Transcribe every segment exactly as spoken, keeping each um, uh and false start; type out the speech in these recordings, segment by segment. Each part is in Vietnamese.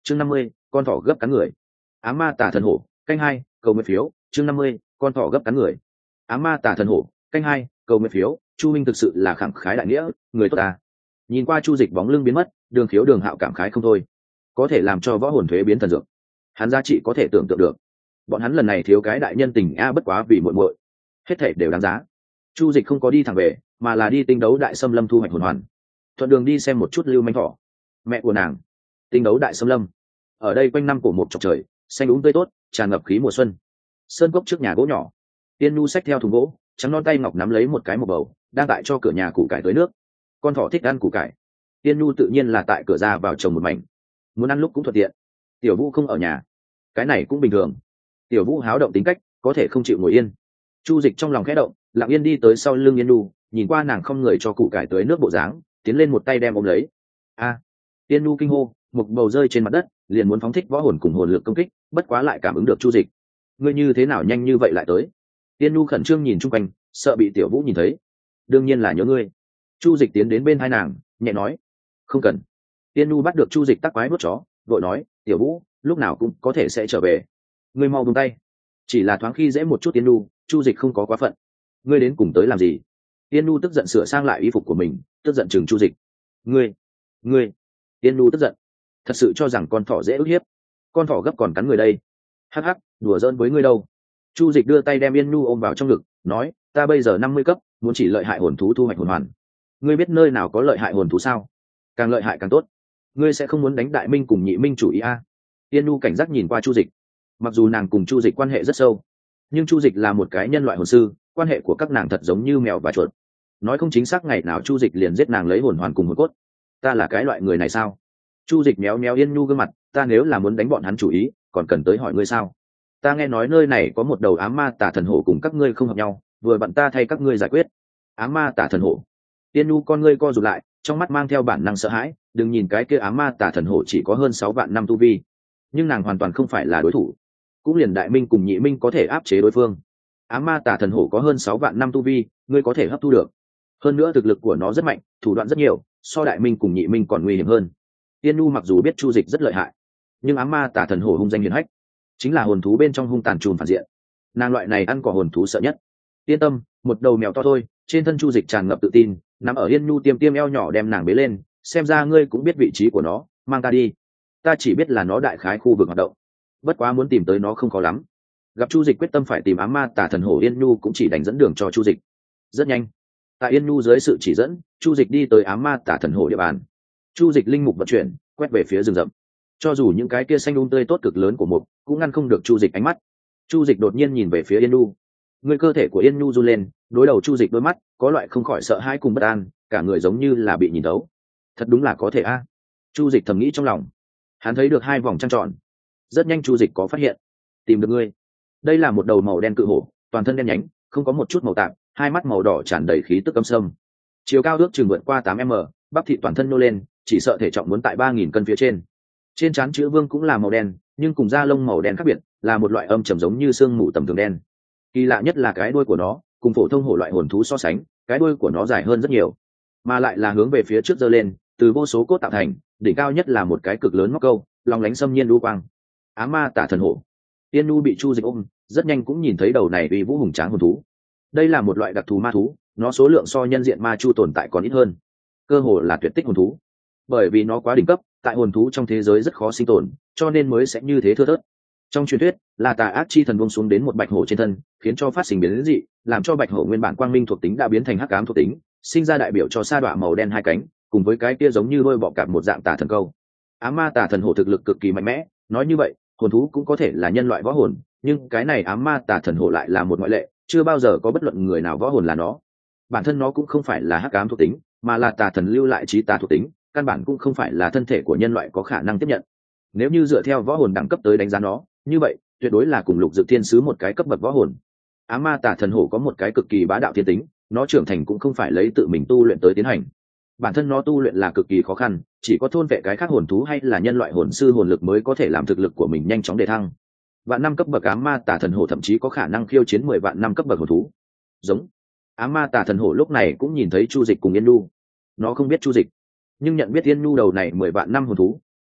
chương năm mươi, con thỏ gấp cắn người. Ám ma tà thần hổ, canh hai, cầu nguyện phiếu, chương năm mươi, con thỏ gấp cắn người. Ám ma tà thần hổ, canh hai, cầu nguyện phiếu. Chu minh thực sự là khẳng khái đại nghĩa, người tốt ta. Nhìn qua Chu Dịch bóng lưng biến mất, Đường Khiếu Đường Hạo cảm khái không thôi. Có thể làm cho võ hồn thuế biến thần dược, hắn giá trị có thể tưởng tượng được. Bọn hắn lần này thiếu cái đại nhân tình a, bất quá vì muội muội, hết thảy đều đáng giá. Chu Dịch không có đi thẳng về, mà là đi tinh đấu đại xâm lâm thu hoạch hồn hoàn. Thuận đường đi xem một chút Lưu Manh Thỏ, mẹ của nàng. Tinh đấu đại xâm lâm, ở đây quanh năm cổ một chọc trời, xanh úng tươi tốt, tràn ngập khí mùa xuân. Sơn cốc trước nhà gỗ nhỏ, Tiên Nhu xách theo thùng gỗ, trắng non tay ngọc nắm lấy một cái một bầu, đang tại cho cửa nhà củ cải tưới nước. Con thỏ thích ăn củ cải, Tiên Nhu tự nhiên là tại cửa ra vào trồng một mảnh, muốn ăn lúc cũng thuận tiện. Tiểu Vũ không ở nhà, cái này cũng bình thường. Tiểu Vũ háo động tính cách, có thể không chịu ngồi yên. Chu Dịch trong lòng khẽ động, lặng yên đi tới sau lưng Yên Nhu, nhìn qua nàng không người cho củ cải tưới nước bộ dáng, tiến lên một tay đem ôm lấy. A! Tiên Nhu kinh hô, một bầu rơi trên mặt đất, liền muốn phóng thích võ hồn cùng hồn lực công kích, bất quá lại cảm ứng được Chu Dịch. Ngươi như thế nào nhanh như vậy lại tới? Tiên Nhu khẩn trương nhìn chung quanh, sợ bị Tiểu Vũ nhìn thấy. Đương nhiên là nhớ ngươi. Chu Dịch tiến đến bên hai nàng, nhẹ nói, không cần. Tiên Nhu bắt được Chu Dịch tắc quái nuốt chó, vội nói, Tiểu Vũ, lúc nào cũng có thể sẽ trở về. Ngươi mau buông tay. Chỉ là thoáng khi dễ một chút Tiên Nhu, Chu Dịch không có quá phận. Ngươi đến cùng tới làm gì? Tiên Nhu tức giận sửa sang lại y phục của mình, tức giận chừng Chu Dịch. Ngươi, ngươi. Tiên Nhu tức giận, thật sự cho rằng con thỏ dễ ức hiếp. Con thỏ gấp còn cắn người đây. Hắc hắc, đùa giỡn với ngươi đâu. Chu Dịch đưa tay đem Yên Nhu ôm vào trong ngực, nói, ta bây giờ năm mươi cấp, muốn chỉ lợi hại hồn thú thu hoạch hồn hoàn. Ngươi biết nơi nào có lợi hại hồn thú sao? Càng lợi hại càng tốt. Ngươi sẽ không muốn đánh Đại Minh cùng Nhị Minh chủ ý a? Yên Nhu cảnh giác nhìn qua Chu Dịch. Mặc dù nàng cùng Chu Dịch quan hệ rất sâu, nhưng Chu Dịch là một cái nhân loại hồn sư, quan hệ của các nàng thật giống như mèo và chuột. Nói không chính xác ngày nào Chu Dịch liền giết nàng lấy hồn hoàn cùng hồn cốt. Ta là cái loại người này sao? Chu Dịch méo méo Yên Nhu gương mặt, ta nếu là muốn đánh bọn hắn chủ ý, còn cần tới hỏi ngươi sao? Ta nghe nói nơi này có một đầu ám ma tả thần hổ cùng các ngươi không hợp nhau, vừa bạn ta thay các ngươi giải quyết. Ám ma tả thần hổ. Yên Nhu con ngươi co rụt lại, trong mắt mang theo bản năng sợ hãi, đừng nhìn cái kia ám ma tả thần hổ chỉ có hơn sáu vạn năm tu vi, nhưng nàng hoàn toàn không phải là đối thủ. Cũng liền Đại Minh cùng Nhị Minh có thể áp chế đối phương. Ám ma tả thần hổ có hơn sáu vạn năm tu vi, ngươi có thể hấp thu được. Hơn nữa thực lực của nó rất mạnh, thủ đoạn rất nhiều, so Đại Minh cùng Nhị Minh còn nguy hiểm hơn. Tiên Nhu mặc dù biết Chu Dịch rất lợi hại, nhưng ám ma tả thần hổ hung danh hiển hách, chính là hồn thú bên trong hung tàn trùm phản diện. Nàng loại này ăn cỏ hồn thú sợ nhất. Yên tâm, một đầu mèo to thôi. Trên thân Chu Dịch tràn ngập tự tin, nằm ở Yên Nhu tiêm tiêm eo nhỏ đem nàng bế lên, xem ra ngươi cũng biết vị trí của nó, mang ta đi. Ta chỉ biết là nó đại khái khu vực hoạt động, bất quá muốn tìm tới nó không khó lắm. Gặp Chu Dịch quyết tâm phải tìm ám ma tả thần hổ, Yên Nhu cũng chỉ đành dẫn đường cho Chu Dịch. Rất nhanh, tại Yên Nhu dưới sự chỉ dẫn, Chu Dịch đi tới ám ma tả thần hổ địa bàn. Chu Dịch linh mục vận chuyển, quét về phía rừng rậm. Cho dù những cái kia xanh um tươi tốt cực lớn của một, cũng ngăn không được Chu Dịch ánh mắt. Chu Dịch đột nhiên nhìn về phía Yên Nhu. Người cơ thể của Yên Nhu run lên, đối đầu Chu Dịch đôi mắt, có loại không khỏi sợ hãi cùng bất an, cả người giống như là bị nhìn thấu. Thật đúng là có thể a. Chu Dịch thầm nghĩ trong lòng. Hắn thấy được hai vòng trăng tròn. Rất nhanh Chu Dịch có phát hiện, tìm được ngươi. Đây là một đầu màu đen cự hổ, toàn thân đen nhánh, không có một chút màu tạp, hai mắt màu đỏ tràn đầy khí tức âm sâm. Chiều cao ước chừng vượt qua tám mét, bắp thịt toàn thân nô lên, chỉ sợ thể trọng muốn tại ba nghìn cân phía trên. Trên trán chữ vương cũng là màu đen, nhưng cùng da lông màu đen khác biệt, là một loại âm trầm giống như xương mù tầm thường đen. Kỳ lạ nhất là cái đuôi của nó, cùng phổ thông hổ loại hồn thú so sánh, cái đuôi của nó dài hơn rất nhiều, mà lại là hướng về phía trước giơ lên, từ vô số cốt tạo thành, đỉnh cao nhất là một cái cực lớn móc câu, long lánh xâm nhiên đu quang. Ám ma tả thần hổ. Tiên Nu bị Chu Dịch ôm, rất nhanh cũng nhìn thấy đầu này uy vũ hùng tráng hồn thú. Đây là một loại đặc thù ma thú, nó số lượng so nhân diện ma chu tồn tại còn ít hơn, cơ hồ là tuyệt tích hồn thú. Bởi vì nó quá đỉnh cấp, tại hồn thú trong thế giới rất khó sinh tồn, cho nên mới sẽ như thế thưa thớt. Trong truyền thuyết, là tà ác chi thần buông xuống đến một bạch hổ trên thân, khiến cho phát sinh biến dị, làm cho bạch hổ nguyên bản quang minh thuộc tính đã biến thành hắc ám thuộc tính, sinh ra đại biểu cho sa đọa màu đen hai cánh, cùng với cái kia giống như đôi bọ cạp một dạng tà thần câu. Ám ma tà thần hổ thực lực cực kỳ mạnh mẽ, nói như vậy, hồn thú cũng có thể là nhân loại võ hồn, nhưng cái này ám ma tà thần hổ lại là một ngoại lệ, chưa bao giờ có bất luận người nào võ hồn là nó. Bản thân nó cũng không phải là hắc ám thuộc tính, mà là tà thần lưu lại trí tà thuộc tính, căn bản cũng không phải là thân thể của nhân loại có khả năng tiếp nhận. Nếu như dựa theo võ hồn đẳng cấp tới đánh giá nó, như vậy tuyệt đối là cùng lục dược thiên sứ một cái cấp bậc võ hồn. Ám ma tà thần hổ có một cái cực kỳ bá đạo thiên tính, nó trưởng thành cũng không phải lấy tự mình tu luyện tới tiến hành. Bản thân nó tu luyện là cực kỳ khó khăn, chỉ có thôn vệ cái khác hồn thú hay là nhân loại hồn sư hồn lực mới có thể làm thực lực của mình nhanh chóng đề thăng. Vạn năm cấp bậc ám ma tà thần hổ thậm chí có khả năng khiêu chiến mười vạn năm cấp bậc hồn thú. Giống. Ám ma tà thần hổ lúc này cũng nhìn thấy Chu Dịch cùng Yên Nu. Nó không biết Chu Dịch, nhưng nhận biết Yên Nu đầu này mười vạn năm hồn thú.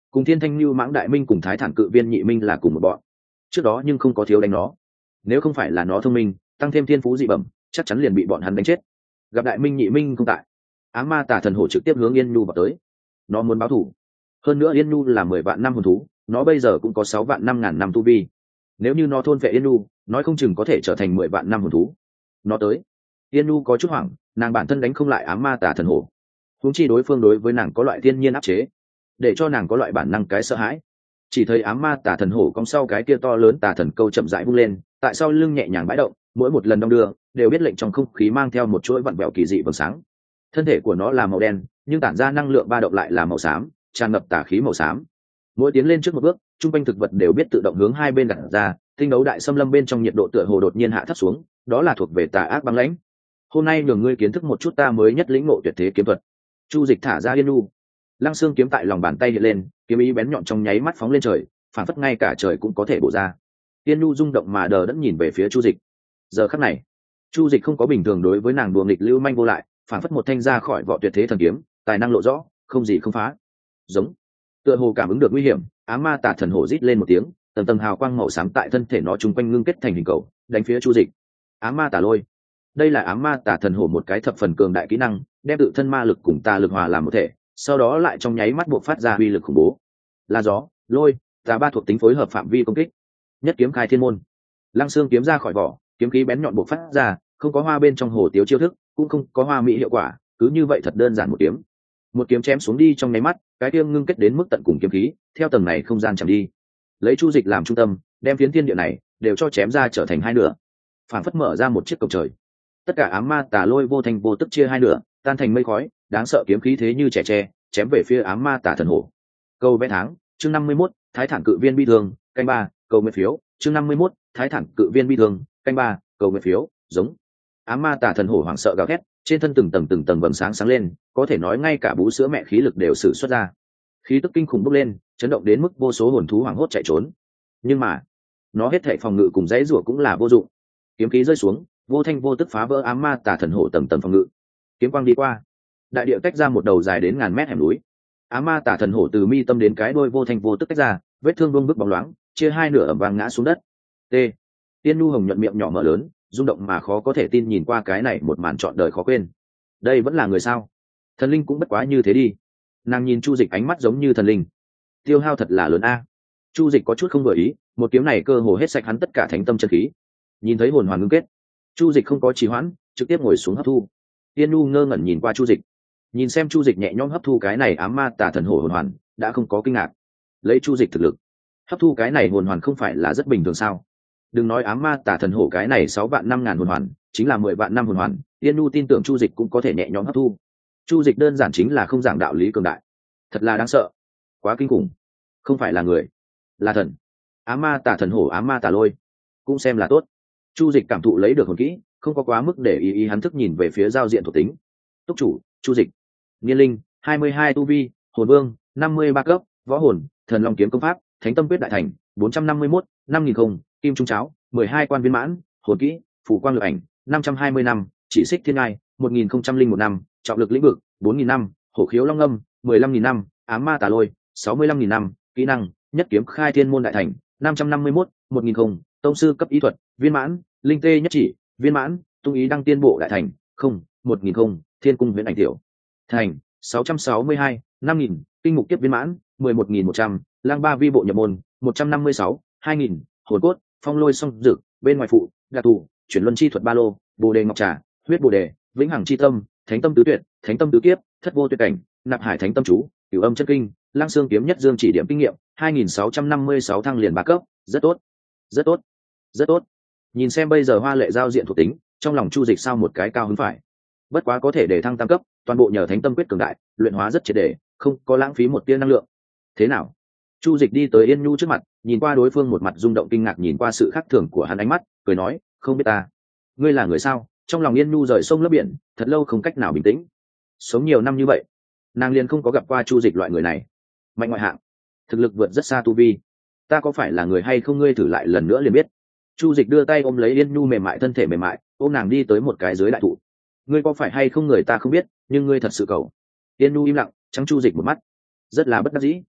cùng thiên thanh lưu mãng đại minh cùng thái thản cự viên nhị minh là cùng một bọn, trước đó nhưng không có thiếu đánh nó. Nếu không phải là nó thông minh tăng thêm thiên phú dị bẩm, chắc chắn liền bị bọn hắn đánh chết. Gặp đại minh nhị minh không tại, ám ma tà thần hổ trực tiếp hướng Yên Nhu vào tới. Nó muốn báo thù. Hơn nữa Yên Nhu là mười vạn năm hồn thú, nó bây giờ cũng có sáu vạn năm ngàn năm tu vi. Nếu như nó thôn vệ Yên Nhu, nói không chừng có thể trở thành mười vạn năm hồn thú. Nó tới. Yên Nhu có chút hoảng, nàng bản thân đánh không lại ám ma tà thần hổ, huống chi đối phương đối với nàng có loại thiên nhiên áp chế, để cho nàng có loại bản năng cái sợ hãi. Chỉ thấy ám ma tà thần hổ cong sau cái kia to lớn tà thần câu chậm rãi vung lên, tại sau lưng nhẹ nhàng bãi động, mỗi một lần đong đưa đều biết lệnh trong không khí mang theo một chuỗi vặn vẹo kỳ dị vầng sáng. Thân thể của nó là màu đen, nhưng tản ra năng lượng ba động lại là màu xám, tràn ngập tà khí màu xám. Mỗi tiến lên trước một bước, trung quanh thực vật đều biết tự động hướng hai bên gạt ra, tinh đấu đại xâm lâm bên trong nhiệt độ tựa hồ đột nhiên hạ thấp xuống, đó là thuộc về tà ác băng lãnh. Hôm nay nhường ngươi kiến thức một chút ta mới nhất lĩnh ngộ tuyệt thế kiếm thuật. Chu Dịch thả ra Yên Nhu, Lăng Xương kiếm tại lòng bàn tay hiện lên, kiếm ý bén nhọn trong nháy mắt phóng lên trời, phản phất ngay cả trời cũng có thể bổ ra. Yên Nhu rung động mà đờ đẫn nhìn về phía Chu Dịch. Giờ khắc này, Chu Dịch không có bình thường đối với nàng đùa nghịch lưu manh vô lại, phản phất một thanh ra khỏi vỏ tuyệt thế thần kiếm, tài năng lộ rõ, không gì không phá. Giống. Tựa hồ cảm ứng được nguy hiểm, ám ma tà thần hổ rít lên một tiếng, tầng tầng hào quang màu xám tại thân thể nó trung quanh ngưng kết thành hình cầu, đánh phía Chu Dịch. Ám ma tà lôi. Đây là ám ma tà thần hổ một cái thập phần cường đại kỹ năng, đem tự thân ma lực cùng tà lực hòa làm một thể, sau đó lại trong nháy mắt buộc phát ra uy lực khủng bố. Là gió, lôi, tà ba thuộc tính phối hợp phạm vi công kích. Nhất kiếm khai thiên môn. Lăng Xương kiếm ra khỏi vỏ, kiếm khí bén nhọn buộc phát ra, không có hoa bên trong hồ tiếu chiêu thức, cũng không có hoa mỹ hiệu quả, cứ như vậy thật đơn giản một kiếm. Một kiếm chém xuống đi trong nháy mắt, cái tiêm ngưng kết đến mức tận cùng kiếm khí, theo tầng này không gian chẳng đi. Lấy Chu Dịch làm trung tâm, đem phiến thiên địa này đều cho chém ra trở thành hai nửa. Phản phất mở ra một chiếc cầu trời. Tất cả ám ma tà lôi vô thành vô tức chia hai nửa, tan thành mây khói, đáng sợ kiếm khí thế như trẻ tre, chém về phía ám ma tà thần hổ. Câu vẽ tháng, chương năm mươi mốt, Thái Thản cự viên bi thương, canh ba, cầu nguyện phiếu, chương năm mươi mốt, Thái Thản cự viên bi thương, canh ba, cầu nguyện phiếu, giống. Ám ma tà thần hổ hoảng sợ gào thét, trên thân từng tầng từng tầng vầng sáng sáng lên, có thể nói ngay cả bú sữa mẹ khí lực đều sử xuất ra. Khí tức kinh khủng bốc lên, chấn động đến mức vô số hồn thú hoảng hốt chạy trốn. Nhưng mà, nó hết thảy phòng ngự cùng dãy rủa cũng là vô dụng. Kiếm khí rơi xuống, vô thanh vô tức phá vỡ ám ma tà thần hổ tầng tầng phòng ngự. Kiếm quang đi qua, đại địa tách ra một đầu dài đến ngàn mét hẻm núi. Ám ma tà thần hổ từ mi tâm đến cái đuôi vô thanh vô tức tách ra, vết thương vương bức bóng loáng, chia hai nửa ẩm vàng ngã xuống đất. T. Tiên Nhu hồng nhuận miệng nhỏ mở lớn, rung động mà khó có thể tin nhìn qua cái này một màn trọn đời khó quên. Đây vẫn là người sao? Thần linh cũng bất quá như thế đi. Nàng nhìn Chu Dịch ánh mắt giống như thần linh. Tiêu hao thật là lớn a. Chu Dịch có chút không vừa ý, một kiếm này cơ hồ hết sạch hắn tất cả thánh tâm chân khí. Nhìn thấy hồn hoàn ngưng kết, Chu Dịch không có trì hoãn, trực tiếp ngồi xuống hấp thu. Tiên Nhu ngơ ngẩn nhìn qua Chu Dịch, nhìn xem Chu Dịch nhẹ nhõm hấp thu cái này ám ma tà thần hổ hồn hoàn, đã không có kinh ngạc. Lấy Chu Dịch thực lực, hấp thu cái này hồn hoàn không phải là rất bình thường sao? Đừng nói ám ma tà thần hổ cái này sáu vạn năm ngàn hồn hoàn, chính là mười vạn năm hồn hoàn, Tiên Nhu tin tưởng Chu Dịch cũng có thể nhẹ nhõm hấp thu. Chu Dịch đơn giản chính là không giảng đạo lý cường đại, thật là đáng sợ, quá kinh khủng. Không phải là người, là thần. Ám ma tà thần hổ, ám ma tà lôi, cũng xem là tốt. Chu Dịch cảm thụ lấy được hồn kỹ, không có quá mức để ý ý hắn thức nhìn về phía giao diện thuộc tính. Túc chủ, Chu Dịch. Niên linh, hai mươi hai tu vi, hồn vương, năm mươi ba cấp, võ hồn, thần long kiếm công pháp, thánh tâm quyết đại thành, bốn trăm năm mươi mốt, năm nghìn không, kim trung cháo, mười hai quan viên mãn, hồn kỹ, phủ quang lực ảnh, năm trăm hai mươi năm, chỉ xích thiên ngai, một nghìn không trăm linh một năm, trọng lực lĩnh vực, bốn nghìn năm, hổ khiếu long âm, mười lăm nghìn năm, ám ma tà lôi, sáu mươi lăm nghìn năm, kỹ năng, nhất kiếm khai thiên môn đại thành, năm trăm năm mươi mốt, một nghìn không, tông sư cấp ý thuật, viên mãn, linh tê nhất chỉ, viên mãn, tung ý đăng tiên bộ đại thành, không, một nghìn không, thiên cung huyễn ảnh tiểu thành, sáu trăm sáu mươi hai, năm nghìn, kinh mục kiếp viên mãn, mười một nghìn một trăm, lang ba vi bộ nhập môn, một trăm năm mươi sáu, hai nghìn, hồn cốt, phong lôi song dực, bên ngoài phụ, đặc tù, chuyển luân chi thuật ba lô, bồ đề ngọc trà, huyết bồ đề, vĩnh hằng chi tâm, thánh tâm tứ tuyệt, thánh tâm tứ kiếp, thất vô tuyệt cảnh, nạp hải thánh tâm chú, cửu âm chân kinh, lang xương kiếm nhất dương chỉ điểm kinh nghiệm, hai nghìn sáu trăm năm mươi sáu thăng liền ba cấp, rất tốt, rất tốt, rất tốt. Nhìn xem bây giờ hoa lệ giao diện thuộc tính, trong lòng Chu Dịch sao một cái cao hứng phải. Bất quá có thể để thăng tam cấp, toàn bộ nhờ thánh tâm quyết cường đại, luyện hóa rất triệt để, không có lãng phí một tia năng lượng. Thế nào? Chu Dịch đi tới Yên Nhu trước mặt, nhìn qua đối phương một mặt rung động kinh ngạc nhìn qua sự khác thường của hắn ánh mắt, cười nói, "Không biết ta, ngươi là người sao?" Trong lòng Yên Nhu rời sông lấp biển, thật lâu không cách nào bình tĩnh. Sống nhiều năm như vậy, nàng liền không có gặp qua Chu Dịch loại người này. Mạnh ngoại hạng, thực lực vượt rất xa tu vi. Ta có phải là người hay không ngươi thử lại lần nữa liền biết. Chu Dịch đưa tay ôm lấy Yên Nhu mềm mại thân thể mềm mại, ôm nàng đi tới một cái dưới đại thụ. Ngươi có phải hay không người ta không biết, nhưng ngươi thật sự cầu. Yên Nhu im lặng, trắng Chu Dịch một mắt, rất là bất đắc dĩ.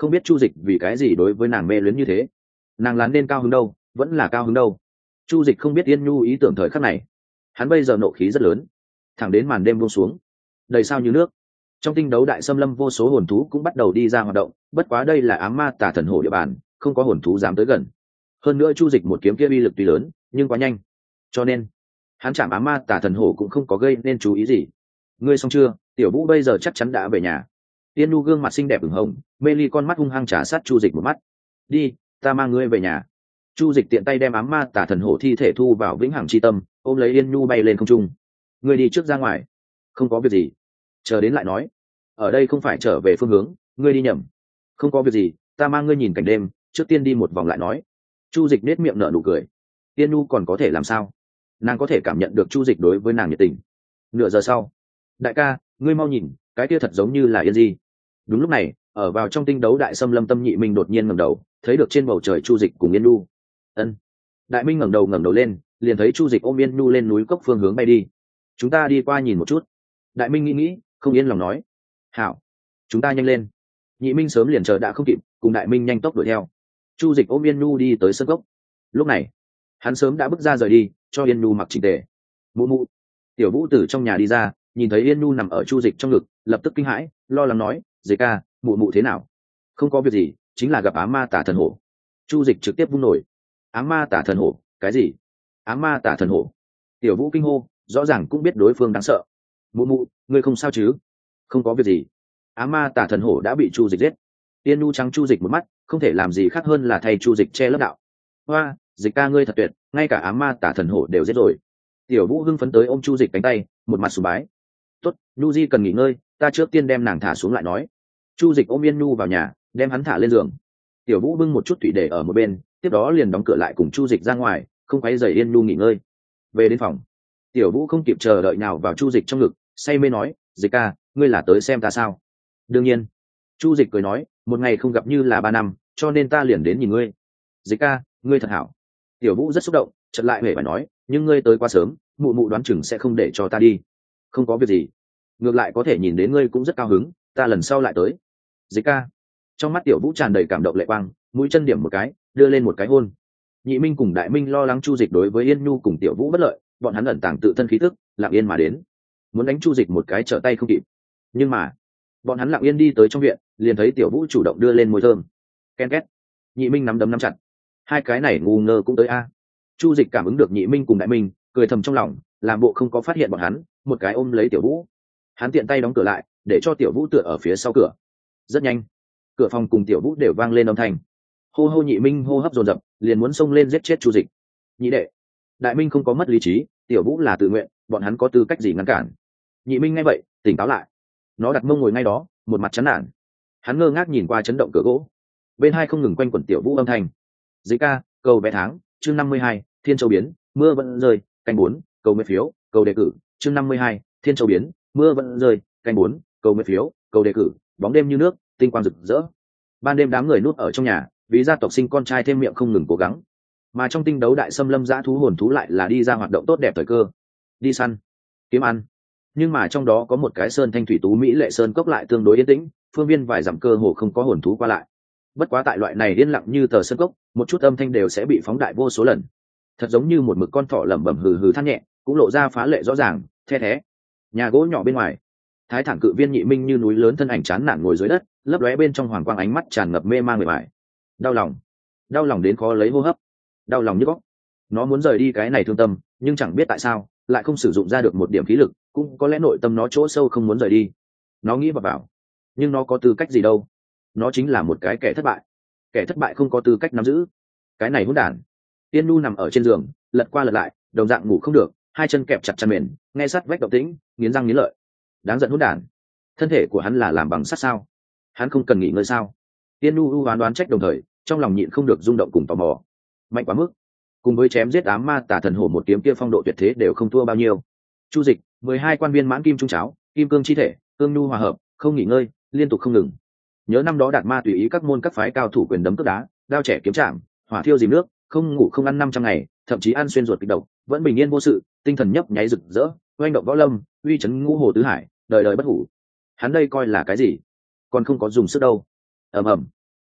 không biết chu dịch vì cái gì đối với nàng mê luyến như thế. Nàng là nên cao hứng đâu vẫn là cao hứng đâu. Chu dịch không biết Yên Nhu ý tưởng thời khắc này. Hắn bây giờ nộ khí rất lớn, thẳng đến màn đêm buông xuống đầy sao như nước. Trong tinh đấu đại xâm lâm vô số hồn thú cũng bắt đầu đi ra hoạt động, bất quá đây là ám ma tà thần hổ địa bàn, không có hồn thú dám tới gần. Hơn nữa chu dịch một kiếm kia uy lực tuy lớn nhưng quá nhanh, cho nên hắn chạm ám ma tà thần hổ cũng không có gây nên chú ý gì. Ngươi xong chưa? Tiểu Vũ bây giờ chắc chắn đã về nhà. Tiên Nhu gương mặt xinh đẹp ửng hồng, mê ly con mắt hung hăng trả sát chu dịch một mắt. Đi, ta mang ngươi về nhà. Chu dịch tiện tay đem ám ma tà thần hổ thi thể thu vào vĩnh hằng chi tâm, ôm lấy Yên Nhu bay lên không trung. Ngươi đi trước ra ngoài. Không có việc gì, chờ đến lại nói. Ở đây không phải trở về phương hướng, ngươi đi nhầm. Không có việc gì, ta mang ngươi nhìn cảnh đêm, trước tiên đi một vòng lại nói. Chu dịch nết miệng nở nụ cười. Tiên Nhu còn có thể làm sao? Nàng có thể cảm nhận được chu dịch đối với nàng nhiệt tình. Nửa giờ sau, đại ca, ngươi mau nhìn, cái kia thật giống như là Yên Di. Đúng lúc này, ở vào trong tinh đấu đại xâm lâm Tâm Nhị Minh đột nhiên ngẩng đầu, thấy được trên bầu trời chu dịch cùng Yên Nhu. Ân. Đại Minh ngẩng đầu ngẩng đầu lên, liền thấy chu dịch ôm Yên Nhu lên núi cốc phương hướng bay đi. Chúng ta đi qua nhìn một chút. Đại Minh nghĩ nghĩ, không yên lòng nói. Hảo, chúng ta nhanh lên. Nhị Minh sớm liền chờ đã không kịp, cùng Đại Minh nhanh tốc đuổi theo. Chu dịch ôm Yên Nhu đi tới sân cốc. Lúc này, hắn sớm đã bước ra rời đi, cho Yên Nhu mặc chỉnh tề. Mụ mụ. Tiểu Vũ từ trong nhà đi ra, nhìn thấy Yên Nhu nằm ở chu dịch trong ngực, lập tức kinh hãi, lo lắng nói, dịch ca, mụ mụ thế nào? Không có việc gì, chính là gặp ám ma tả thần hổ. Chu dịch trực tiếp vung nổi. Ám ma tả thần hổ? Cái gì? Ám ma tả thần hổ? Tiểu Vũ kinh hô, rõ ràng cũng biết đối phương đáng sợ. Mụ mụ, ngươi không sao chứ? Không có việc gì. Ám ma tả thần hổ đã bị chu dịch giết. Yên Nhu trắng chu dịch một mắt, không thể làm gì khác hơn là thay chu dịch che lấp đạo. Hoa, dịch ca ngươi thật tuyệt, ngay cả ám ma tả thần hổ đều giết rồi. Tiểu Vũ hưng phấn tới ôm chu dịch cánh tay, một mặt sùng bái. Tốt, Nhu Di cần nghỉ ngơi, ta trước tiên đem nàng thả xuống lại nói. Chu dịch ôm Yên Nhu vào nhà, đem hắn thả lên giường. Tiểu Vũ bưng một chút thủy để ở một bên, tiếp đó liền đóng cửa lại cùng chu dịch ra ngoài, không quấy rầy Yên Nhu nghỉ ngơi. Về đến phòng, Tiểu Vũ không kịp chờ đợi nào vào chu dịch trong ngực, say mê nói, dịch ca, ngươi là tới xem ta sao? Đương nhiên. Chu dịch cười nói, một ngày không gặp như là ba năm, cho nên ta liền đến nhìn ngươi. Dịch ca, ngươi thật hảo. Tiểu Vũ rất xúc động, chợt lại hề phải nói, nhưng ngươi tới quá sớm, mụ mụ đoán chừng sẽ không để cho ta đi. Không có việc gì, ngược lại có thể nhìn đến ngươi cũng rất cao hứng, ta lần sau lại tới. Dịch ca. Trong mắt Tiểu Vũ tràn đầy cảm động lệ quang, mũi chân điểm một cái, đưa lên một cái hôn. Nhị Minh cùng Đại Minh lo lắng chu dịch đối với Yên Nhu cùng Tiểu Vũ bất lợi, bọn hắn ẩn tàng tự thân khí tức, lặng yên mà đến, muốn đánh chu dịch một cái trở tay không kịp. Nhưng mà bọn hắn lặng yên đi tới trong viện, liền thấy Tiểu Vũ chủ động đưa lên môi thơm. Ken két. Nhị Minh nắm đấm nắm chặt. Hai cái này ngu ngơ cũng tới a. Chu dịch cảm ứng được Nhị Minh cùng Đại Minh, cười thầm trong lòng, làm bộ không có phát hiện bọn hắn, một cái ôm lấy Tiểu Vũ. Hắn tiện tay đóng cửa lại, để cho Tiểu Vũ tựa ở phía sau cửa. Rất nhanh, cửa phòng cùng Tiểu Vũ đều vang lên âm thanh. Hô hô. Nhị Minh hô hấp dồn dập, liền muốn xông lên giết chết chu dịch. Nhị đệ. Đại Minh không có mất lý trí, Tiểu Vũ là tự nguyện, bọn hắn có tư cách gì ngăn cản? Nhị Minh nghe vậy, tỉnh táo lại. Nó đặt mông ngồi ngay đó, một mặt chán nản. Hắn ngơ ngác nhìn qua chấn động cửa gỗ, bên hai không ngừng quanh quẩn Tiểu Vũ âm thanh. Dịch ca, cầu vé tháng, chương năm mươi hai, Thiên Châu biến, mưa vẫn rơi, canh bốn, cầu nguyện phiếu, cầu đề cử, chương năm mươi hai, Thiên Châu biến, mưa vẫn rơi, canh bốn, cầu nguyện phiếu, cầu đề cử, bóng đêm như nước, tinh quang rực rỡ. Ban đêm đám người nuốt ở trong nhà, vì gia tộc sinh con trai thêm miệng không ngừng cố gắng. Mà trong tinh đấu đại xâm lâm dã thú hồn thú lại là đi ra hoạt động tốt đẹp thời cơ, đi săn, kiếm ăn. Nhưng mà trong đó có một cái sơn thanh thủy tú mỹ lệ sơn cốc lại tương đối yên tĩnh, phương viên vài dặm cơ hồ không có hồn thú qua lại. Bất quá tại loại này yên lặng như tờ sơn cốc, một chút âm thanh đều sẽ bị phóng đại vô số lần, thật giống như một mực con thỏ lẩm bẩm hừ hừ than nhẹ, cũng lộ ra phá lệ rõ ràng, the thé. Nhà gỗ nhỏ bên ngoài, Thái Thản cự viên Nhị Minh như núi lớn thân ảnh chán nản ngồi dưới đất, lấp lóe bên trong hoàng quang ánh mắt tràn ngập mê mang người mải. Đau lòng, đau lòng đến khó lấy hô hấp, đau lòng như góc. Nó muốn rời đi cái này thương tâm, nhưng chẳng biết tại sao lại không sử dụng ra được một điểm khí lực, cũng có lẽ nội tâm nó chỗ sâu không muốn rời đi. Nó nghĩ vào vào, nhưng nó có tư cách gì đâu? Nó chính là một cái kẻ thất bại, kẻ thất bại không có tư cách nắm giữ. Cái này hỗn đản. Tiên Nu nằm ở trên giường, lật qua lật lại, đồng dạng ngủ không được, hai chân kẹp chặt chăn mền, nghe sát vách động tĩnh, nghiến răng nghiến lợi. Đáng giận hỗn đản. Thân thể của hắn là làm bằng sắt sao? Hắn không cần nghỉ ngơi sao? Tiên Nu u oán đoán trách đồng thời, trong lòng nhịn không được rung động cùng tò mò. Mạnh quá mức. Cùng với chém giết ám ma tả thần hổ một kiếm kia phong độ tuyệt thế đều không thua bao nhiêu. Chu dịch, mười hai quan viên mãn kim trung cháo, kim cương chi thể, cương nu hòa hợp, không nghỉ ngơi, liên tục không ngừng. Nhớ năm đó đạt ma tùy ý các môn các phái cao thủ quyền đấm cướp đá, đao trẻ kiếm chạm, hỏa thiêu dìm nước, không ngủ không ăn năm trăm ngày, thậm chí ăn xuyên ruột kịch độc, vẫn bình yên vô sự, tinh thần nhấp nháy rực rỡ, oanh động võ lâm, uy chấn ngũ hồ tứ hải, đời đời bất hủ. Hắn đây coi là cái gì? Còn không có dùng sức đâu. Ầm ầm.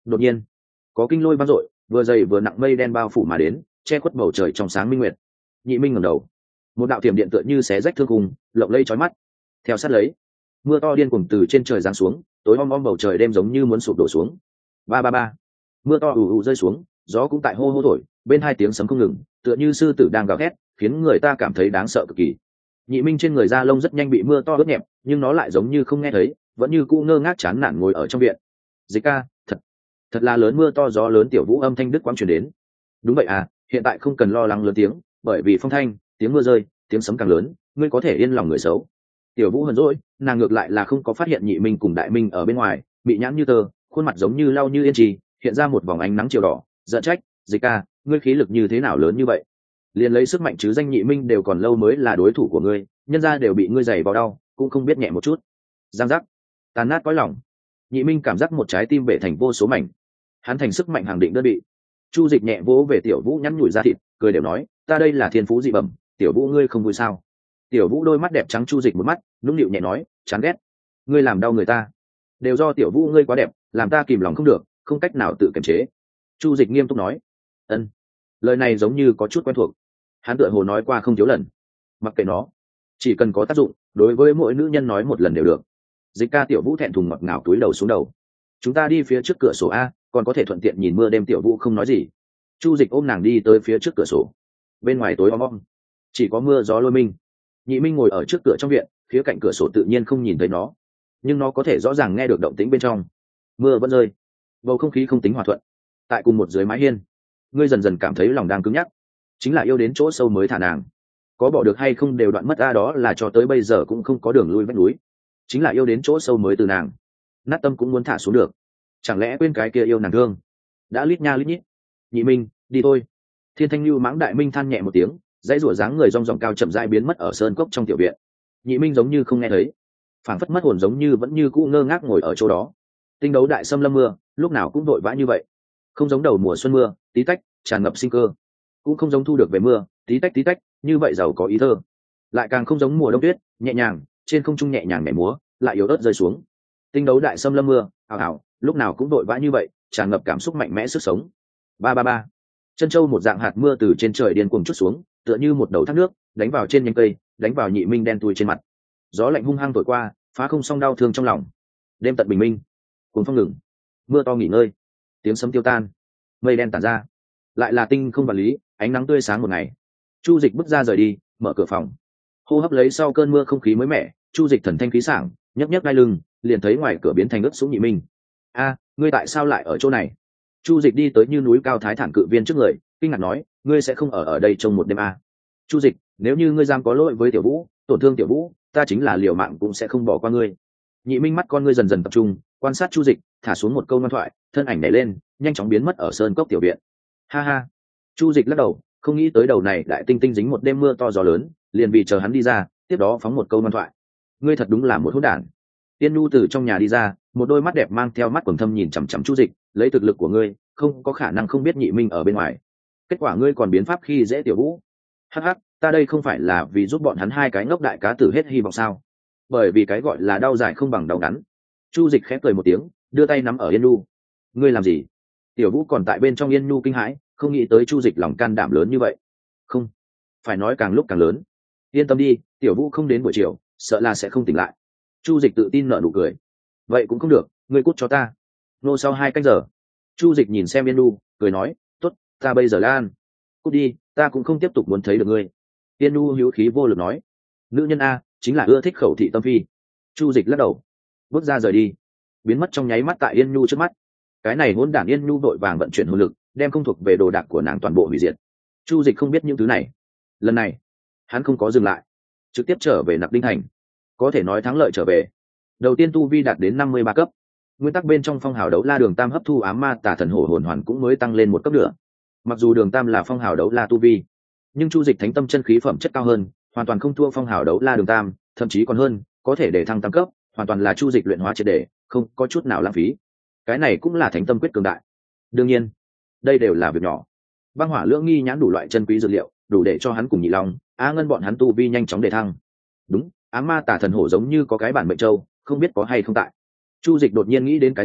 Đột nhiên có kinh lôi vang dội, vừa dày vừa nặng mây đen bao phủ mà đến, che khuất bầu trời trong sáng minh nguyệt. Nhị Minh ngẩng đầu, một đạo tiềm điện tựa như xé rách thương khung, lộng lây chói mắt. Theo sát lấy, mưa to điên cuồng từ trên trời giáng xuống, tối om om bầu trời đêm giống như muốn sụp đổ xuống. Ba ba ba, mưa to ù ù rơi xuống, gió cũng tại hô hô thổi, bên hai tiếng sấm không ngừng, tựa như sư tử đang gào thét, khiến người ta cảm thấy đáng sợ cực kỳ. Nhị Minh trên người da lông rất nhanh bị mưa to ướt nhẹp, nhưng nó lại giống như không nghe thấy, vẫn như cũ ngơ ngác chán nản ngồi ở trong viện. Dịch ca, thật, thật là lớn mưa to gió lớn, Tiểu Vũ âm thanh đứt quãng truyền đến. Đúng vậy à, hiện tại không cần lo lắng lớn tiếng, bởi vì phong thanh, tiếng mưa rơi, tiếng sấm càng lớn, ngươi có thể yên lòng người xấu. Tiểu Vũ hờn dỗi, nàng ngược lại là không có phát hiện Nhị Minh cùng Đại Minh ở bên ngoài, bị nhãn như tơ, khuôn mặt giống như lau như yên trì, hiện ra một vòng ánh nắng chiều đỏ. Giận trách, Dịch ca, ngươi khí lực như thế nào lớn như vậy? Liền lấy sức mạnh chứ danh Nhị Minh đều còn lâu mới là đối thủ của ngươi, nhân ra đều bị ngươi giày vào đau, cũng không biết nhẹ một chút. Giang giác, tàn nát cõi lòng. Nhị Minh cảm giác một trái tim bể thành vô số mảnh, hắn thành sức mạnh hàng định đơn vị. Chu Dịch nhẹ vỗ về Tiểu Vũ nhắn nhủi ra thịt, cười đều nói, ta đây là thiên phú dị bẩm, Tiểu Vũ ngươi không vui sao? Tiểu Vũ đôi mắt đẹp trắng Chu Dịch một mắt, nũng nịu nhẹ nói, chán ghét, ngươi làm đau người ta, đều do Tiểu Vũ ngươi quá đẹp, làm ta kìm lòng không được, không cách nào tự kiềm chế. Chu Dịch nghiêm túc nói, ân, lời này giống như có chút quen thuộc, hắn tựa hồ nói qua không thiếu lần. Mặc kệ nó, chỉ cần có tác dụng, đối với mỗi nữ nhân nói một lần đều được. Dịch ca. Tiểu Vũ thẹn thùng ngọt ngào túi đầu xuống đầu. Chúng ta đi phía trước cửa sổ a, còn có thể thuận tiện nhìn mưa đêm. Tiểu Vũ không nói gì. Chu Dịch ôm nàng đi tới phía trước cửa sổ. Bên ngoài tối om om, chỉ có mưa gió lôi minh. Nhị Minh ngồi ở trước cửa trong viện, phía cạnh cửa sổ tự nhiên không nhìn thấy nó, nhưng nó có thể rõ ràng nghe được động tĩnh bên trong. Mưa vẫn rơi, bầu không khí không tính hòa thuận. Tại cùng một dưới mái hiên, ngươi dần dần cảm thấy lòng đang cứng nhắc, chính là yêu đến chỗ sâu mới thả nàng. Có bỏ được hay không đều đoạn mất a, đó là cho tới bây giờ cũng không có đường lui vách núi. Chính là yêu đến chỗ sâu mới từ nàng, nát tâm cũng muốn thả xuống được. Chẳng lẽ quên cái kia yêu nàng thương? Đã lít nha lít nhít. Nhị Minh, đi thôi. Thiên Thanh Lưu Mãng Đại Minh than nhẹ một tiếng, dãy rủa dáng người rong ròng cao chậm rãi biến mất ở sơn cốc trong tiểu viện. Nhị Minh giống như không nghe thấy, phảng phất mất hồn giống như vẫn như cũ ngơ ngác ngồi ở chỗ đó. Tinh đấu đại xâm lâm mưa, lúc nào cũng vội vã như vậy, không giống đầu mùa xuân mưa, tí tách, tràn ngập sinh cơ, cũng không giống thu được về mưa, tí tách tí tách, như vậy giàu có ý thơ. Lại càng không giống mùa đông tuyết, nhẹ nhàng, trên không trung nhẹ nhàng nhảy múa, lại yếu ớt rơi xuống. Tinh đấu đại xâm lâm mưa, ảo ảo, lúc nào cũng vội vã như vậy, tràn ngập cảm xúc mạnh mẽ sức sống. Ba ba ba. Chân châu một dạng hạt mưa từ trên trời điên cuồng chút xuống, tựa như một đầu thác nước, đánh vào trên nhánh cây, đánh vào Nhị Minh đen thui trên mặt. Gió lạnh hung hăng thổi qua, phá không song đau thương trong lòng. Đêm tận bình minh, cuồng phong ngừng, mưa to nghỉ ngơi, tiếng sấm tiêu tan, mây đen tản ra, lại là tinh không vật lý, ánh nắng tươi sáng một ngày. Chu Dịch bước ra rời đi, mở cửa phòng, hô hấp lấy sau cơn mưa không khí mới mẻ. Chu Dịch thần thanh khí sảng, nhấc nhấc đai lưng, liền thấy ngoài cửa biến thành ướt sũng Nhị Minh. A, ngươi tại sao lại ở chỗ này? Chu Dịch đi tới như núi cao thái thản cự viên trước người, kinh ngạc nói, ngươi sẽ không ở ở đây trong một đêm a? Chu Dịch, nếu như ngươi dám có lỗi với Tiểu Vũ, tổn thương Tiểu Vũ, ta chính là liều mạng cũng sẽ không bỏ qua ngươi. Nhị Minh mắt con ngươi dần dần tập trung, quan sát Chu Dịch, thả xuống một câu ngoan thoại, thân ảnh nhảy lên, nhanh chóng biến mất ở sơn cốc tiểu viện. Ha ha. Chu Dịch lắc đầu, không nghĩ tới đầu này đại tinh tinh dính một đêm mưa to gió lớn, liền vì chờ hắn đi ra, tiếp đó phóng một câu ngoan thoại. Ngươi thật đúng là một hỗn đản. Tiên Nhu từ trong nhà đi ra, một đôi mắt đẹp mang theo mắt quầng thâm nhìn chằm chằm Chu Dịch, lấy thực lực của ngươi, không có khả năng không biết Nhị Minh ở bên ngoài. Kết quả ngươi còn biến pháp khi dễ Tiểu Vũ. Hắc hắc, ta đây không phải là vì giúp bọn hắn hai cái ngốc đại cá tử hết hy vọng sao? Bởi vì cái gọi là đau dài không bằng đau ngắn. Chu Dịch khẽ cười một tiếng, đưa tay nắm ở Yên Nhu. Ngươi làm gì? Tiểu Vũ còn tại bên trong. Yên Nhu kinh hãi, không nghĩ tới Chu Dịch lòng can đảm lớn như vậy. Không, phải nói càng lúc càng lớn. Yên tâm đi, Tiểu Vũ không đến buổi chiều, sợ là sẽ không tỉnh lại. Chu Dịch tự tin nở nụ cười. Vậy cũng không được, ngươi cút cho ta. Nô sau hai canh giờ. Chu Dịch nhìn xem Yên Nhu, cười nói, tốt, ta bây giờ lan. Cút đi, ta cũng không tiếp tục muốn thấy được ngươi. Yên Nhu hữu khí vô lực nói, nữ nhân a, chính là ưa thích khẩu thị tâm phi. Chu Dịch lắc đầu, bước ra rời đi, biến mất trong nháy mắt tại Yên Nhu trước mắt. Cái này hỗn đản Yên Nhu vội vàng vận chuyển hồn lực, đem không thuộc về đồ đạc của nàng toàn bộ hủy diệt. Chu Dịch không biết những thứ này, lần này hắn không có dừng lại, trực tiếp trở về Nặc Đinh Thành, có thể nói thắng lợi trở về. Đầu tiên tu vi đạt đến năm mươi ba cấp, nguyên tắc bên trong phong hào đấu la Đường Tam hấp thu ám ma tà thần hổ hồn hoàn cũng mới tăng lên một cấp nữa. Mặc dù Đường Tam là phong hào đấu la tu vi, nhưng Chu Dịch thánh tâm chân khí phẩm chất cao hơn, hoàn toàn không thua phong hào đấu la Đường Tam, thậm chí còn hơn, có thể để thăng tam cấp, hoàn toàn là Chu Dịch luyện hóa triệt để, không có chút nào lãng phí. Cái này cũng là thánh tâm quyết cường đại. Đương nhiên, đây đều là việc nhỏ. Băng hỏa lưỡng nghi nhãn đủ loại chân quý dược liệu, đủ để cho hắn cùng Nhị Long, Á Ngân bọn hắn tu vi nhanh chóng đề thăng. Đúng, ám ma tà thần hổ giống như có cái bản mệnh châu, không biết có hay không tại. Chu Dịch đột nhiên nghĩ đến cái gì,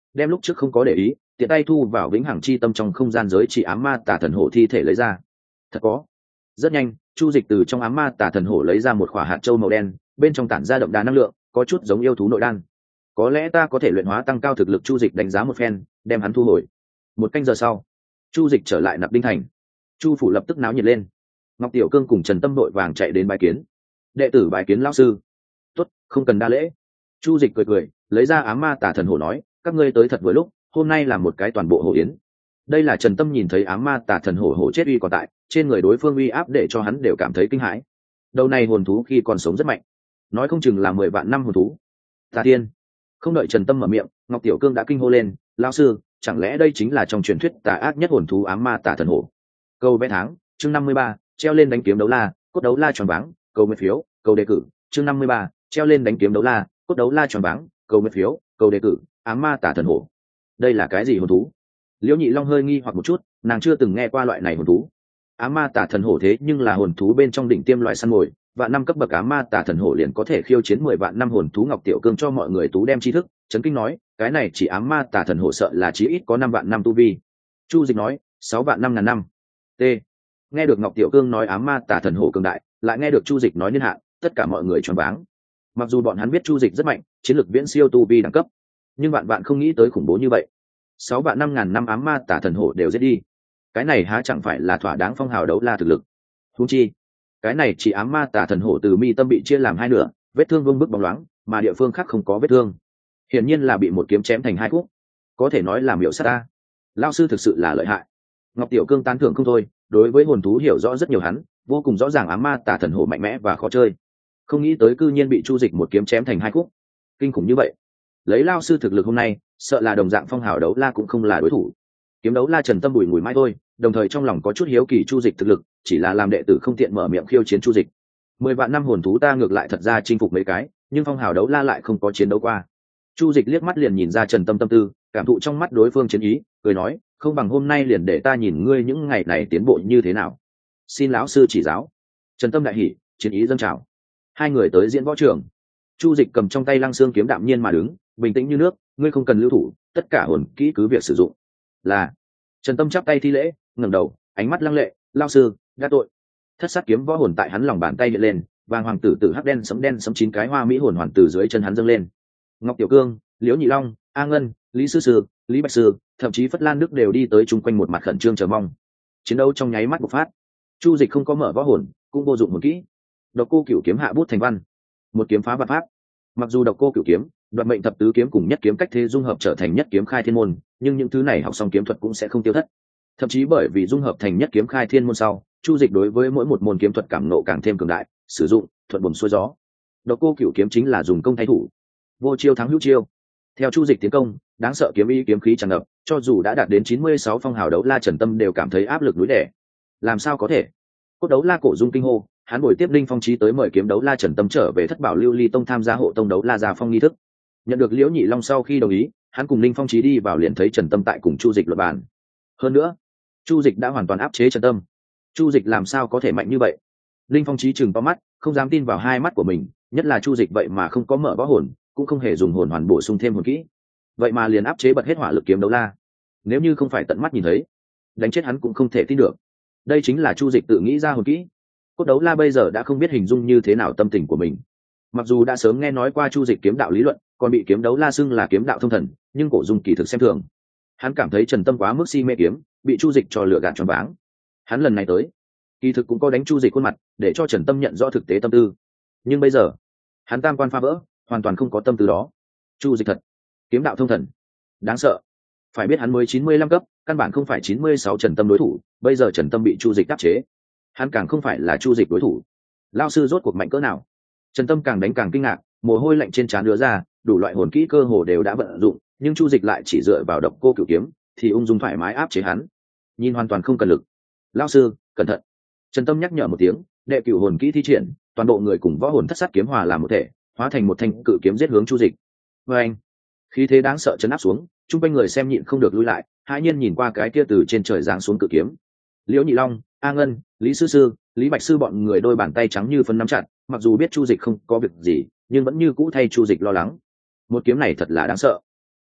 đem lúc trước không có để ý tiện tay thu vào vĩnh hằng chi tâm trong không gian giới chỉ ám ma tà thần hổ thi thể lấy ra. Thật có. Rất nhanh chu dịch từ trong ám ma tà thần hổ lấy ra một quả hạt châu màu đen, bên trong tản ra đậm đà năng lượng, có chút giống yêu thú nội đan. Có lẽ ta có thể luyện hóa tăng cao thực lực. Chu dịch đánh giá một phen, đem hắn thu hồi. Một canh giờ sau chu dịch trở lại Nạp Đinh Thành. Chu phủ lập tức náo nhiệt lên. Ngọc Tiểu Cương cùng Trần Tâm đội vàng chạy đến bái kiến. Đệ tử bái kiến lão sư. Tốt, không cần đa lễ. Chu dịch cười cười, lấy ra ám ma tà thần hổ nói, các ngươi tới thật vừa lúc, hôm nay là một cái toàn bộ hổ yến. Đây là Trần Tâm nhìn thấy ám ma tà thần hổ hổ chết uy còn tại, trên người đối phương uy áp để cho hắn đều cảm thấy kinh hãi. Đầu này hồn thú khi còn sống rất mạnh, nói không chừng là mười vạn năm hồn thú. Tà tiên. Không đợi Trần Tâm mở miệng, Ngọc Tiểu Cương đã kinh hô lên, lão sư, chẳng lẽ đây chính là trong truyền thuyết tà ác nhất hồn thú ám ma tà thần hổ? Câu vẽ tháng, chương năm mươi ba, treo lên đánh kiếm đấu la, cốt đấu la tròn váng, câu nguyện phiếu, câu đề cử, chương năm mươi ba, treo lên đánh kiếm đấu la, cốt đấu la tròn váng, câu nguyện phiếu, câu đề cử, ám ma tà thần hổ. Đây là cái gì hồn thú? Liễu Nhị Long hơi nghi hoặc một chút, nàng chưa từng nghe qua loại này hồn thú. Ám ma tà thần hổ thế nhưng là hồn thú bên trong đỉnh tiêm loại săn mồi, vạn năm cấp bậc ám ma tà thần hổ liền có thể khiêu chiến mười vạn năm hồn thú. Ngọc Tiểu Cương cho mọi người tú đem tri thức, chấn kinh nói, cái này chỉ ám ma tà thần hổ sợ là chí ít có năm vạn năm tu vi. Chu dịch nói, sáu vạn năm ngàn năm. T. Nghe được Ngọc Tiểu Cương nói ám ma tà thần hổ cường đại, lại nghe được Chu dịch nói niên hạn, tất cả mọi người choáng váng. Mặc dù bọn hắn biết Chu dịch rất mạnh, chiến lược viễn siêu tu vi đẳng cấp, nhưng bạn bạn không nghĩ tới khủng bố như vậy. Sáu vạn năm ngàn năm ám ma tà thần hổ đều giết đi, cái này há chẳng phải là thỏa đáng phong hào đấu la thực lực? Huống chi cái này chỉ ám ma tà thần hổ từ mi tâm bị chia làm hai nửa, vết thương vương bức bóng loáng, mà địa phương khác không có vết thương, hiển nhiên là bị một kiếm chém thành hai khúc, có thể nói là miểu sát ta. Lão sư thực sự là lợi hại. Ngọc Tiểu Cương tán thưởng không thôi, đối với hồn thú hiểu rõ rất nhiều, hắn vô cùng rõ ràng ám ma tà thần hổ mạnh mẽ và khó chơi, không nghĩ tới cư nhiên bị Chu dịch một kiếm chém thành hai khúc, kinh khủng như vậy. Lấy Lão sư thực lực hôm nay, sợ là đồng dạng phong hào đấu la cũng không là đối thủ. Kiếm đấu la Trần Tâm bùi ngùi mãi thôi, đồng thời trong lòng có chút hiếu kỳ Chu dịch thực lực, chỉ là làm đệ tử không tiện mở miệng khiêu chiến Chu dịch. Mười vạn năm hồn thú ta ngược lại thật ra chinh phục mấy cái, nhưng phong hào đấu la lại không có chiến đấu qua. Chu dịch liếc mắt liền nhìn ra Trần Tâm tâm tư, cảm thụ trong mắt đối phương chiến ý, cười nói, không bằng hôm nay liền để ta nhìn ngươi những ngày này tiến bộ như thế nào. Xin lão sư chỉ giáo. Trần Tâm đại hỉ, chiến ý dâng trào. Hai người tới diễn võ trường. Chu dịch cầm trong tay lăng xương kiếm đạm nhiên mà đứng, bình tĩnh như nước, ngươi không cần lưu thủ, tất cả hồn kỹ cứ việc sử dụng. Là. Trần Tâm chắp tay thi lễ, ngẩng đầu, ánh mắt lăng lệ, lao sư, đã tội. Thất sát kiếm võ hồn tại hắn lòng bàn tay hiện lên, vàng hoàng tử tử hắc đen sấm đen sấm chín cái hoa mỹ hồn hoàn từ dưới chân hắn dâng lên. Ngọc Tiểu Cương, Liễu Nhị Long, A Ngân, Lý Sư Sư, Lý Bạch Sư, thậm chí Phất Lan Đức đều đi tới chung quanh một mặt khẩn trương chờ mong. Chiến đấu trong nháy mắt bộc phát. Chu dịch không có mở võ hồn, cũng vô dụng hồn kỹ. Độc Cô Cửu kiếm hạ bút thành văn, một kiếm phá vạn pháp. Mặc dù Độc Cô Cửu kiếm, Đoạt mệnh thập tứ kiếm cùng nhất kiếm cách thế dung hợp trở thành nhất kiếm khai thiên môn, nhưng những thứ này học xong kiếm thuật cũng sẽ không tiêu thất. Thậm chí bởi vì dung hợp thành nhất kiếm khai thiên môn sau, Chu dịch đối với mỗi một môn kiếm thuật cảm nộ càng thêm cường đại, sử dụng thuận buồm xuôi gió. Độc Cô Cửu kiếm chính là dùng công thay thủ, vô chiêu thắng hữu chiêu. Theo Chu dịch tiến công, đáng sợ kiếm ý kiếm khí tràn ngập, cho dù đã đạt đến chín mươi sáu phong hào đấu la Trần Tâm đều cảm thấy áp lực núi đè. Làm sao có thể? Cốt đấu la Cổ Dung kinh hô, hắn buổi tiếp Linh Phong Chí tới mời kiếm đấu la Trần Tâm trở về Thất Bảo Lưu Ly Tông tham gia hộ tông đấu la Gia Phong nghi thức. Nhận được Liễu Nhị Long sau khi đồng ý, hắn cùng Linh Phong Chí đi vào liền thấy Trần Tâm tại cùng Chu dịch luận bàn. Hơn nữa, Chu dịch đã hoàn toàn áp chế Trần Tâm. Chu dịch làm sao có thể mạnh như vậy? Linh Phong Chí trừng to mắt, không dám tin vào hai mắt của mình, nhất là Chu dịch vậy mà không có mở võ hồn, cũng không hề dùng hồn hoàn bổ sung thêm hồn kỹ, vậy mà liền áp chế bật hết hỏa lực kiếm đấu la. Nếu như không phải tận mắt nhìn thấy, đánh chết hắn cũng không thể tin được. Đây chính là Chu dịch tự nghĩ ra hồn kỹ. Cốt đấu la bây giờ đã không biết hình dung như thế nào tâm tình của mình. Mặc dù đã sớm nghe nói qua Chu dịch kiếm đạo lý luận, còn bị kiếm đấu la xưng là kiếm đạo thông thần, nhưng Cổ Dung kỳ thực xem thường. Hắn cảm thấy Trần Tâm quá mức si mê kiếm, bị Chu dịch cho lừa gạt choáng váng. Hắn lần này tới, kỳ thực cũng có đánh Chu dịch khuôn mặt, để cho Trần Tâm nhận rõ thực tế tâm tư. Nhưng bây giờ, hắn tam quan phá vỡ, hoàn toàn không có tâm tư đó. Chu dịch thật, kiếm đạo thông thần, đáng sợ. Phải biết hắn mới chín mươi lăm cấp, căn bản không phải chín mươi sáu Trần Tâm đối thủ, bây giờ Trần Tâm bị Chu dịch áp chế, hắn càng không phải là Chu dịch đối thủ. Lão sư rốt cuộc mạnh cỡ nào? Trần Tâm càng đánh càng kinh ngạc, mồ hôi lạnh trên trán đưa ra, đủ loại hồn kỹ cơ hồ đều đã vận dụng, nhưng Chu dịch lại chỉ dựa vào Độc Cô Cửu kiếm, thì ung dung thoải mái áp chế hắn, nhìn hoàn toàn không cần lực. Lão sư, cẩn thận! Trần Tâm nhắc nhở một tiếng, đệ cửu hồn kỹ thi triển, toàn bộ người cùng võ hồn thất sát kiếm hòa làm một thể, hóa thành một thanh cự kiếm giết hướng Chu dịch. Và anh, khí thế đáng sợ chấn áp xuống, chung quanh người xem nhịn không được lùi lại, hãi nhiên nhìn qua cái kia từ trên trời giáng xuống cự kiếm. Liễu Nhị Long, A Ngân, Lý Sư Sư, Lý Bạch Sư bọn người đôi bàn tay trắng như phấn nắm chặt, mặc dù biết Chu dịch không có việc gì, nhưng vẫn như cũ thay Chu dịch lo lắng. Một kiếm này thật là đáng sợ.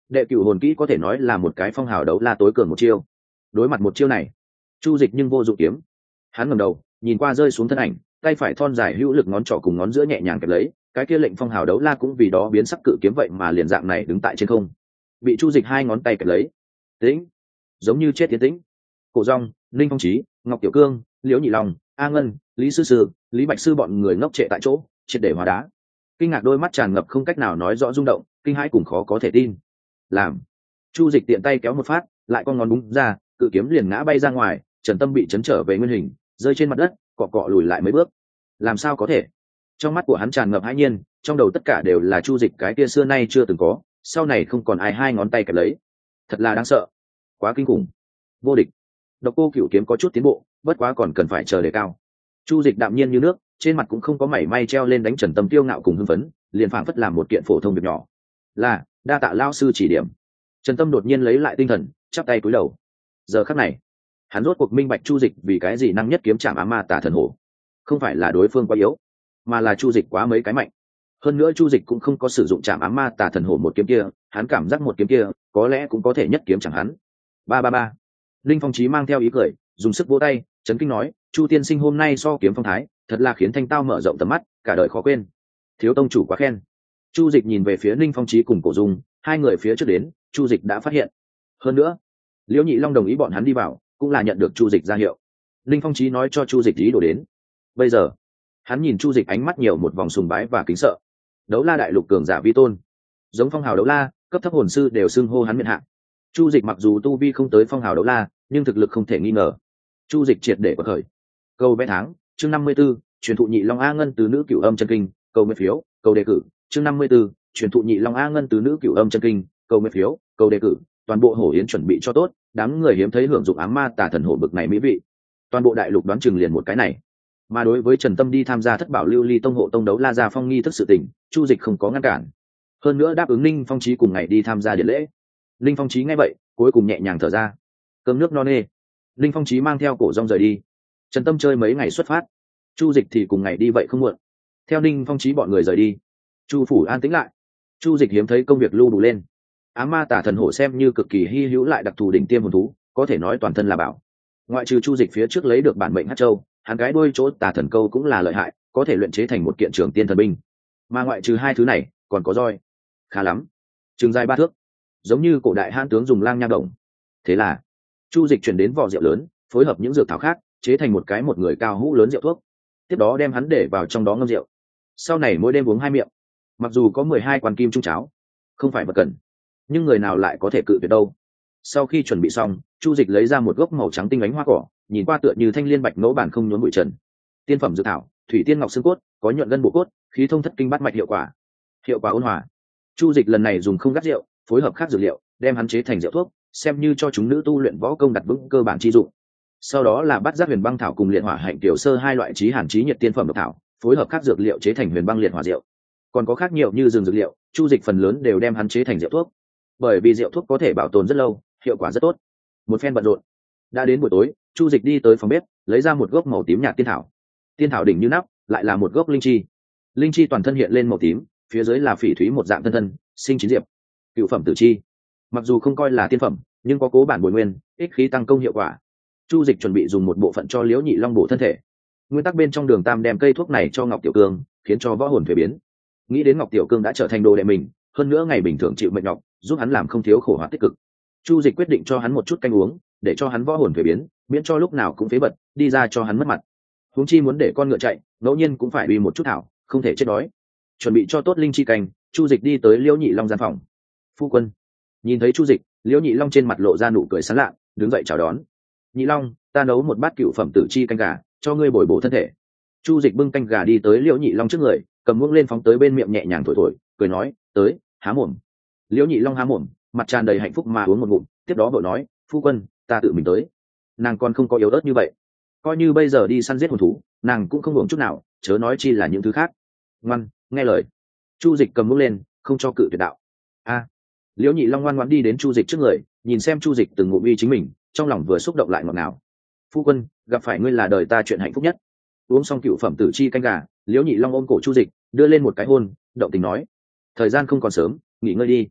đệ cửu hồn kỹ có thể nói là một cái phong hào đấu la tối cường một chiêu. Đối mặt một chiêu này, chu dịch nhưng vô dụng kiếm. Hắn ngẩng đầu nhìn qua rơi xuống thân ảnh, tay phải thon dài hữu lực ngón trỏ cùng ngón giữa nhẹ nhàng kẹp lấy, cái kia lệnh phong hào đấu la cũng vì đó biến sắc cự kiếm vậy mà liền dạng này đứng tại trên không, bị chu dịch hai ngón tay kẹp lấy. Tĩnh, giống như chết tiến tĩnh. Cổ Dung, Linh Phong Chí, Ngọc Tiểu Cương, Liễu Nhị Long, A Ngân, Lý Sư Sư, Lý Bạch Sư bọn người ngốc trệ tại chỗ, triệt để hóa đá. Kinh ngạc đôi mắt tràn ngập không cách nào nói rõ rung động, kinh hãi cùng khó có thể tin. Làm, chu dịch tiện tay kéo một phát, lại con ngón búng ra, cự kiếm liền ngã bay ra ngoài, Trần Tâm bị chấn trở về nguyên hình, rơi trên mặt đất, cọ cọ lùi lại mấy bước. Làm sao có thể? Trong mắt của hắn tràn ngập hãi nhiên, trong đầu tất cả đều là chu dịch cái kia xưa nay chưa từng có, sau này không còn ai hai ngón tay kẹp lấy. Thật là đáng sợ, quá kinh khủng. Vô địch. Độc Cô Cửu kiếm có chút tiến bộ, bất quá còn cần phải chờ đề cao. Chu dịch đạm nhiên như nước, trên mặt cũng không có mảy may treo lên đánh Trần Tâm tiêu ngạo cùng hưng phấn, liền phảng phất làm một kiện phổ thông việc nhỏ. Là, đa tạ lao sư chỉ điểm. Trần Tâm đột nhiên lấy lại tinh thần, chắp tay cúi đầu. Giờ khắc này, hắn rốt cuộc minh bạch chu dịch vì cái gì năng nhất kiếm chạm ám ma tả thần hổ. Không phải là đối phương quá yếu, mà là chu dịch quá mấy cái mạnh. Hơn nữa chu dịch cũng không có sử dụng chạm ám ma tả thần hổ một kiếm kia, hắn cảm giác một kiếm kia có lẽ cũng có thể nhất kiếm chẳng hắn. Ba ba ba. Linh Phong Chí mang theo ý cười, dùng sức vỗ tay, chấn kinh nói, chu tiên sinh hôm nay so kiếm phong thái, thật là khiến thanh tao mở rộng tầm mắt, cả đời khó quên. Thiếu tông chủ quá khen. Chu dịch nhìn về phía Linh Phong Chí cùng Cổ Dung, hai người phía trước đến, chu dịch đã phát hiện. Hơn nữa, Liễu Nhị Long đồng ý bọn hắn đi vào, cũng là nhận được chu dịch ra hiệu. Linh Phong Chí nói cho chu dịch ý đồ đến. Bây giờ, hắn nhìn chu dịch ánh mắt nhiều một vòng sùng bái và kính sợ. Đấu la đại lục cường giả vi tôn, giống phong hào đấu la, cấp thấp hồn sư đều xưng hô hắn miện hạ. Chu dịch mặc dù tu vi không tới phong hào đấu la, nhưng thực lực không thể nghi ngờ. Chu dịch triệt để có thời. Câu vẽ tháng, chương năm mươi 54, truyền thụ nhị long A Ngân từ nữ cửu âm chân kinh, câu nguyện phiếu, câu đề cử, chương năm mươi 54, truyền thụ nhị long A Ngân từ nữ cửu âm chân kinh, câu nguyện phiếu, câu đề cử. Toàn bộ hổ yến chuẩn bị cho tốt, đám người hiếm thấy hưởng dụng ám ma tà thần hổ bực này mỹ vị. Toàn bộ đại lục đoán chừng liền một cái này. Mà đối với Trần Tâm đi tham gia thất bảo lưu ly tông hộ tông đấu la gia phong nghi thức sự tình, chu dịch không có ngăn cản. Hơn nữa đáp ứng Ninh Phong Chí cùng ngày đi tham gia điện lễ. Ninh Phong Chí nghe vậy, cuối cùng nhẹ nhàng thở ra. Cơm nước no nê, Ninh Phong Chí mang theo Cổ Dung rời đi. Trần Tâm chơi mấy ngày xuất phát, chu dịch thì cùng ngày đi vậy không muộn. Theo Ninh Phong Chí bọn người rời đi, chu phủ an tĩnh lại. Chu dịch hiếm thấy công việc lưu đủ lên. Ám ma tả thần hổ xem như cực kỳ hy hữu lại đặc thù đỉnh tiêm hồn thú, có thể nói toàn thân là bảo. Ngoại trừ chu dịch phía trước lấy được bản mệnh hắc châu, hắn cái đuôi chỗ tà thần câu cũng là lợi hại, có thể luyện chế thành một kiện trường tiên thần binh. Mà ngoại trừ hai thứ này, còn có roi, khá lắm, trường dài ba thước, giống như cổ đại hãn tướng dùng lang nha đồng. Thế là chu dịch chuyển đến vỏ rượu lớn, phối hợp những dược thảo khác, chế thành một cái một người cao hũ lớn rượu thuốc. Tiếp đó đem hắn để vào trong đó ngâm rượu. Sau này mỗi đêm uống hai miệng. Mặc dù có mười hai quan kim trung cháo, không phải vật cần, nhưng người nào lại có thể cự tuyệt đâu. Sau khi chuẩn bị xong, chu dịch lấy ra một gốc màu trắng tinh ánh hoa cỏ, nhìn qua tựa như thanh liên bạch ngẫu bản không nhốn bụi trần. Tiên phẩm dược thảo, thủy tiên ngọc xương cốt, có nhuận gân bộ cốt, khí thông thất kinh bát mạch hiệu quả. Hiệu quả ôn hòa. Chu dịch lần này dùng không gắt rượu, phối hợp khác dược liệu, đem hắn chế thành rượu thuốc, xem như cho chúng nữ tu luyện võ công đặt vững cơ bản chi dụng. Sau đó là bát giác huyền băng thảo cùng liệt hỏa hạnh tiểu sơ hai loại chí hàn chí nhiệt tiên phẩm độc thảo, phối hợp khác dược liệu chế thành huyền băng liệt hỏa rượu. Còn có khác nhiều như rừng dược liệu, chu dịch phần lớn đều đem hắn chế thành rượu thuốc. Bởi vì rượu thuốc có thể bảo tồn rất lâu, hiệu quả rất tốt. Một phen bận rộn, đã đến buổi tối, chu dịch đi tới phòng bếp, lấy ra một gốc màu tím nhạt tiên thảo. Tiên thảo đỉnh như nắp, lại là một gốc linh chi. Linh chi toàn thân hiện lên màu tím, phía dưới là phỉ thúy một dạng thân thân, sinh chín diệp. Cựu phẩm tử chi, mặc dù không coi là tiên phẩm, nhưng có cố bản bồi nguyên, ích khí tăng công hiệu quả. Chu dịch chuẩn bị dùng một bộ phận cho Liễu Nhị Long bổ thân thể. Nguyên tắc bên trong Đường Tam đem cây thuốc này cho Ngọc Tiểu Cương, khiến cho võ hồn thuế biến. Nghĩ đến Ngọc Tiểu Cương đã trở thành đồ đệ mình, hơn nữa ngày bình thường chịu mệnh nhọc, giúp hắn làm không thiếu khổ hoạt tích cực. Chu dịch quyết định cho hắn một chút canh uống, để cho hắn võ hồn thuế biến, miễn cho lúc nào cũng phế bật, đi ra cho hắn mất mặt. Huống chi muốn để con ngựa chạy, ngẫu nhiên cũng phải uy một chút thảo, không thể chết đói. Chuẩn bị cho tốt linh chi canh, chu dịch đi tới Liễu Nhị Long gian phòng. Phu quân. Nhìn thấy chu dịch, Liễu Nhị Long trên mặt lộ ra nụ cười sán lạ, đứng dậy chào đón. Nhị Long, ta nấu một bát cựu phẩm tử chi canh gà, cho ngươi bồi bổ thân thể. Chu dịch bưng canh gà đi tới Liễu Nhị Long trước người, cầm muỗng lên phóng tới bên miệng nhẹ nhàng thổi thổi, cười nói, tới, há mồm. Liễu Nhị Long há mồm, mặt tràn đầy hạnh phúc mà uống một ngụm, tiếp đó vội nói, phu quân, ta tự mình tới. Nàng còn không có yếu ớt như vậy, coi như bây giờ đi săn giết hồn thú, nàng cũng không uống chút nào, chớ nói chi là những thứ khác. Ngoan, nghe lời. Chu dịch cầm muỗng lên, không cho cự tuyệt đạo. A. Liễu Nhị Long ngoan ngoãn đi đến chu dịch trước người, nhìn xem chu dịch từng ngụm uy chính mình, trong lòng vừa xúc động lại ngọt ngào. Phu quân, gặp phải ngươi là đời ta chuyện hạnh phúc nhất. Uống xong cựu phẩm tử chi canh gà, Liễu Nhị Long ôm cổ chu dịch, đưa lên một cái hôn, động tình nói, thời gian không còn sớm, nghỉ ngơi đi.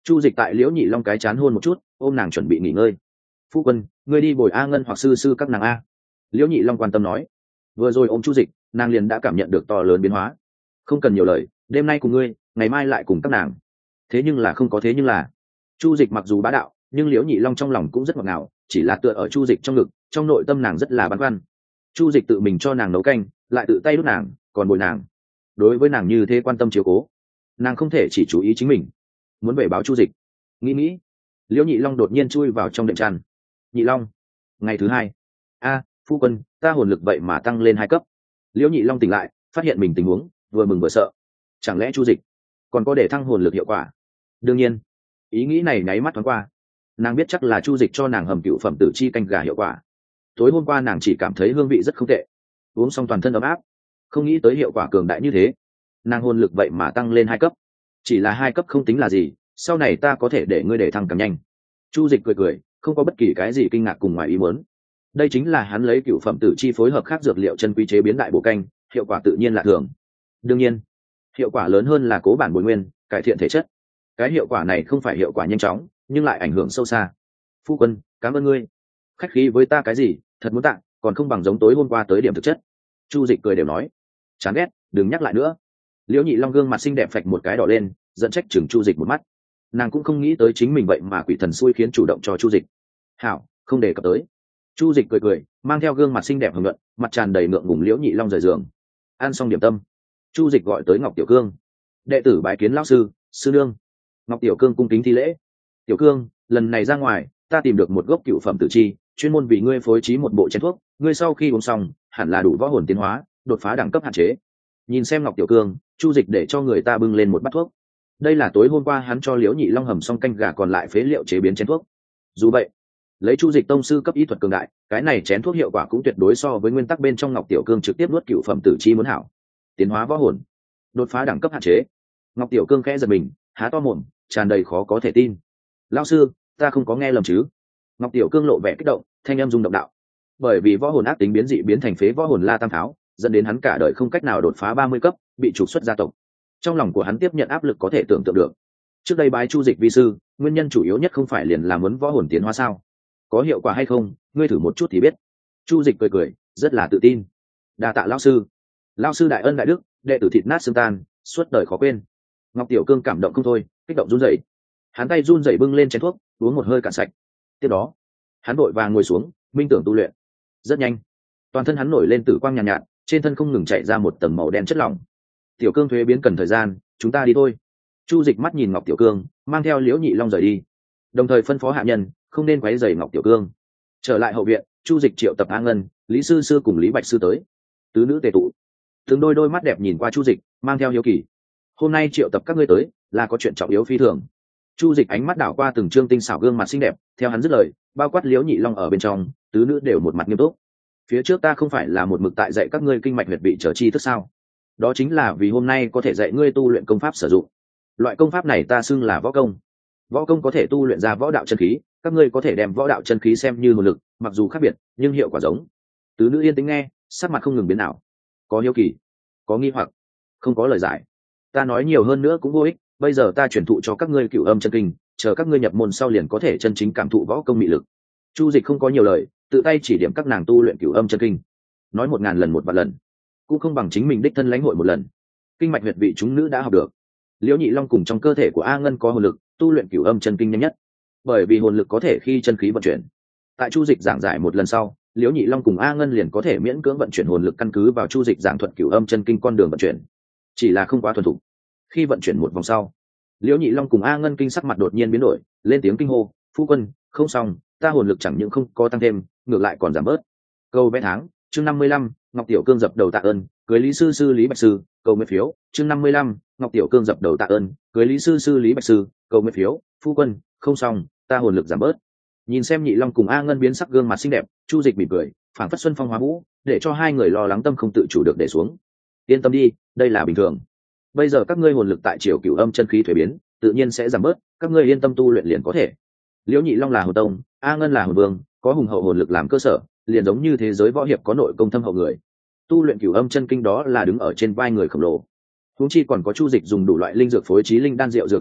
Chu Dịch tại Liễu Nhị Long cái chán hôn một chút, ôm nàng chuẩn bị nghỉ ngơi. Phu quân, ngươi đi bồi A Ngân hoặc sư sư các nàng a. Liễu Nhị Long quan tâm nói. Vừa rồi ôm Chu Dịch, nàng liền đã cảm nhận được to lớn biến hóa. Không cần nhiều lời, đêm nay cùng ngươi, ngày mai lại cùng các nàng. Thế nhưng là không có thế nhưng là. Chu Dịch mặc dù bá đạo, nhưng Liễu Nhị Long trong lòng cũng rất ngọt ngào, chỉ là tựa ở Chu Dịch trong ngực, trong nội tâm nàng rất là băn khoăn. Chu Dịch tự mình cho nàng nấu canh, lại tự tay đút nàng, còn bồi nàng. Đối với nàng như thế quan tâm chiếu cố, nàng không thể chỉ chú ý chính mình, muốn về báo Chu Dịch. Nghĩ nghĩ, Liễu Nhị Long đột nhiên chui vào trong đệm chăn. Nhị Long, ngày thứ hai. A, phu quân, ta hồn lực vậy mà tăng lên hai cấp. Liễu Nhị Long tỉnh lại, phát hiện mình tình huống, vừa mừng vừa sợ. Chẳng lẽ Chu Dịch còn có để thăng hồn lực hiệu quả? Đương nhiên, ý nghĩ này nháy mắt thoáng qua. Nàng biết chắc là Chu Dịch cho nàng hầm cựu phẩm tử chi canh gà hiệu quả. Tối hôm qua nàng chỉ cảm thấy hương vị rất không tệ, uống xong toàn thân ấm áp, không nghĩ tới hiệu quả cường đại như thế. Nàng hồn lực vậy mà tăng lên hai cấp. Chỉ là hai cấp không tính là gì, sau này ta có thể để ngươi để thăng càng nhanh. Chu Dịch cười cười, không có bất kỳ cái gì kinh ngạc cùng ngoài ý muốn. Đây chính là hắn lấy cựu phẩm tử chi phối hợp khác dược liệu chân quý chế biến đại bổ canh, hiệu quả tự nhiên là thường. Đương nhiên, hiệu quả lớn hơn là cố bản bồi nguyên, cải thiện thể chất. Cái hiệu quả này không phải hiệu quả nhanh chóng, nhưng lại ảnh hưởng sâu xa. Phu quân, cảm ơn ngươi. Khách khí với ta cái gì, thật muốn tặng, còn không bằng giống tối hôm qua tới điểm thực chất. Chu Dịch cười đều nói. Chán ghét, đừng nhắc lại nữa. Liễu Nhị Long gương mặt xinh đẹp phạch một cái đỏ lên, dẫn trách chừng Chu Dịch một mắt. Nàng cũng không nghĩ tới chính mình vậy mà quỷ thần xui khiến chủ động cho Chu Dịch. Hảo, không đề cập tới. Chu Dịch cười cười, mang theo gương mặt xinh đẹp hưởng luận, mặt tràn đầy ngượng ngùng. Liễu Nhị Long rời giường, ăn xong điểm tâm, Chu Dịch gọi tới Ngọc Tiểu Cương. Đệ tử bái kiến lão sư, sư nương. Ngọc Tiểu Cương cung kính thi lễ. Tiểu Cương, lần này ra ngoài, ta tìm được một gốc cựu phẩm tử chi, chuyên môn vì ngươi phối trí một bộ chén thuốc, ngươi sau khi uống xong, hẳn là đủ võ hồn tiến hóa, đột phá đẳng cấp hạn chế. Nhìn xem Ngọc Tiểu Cương, Chu Dịch để cho người ta bưng lên một bát thuốc. Đây là tối hôm qua hắn cho Liễu Nhị Long hầm xong canh gà còn lại phế liệu chế biến chén thuốc. Dù vậy, lấy Chu Dịch tông sư cấp y thuật cường đại, cái này chén thuốc hiệu quả cũng tuyệt đối so với nguyên tắc bên trong Ngọc Tiểu Cương trực tiếp nuốt cựu phẩm tử chi muốn hảo. Tiến hóa võ hồn, đột phá đẳng cấp hạn chế. Ngọc Tiểu Cương khẽ giật mình, há to mồm, tràn đầy khó có thể tin. Lão sư, ta không có nghe lầm chứ? Ngọc Tiểu Cương lộ vẻ kích động, thanh âm rung động đạo. Bởi vì võ hồn ác tính biến dị biến thành phế võ hồn La Tam Tháo, dẫn đến hắn cả đời không cách nào đột phá ba mươi cấp, bị trục xuất gia tộc. Trong lòng của hắn tiếp nhận áp lực có thể tưởng tượng được. Trước đây bái Chu Dịch vi sư, nguyên nhân chủ yếu nhất không phải liền là muốn võ hồn tiến hóa sao? Có hiệu quả hay không, ngươi thử một chút thì biết. Chu Dịch cười cười, rất là tự tin. Đa tạ lão sư. Lão sư đại ân đại đức, đệ tử thịt nát xương tan, suốt đời khó quên. Ngọc Tiểu Cương cảm động không thôi, kích động run rẩy. Hắn tay run rẩy bưng lên chén thuốc, uống một hơi cạn sạch. Tiếp đó, hắn vội vàng ngồi xuống, minh tưởng tu luyện. Rất nhanh, toàn thân hắn nổi lên tử quang nhàn nhạt, nhạt, trên thân không ngừng chạy ra một tầng màu đen chất lỏng. Tiểu Cương thuế biến cần thời gian, chúng ta đi thôi. Chu Dịch mắt nhìn Ngọc Tiểu Cương, mang theo Liễu Nhị Long rời đi, đồng thời phân phó hạ nhân không nên quấy rầy Ngọc Tiểu Cương. Trở lại hậu viện, Chu Dịch triệu tập A Ngân, Lý sư sư cùng Lý Bạch sư tới. Tứ nữ tề tụ, từng đôi đôi mắt đẹp nhìn qua Chu Dịch, mang theo hiếu kỳ. Hôm nay triệu tập các ngươi tới, là có chuyện trọng yếu phi thường. Chu Dịch ánh mắt đảo qua từng trương tinh xảo gương mặt xinh đẹp, theo hắn dứt lời, bao quát Liễu Nhị Long ở bên trong, tứ nữ đều một mặt nghiêm túc. Phía trước ta không phải là một mực tại dạy các ngươi kinh mạch huyệt vị trở chi thức sao? Đó chính là vì hôm nay có thể dạy ngươi tu luyện công pháp sử dụng. Loại công pháp này ta xưng là võ công. Võ công có thể tu luyện ra võ đạo chân khí, các ngươi có thể đem võ đạo chân khí xem như hồn lực, mặc dù khác biệt, nhưng hiệu quả giống. Tứ nữ yên tĩnh nghe, sắc mặt không ngừng biến ảo. Có hiếu kỳ, có nghi hoặc, không có lời giải. Ta nói nhiều hơn nữa cũng vô ích, bây giờ ta truyền thụ cho các ngươi cửu âm chân kinh, chờ các ngươi nhập môn sau liền có thể chân chính cảm thụ võ công mị lực. Chu Dịch không có nhiều lời, tự tay chỉ điểm các nàng tu luyện cửu âm chân kinh. Nói một ngàn lần một vạn lần, cũng không bằng chính mình đích thân lãnh hội một lần. Kinh mạch huyệt vị chúng nữ đã học được. Liễu Nhị Long cùng trong cơ thể của A Ngân có hồn lực, tu luyện cửu âm chân kinh nhanh nhất, bởi vì hồn lực có thể khi chân khí vận chuyển. Tại Chu Dịch giảng giải một lần sau, Liễu Nhị Long cùng A Ngân liền có thể miễn cưỡng vận chuyển hồn lực căn cứ vào Chu Dịch giảng thuật cửu âm chân kinh con đường vận chuyển, chỉ là không quá thuần thục. Khi vận chuyển một vòng sau, Liễu Nhị Long cùng A Ngân kinh sắc mặt đột nhiên biến đổi, lên tiếng kinh hô: "Phu quân, không xong, ta hồn lực chẳng những không có tăng thêm, ngược lại còn giảm bớt." Câu vẽ tháng, chương năm mươi lăm, Ngọc Tiểu Cương dập đầu tạ ơn, cưới Lý sư sư Lý Bạch sư, câu mười phiếu, chương năm mươi lăm, Ngọc Tiểu Cương dập đầu tạ ơn, cưới Lý sư sư Lý Bạch sư, câu mười phiếu, phu quân, không xong, ta hồn lực giảm bớt. Nhìn xem Nhị Long cùng A Ngân biến sắc gương mặt xinh đẹp, Chu Dịch mỉm cười, phảng phất xuân phong hóa vũ, để cho hai người lo lắng tâm không tự chủ được để xuống. Yên tâm đi, đây là bình thường. Bây giờ các ngươi hồn lực tại chiều cửu âm chân khí thuế biến, tự nhiên sẽ giảm bớt, các ngươi yên tâm tu luyện liền có thể. Liễu Nhị Long là hồn tông, A Ngân là hồn vương, có hùng hậu hồn lực làm cơ sở, liền giống như thế giới võ hiệp có nội công thâm hậu người. Tu luyện cửu âm chân kinh đó là đứng ở trên vai người khổng lồ. Huống chi còn có Chu Dịch dùng đủ loại linh dược phối trí linh đan rượu dược phụ trợ,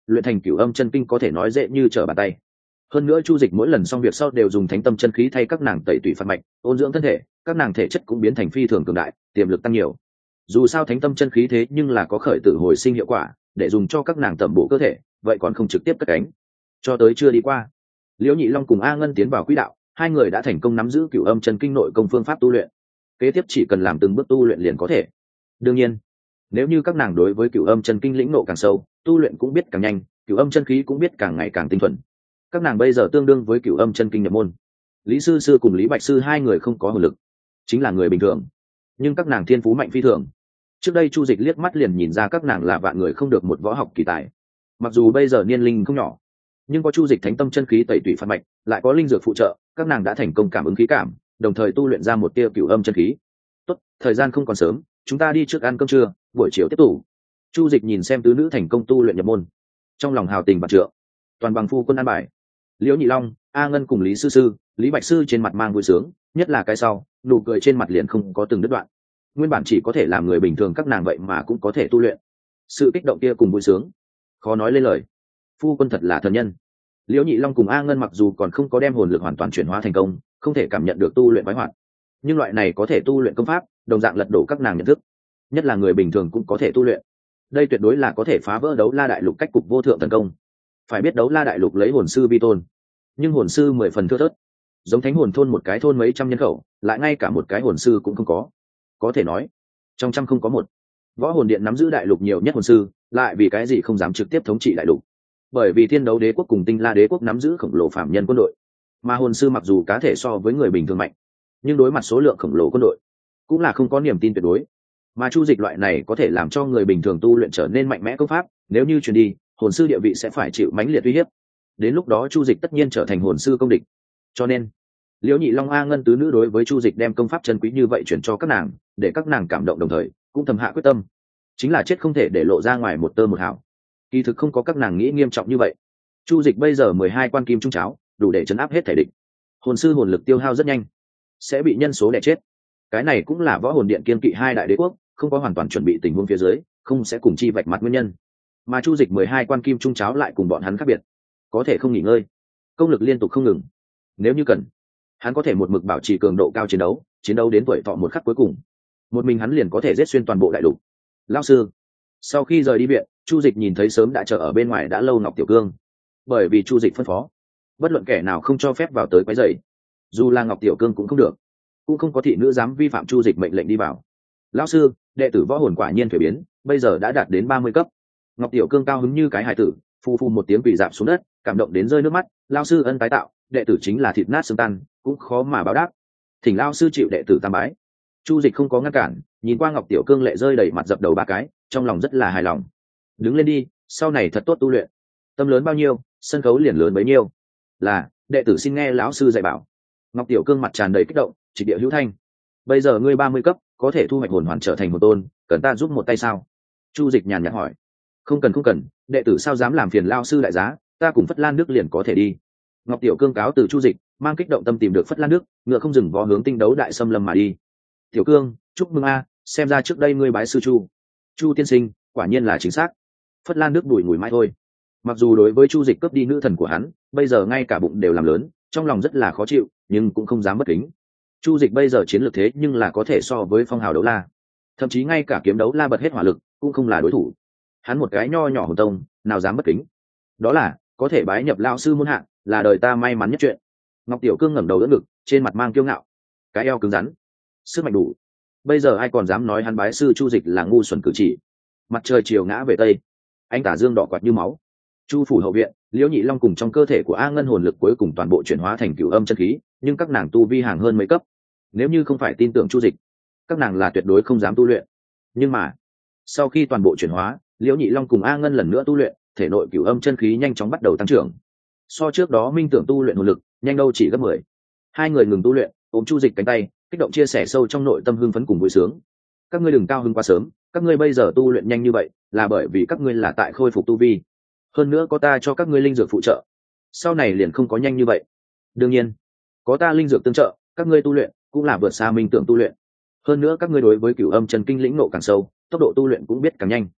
luyện thành cửu âm chân kinh có thể nói dễ như trở bàn tay. Hơn nữa Chu Dịch mỗi lần xong việc sau đều dùng thánh tâm chân khí thay các nàng tẩy tủy phạt mạch, ôn dưỡng thân thể, các nàng thể chất cũng biến thành phi thường cường đại, tiềm lực tăng nhiều. Dù sao thánh tâm chân khí thế nhưng là có khởi tử hồi sinh hiệu quả, để dùng cho các nàng tẩm bổ cơ thể, vậy còn không trực tiếp cất cánh. Cho tới chưa đi qua, Liễu Nhị Long cùng A Ngân tiến vào quỹ đạo, hai người đã thành công nắm giữ cửu âm chân kinh nội công phương pháp tu luyện. Kế tiếp chỉ cần làm từng bước tu luyện liền có thể. Đương nhiên, nếu như các nàng đối với cửu âm chân kinh lĩnh nộ càng sâu, tu luyện cũng biết càng nhanh, cửu âm chân khí cũng biết càng ngày càng tinh thuần. Các nàng bây giờ tương đương với cửu âm chân kinh nhập môn. Lý sư sư cùng Lý Bạch sư hai người không có hồn lực, chính là người bình thường, nhưng các nàng thiên phú mạnh phi thường. Trước đây Chu Dịch liếc mắt liền nhìn ra các nàng là vạn người không được một võ học kỳ tài. Mặc dù bây giờ niên linh không nhỏ, nhưng có Chu Dịch thánh tâm chân khí tẩy tủy phạt mạch, lại có linh dược phụ trợ, các nàng đã thành công cảm ứng khí cảm, đồng thời tu luyện ra một tia cửu âm chân khí. Tốt, thời gian không còn sớm, chúng ta đi trước ăn cơm trưa, buổi chiều tiếp tục. Chu Dịch nhìn xem tứ nữ thành công tu luyện nhập môn, trong lòng hào tình vạn trượng. Toàn bằng phu quân an bài. Liễu Nhị Long, A Ngân cùng Lý sư sư, Lý Bạch sư trên mặt mang vui sướng, nhất là cái sau, nụ cười trên mặt liền không có từng đứt đoạn. Nguyên bản chỉ có thể làm người bình thường các nàng vậy mà cũng có thể tu luyện. Sự kích động kia cùng vui sướng, khó nói lên lời. Phu quân thật là thần nhân. Liễu Nhị Long cùng A Ngân mặc dù còn không có đem hồn lực hoàn toàn chuyển hóa thành công, không thể cảm nhận được tu luyện quái hoạt, nhưng loại này có thể tu luyện công pháp, đồng dạng lật đổ các nàng nhận thức, nhất là người bình thường cũng có thể tu luyện. Đây tuyệt đối là có thể phá vỡ đấu la đại lục cách cục vô thượng thần công. Phải biết đấu la đại lục lấy hồn sư vi tôn, nhưng hồn sư mười phần thưa thớt, giống thánh hồn thôn một cái thôn mấy trăm nhân khẩu, lại ngay cả một cái hồn sư cũng không có. Có thể nói trong trăm không có một. Võ hồn điện nắm giữ đại lục nhiều nhất hồn sư, lại vì cái gì không dám trực tiếp thống trị đại lục? Bởi vì thiên đấu đế quốc cùng tinh la đế quốc nắm giữ khổng lồ phạm nhân quân đội, mà hồn sư mặc dù cá thể so với người bình thường mạnh, nhưng đối mặt số lượng khổng lồ quân đội cũng là không có niềm tin tuyệt đối. Mà Chu Dịch loại này có thể làm cho người bình thường tu luyện trở nên mạnh mẽ công pháp, nếu như truyền đi, hồn sư địa vị sẽ phải chịu mãnh liệt uy hiếp. Đến lúc đó Chu Dịch tất nhiên trở thành hồn sư công địch. Cho nên Liễu Nhị Long, A Ngân tứ nữ đối với Chu Dịch đem công pháp chân quý như vậy chuyển cho các nàng, để các nàng cảm động, đồng thời cũng thầm hạ quyết tâm, chính là chết không thể để lộ ra ngoài một tơ một hào. Kỳ thực không có các nàng nghĩ nghiêm trọng như vậy. Chu Dịch bây giờ mười hai quan kim trung cháo, đủ để chấn áp hết thể địch. Hồn sư hồn lực tiêu hao rất nhanh, sẽ bị nhân số đè chết. Cái này cũng là võ hồn điện kiên kỵ hai đại đế quốc, không có hoàn toàn chuẩn bị tình huống phía dưới, không sẽ cùng chi vạch mặt nguyên nhân. Mà Chu Dịch mười hai quan kim trung cháo lại cùng bọn hắn khác biệt, có thể không nghỉ ngơi, công lực liên tục không ngừng. Nếu như cần, hắn có thể một mực bảo trì cường độ cao chiến đấu, chiến đấu đến tuổi thọ một khắc cuối cùng. Một mình hắn liền có thể giết xuyên toàn bộ đại lục. Lão sư. Sau khi rời đi viện, Chu Dịch nhìn thấy sớm đã chờ ở bên ngoài đã lâu Ngọc Tiểu Cương. Bởi vì Chu Dịch phân phó, bất luận kẻ nào không cho phép vào tới quấy rầy. Dù là Ngọc Tiểu Cương cũng không được, cũng không có thị nữ dám vi phạm Chu Dịch mệnh lệnh đi vào. Lão sư, đệ tử võ hồn quả nhiên thay biến, bây giờ đã đạt đến ba mươi cấp. Ngọc Tiểu Cương cao hứng như cái hài tử, phu phu một tiếng quỳ rạp xuống đất, cảm động đến rơi nước mắt. Lão sư ân tái tạo, đệ tử chính là thịt nát xương tan, cũng khó mà báo đáp. Thỉnh lão sư chịu đệ tử tam bái. Chu Dịch không có ngăn cản, nhìn qua Ngọc Tiểu Cương lệ rơi đầy mặt, dập đầu ba cái, trong lòng rất là hài lòng. Đứng lên đi, sau này thật tốt tu luyện. Tâm lớn bao nhiêu, sân khấu liền lớn bấy nhiêu. Là, đệ tử xin nghe lão sư dạy bảo. Ngọc Tiểu Cương mặt tràn đầy kích động, trịch địa hữu thanh. Bây giờ ngươi ba mươi cấp, có thể thu hoạch hồn hoàn trở thành hồn tôn, cần ta giúp một tay sao? Chu Dịch nhàn nhạt hỏi. Không cần không cần, đệ tử sao dám làm phiền lão sư đại giá, ta cùng Phất Lan Đức liền có thể đi. Ngọc Tiểu Cương cáo từ Chu Dịch, mang kích động tâm tìm được Phất Lan Đức, ngựa không dừng vó hướng tinh đấu đại xâm lâm mà đi. Tiểu Cương, chúc mừng a, xem ra trước đây ngươi bái sư Chu. Chu tiên sinh, quả nhiên là chính xác. Phất Lan Đức đùi ngùi mãi thôi. Mặc dù đối với Chu Dịch cướp đi nữ thần của hắn, bây giờ ngay cả bụng đều làm lớn, trong lòng rất là khó chịu, nhưng cũng không dám bất kính. Chu Dịch bây giờ chiến lược thế nhưng là có thể so với phong hào đấu la, thậm chí ngay cả kiếm đấu la bật hết hỏa lực cũng không là đối thủ. Hắn một cái nho nhỏ hồn tông, nào dám bất kính. Đó là có thể bái nhập lão sư môn hạ, là đời ta may mắn nhất chuyện. Ngọc Tiểu Cương ngẩng đầu đỡ ngực, trên mặt mang kiêu ngạo, cái eo cứng rắn, sức mạnh đủ. Bây giờ ai còn dám nói hắn bái sư Chu Dịch là ngu xuẩn cử chỉ. Mặt trời chiều ngã về tây, anh tả dương đỏ quạt như máu. Chu phủ hậu viện, Liễu Nhị Long cùng trong cơ thể của A Ngân hồn lực cuối cùng toàn bộ chuyển hóa thành cửu âm chân khí, nhưng các nàng tu vi hàng hơn mấy cấp. Nếu như không phải tin tưởng Chu Dịch, các nàng là tuyệt đối không dám tu luyện. Nhưng mà, sau khi toàn bộ chuyển hóa, Liễu Nhị Long cùng A Ngân lần nữa tu luyện, thể nội cửu âm chân khí nhanh chóng bắt đầu tăng trưởng. So trước đó minh tưởng tu luyện hồn lực, nhanh đâu chỉ gấp mười. Hai người ngừng tu luyện, ôm Chu Dịch cánh tay, kích động chia sẻ sâu trong nội tâm hưng phấn cùng vui sướng. Các ngươi đừng cao hứng quá sớm, các ngươi bây giờ tu luyện nhanh như vậy, là bởi vì các ngươi là tại khôi phục tu vi. Hơn nữa có ta cho các ngươi linh dược phụ trợ, sau này liền không có nhanh như vậy. Đương nhiên, có ta linh dược tương trợ, các ngươi tu luyện cũng là vượt xa minh tưởng tu luyện. Hơn nữa các ngươi đối với cửu âm chân kinh lĩnh ngộ càng sâu, tốc độ tu luyện cũng biết càng nhanh.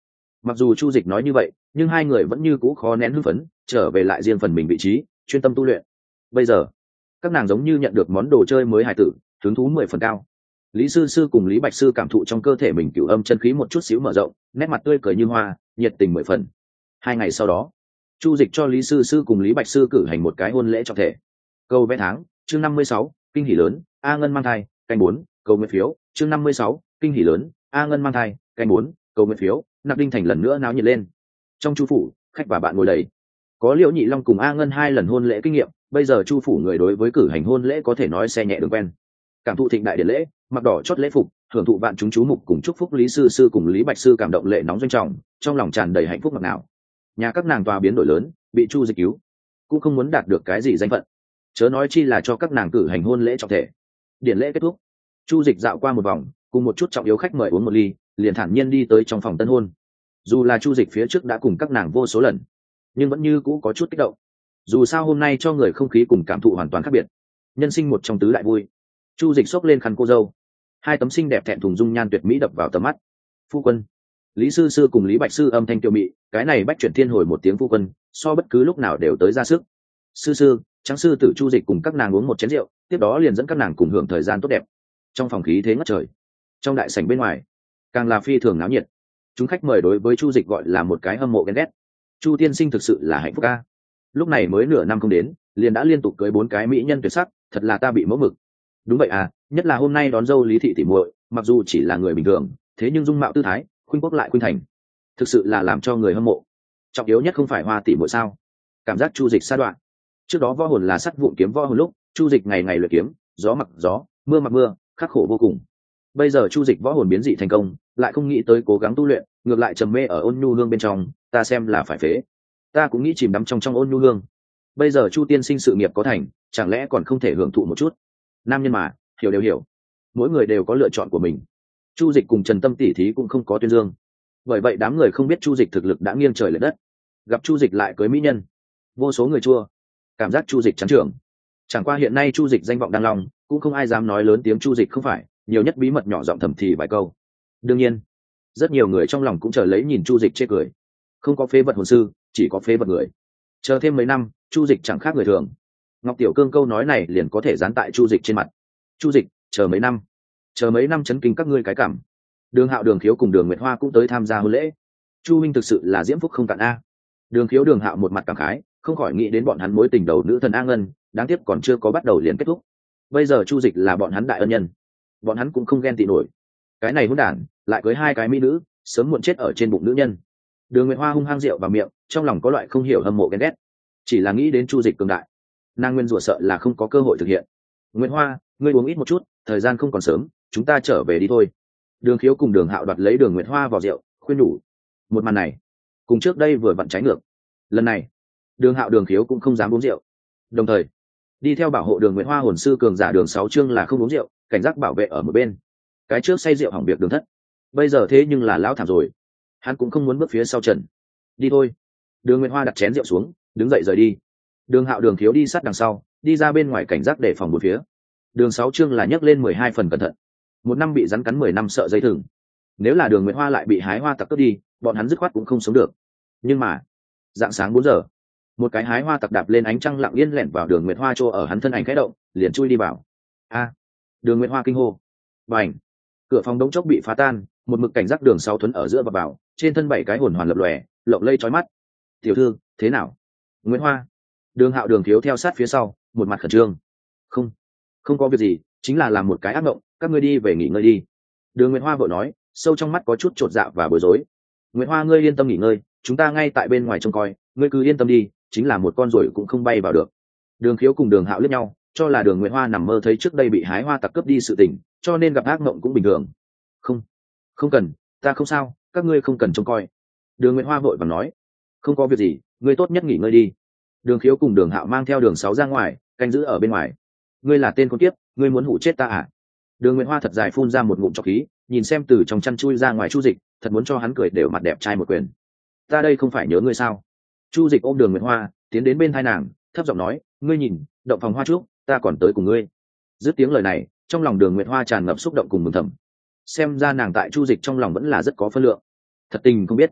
Mặc dù chu dịch nói như vậy, nhưng hai người vẫn như cũ khó nén hưng phấn, trở về lại riêng phần mình vị trí, chuyên tâm tu luyện. Bây giờ các nàng giống như nhận được món đồ chơi mới hài tử, hứng thú mười phần cao. Lý sư sư cùng Lý Bạch sư cảm thụ trong cơ thể mình cửu âm chân khí một chút xíu mở rộng, nét mặt tươi cười như hoa, nhiệt tình mười phần. Hai ngày sau đó, chu dịch cho Lý sư sư cùng Lý Bạch sư cử hành một cái hôn lễ trọng thể. Câu vẽ tháng, chương năm mươi sáu, kinh hỉ lớn, a ngân mang thai, canh bốn, câu nguyện phiếu, chương năm mươi sáu, kinh hỉ lớn, a ngân mang thai, canh bốn, câu nguyện phiếu. Nạp Đinh Thành lần nữa náo nhiệt lên. Trong chu phủ, khách và bạn ngồi đầy. Có Liễu Nhị Long cùng A Ngân hai lần hôn lễ kinh nghiệm, bây giờ chu phủ người đối với cử hành hôn lễ có thể nói xe nhẹ đường quen. Cảm thụ thịnh đại điển lễ, mặc đỏ chót lễ phục, hưởng thụ vạn chúng chú mục cùng chúc phúc Lý sư sư cùng Lý Bạch sư cảm động lệ nóng doanh trọng, trong lòng tràn đầy hạnh phúc ngọt ngào. Nhà các nàng tòa biến đổi lớn, bị chu dịch cứu, cũng không muốn đạt được cái gì danh phận, chớ nói chi là cho các nàng cử hành hôn lễ trọng thể. Điển lễ kết thúc, chu dịch dạo qua một vòng, cùng một chút trọng yếu khách mời uống một ly, liền thản nhiên đi tới trong phòng tân hôn. Dù là chu dịch phía trước đã cùng các nàng vô số lần, nhưng vẫn như cũ có chút kích động. Dù sao hôm nay cho người không khí cùng cảm thụ hoàn toàn khác biệt, nhân sinh một trong tứ đại vui. Chu dịch xốc lên khăn cô dâu, hai tấm xinh đẹp thẹn thùng dung nhan tuyệt mỹ đập vào tầm mắt. Phu quân. Lý sư sư cùng Lý Bạch sư âm thanh tiêu mị, cái này bách chuyển thiên hồi một tiếng phu quân, so bất cứ lúc nào đều tới ra sức. Sư sư, trắng sư tử chu dịch cùng các nàng uống một chén rượu, tiếp đó liền dẫn các nàng cùng hưởng thời gian tốt đẹp. Trong phòng khí thế ngất trời, trong đại sảnh bên ngoài càng là phi thường náo nhiệt. Chúng khách mời đối với chu dịch gọi là một cái hâm mộ ghen ghét. Chu tiên sinh thực sự là hạnh phúc a, lúc này mới nửa năm không đến, liền đã liên tục cưới bốn cái mỹ nhân tuyệt sắc, thật là ta bị mẫu mực. Đúng vậy à, nhất là hôm nay đón dâu Lý thị tỷ muội, mặc dù chỉ là người bình thường, thế nhưng dung mạo tư thái khuynh quốc lại khuynh thành, thực sự là làm cho người hâm mộ. Trọng yếu nhất không phải hoa tỷ muội sao? Cảm giác chu dịch sa đoạn. Trước đó võ hồn là sắt vụn kiếm võ hồn lúc, chu dịch ngày ngày luyện kiếm, gió mặc gió, mưa mặc mưa, khắc khổ vô cùng. Bây giờ chu dịch võ hồn biến dị thành công, lại không nghĩ tới cố gắng tu luyện, ngược lại trầm mê ở ôn nhu hương bên trong, ta xem là phải phế. Ta cũng nghĩ chìm đắm trong trong ôn nhu hương. Bây giờ chu tiên sinh sự nghiệp có thành, chẳng lẽ còn không thể hưởng thụ một chút? Nam nhân mà, hiểu đều hiểu, mỗi người đều có lựa chọn của mình. Chu dịch cùng Trần Tâm tỷ thí cũng không có tuyên dương, bởi vậy đám người không biết chu dịch thực lực đã nghiêng trời lệch đất. Gặp chu dịch lại cưới mỹ nhân, vô số người chua, cảm giác chu dịch trắng trưởng. Chẳng qua hiện nay chu dịch danh vọng đang lòng, cũng không ai dám nói lớn tiếng chu dịch không phải, nhiều nhất bí mật nhỏ giọng thầm thì vài câu. Đương nhiên, rất nhiều người trong lòng cũng chờ lấy nhìn chu dịch chê cười. Không có phế vật hồn sư, chỉ có phế vật người. Chờ thêm mấy năm, chu dịch chẳng khác người thường. Ngọc Tiểu Cương câu nói này liền có thể dán tại chu dịch trên mặt. Chu dịch, chờ mấy năm, chờ mấy năm chấn kinh các ngươi cái cảm. Đường Hạo, Đường Khiếu cùng Đường Nguyệt Hoa cũng tới tham gia hôn lễ. Chu minh thực sự là diễm phúc không cạn a. Đường Khiếu, Đường Hạo một mặt cảm khái, không khỏi nghĩ đến bọn hắn mối tình đầu nữ thần A Ngân, đáng tiếc còn chưa có bắt đầu liền kết thúc. Bây giờ chu dịch là bọn hắn đại ân nhân, bọn hắn cũng không ghen tị nổi. Cái này hỗn đản lại cưới hai cái mỹ nữ, sớm muộn chết ở trên bụng nữ nhân. Đường Nguyệt Hoa hung hăng rượu vào miệng, trong lòng có loại không hiểu hâm mộ ghen ghét. Chỉ là nghĩ đến chu dịch cường đại, nàng nguyên rủa sợ là không có cơ hội thực hiện. Nguyệt Hoa, ngươi uống ít một chút, thời gian không còn sớm, chúng ta trở về đi thôi. Đường Khiếu cùng Đường Hạo đoạt lấy Đường Nguyệt Hoa vào rượu, khuyên nhủ. Một màn này cùng trước đây vừa vặn trái ngược. Lần này Đường Hạo, Đường Khiếu cũng không dám uống rượu, đồng thời đi theo bảo hộ Đường Nguyệt Hoa hồn sư cường giả Đường Sáu Chương là không uống rượu, cảnh giác bảo vệ ở một bên. Cái trước say rượu hỏng việc Đường Thất, bây giờ thế nhưng là lão thảm rồi, hắn cũng không muốn bước phía sau Trần. Đi thôi. Đường Nguyệt Hoa đặt chén rượu xuống, đứng dậy rời đi. Đường Hạo, Đường Khiếu đi sát đằng sau, đi ra bên ngoài cảnh giác để phòng một phía. Đường Sáu Chương là nhấc lên mười hai phần cẩn thận. Một năm bị rắn cắn mười năm sợ dây thừng. Nếu là Đường Nguyệt Hoa lại bị hái hoa tặc cướp đi, bọn hắn dứt khoát cũng không sống được. Nhưng mà dạng sáng bốn giờ, một cái hái hoa tặc đạp lên ánh trăng lặng yên lẻn vào Đường Nguyệt Hoa chỗ ở, hắn thân ảnh khẽ động, liền chui đi vào. A! Đường Nguyệt Hoa kinh hô. Bành! Cửa phòng đống chốc bị phá tan, một mực cảnh giác Đường Sáu Thuấn ở giữa và vào, trên thân bảy cái hồn hoàn lập lòe, lộng lây chói mắt. Tiểu thư, thế nào? Nguyệt Hoa. Đường Hạo, Đường Khiếu theo sát phía sau, một mặt khẩn trương. Không, không có việc gì, chính là làm một cái ác mộng, các ngươi đi về nghỉ ngơi đi. Đường Nguyệt Hoa vội nói, sâu trong mắt có chút chột dạ và bối rối. Nguyệt Hoa, ngươi yên tâm nghỉ ngơi, chúng ta ngay tại bên ngoài trông coi, ngươi cứ yên tâm đi, chính là một con ruồi cũng không bay vào được. Đường Khiếu cùng Đường Hạo liếc nhau, cho là Đường Nguyệt Hoa nằm mơ thấy trước đây bị hái hoa tặc cướp đi sự tình, cho nên gặp ác mộng cũng bình thường. Không, không cần, ta không sao, các ngươi không cần trông coi. Đường Nguyệt Hoa vội vàng nói, không có việc gì, ngươi tốt nhất nghỉ ngơi đi. Đường Khiếu cùng Đường Hạo mang theo Đường Sáu ra ngoài, canh giữ ở bên ngoài. Ngươi là tên con kiếp, ngươi muốn hủ chết ta à? Đường Nguyệt Hoa thật dài phun ra một ngụm trọc khí, nhìn xem từ trong chăn chui ra ngoài chu dịch, thật muốn cho hắn cười đều mặt đẹp trai một quyền. Ta đây không phải nhớ ngươi sao? Chu dịch ôm Đường Nguyệt Hoa tiến đến bên thai nàng, thấp giọng nói, ngươi nhìn động phòng hoa trúc, ta còn tới cùng ngươi. Dứt tiếng lời này, trong lòng Đường Nguyệt Hoa tràn ngập xúc động cùng mừng thầm. Xem ra nàng tại chu dịch trong lòng vẫn là rất có phân lượng. Thật tình không biết,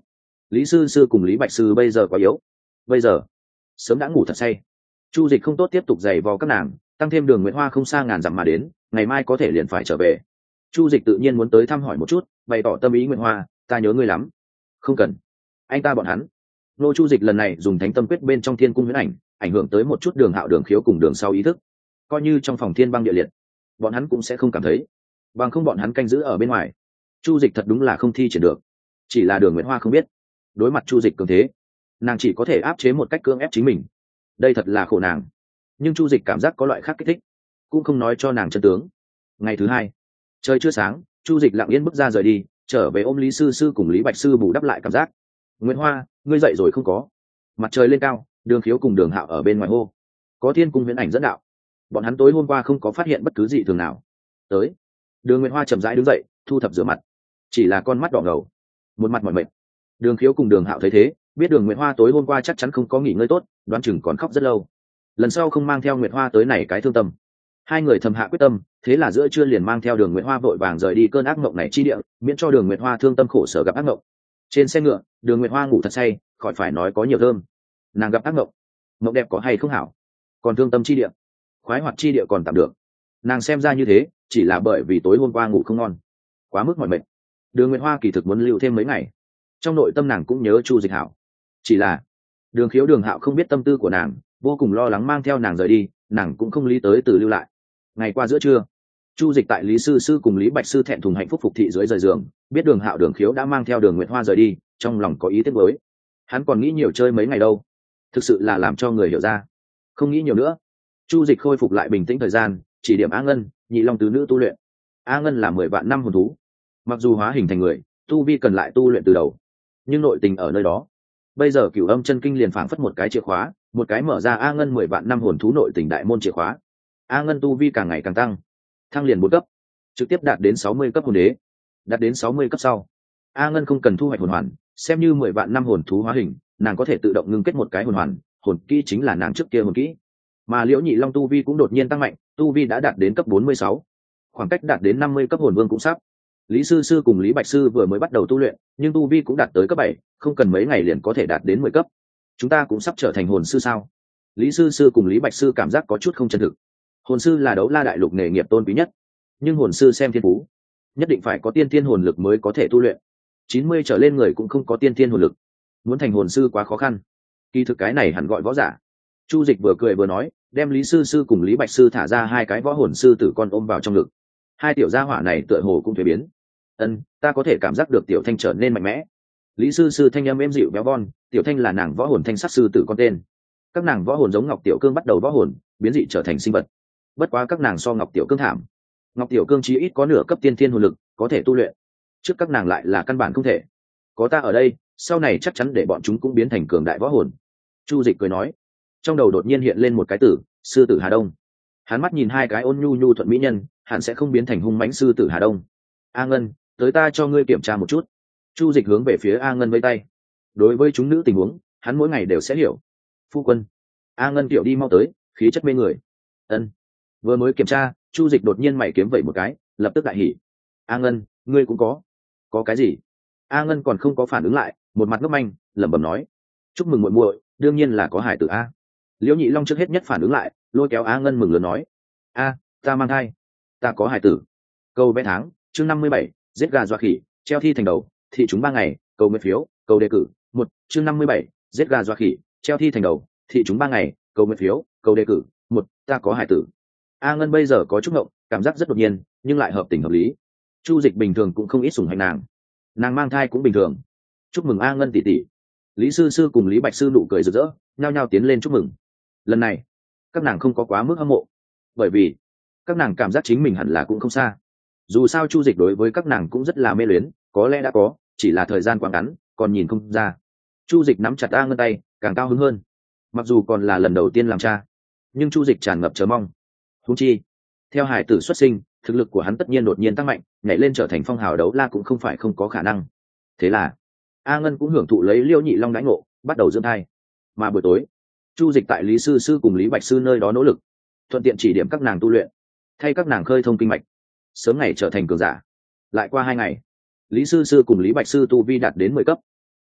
Lý sư sư cùng Lý Bạch sư bây giờ quá yếu, bây giờ sớm đã ngủ thật say. Chu Dịch không tốt tiếp tục giày vò các nàng, tăng thêm Đường Nguyệt Hoa không xa ngàn dặm mà đến, ngày mai có thể liền phải trở về. Chu Dịch tự nhiên muốn tới thăm hỏi một chút, bày tỏ tâm ý. Nguyệt Hoa, ta nhớ ngươi lắm. Không cần, anh ta bọn hắn. Nô Chu Dịch lần này dùng Thánh Tâm Quyết bên trong Thiên Cung huyễn ảnh, ảnh hưởng tới một chút Đường Hạo Đường Khiếu cùng Đường sau ý thức, coi như trong phòng thiên băng địa liệt, bọn hắn cũng sẽ không cảm thấy, bằng không bọn hắn canh giữ ở bên ngoài. Chu Dịch thật đúng là không thi triển được, chỉ là Đường Nguyệt Hoa không biết, đối mặt Chu Dịch cường thế, nàng chỉ có thể áp chế một cách cưỡng ép chính mình, đây thật là khổ nàng. Nhưng Chu Dịch cảm giác có loại khác kích thích, cũng không nói cho nàng chân tướng. Ngày thứ hai, trời chưa sáng, Chu Dịch lặng yên bước ra rời đi, trở về ôm Lý sư sư cùng Lý Bạch sư bù đắp lại cảm giác. Nguyệt Hoa, ngươi dậy rồi không có? Mặt trời lên cao, Đường Khiếu cùng Đường Hạo ở bên ngoài hô. Có Thiên Cung huyễn ảnh dẫn đạo, bọn hắn tối hôm qua không có phát hiện bất cứ gì thường nào. Tới. Đường Nguyệt Hoa chậm rãi đứng dậy, thu thập rửa mặt, chỉ là con mắt đỏ ngầu, một mặt mỏi mệt. Đường Khiếu cùng Đường Hạo thấy thế, biết Đường Nguyệt Hoa tối hôm qua chắc chắn không có nghỉ ngơi tốt, đoán chừng còn khóc rất lâu. Lần sau không mang theo Nguyệt Hoa tới này cái thương tâm. Hai người thầm hạ quyết tâm, thế là giữa trưa liền mang theo Đường Nguyệt Hoa vội vàng rời đi cơn ác mộng này chi địa, miễn cho Đường Nguyệt Hoa thương tâm khổ sở gặp ác mộng. Trên xe ngựa, Đường Nguyệt Hoa ngủ thật say, khỏi phải nói có nhiều thơm. Nàng gặp ác mộng, mộng đẹp có hay không hảo, còn thương tâm chi địa, khoái hoạt chi địa còn tạm được. Nàng xem ra như thế, chỉ là bởi vì tối hôm qua ngủ không ngon, quá mức mỏi mệt. Đường Nguyệt Hoa kỳ thực muốn lưu thêm mấy ngày, trong nội tâm nàng cũng nhớ Chu Dịch hảo, chỉ là Đường Khiếu Đường Hạo không biết tâm tư của nàng, vô cùng lo lắng mang theo nàng rời đi, nàng cũng không lý tới từ lưu lại. Ngày qua giữa trưa, Chu Dịch tại Lý sư sư cùng Lý Bạch sư thẹn thùng hạnh phúc phục thị dưới rời giường, biết Đường Hạo Đường Khiếu đã mang theo Đường Nguyệt Hoa rời đi, trong lòng có ý tiếc mới. Hắn còn nghĩ nhiều chơi mấy ngày đâu, thực sự là làm cho người hiểu ra. Không nghĩ nhiều nữa. Chu Dịch khôi phục lại bình tĩnh thời gian, chỉ điểm A Ngân, Nhị Long tứ nữ tu luyện. A Ngân là mười vạn năm hồn thú, mặc dù hóa hình thành người, tu vi cần lại tu luyện từ đầu, nhưng nội tình ở nơi đó. Bây giờ Cửu Âm Chân Kinh liền phảng phất một cái chìa khóa, một cái mở ra A Ngân mười vạn năm hồn thú nội tình đại môn chìa khóa. A Ngân tu vi càng ngày càng tăng, thăng liền bốn cấp, trực tiếp đạt đến sáu mươi cấp hồn đế. Đạt đến sáu mươi cấp sau, A Ngân không cần thu hoạch hồn hoàn, xem như mười vạn năm hồn thú hóa hình, nàng có thể tự động ngưng kết một cái hồn hoàn, hồn kỹ chính là nàng trước kia hồn kỹ. Mà Liễu Nhị Long tu vi cũng đột nhiên tăng mạnh, tu vi đã đạt đến cấp bốn mươi sáu, khoảng cách đạt đến năm mươi cấp hồn vương cũng sắp. Lý sư sư cùng Lý Bạch sư vừa mới bắt đầu tu luyện, nhưng tu vi cũng đạt tới cấp bảy, không cần mấy ngày liền có thể đạt đến mười cấp. Chúng ta cũng sắp trở thành hồn sư sao? Lý sư sư cùng Lý Bạch sư cảm giác có chút không chân thực. Hồn sư là đấu la đại lục nghề nghiệp tôn quý nhất, nhưng hồn sư xem thiên phú, nhất định phải có tiên thiên hồn lực mới có thể tu luyện. chín mươi trở lên người cũng không có tiên thiên hồn lực, muốn thành hồn sư quá khó khăn. Kỳ thực cái này hẳn gọi võ giả. Chu Dịch vừa cười vừa nói, đem Lý sư sư cùng Lý Bạch sư thả ra hai cái võ hồn sư tử con ôm vào trong ngực. Hai tiểu gia hỏa này tựa hồ cũng thay biến. Ân, ta có thể cảm giác được Tiểu Thanh trở nên mạnh mẽ. Lý sư sư thanh âm êm dịu béo von, Tiểu Thanh là nàng võ hồn thanh sắc sư tử con tên. Các nàng võ hồn giống Ngọc Tiểu Cương bắt đầu võ hồn, biến dị trở thành sinh vật. Bất quá các nàng so Ngọc Tiểu Cương thảm. Ngọc Tiểu Cương chí ít có nửa cấp tiên thiên hồn lực, có thể tu luyện. Trước các nàng lại là căn bản không thể. Có ta ở đây, sau này chắc chắn để bọn chúng cũng biến thành cường đại võ hồn. Chu Dịch cười nói, trong đầu đột nhiên hiện lên một cái tử, sư tử Hà Đông. Hắn mắt nhìn hai cái ôn nhu nhu thuận mỹ nhân, hẳn sẽ không biến thành hung mãnh sư tử Hà Đông. A Ngân, tới ta cho ngươi kiểm tra một chút. Chu Dịch hướng về phía A Ngân vẫy tay. Đối với chúng nữ tình huống, hắn mỗi ngày đều sẽ hiểu. Phu quân. A Ngân tiểu đi mau tới, khí chất mê người. Ân. Vừa mới kiểm tra, Chu Dịch đột nhiên mày kiếm vẩy một cái, lập tức đại hỉ. A Ngân, ngươi cũng có. Có cái gì? A Ngân còn không có phản ứng lại, một mặt ngốc manh, lẩm bẩm nói: chúc mừng muội muội, đương nhiên là có hải tử a. Liễu Nhị Long trước hết nhất phản ứng lại, lôi kéo A Ngân mừng lớn nói: a, ta mang thai, ta có hải tử. Câu vẽ tháng, chương năm mươi bảy, giết gà dọa khỉ, treo thi thành đầu, thị chúng ba ngày, cầu nguyện phiếu, cầu đề cử. Một, chương năm mươi bảy, giết gà dọa khỉ, treo thi thành đầu, thị chúng ba ngày, cầu nguyện phiếu, cầu đề cử. Một, ta có hải tử. A Ngân bây giờ có chút ngộng, cảm giác rất đột nhiên, nhưng lại hợp tình hợp lý. Chu Dịch bình thường cũng không ít sủng hạnh nàng, nàng mang thai cũng bình thường. Chúc mừng A Ngân tỷ tỷ. Lý sư sư cùng Lý Bạch sư nụ cười rực rỡ, nhao nhao tiến lên chúc mừng. Lần này, các nàng không có quá mức hâm mộ, bởi vì các nàng cảm giác chính mình hẳn là cũng không xa. Dù sao Chu Dịch đối với các nàng cũng rất là mê luyến, có lẽ đã có, chỉ là thời gian quá ngắn, còn nhìn không ra. Chu Dịch nắm chặt A Ngân tay, càng cao hứng hơn. Mặc dù còn là lần đầu tiên làm cha, nhưng Chu Dịch tràn ngập chờ mong. Huống chi, theo hải tử xuất sinh, thực lực của hắn tất nhiên đột nhiên tăng mạnh, nhảy lên trở thành phong hào đấu la cũng không phải không có khả năng. Thế là, A Ngân cũng hưởng thụ lấy Liễu Nhị Long đãi ngộ, bắt đầu dưỡng thai. Mà buổi tối, Chu Dịch tại Lý sư sư cùng Lý Bạch sư nơi đó nỗ lực, thuận tiện chỉ điểm các nàng tu luyện, thay các nàng khơi thông kinh mạch, sớm ngày trở thành cường giả. Lại qua hai ngày, Lý sư sư cùng Lý Bạch sư tu vi đạt đến mười cấp.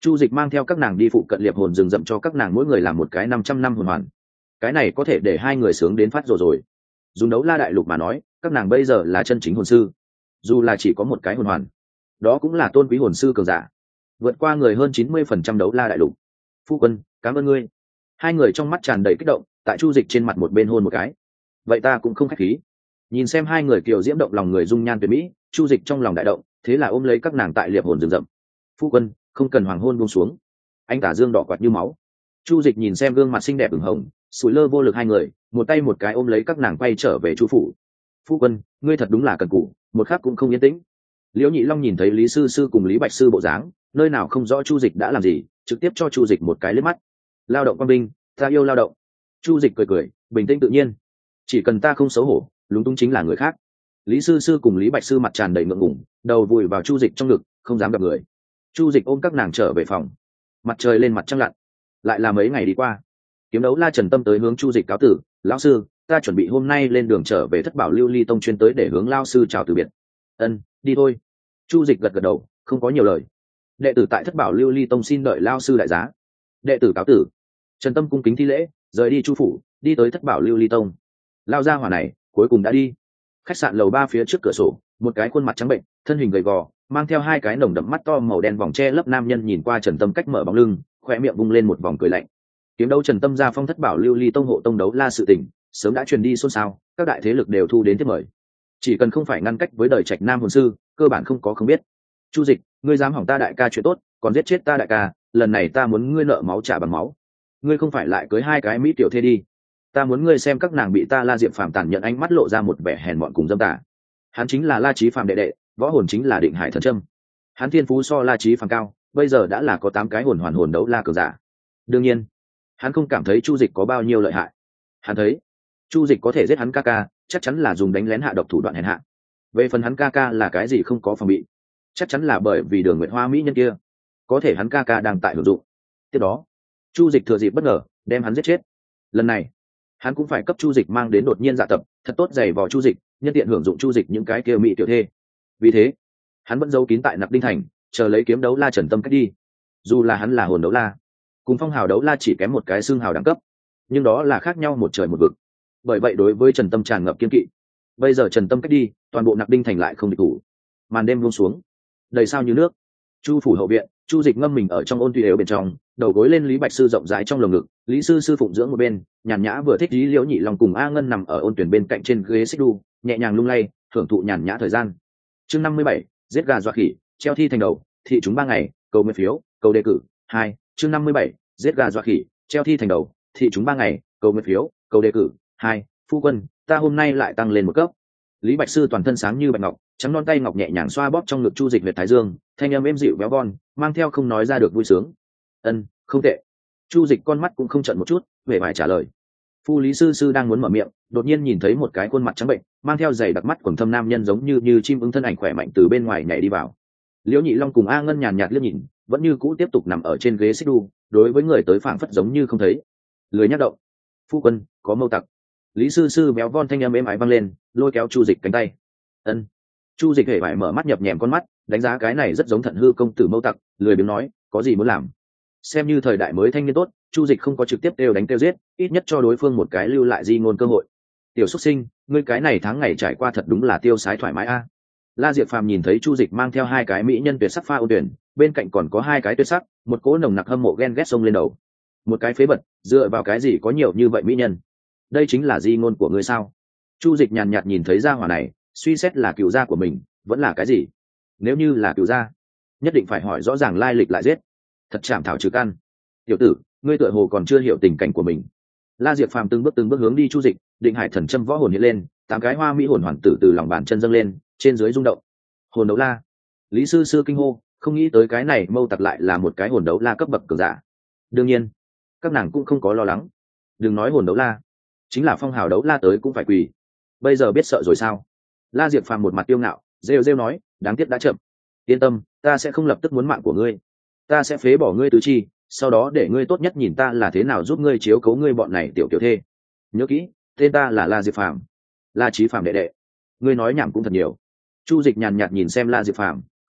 Chu Dịch mang theo các nàng đi phụ cận liệp hồn rừng rậm cho các nàng mỗi người làm một cái năm trăm năm hồn hoàn. Cái này có thể để hai người sướng đến phát rồi rồi. Dùng đấu la đại lục mà nói, các nàng bây giờ là chân chính hồn sư. Dù là chỉ có một cái hồn hoàn, đó cũng là tôn quý hồn sư cường giả. Vượt qua người hơn chín mươi phần trăm đấu la đại lục. Phu quân, cảm ơn ngươi. Hai người trong mắt tràn đầy kích động, tại Chu Dịch trên mặt một bên hôn một cái. Vậy ta cũng không khách khí. Nhìn xem hai người kiều diễm động lòng người dung nhan tuyệt mỹ, Chu Dịch trong lòng đại động, thế là ôm lấy các nàng tại liệp hồn rừng rậm. Phu quân, không cần hoàng hôn buông xuống. Anh tả dương đỏ quạt như máu. Chu Dịch nhìn xem gương mặt xinh đẹp ửng hồng, sủi lơ vô lực hai người, một tay một cái ôm lấy các nàng quay trở về chu phủ. Phu quân, ngươi thật đúng là cần cù, một khắc cũng không yên tĩnh. Liễu Nhị Long nhìn thấy Lý sư sư cùng Lý Bạch sư bộ dáng, nơi nào không rõ Chu Dịch đã làm gì, trực tiếp cho Chu Dịch một cái liếc mắt. Lao động quan binh, ta yêu lao động. Chu Dịch cười cười, bình tĩnh tự nhiên. Chỉ cần ta không xấu hổ, lúng túng chính là người khác. Lý sư sư cùng Lý Bạch sư mặt tràn đầy ngượng ngùng, đầu vùi vào Chu Dịch trong ngực, không dám gặp người. Chu Dịch ôm các nàng trở về phòng. Mặt trời lên mặt trăng lặn, lại là mấy ngày đi qua. Kiếm đấu la Trần Tâm tới hướng Chu Dịch cáo tử, lão sư, ta chuẩn bị hôm nay lên đường trở về Thất Bảo Lưu Ly Tông chuyên tới để hướng lão sư chào từ biệt. Ân, đi thôi. Chu Dịch gật gật đầu, không có nhiều lời. Đệ tử tại Thất Bảo Lưu Ly Tông xin đợi lão sư đại giá. Đệ tử cáo tử. Trần Tâm cung kính thi lễ, rời đi chu phủ, đi tới Thất Bảo Lưu Ly Tông. Lao ra hỏa này, cuối cùng đã đi. Khách sạn lầu ba phía trước cửa sổ, một cái khuôn mặt trắng bệnh, thân hình gầy gò, mang theo hai cái nồng đậm mắt to màu đen vòng che lấp nam nhân nhìn qua Trần Tâm cách mở bóng lưng, khóe miệng vung lên một vòng cười lạnh. Kiếm đấu Trần Tâm ra phong Thất Bảo Lưu Ly Tông hộ tông đấu la sự tình, sớm đã truyền đi xôn xao, các đại thế lực đều thu đến tiếp mời. Chỉ cần không phải ngăn cách với đời trạch nam hồn sư, cơ bản không có không biết. Chu Dịch, ngươi dám hỏng ta đại ca chuyện tốt, còn giết chết ta đại ca, lần này ta muốn ngươi nợ máu trả bằng máu. Ngươi không phải lại cưới hai cái mỹ tiểu thê đi? Ta muốn ngươi xem các nàng bị ta La Diệp Phàm tàn nhẫn ánh mắt lộ ra một vẻ hèn mọn cùng dâm tà. Hắn chính là La Chí Phàm đệ đệ, võ hồn chính là Định Hải Thần Trâm. Hắn thiên phú so La Chí Phàm cao, bây giờ đã là có tám cái hồn hoàn hồn đấu la cường giả. Đương nhiên, hắn không cảm thấy Chu Dịch có bao nhiêu lợi hại. Hắn thấy, Chu Dịch có thể giết hắn ca ca, chắc chắn là dùng đánh lén hạ độc thủ đoạn hèn hạ. Về phần hắn ca ca là cái gì không có phòng bị, chắc chắn là bởi vì Đường Nguyệt Hoa mỹ nhân kia, có thể hắn ca ca đang tại hưởng dụng. Tiếp đó, Chu Dịch thừa dịp bất ngờ, đem hắn giết chết. Lần này, hắn cũng phải cấp Chu Dịch mang đến đột nhiên dạ tập, thật tốt giày vò Chu Dịch, nhân tiện hưởng dụng Chu Dịch những cái kia mỹ tiểu thê. Vì thế, hắn vẫn giấu kín tại Nặc Đinh Thành, chờ lấy kiếm đấu la Trần Tâm cách đi. Dù là hắn là hồn đấu la, cùng phong hào đấu la chỉ kém một cái xương hào đẳng cấp, nhưng đó là khác nhau một trời một vực. Bởi vậy đối với Trần Tâm tràn ngập kiên kỵ. Bây giờ Trần Tâm cách đi, toàn bộ Nặc Đinh Thành lại không địch thủ. Màn đêm buông xuống, đầy sao như nước. Chu phủ hậu viện, Chu Dịch ngâm mình ở trong ôn tùy đều bên trong, đầu gối lên Lý Bạch sư rộng rãi trong lồng ngực, Lý sư sư phụng dưỡng một bên, nhàn nhã vừa thích Lý Liễu Nhị Long cùng A Ngân nằm ở ôn tuyển bên cạnh trên ghế xích đu, nhẹ nhàng lung lay, hưởng thụ nhàn nhã thời gian. Chương năm mươi bảy, giết gà dọa khỉ, treo thi thành đầu, thị chúng ba ngày, cầu nguyện phiếu, cầu đề cử. Hai, chương năm mươi bảy, giết gà dọa khỉ, treo thi thành đầu, thị chúng ba ngày, cầu nguyện phiếu, cầu đề cử. Hai, phu quân, ta hôm nay lại tăng lên một cấp. Lý Bạch sư toàn thân sáng như bạch ngọc, trắng non tay ngọc nhẹ nhàng xoa bóp trong ngực Chu Dịch huyệt thái dương, thanh âm êm dịu béo bon, mang theo không nói ra được vui sướng. Ân, không tệ. Chu Dịch con mắt cũng không trợn một chút, vẻ vải trả lời. Phu Lý sư sư đang muốn mở miệng, đột nhiên nhìn thấy một cái khuôn mặt trắng bệnh, mang theo giày đặc mắt quầng thâm nam nhân giống như như chim ưng thân ảnh khỏe mạnh từ bên ngoài nhảy đi vào. Liễu Nhị Long cùng A Ngân nhàn nhạt liếc nhìn, vẫn như cũ tiếp tục nằm ở trên ghế xích đu, đối với người tới phảng phất giống như không thấy. Lười nhắc động. Phu quân, có mâu tặc. Lý sư sư béo von thanh âm êm ái vang lên, lôi kéo Chu Dịch cánh tay. Ân. Chu Dịch hề vải mở mắt nhập nhèm con mắt, đánh giá cái này rất giống Thận Hư công tử mâu tặc, lười biếng nói, có gì muốn làm. Xem như thời đại mới thanh niên tốt, Chu Dịch không có trực tiếp kêu đánh kêu giết, ít nhất cho đối phương một cái lưu lại di ngôn cơ hội. Tiểu xuất sinh, ngươi cái này tháng ngày trải qua thật đúng là tiêu sái thoải mái a. La Diệp Phàm nhìn thấy Chu Dịch mang theo hai cái mỹ nhân tuyệt sắc pha ôn tuyển, bên cạnh còn có hai cái tuyệt sắc, một cỗ nồng nặc hâm mộ ghen ghét xông lên đầu. Một cái phế vật, dựa vào cái gì có nhiều như vậy mỹ nhân? Đây chính là di ngôn của ngươi sao? Chu Dịch nhàn nhạt nhìn thấy gia hỏa này, suy xét là cựu gia của mình, vẫn là cái gì? Nếu như là cựu gia, nhất định phải hỏi rõ ràng lai lịch lại giết. Thật chảm thảo trừ căn. Tiểu tử, ngươi tựa hồ còn chưa hiểu tình cảnh của mình. La Diệp Phàm từng bước từng bước hướng đi Chu Dịch, Định Hải Thần Châm võ hồn hiện lên, tám cái hoa mỹ hồn hoàn tử từ lòng bàn chân dâng lên, trên dưới rung động. Hồn đấu la. Lý sư sư kinh hô, không nghĩ tới cái này mâu tặc lại là một cái hồn đấu la cấp bậc cường giả. Đương nhiên, các nàng cũng không có lo lắng. Đừng nói hồn đấu la, chính là phong hào đấu la tới cũng phải quỳ. Bây giờ biết sợ rồi sao? La Diệp Phàm một mặt tiêu ngạo, rêu rêu nói, đáng tiếc đã chậm. Yên tâm, ta sẽ không lập tức muốn mạng của ngươi. Ta sẽ phế bỏ ngươi tứ chi, sau đó để ngươi tốt nhất nhìn ta là thế nào giúp ngươi chiếu cố ngươi bọn này tiểu tiểu thê. Nhớ kỹ, tên ta là La Diệp Phàm, La Chí Phàm đệ đệ. Ngươi nói nhảm cũng thật nhiều. Chu Dịch nhàn nhạt nhìn xem La Diệp Phàm,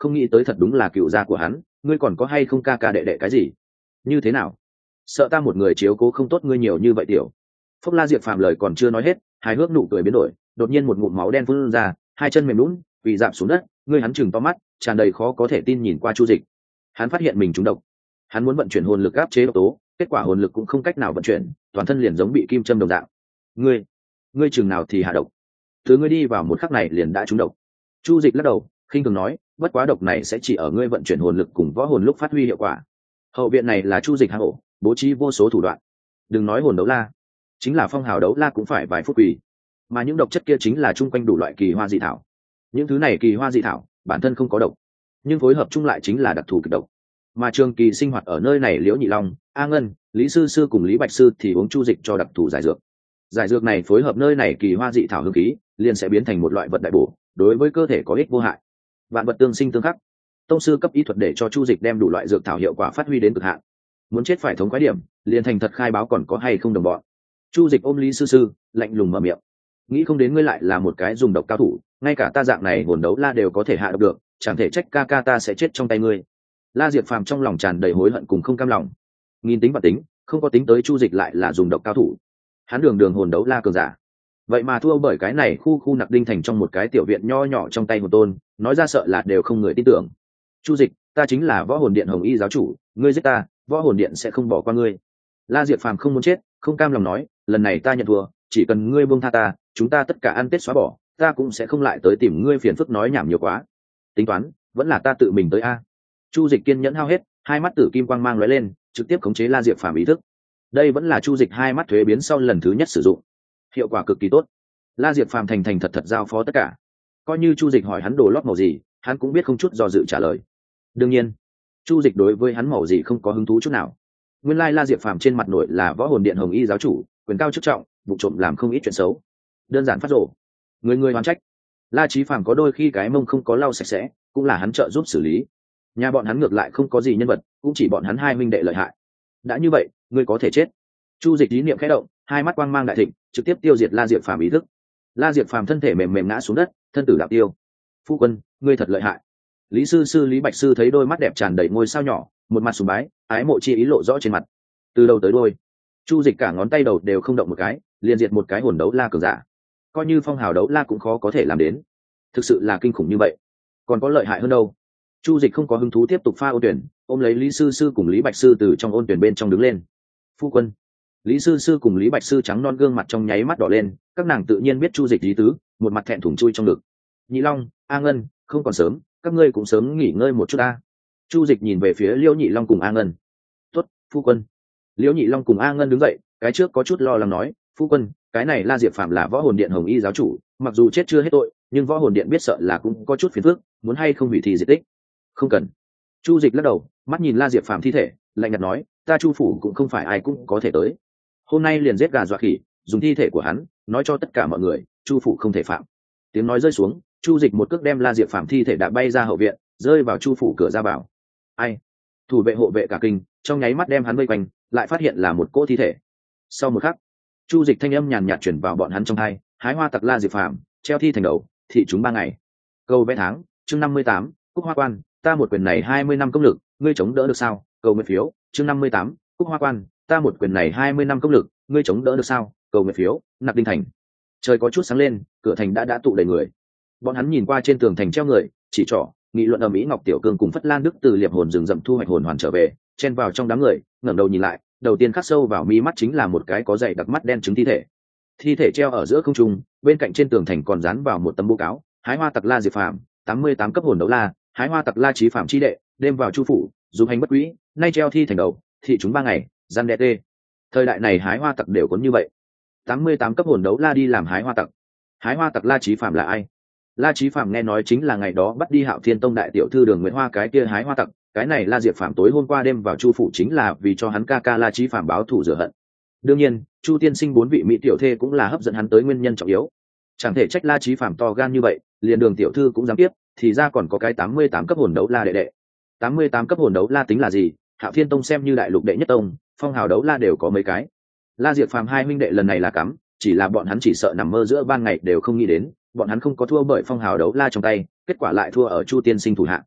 không nghĩ tới thật đúng là cựu gia của hắn. Ngươi còn có hay không ca ca đệ đệ cái gì? Như thế nào? Sợ ta một người chiếu cố không tốt ngươi nhiều như vậy tiểu? Phúc La Diệp Phàm lời còn chưa nói hết, hài hước nụ cười biến đổi, đột nhiên một ngụm máu đen phun ra, hai chân mềm lún quỳ rạp xuống đất. Ngươi hắn chừng to mắt, tràn đầy khó có thể tin nhìn qua Chu Dịch. Hắn phát hiện mình trúng độc. Hắn muốn vận chuyển hồn lực áp chế độc tố, kết quả hồn lực cũng không cách nào vận chuyển, toàn thân liền giống bị kim châm đồng dạng. Ngươi, ngươi chừng nào thì hạ độc? Thứ ngươi đi vào một khắc này liền đã trúng độc. Chu Dịch lắc đầu, khinh thường nói, bất quá độc này sẽ chỉ ở ngươi vận chuyển hồn lực cùng võ hồn lúc phát huy hiệu quả. Hậu viện này là Chu Dịch hang ổ, bố trí vô số thủ đoạn. Đừng nói hồn đấu la, chính là phong hào đấu la cũng phải vài phút quỷ. Mà những độc chất kia chính là chung quanh đủ loại kỳ hoa dị thảo. Những thứ này kỳ hoa dị thảo, bản thân không có độc, nhưng phối hợp chung lại chính là đặc thù kịch độc. Mà trường kỳ sinh hoạt ở nơi này Liễu Nhị Long, A Ngân, Lý Sư Sư cùng Lý Bạch Sư thì uống Chu Dịch cho đặc thù giải dược. Giải dược này phối hợp nơi này kỳ hoa dị thảo hương khí, liền sẽ biến thành một loại vật đại bổ, đối với cơ thể có ích vô hại. Vạn vật tương sinh tương khắc. Tông sư cấp y thuật để cho Chu Dịch đem đủ loại dược thảo hiệu quả phát huy đến cực hạn. Muốn chết phải thống quái điểm, liền thành thật khai báo còn có hay không đồng bọn. Chu Dịch ôm Lý Sư Sư, lạnh lùng mở miệng. Nghĩ không đến ngươi lại là một cái dùng độc cao thủ, ngay cả ta dạng này hồn đấu la đều có thể hạ độc được, chẳng thể trách ca ca ta sẽ chết trong tay ngươi. La Diệp Phàm trong lòng tràn đầy hối hận cùng không cam lòng. Nghìn tính và tính, không có tính tới Chu Dịch lại là dùng độc cao thủ. Hắn đường đường hồn đấu la cường giả, vậy mà thua bởi cái này khu khu nặc đinh thành trong một cái tiểu viện nho nhỏ trong tay hồn tôn, nói ra sợ là đều không người tin tưởng. Chu Dịch, ta chính là võ hồn điện Hồng Y giáo chủ, ngươi giết ta, võ hồn điện sẽ không bỏ qua ngươi. La Diệp Phàm không muốn chết, không cam lòng nói, lần này ta nhận thua, chỉ cần ngươi buông tha ta, chúng ta tất cả ăn tết xóa bỏ, ta cũng sẽ không lại tới tìm ngươi phiền phức nói nhảm nhiều quá. Tính toán, vẫn là ta tự mình tới a. Chu Dịch kiên nhẫn hao hết, hai mắt tử kim quang mang lóe lên, trực tiếp khống chế La Diệp Phàm ý thức. Đây vẫn là Chu Dịch hai mắt thuế biến sau lần thứ nhất sử dụng, hiệu quả cực kỳ tốt. La Diệp Phàm thành thành thật thật giao phó tất cả, coi như Chu Dịch hỏi hắn đồ lót màu gì, hắn cũng biết không chút do dự trả lời. Đương nhiên, Chu Dịch đối với hắn màu gì không có hứng thú chút nào. Nguyên lai La Diệp Phàm trên mặt nội là võ hồn điện Hồng Y giáo chủ, quyền cao chức trọng, vụ trộm làm không ít chuyện xấu, đơn giản phát rồ. Người người oán trách, La Chí Phàm có đôi khi cái mông không có lau sạch sẽ, cũng là hắn trợ giúp xử lý. Nhà bọn hắn ngược lại không có gì nhân vật, cũng chỉ bọn hắn hai minh đệ lợi hại. Đã như vậy, ngươi có thể chết. Chu Dịch ý niệm khẽ động, hai mắt quang mang đại thịnh, trực tiếp tiêu diệt La Diệp Phàm ý thức. La Diệp Phàm thân thể mềm mềm ngã xuống đất, thân tử đạo tiêu. Phu quân, ngươi thật lợi hại. Lý Sư Sư Lý Bạch Sư thấy đôi mắt đẹp tràn đầy ngôi sao nhỏ, một mặt sùng bái, ái mộ chi ý lộ rõ trên mặt. Từ đầu tới đuôi, Chu Dịch cả ngón tay đầu đều không động một cái, liền diệt một cái hồn đấu la cường giả. Coi như phong hào đấu la cũng khó có thể làm đến. Thực sự là kinh khủng như vậy. Còn có lợi hại hơn đâu. Chu Dịch không có hứng thú tiếp tục pha ôn tuyển, ôm lấy Lý Sư Sư cùng Lý Bạch Sư từ trong ôn tuyển bên trong đứng lên. Phu quân. Lý Sư Sư cùng Lý Bạch Sư trắng non gương mặt trong nháy mắt đỏ lên, các nàng tự nhiên biết Chu Dịch ý tứ, một mặt thẹn thùng chui trong ngực. Nhị Long, A Ngân, không còn sớm, các ngươi cũng sớm nghỉ ngơi một chút a. Chu Dịch nhìn về phía Liễu Nhị Long cùng A Ngân. Tốt, phu quân. Liễu Nhị Long cùng A Ngân đứng dậy, cái trước có chút lo lắng nói, phu quân, cái này La Diệp Phàm là võ hồn điện Hồng Y giáo chủ, mặc dù chết chưa hết tội, nhưng võ hồn điện biết sợ là cũng có chút phiền phức, muốn hay không hủy thi diệt tích. Không cần. Chu Dịch lắc đầu, mắt nhìn La Diệp Phàm thi thể, lạnh nhạt nói, ta Chu phủ cũng không phải ai cũng có thể tới. Hôm nay liền giết gà dọa khỉ, dùng thi thể của hắn, nói cho tất cả mọi người, Chu phủ không thể phạm. Tiếng nói rơi xuống, Chu Dịch một cước đem La Diệp Phàm thi thể đạp bay ra hậu viện, rơi vào Chu phủ cửa ra vào. Ai? Thủ vệ hộ vệ cả kinh, trong nháy mắt đem hắn vây quanh, lại phát hiện là một cỗ thi thể. Sau một khắc, Chu Dịch thanh âm nhàn nhạt truyền vào bọn hắn trong tai, hái hoa tặc La Diệp Phàm, treo thi thành đầu, thị chúng ba ngày. Câu vẽ tháng, chương năm mươi tám, Cúc Hoa Quan, ta một quyền này hai mươi năm công lực, ngươi chống đỡ được sao? Cầu nguyện phiếu, chương năm mươi tám, Cúc Hoa Quan, ta một quyền này hai mươi năm công lực, ngươi chống đỡ được sao? Cầu nguyện phiếu, Nặc Đinh Thành. Trời có chút sáng lên, cửa thành đã đã tụ đầy người. Bọn hắn nhìn qua trên tường thành treo người, chỉ trỏ, nghị luận ầm ĩ. Ngọc Tiểu Cương cùng Phất Lan Đức từ liệp hồn rừng rậm thu hoạch hồn hoàn trở về, chen vào trong đám người, ngẩng đầu nhìn lại, đầu tiên khắc sâu vào mi mắt chính là một cái có dày đặc mắt đen trứng thi thể. Thi thể treo ở giữa không trung, bên cạnh trên tường thành còn dán vào một tấm bố cáo, hái hoa tặc La Diệp Phàm, tám mươi tám cấp hồn đấu la, hái hoa tặc La Chí Phạm chi đệ, đêm vào Chu phủ, dùng hành bất quý, nay treo thi thành đầu, thị chúng ba ngày, gian đe tê. Thời đại này hái hoa tặc đều có như vậy. tám mươi tám cấp hồn đấu la đi làm hái hoa tặc. Hái hoa tặc La Chí Phạm là ai? La Chí Phạm nghe nói chính là ngày đó bắt đi Hạo Thiên Tông đại tiểu thư Đường Nguyễn Hoa cái kia hái hoa tặc, cái này La Diệp Phạm tối hôm qua đêm vào Chu phủ chính là vì cho hắn ca ca La Chí Phạm báo thù rửa hận. Đương nhiên, Chu tiên sinh bốn vị mỹ tiểu thê cũng là hấp dẫn hắn tới nguyên nhân trọng yếu. Chẳng thể trách La Chí Phạm to gan như vậy, liền Đường tiểu thư cũng dám tiếp, thì ra còn có cái tám mươi tám cấp hồn đấu la đệ đệ. tám mươi tám cấp hồn đấu la tính là gì? Hạo Thiên Tông xem như đại lục đệ nhất tông, phong hào đấu la đều có mấy cái. La Diệp Phàm hai huynh đệ lần này là cắm, chỉ là bọn hắn chỉ sợ nằm mơ giữa ban ngày đều không nghĩ đến, bọn hắn không có thua bởi phong hào đấu la trong tay, kết quả lại thua ở Chu tiên sinh thủ hạ.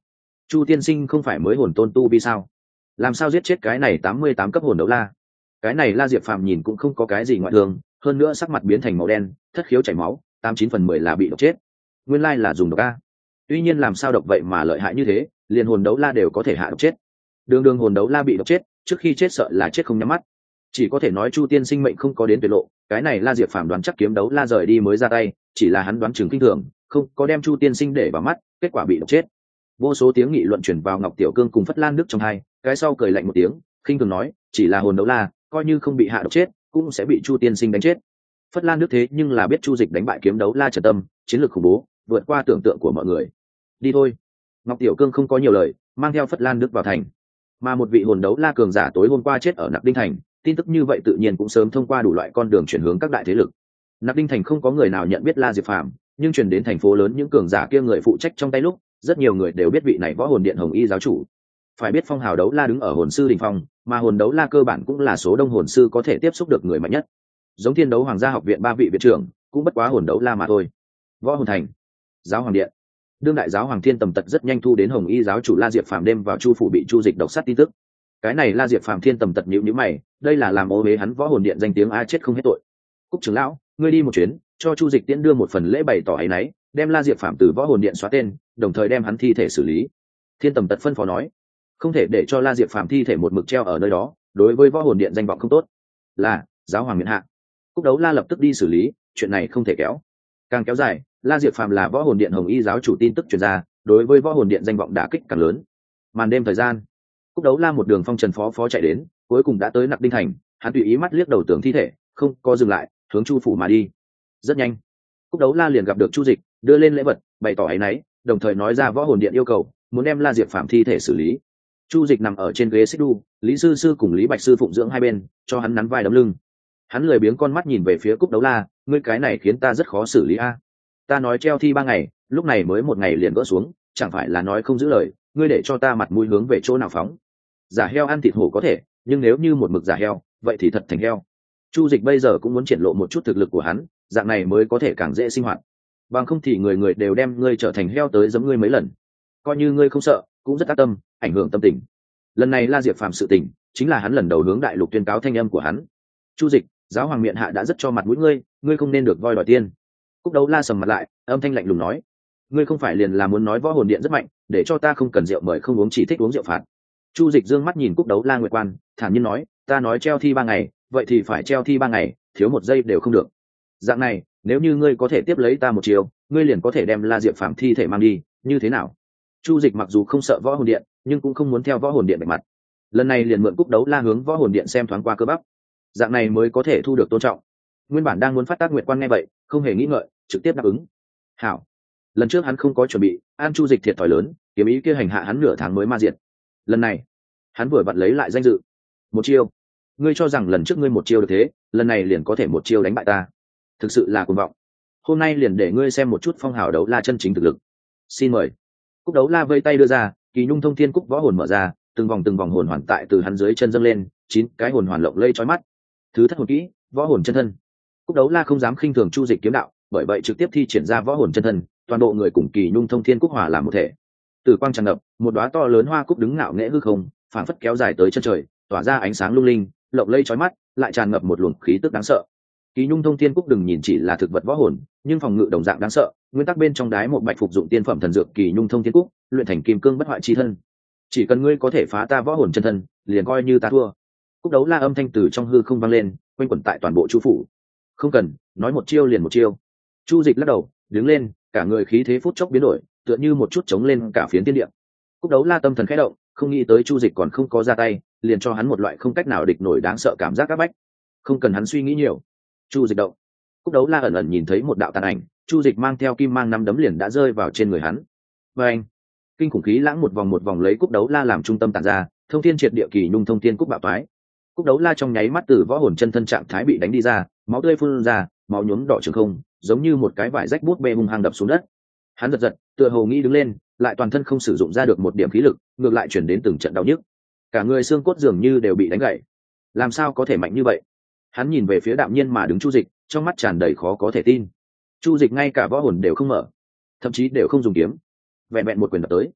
Chu tiên sinh không phải mới hồn tôn tu vì sao làm sao giết chết cái này tám mươi tám cấp hồn đấu la? Cái này La Diệp Phàm nhìn cũng không có cái gì ngoại thường, hơn nữa sắc mặt biến thành màu đen, thất khiếu chảy máu, tám chín phần mười là bị độc chết. Nguyên lai là dùng độc a. Tuy nhiên làm sao độc vậy mà lợi hại như thế, liền hồn đấu la đều có thể hạ độc chết. Đường đường hồn đấu la bị độc chết, trước khi chết sợ là chết không nhắm mắt. Chỉ có thể nói Chu tiên sinh mệnh không có đến tuyệt lộ, cái này La Diệp Phàm đoán chắc kiếm đấu la rời đi mới ra tay, chỉ là hắn đoán chừng kinh thường, không có đem Chu tiên sinh để vào mắt, kết quả bị độc chết. Vô số tiếng nghị luận truyền vào Ngọc Tiểu Cương cùng Phất Lan Đức trong hai, cái sau cười lạnh một tiếng, khinh thường nói, chỉ là hồn đấu la, coi như không bị hạ độc chết, cũng sẽ bị Chu tiên sinh đánh chết. Phất Lan Đức thế nhưng là biết Chu Dịch đánh bại kiếm đấu la Trần Tâm, chiến lược khủng bố, vượt qua tưởng tượng của mọi người. Đi thôi. Ngọc Tiểu Cương không có nhiều lời, mang theo Phất Lan Đức vào thành. Mà một vị hồn đấu la cường giả tối hôm qua chết ở Nặc Đinh thành, tin tức như vậy tự nhiên cũng sớm thông qua đủ loại con đường chuyển hướng các đại thế lực. Nặc Đinh thành không có người nào nhận biết La Diệp Phàm, nhưng truyền đến thành phố lớn những cường giả kia người phụ trách trong tay lúc, rất nhiều người đều biết vị này Võ Hồn Điện Hồng Y giáo chủ. Phải biết phong hào đấu la đứng ở hồn sư đỉnh phong, mà hồn đấu la cơ bản cũng là số đông hồn sư có thể tiếp xúc được người mạnh nhất. Giống Thiên Đấu Hoàng gia học viện ba vị viện trưởng, cũng bất quá hồn đấu la mà thôi. Võ Hồn thành, giáo hoàng điện. Đương đại giáo hoàng Thiên Tầm Tật rất nhanh thu đến Hồng Y giáo chủ La Diệp Phàm đêm vào Chu phủ bị Chu Dịch độc sát tin tức. Cái này La Diệp Phàm Thiên Tầm Tật nhíu nhíu mày, đây là làm ô uế hắn Võ Hồn điện danh tiếng a chết không hết tội. Cúc trưởng lão, ngươi đi một chuyến, cho Chu Dịch tiễn đưa một phần lễ bày tỏ ấy nấy, đem La Diệp Phàm từ Võ Hồn điện xóa tên, đồng thời đem hắn thi thể xử lý. Thiên Tầm Tật phân phó nói, không thể để cho La Diệp Phàm thi thể một mực treo ở nơi đó, đối với Võ Hồn điện danh vọng không tốt. Là giáo hoàng miễn hạ. Cúc Đấu La lập tức đi xử lý, chuyện này không thể kéo. Càng kéo dài, La Diệp Phàm là Võ Hồn điện Hồng Y giáo chủ tin tức truyền ra, đối với Võ Hồn điện danh vọng đả kích càng lớn. Màn đêm thời gian, Cúc Đấu La một đường phong trần phó phó chạy đến, cuối cùng đã tới Nặc Đinh thành, hắn tùy ý mắt liếc đầu tưởng thi thể, không có dừng lại, hướng Chu phủ mà đi. Rất nhanh, Cúc Đấu La liền gặp được Chu Dịch, đưa lên lễ vật, bày tỏ áy náy, đồng thời nói ra Võ Hồn điện yêu cầu, muốn đem La Diệp Phàm thi thể xử lý. Chu Dịch nằm ở trên ghế xích đu, Lý sư sư cùng Lý Bạch sư phụng dưỡng hai bên, cho hắn nắn vai đấm lưng. Hắn lười biếng con mắt nhìn về phía Cúc Đấu La, ngươi cái này khiến ta rất khó xử lý a. Ta nói treo thi ba ngày, lúc này mới một ngày liền gỡ xuống, chẳng phải là nói không giữ lời, ngươi để cho ta mặt mũi hướng về chỗ nào phóng? Giả heo ăn thịt hổ có thể, nhưng nếu như một mực giả heo, vậy thì thật thành heo. Chu Dịch bây giờ cũng muốn triển lộ một chút thực lực của hắn, dạng này mới có thể càng dễ sinh hoạt. Bằng không thì người người đều đem ngươi trở thành heo tới giẫm ngươi mấy lần. Coi như ngươi không sợ, cũng rất ác tâm, ảnh hưởng tâm tình. Lần này La Diệp Phàm sự tình, chính là hắn lần đầu hướng đại lục tuyên cáo thanh âm của hắn. Chu Dịch, giáo hoàng miện hạ đã rất cho mặt mũi ngươi, ngươi không nên được voi đòi tiên. Cúc Đấu La sầm mặt lại, âm thanh lạnh lùng nói, ngươi không phải liền là muốn nói Võ Hồn điện rất mạnh, để cho ta không cần rượu mời không uống, chỉ thích uống rượu phạt. Chu Dịch dương mắt nhìn Cúc Đấu La nguyệt quan, thản nhiên nói, ta nói treo thi ba ngày, vậy thì phải treo thi ba ngày, thiếu một giây đều không được. Dạng này, nếu như ngươi có thể tiếp lấy ta một chiều, ngươi liền có thể đem La Diệp Phàm thi thể mang đi, như thế nào? Chu Dịch mặc dù không sợ Võ Hồn điện, nhưng cũng không muốn theo Võ Hồn điện bạch mặt. Lần này liền mượn Cúc Đấu La hướng Võ Hồn điện xem thoáng qua cơ bắp, dạng này mới có thể thu được tôn trọng. Nguyên bản đang muốn phát tác nguyệt quan nghe vậy, không hề nghĩ ngợi, trực tiếp đáp ứng. Hảo. Lần trước hắn không có chuẩn bị, an Chu Dịch thiệt thòi lớn, kiếm ý kia hành hạ hắn nửa tháng mới ma diệt. Lần này, hắn vừa vặn lấy lại danh dự. Một chiêu. Ngươi cho rằng lần trước ngươi một chiêu được thế, lần này liền có thể một chiêu đánh bại ta? Thực sự là cuồng vọng. Hôm nay liền để ngươi xem một chút phong hào đấu la chân chính thực lực. Xin mời. Cúc Đấu La vây tay đưa ra, Kỳ Nhung Thông Thiên Cúc võ hồn mở ra, từng vòng từng vòng hồn hoàn tại từ hắn dưới chân dâng lên, chín cái hồn hoàn lộng lây chói mắt. Thứ thất hồn kỹ, võ hồn chân thân. Cúc Đấu La không dám khinh thường Chu Dịch kiếm đạo, bởi vậy trực tiếp thi triển ra võ hồn chân thân, toàn bộ người cùng Kỳ Nhung Thông Thiên Cúc hòa làm một thể. Từ quang tràn ngập, một đóa to lớn hoa cúc đứng ngạo nghễ hư không, phảng phất kéo dài tới chân trời, tỏa ra ánh sáng lung linh, lộng lây chói mắt, lại tràn ngập một luồng khí tức đáng sợ. Kỳ Nhung Thông Thiên Cúc đừng nhìn chỉ là thực vật võ hồn, nhưng phòng ngự đồng dạng đáng sợ, nguyên tắc bên trong đái một bạch phục dụng tiên phẩm thần dược Kỳ Nhung Thông Thiên Cúc, luyện thành kim cương bất hoại chi thân. Chỉ cần ngươi có thể phá ta võ hồn chân thân, liền coi như ta thua. Cúc Đấu La âm thanh từ trong hư không vang lên, quanh quẩn tại toàn bộ Chu phủ. Không cần, nói một chiêu liền một chiêu. Chu Dịch lắc đầu, đứng lên, cả người khí thế phút chốc biến đổi, tựa như một chút chống lên cả phiến thiên địa. Cúc Đấu La tâm thần khẽ động, không nghĩ tới Chu Dịch còn không có ra tay, liền cho hắn một loại không cách nào địch nổi đáng sợ cảm giác áp bách. Không cần hắn suy nghĩ nhiều. Chu Dịch động. Cúc Đấu La ẩn ẩn nhìn thấy một đạo tàn ảnh, Chu Dịch mang theo kim mang năm đấm liền đã rơi vào trên người hắn. Và anh, kinh khủng khí lãng một vòng một vòng lấy Cúc Đấu La làm trung tâm tản ra, thông thiên triệt địa Kỳ Nhung Thông Thiên Cúc bạo toái. Cúc Đấu La trong nháy mắt từ võ hồn chân thân trạng thái bị đánh đi ra, máu tươi phun ra, máu nhuốm đỏ trường không, giống như một cái vải rách bút bê hung hăng đập xuống đất. Hắn giật giật, tựa hồ nghĩ đứng lên, lại toàn thân không sử dụng ra được một điểm khí lực, ngược lại chuyển đến từng trận đau nhức. Cả người xương cốt dường như đều bị đánh gãy. Làm sao có thể mạnh như vậy? Hắn nhìn về phía đạm nhiên mà đứng Chu Dịch, trong mắt tràn đầy khó có thể tin. Chu Dịch ngay cả võ hồn đều không mở, thậm chí đều không dùng kiếm, vẹn vẹn một quyền đập tới.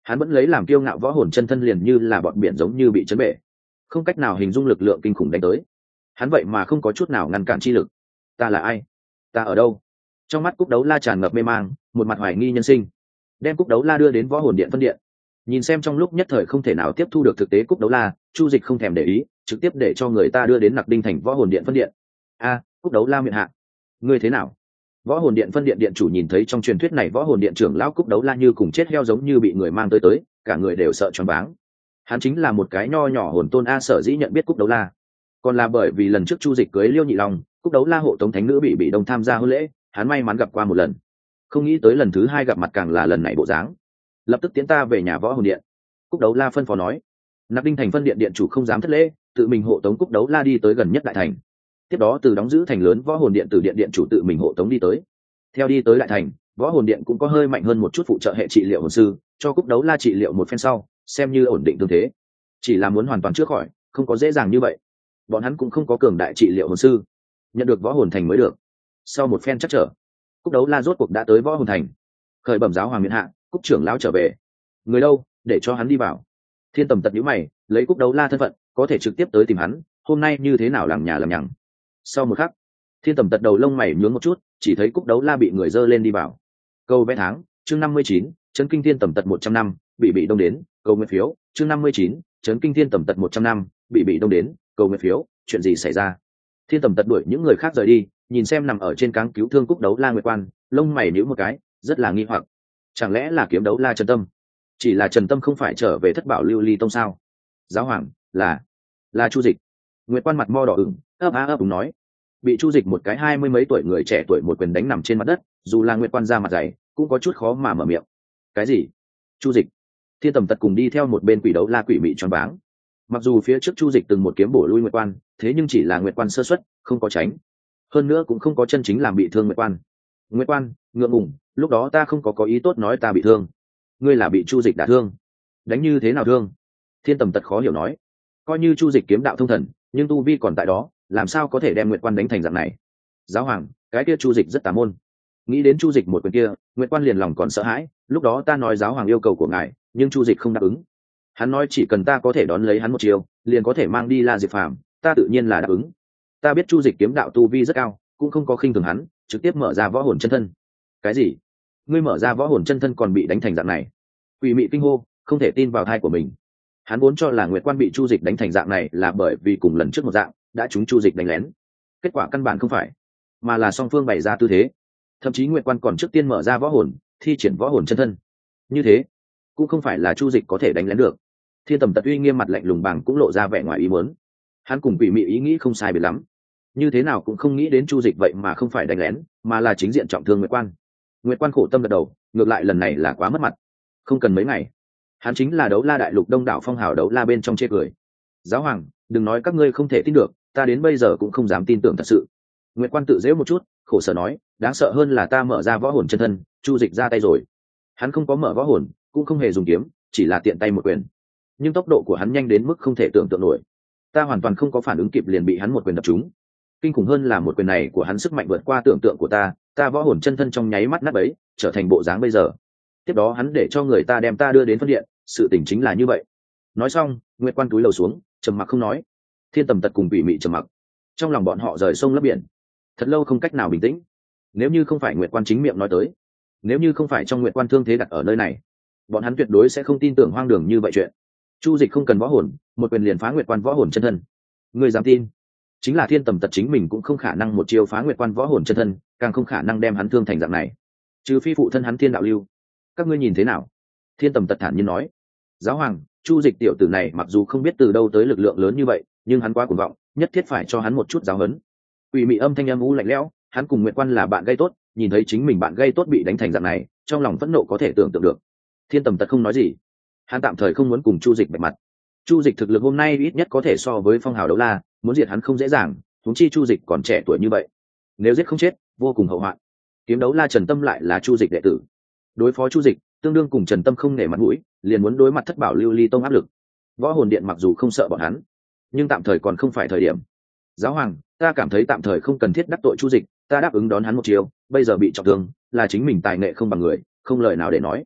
hắn vẫn lấy làm kiêu ngạo võ hồn chân thân liền như là bọn biển giống như bị chấn bể, không cách nào hình dung lực lượng kinh khủng đánh tới. Hắn vậy mà không có chút nào ngăn cản chi lực. Ta là ai? Ta ở đâu? Trong mắt Cúc Đấu La tràn ngập mê mang, một mặt hoài nghi nhân sinh. Đem Cúc Đấu La đưa đến võ hồn điện phân điện. Nhìn xem trong lúc nhất thời không thể nào tiếp thu được thực tế Cúc Đấu La, Chu Dịch không thèm để ý, trực tiếp để cho người ta đưa đến Nặc Đinh thành võ hồn điện phân điện. A, Cúc Đấu La miệng hạ, ngươi thế nào? Võ hồn điện phân điện điện chủ nhìn thấy trong truyền thuyết này võ hồn điện trưởng lão Cúc Đấu La như cùng chết heo giống như bị người mang tới tới, cả người đều sợ choáng váng. Hắn chính là một cái nho nhỏ hồn tôn a, sở dĩ nhận biết Cúc Đấu La, còn là bởi vì lần trước Chu Dịch cưới Liêu Nhị Long, Cúc Đấu La hộ tống thánh nữ bị bị đông tham gia hôn lễ, hắn may mắn gặp qua một lần, không nghĩ tới lần thứ hai gặp mặt càng là lần này bộ dáng. Lập tức tiến ta về nhà võ hồn điện. Cúc Đấu La phân phó nói. Nặc Đinh thành phân điện điện chủ không dám thất lễ, tự mình hộ tống Cúc Đấu La đi tới gần nhất đại thành. Tiếp đó từ đóng giữ thành lớn võ hồn điện từ điện điện chủ tự mình hộ tống đi tới. Theo đi tới đại thành, võ hồn điện cũng có hơi mạnh hơn một chút phụ trợ hệ trị liệu hồn sư, cho Cúc Đấu La trị liệu một phen sau, xem như ổn định tương thế. Chỉ là muốn hoàn toàn chữa khỏi, không có dễ dàng như vậy. Bọn hắn cũng không có cường đại trị liệu hồn sư, nhận được võ hồn thành mới được. Sau một phen chắc trở, Cúc Đấu La rốt cuộc đã tới võ hồn thành. Khởi bẩm giáo hoàng miện hạ, Cúc trưởng lão trở về. Người đâu, để cho hắn đi vào. Thiên Tầm tật nhíu mày, lấy Cúc Đấu La thân phận, có thể trực tiếp tới tìm hắn, hôm nay như thế nào làm nhà làm nhằng. Sau một khắc, Thiên Tầm tật đầu lông mày nhướng một chút, chỉ thấy Cúc Đấu La bị người dơ lên đi vào. Câu vẽ tháng, chương năm mươi chín, chấn kinh Thiên Tầm tật một trăm năm, bị bị đông đến, câu nguyện phiếu, chương năm mươi chín, chấn kinh Thiên Tầm tật một trăm năm, bị bị đông đến, câu nguyện phiếu, chuyện gì xảy ra? Thiên Tầm tật đuổi những người khác rời đi, nhìn xem nằm ở trên cáng cứu thương Cúc Đấu La Nguyệt Quan, lông mày nhíu một cái, rất là nghi hoặc. Chẳng lẽ là kiếm đấu la Trần Tâm? Chỉ là Trần Tâm không phải trở về Thất Bảo Lưu Ly Tông sao? Giáo hoàng, là là Chu Dịch. Nguyệt Quan mặt mo đỏ ửng, ấp á ấp úng nói. Bị Chu Dịch một cái hai mươi mấy tuổi người trẻ tuổi một quyền đánh nằm trên mặt đất, dù là Nguyệt Quan ra mặt dày, cũng có chút khó mà mở miệng. Cái gì? Chu Dịch? Thiên Tầm tật cùng đi theo một bên Quỷ Đấu La quỷ mị choáng váng. Mặc dù phía trước Chu Dịch từng một kiếm bổ lui Nguyệt Quan, thế nhưng chỉ là Nguyệt Quan sơ suất, không có tránh. Hơn nữa cũng không có chân chính làm bị thương Nguyệt Quan. Nguyệt Quan, ngượng ngùng, lúc đó ta không có có ý tốt nói ta bị thương. Ngươi là bị Chu Dịch đả thương? Đánh như thế nào thương? Thiên Tầm tật khó hiểu nói. Coi như Chu Dịch kiếm đạo thông thần, nhưng tu vi còn tại đó, làm sao có thể đem Nguyệt Quan đánh thành dạng này? Giáo hoàng, cái kia Chu Dịch rất tà môn. Nghĩ đến Chu Dịch một quyền kia, Nguyệt Quan liền lòng còn sợ hãi. Lúc đó ta nói giáo hoàng yêu cầu của ngài, nhưng Chu Dịch không đáp ứng. Hắn nói chỉ cần ta có thể đón lấy hắn một chiều, liền có thể mang đi La Diệp Phàm, ta tự nhiên là đáp ứng. Ta biết Chu Dịch kiếm đạo tu vi rất cao, cũng không có khinh thường hắn, trực tiếp mở ra võ hồn chân thân. Cái gì? Ngươi mở ra võ hồn chân thân còn bị đánh thành dạng này? Quỷ mị kinh hô, không thể tin vào thai của mình. Hắn vốn cho là Nguyệt Quan bị Chu Dịch đánh thành dạng này là bởi vì cùng lần trước một dạng, đã trúng Chu Dịch đánh lén. Kết quả căn bản không phải, mà là song phương bày ra tư thế. Thậm chí Nguyệt Quan còn trước tiên mở ra võ hồn, thi triển võ hồn chân thân. Như thế, cũng không phải là Chu Dịch có thể đánh lén được. Thiên Tầm tật uy nghiêm mặt lạnh lùng bằng cũng lộ ra vẻ ngoài ý muốn. Hắn cùng quỷ mị ý nghĩ không sai biệt lắm, như thế nào cũng không nghĩ đến Chu Dịch vậy mà không phải đánh lén, mà là chính diện trọng thương Nguyệt Quan. Nguyệt Quan khổ tâm gật đầu, ngược lại lần này là quá mất mặt. Không cần mấy ngày, hắn chính là Đấu La đại lục đông đảo phong hào đấu la bên trong chê cười. Giáo hoàng, đừng nói các ngươi không thể tin được, ta đến bây giờ cũng không dám tin tưởng thật sự. Nguyệt Quan tự dễ một chút, khổ sở nói, đáng sợ hơn là ta mở ra võ hồn chân thân, Chu Dịch ra tay rồi. Hắn không có mở võ hồn, cũng không hề dùng kiếm, chỉ là tiện tay một quyền. Nhưng tốc độ của hắn nhanh đến mức không thể tưởng tượng nổi. Ta hoàn toàn không có phản ứng kịp liền bị hắn một quyền đập trúng. Kinh khủng hơn là một quyền này của hắn sức mạnh vượt qua tưởng tượng của ta, ta võ hồn chân thân trong nháy mắt nát bấy, trở thành bộ dáng bây giờ. Tiếp đó hắn để cho người ta đem ta đưa đến phân điện, sự tình chính là như vậy. Nói xong, Nguyệt Quan túi lầu xuống, trầm mặc không nói. Thiên Tầm tật cùng quỷ mị trầm mặc. Trong lòng bọn họ rời sông lấp biển, thật lâu không cách nào bình tĩnh. Nếu như không phải Nguyệt Quan chính miệng nói tới, nếu như không phải trong Nguyệt Quan thương thế đặt ở nơi này, bọn hắn tuyệt đối sẽ không tin tưởng hoang đường như vậy chuyện. Chu Dịch không cần võ hồn, một quyền liền phá Nguyệt Quan võ hồn chân thân. Người dám tin? Chính là Thiên Tầm tật chính mình cũng không khả năng một chiêu phá Nguyệt Quan võ hồn chân thân, càng không khả năng đem hắn thương thành dạng này. Trừ phi phụ thân hắn Thiên Đạo Lưu. Các ngươi nhìn thế nào? Thiên Tầm tật thản nhiên nói. Giáo hoàng, Chu Dịch tiểu tử này mặc dù không biết từ đâu tới lực lượng lớn như vậy, nhưng hắn quá cuồng vọng, nhất thiết phải cho hắn một chút giáo huấn. Quỷ mị âm thanh âm u lạnh lẽo, hắn cùng Nguyệt Quan là bạn gây tốt, nhìn thấy chính mình bạn gây tốt bị đánh thành dạng này, trong lòng phẫn nộ có thể tưởng tượng được. Thiên Tầm tật không nói gì, hắn tạm thời không muốn cùng Chu Dịch bạch mặt. Chu Dịch thực lực hôm nay ít nhất có thể so với phong hào đấu la, muốn diệt hắn không dễ dàng, huống chi Chu Dịch còn trẻ tuổi như vậy, nếu giết không chết, vô cùng hậu hoạn. Kiếm đấu la Trần Tâm lại là Chu Dịch đệ tử, đối phó Chu Dịch, tương đương cùng Trần Tâm không nể mặt mũi, liền muốn đối mặt Thất Bảo Lưu Ly Tông áp lực. Võ hồn điện mặc dù không sợ bọn hắn, nhưng tạm thời còn không phải thời điểm. Giáo hoàng, ta cảm thấy tạm thời không cần thiết đắc tội Chu Dịch, ta đáp ứng đón hắn một chiều, bây giờ bị trọng thương, là chính mình tài nghệ không bằng người, không lời nào để nói.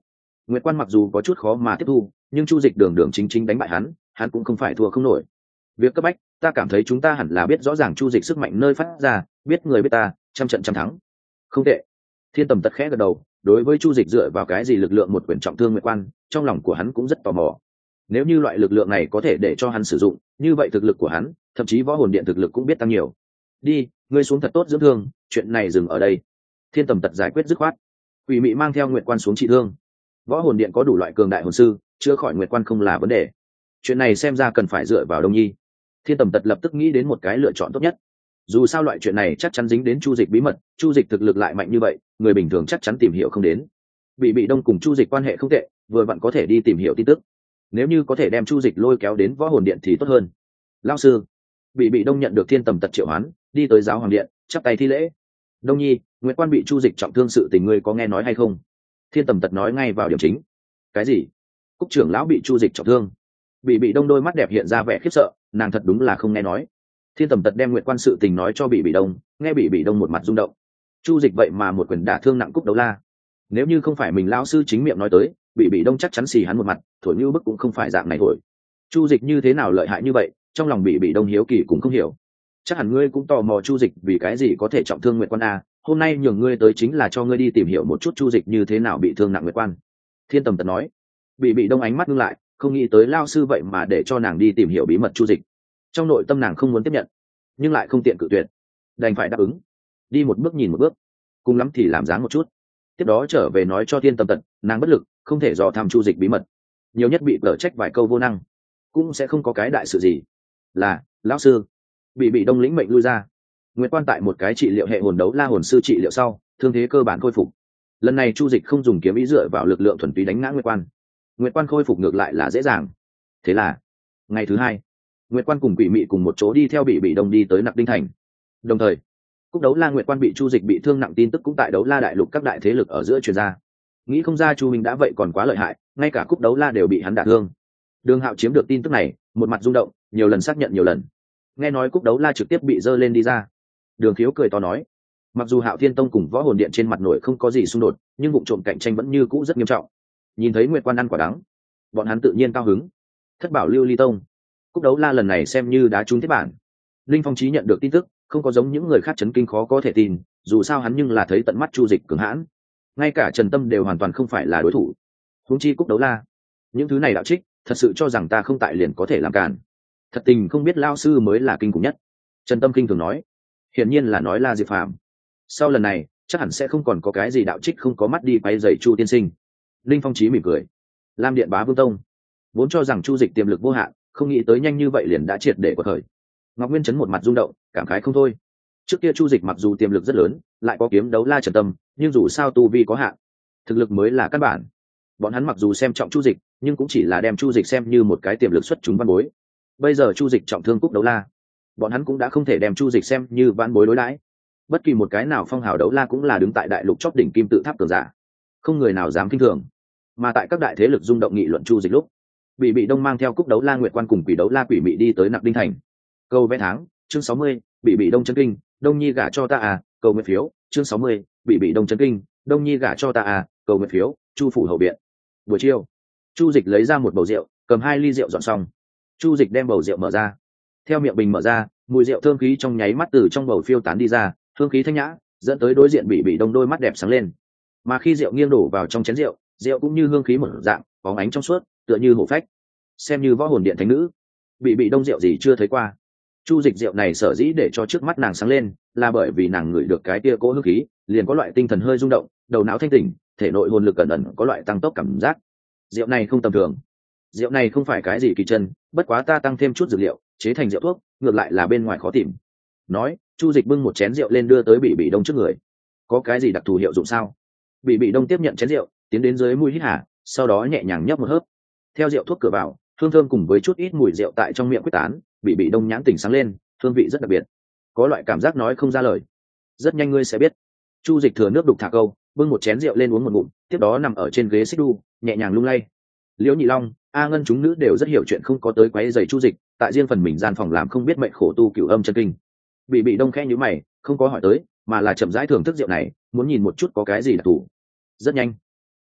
Nguyệt Quan mặc dù có chút khó mà tiếp thu, nhưng Chu Dịch đường đường chính chính đánh bại hắn, hắn cũng không phải thua không nổi. Việc cấp bách, ta cảm thấy chúng ta hẳn là biết rõ ràng Chu Dịch sức mạnh nơi phát ra, biết người biết ta, trăm trận trăm thắng. Không tệ. Thiên Tầm Tật khẽ gật đầu, đối với Chu Dịch dựa vào cái gì lực lượng một quyền trọng thương Nguyệt Quan, trong lòng của hắn cũng rất tò mò. Nếu như loại lực lượng này có thể để cho hắn sử dụng, như vậy thực lực của hắn, thậm chí võ hồn điện thực lực cũng biết tăng nhiều. Đi, ngươi xuống thật tốt dưỡng thương, chuyện này dừng ở đây. Thiên Tầm Tật giải quyết dứt khoát. Quỷ Mị mang theo Nguyệt Quan xuống trị thương. Võ hồn điện có đủ loại cường đại hồn sư, chữa khỏi Nguyệt Quan không là vấn đề. Chuyện này xem ra cần phải dựa vào Đông Nhi. Thiên Tầm Tật lập tức nghĩ đến một cái lựa chọn tốt nhất. Dù sao loại chuyện này chắc chắn dính đến Chu Dịch bí mật, Chu Dịch thực lực lại mạnh như vậy, người bình thường chắc chắn tìm hiểu không đến. Bị Bị Đông cùng Chu Dịch quan hệ không tệ, vừa vặn có thể đi tìm hiểu tin tức. Nếu như có thể đem Chu Dịch lôi kéo đến võ hồn điện thì tốt hơn. Lão sư. Bị Bị Đông nhận được Thiên Tầm Tật triệu hoán, đi tới giáo hoàng điện, chắp tay thi lễ. Đông Nhi, Nguyệt Quan bị Chu Dịch trọng thương, sự tình ngươi có nghe nói hay không? Thiên Tầm Tật nói ngay vào điểm chính. Cái gì? Cúc trưởng lão bị Chu Dịch trọng thương? Bị Bị Đông đôi mắt đẹp hiện ra vẻ khiếp sợ, nàng thật đúng là không nghe nói. Thiên Tầm Tật đem Nguyệt Quan sự tình nói cho Bị Bị Đông, nghe Bị Bị Đông một mặt rung động. Chu Dịch vậy mà một quyền đả thương nặng Cúc Đấu La. Nếu như không phải mình lão sư chính miệng nói tới, Bị Bị Đông chắc chắn xì hắn một mặt, thổi như bức cũng không phải dạng này thổi. Chu Dịch như thế nào lợi hại như vậy, trong lòng Bị Bị Đông hiếu kỳ cũng không hiểu. Chắc hẳn ngươi cũng tò mò Chu Dịch vì cái gì có thể trọng thương Nguyệt Quan a, hôm nay nhường ngươi tới chính là cho ngươi đi tìm hiểu một chút Chu Dịch như thế nào bị thương nặng Nguyệt Quan. Thiên Tầm Tật nói. Bị Bị Đông ánh mắt ngưng lại, không nghĩ tới lao sư vậy mà để cho nàng đi tìm hiểu bí mật Chu Dịch. Trong nội tâm nàng không muốn tiếp nhận, nhưng lại không tiện cự tuyệt, đành phải đáp ứng. Đi một bước nhìn một bước, cùng lắm thì làm dáng một chút, tiếp đó trở về nói cho Thiên Tầm Tật, nàng bất lực, không thể dò tham Chu Dịch bí mật, nhiều nhất bị cở trách vài câu vô năng, cũng sẽ không có cái đại sự gì. Là lão sư. Bị Bị Đông lĩnh mệnh lui ra. Nguyệt Quan tại một cái trị liệu hệ hồn đấu la hồn sư trị liệu sau, thương thế cơ bản khôi phục. Lần này Chu Dịch không dùng kiếm ý dựa vào lực lượng thuần túy đánh ngã Nguyệt Quan. Nguyệt Quan khôi phục ngược lại là dễ dàng. Thế là, ngày thứ hai, Nguyệt Quan cùng Quỷ Mị cùng một chỗ đi theo Bị Bị Đông đi tới Nặc Đinh thành. Đồng thời, Cúc Đấu La Nguyệt Quan bị Chu Dịch bị thương nặng tin tức cũng tại Đấu La đại lục các đại thế lực ở giữa truyền ra. Nghĩ không ra Chu Minh đã vậy còn quá lợi hại, ngay cả Cúc Đấu La đều bị hắn đả thương. Đường Hạo chiếm được tin tức này, một mặt rung động, nhiều lần xác nhận nhiều lần. Nghe nói Cúc Đấu La trực tiếp bị dơ lên đi ra. Đường Khiếu cười to nói, mặc dù Hạo Thiên Tông cùng Võ Hồn Điện trên mặt nổi không có gì xung đột, nhưng vụ trộm cạnh tranh vẫn như cũ rất nghiêm trọng. Nhìn thấy Nguyệt Quan ăn quả đắng, bọn hắn tự nhiên cao hứng. Thất bảo Lưu Ly Tông, Cúc Đấu La lần này xem như đá trúng thiết bản. Linh Phong Chí nhận được tin tức, không có giống những người khác chấn kinh khó có thể tin, dù sao hắn nhưng là thấy tận mắt Chu Dịch cường hãn, ngay cả Trần Tâm đều hoàn toàn không phải là đối thủ. Huống chi Cúc Đấu La, những thứ này đạo trích, thật sự cho rằng ta không tại liền có thể làm cản. Thật tình không biết lao sư mới là kinh khủng nhất. Trần Tâm kinh thường nói, hiển nhiên là nói La Diệp Phàm. Sau lần này, chắc hẳn sẽ không còn có cái gì đạo trích không có mắt đi quay dậy Chu tiên sinh. Linh Phong Chí mỉm cười. Lam Điện Bá Vương Tông, vốn cho rằng Chu Dịch tiềm lực vô hạn, không nghĩ tới nhanh như vậy liền đã triệt để quật khởi. Ngọc Nguyên Chấn một mặt rung động, cảm khái không thôi. Trước kia Chu Dịch mặc dù tiềm lực rất lớn, lại có kiếm đấu la Trần Tâm, nhưng dù sao tu vi có hạn, thực lực mới là căn bản. Bọn hắn mặc dù xem trọng Chu Dịch, nhưng cũng chỉ là đem Chu Dịch xem như một cái tiềm lực xuất chúng văn bối. Bây giờ Chu Dịch trọng thương Cúc Đấu La, bọn hắn cũng đã không thể đem Chu Dịch xem như văn bối đối đãi. Bất kỳ một cái nào phong hào đấu la cũng là đứng tại đại lục chóp đỉnh kim tự tháp cường giả, không người nào dám khinh thường. Mà tại các đại thế lực rung động nghị luận Chu Dịch lúc, Bị Bị Đông mang theo Cúc Đấu La Nguyệt Quan cùng Quỷ Đấu La Quỷ Mị đi tới Nặc Đinh thành. Câu vẽ tháng, chương sáu mươi, Bị Bị Đông chấn kinh, Đông Nhi gả cho ta à, cầu nguyện phiếu, chương sáu mươi, Bị Bị Đông chấn kinh, Đông Nhi gả cho ta à, cầu nguyện phiếu, Chu phủ hậu viện. Buổi chiều, Chu Dịch lấy ra một bầu rượu, cầm hai ly rượu dọn xong. Chu Dịch đem bầu rượu mở ra. Theo miệng bình mở ra, mùi rượu thơm khí trong nháy mắt từ trong bầu phiêu tán đi ra, hương khí thanh nhã, dẫn tới đối diện Bị Bị Đông đôi mắt đẹp sáng lên. Mà khi rượu nghiêng đổ vào trong chén rượu, rượu cũng như hương khí một dạng, bóng ánh trong suốt, tựa như hổ phách. Xem như võ hồn điện thánh nữ, Bị Bị Đông rượu gì chưa thấy qua. Chu Dịch rượu này sở dĩ để cho trước mắt nàng sáng lên, là bởi vì nàng ngửi được cái tia cỗ hương khí, liền có loại tinh thần hơi rung động, đầu não thanh tỉnh, thể nội hồn lực cẩn ẩn có loại tăng tốc cảm giác. Rượu này không tầm thường. Rượu này không phải cái gì kỳ chân, bất quá ta tăng thêm chút dược liệu, chế thành rượu thuốc, ngược lại là bên ngoài khó tìm. Nói, Chu Dịch bưng một chén rượu lên đưa tới Bị Bị Đông trước người. Có cái gì đặc thù hiệu dụng sao? Bị Bị Đông tiếp nhận chén rượu, tiến đến dưới mũi hít hà, sau đó nhẹ nhàng nhấp một hớp. Theo rượu thuốc cửa vào, hương thơm cùng với chút ít mùi rượu tại trong miệng quyết tán, Bị Bị Đông nhãn tỉnh sáng lên, hương vị rất đặc biệt, có loại cảm giác nói không ra lời. Rất nhanh ngươi sẽ biết. Chu Dịch thừa nước đục thả câu, bưng một chén rượu lên uống một ngụm, tiếp đó nằm ở trên ghế xích đu, nhẹ nhàng lung lay. Liễu Nhị Long, A Ngân chúng nữ đều rất hiểu chuyện, không có tới quấy rầy Chu Dịch, tại riêng phần mình gian phòng làm không biết mệnh khổ tu cửu âm chân kinh. Bị Bị Đông khẽ nhíu mày, không có hỏi tới, mà là chậm rãi thưởng thức rượu này, muốn nhìn một chút có cái gì đặc thù. Rất nhanh,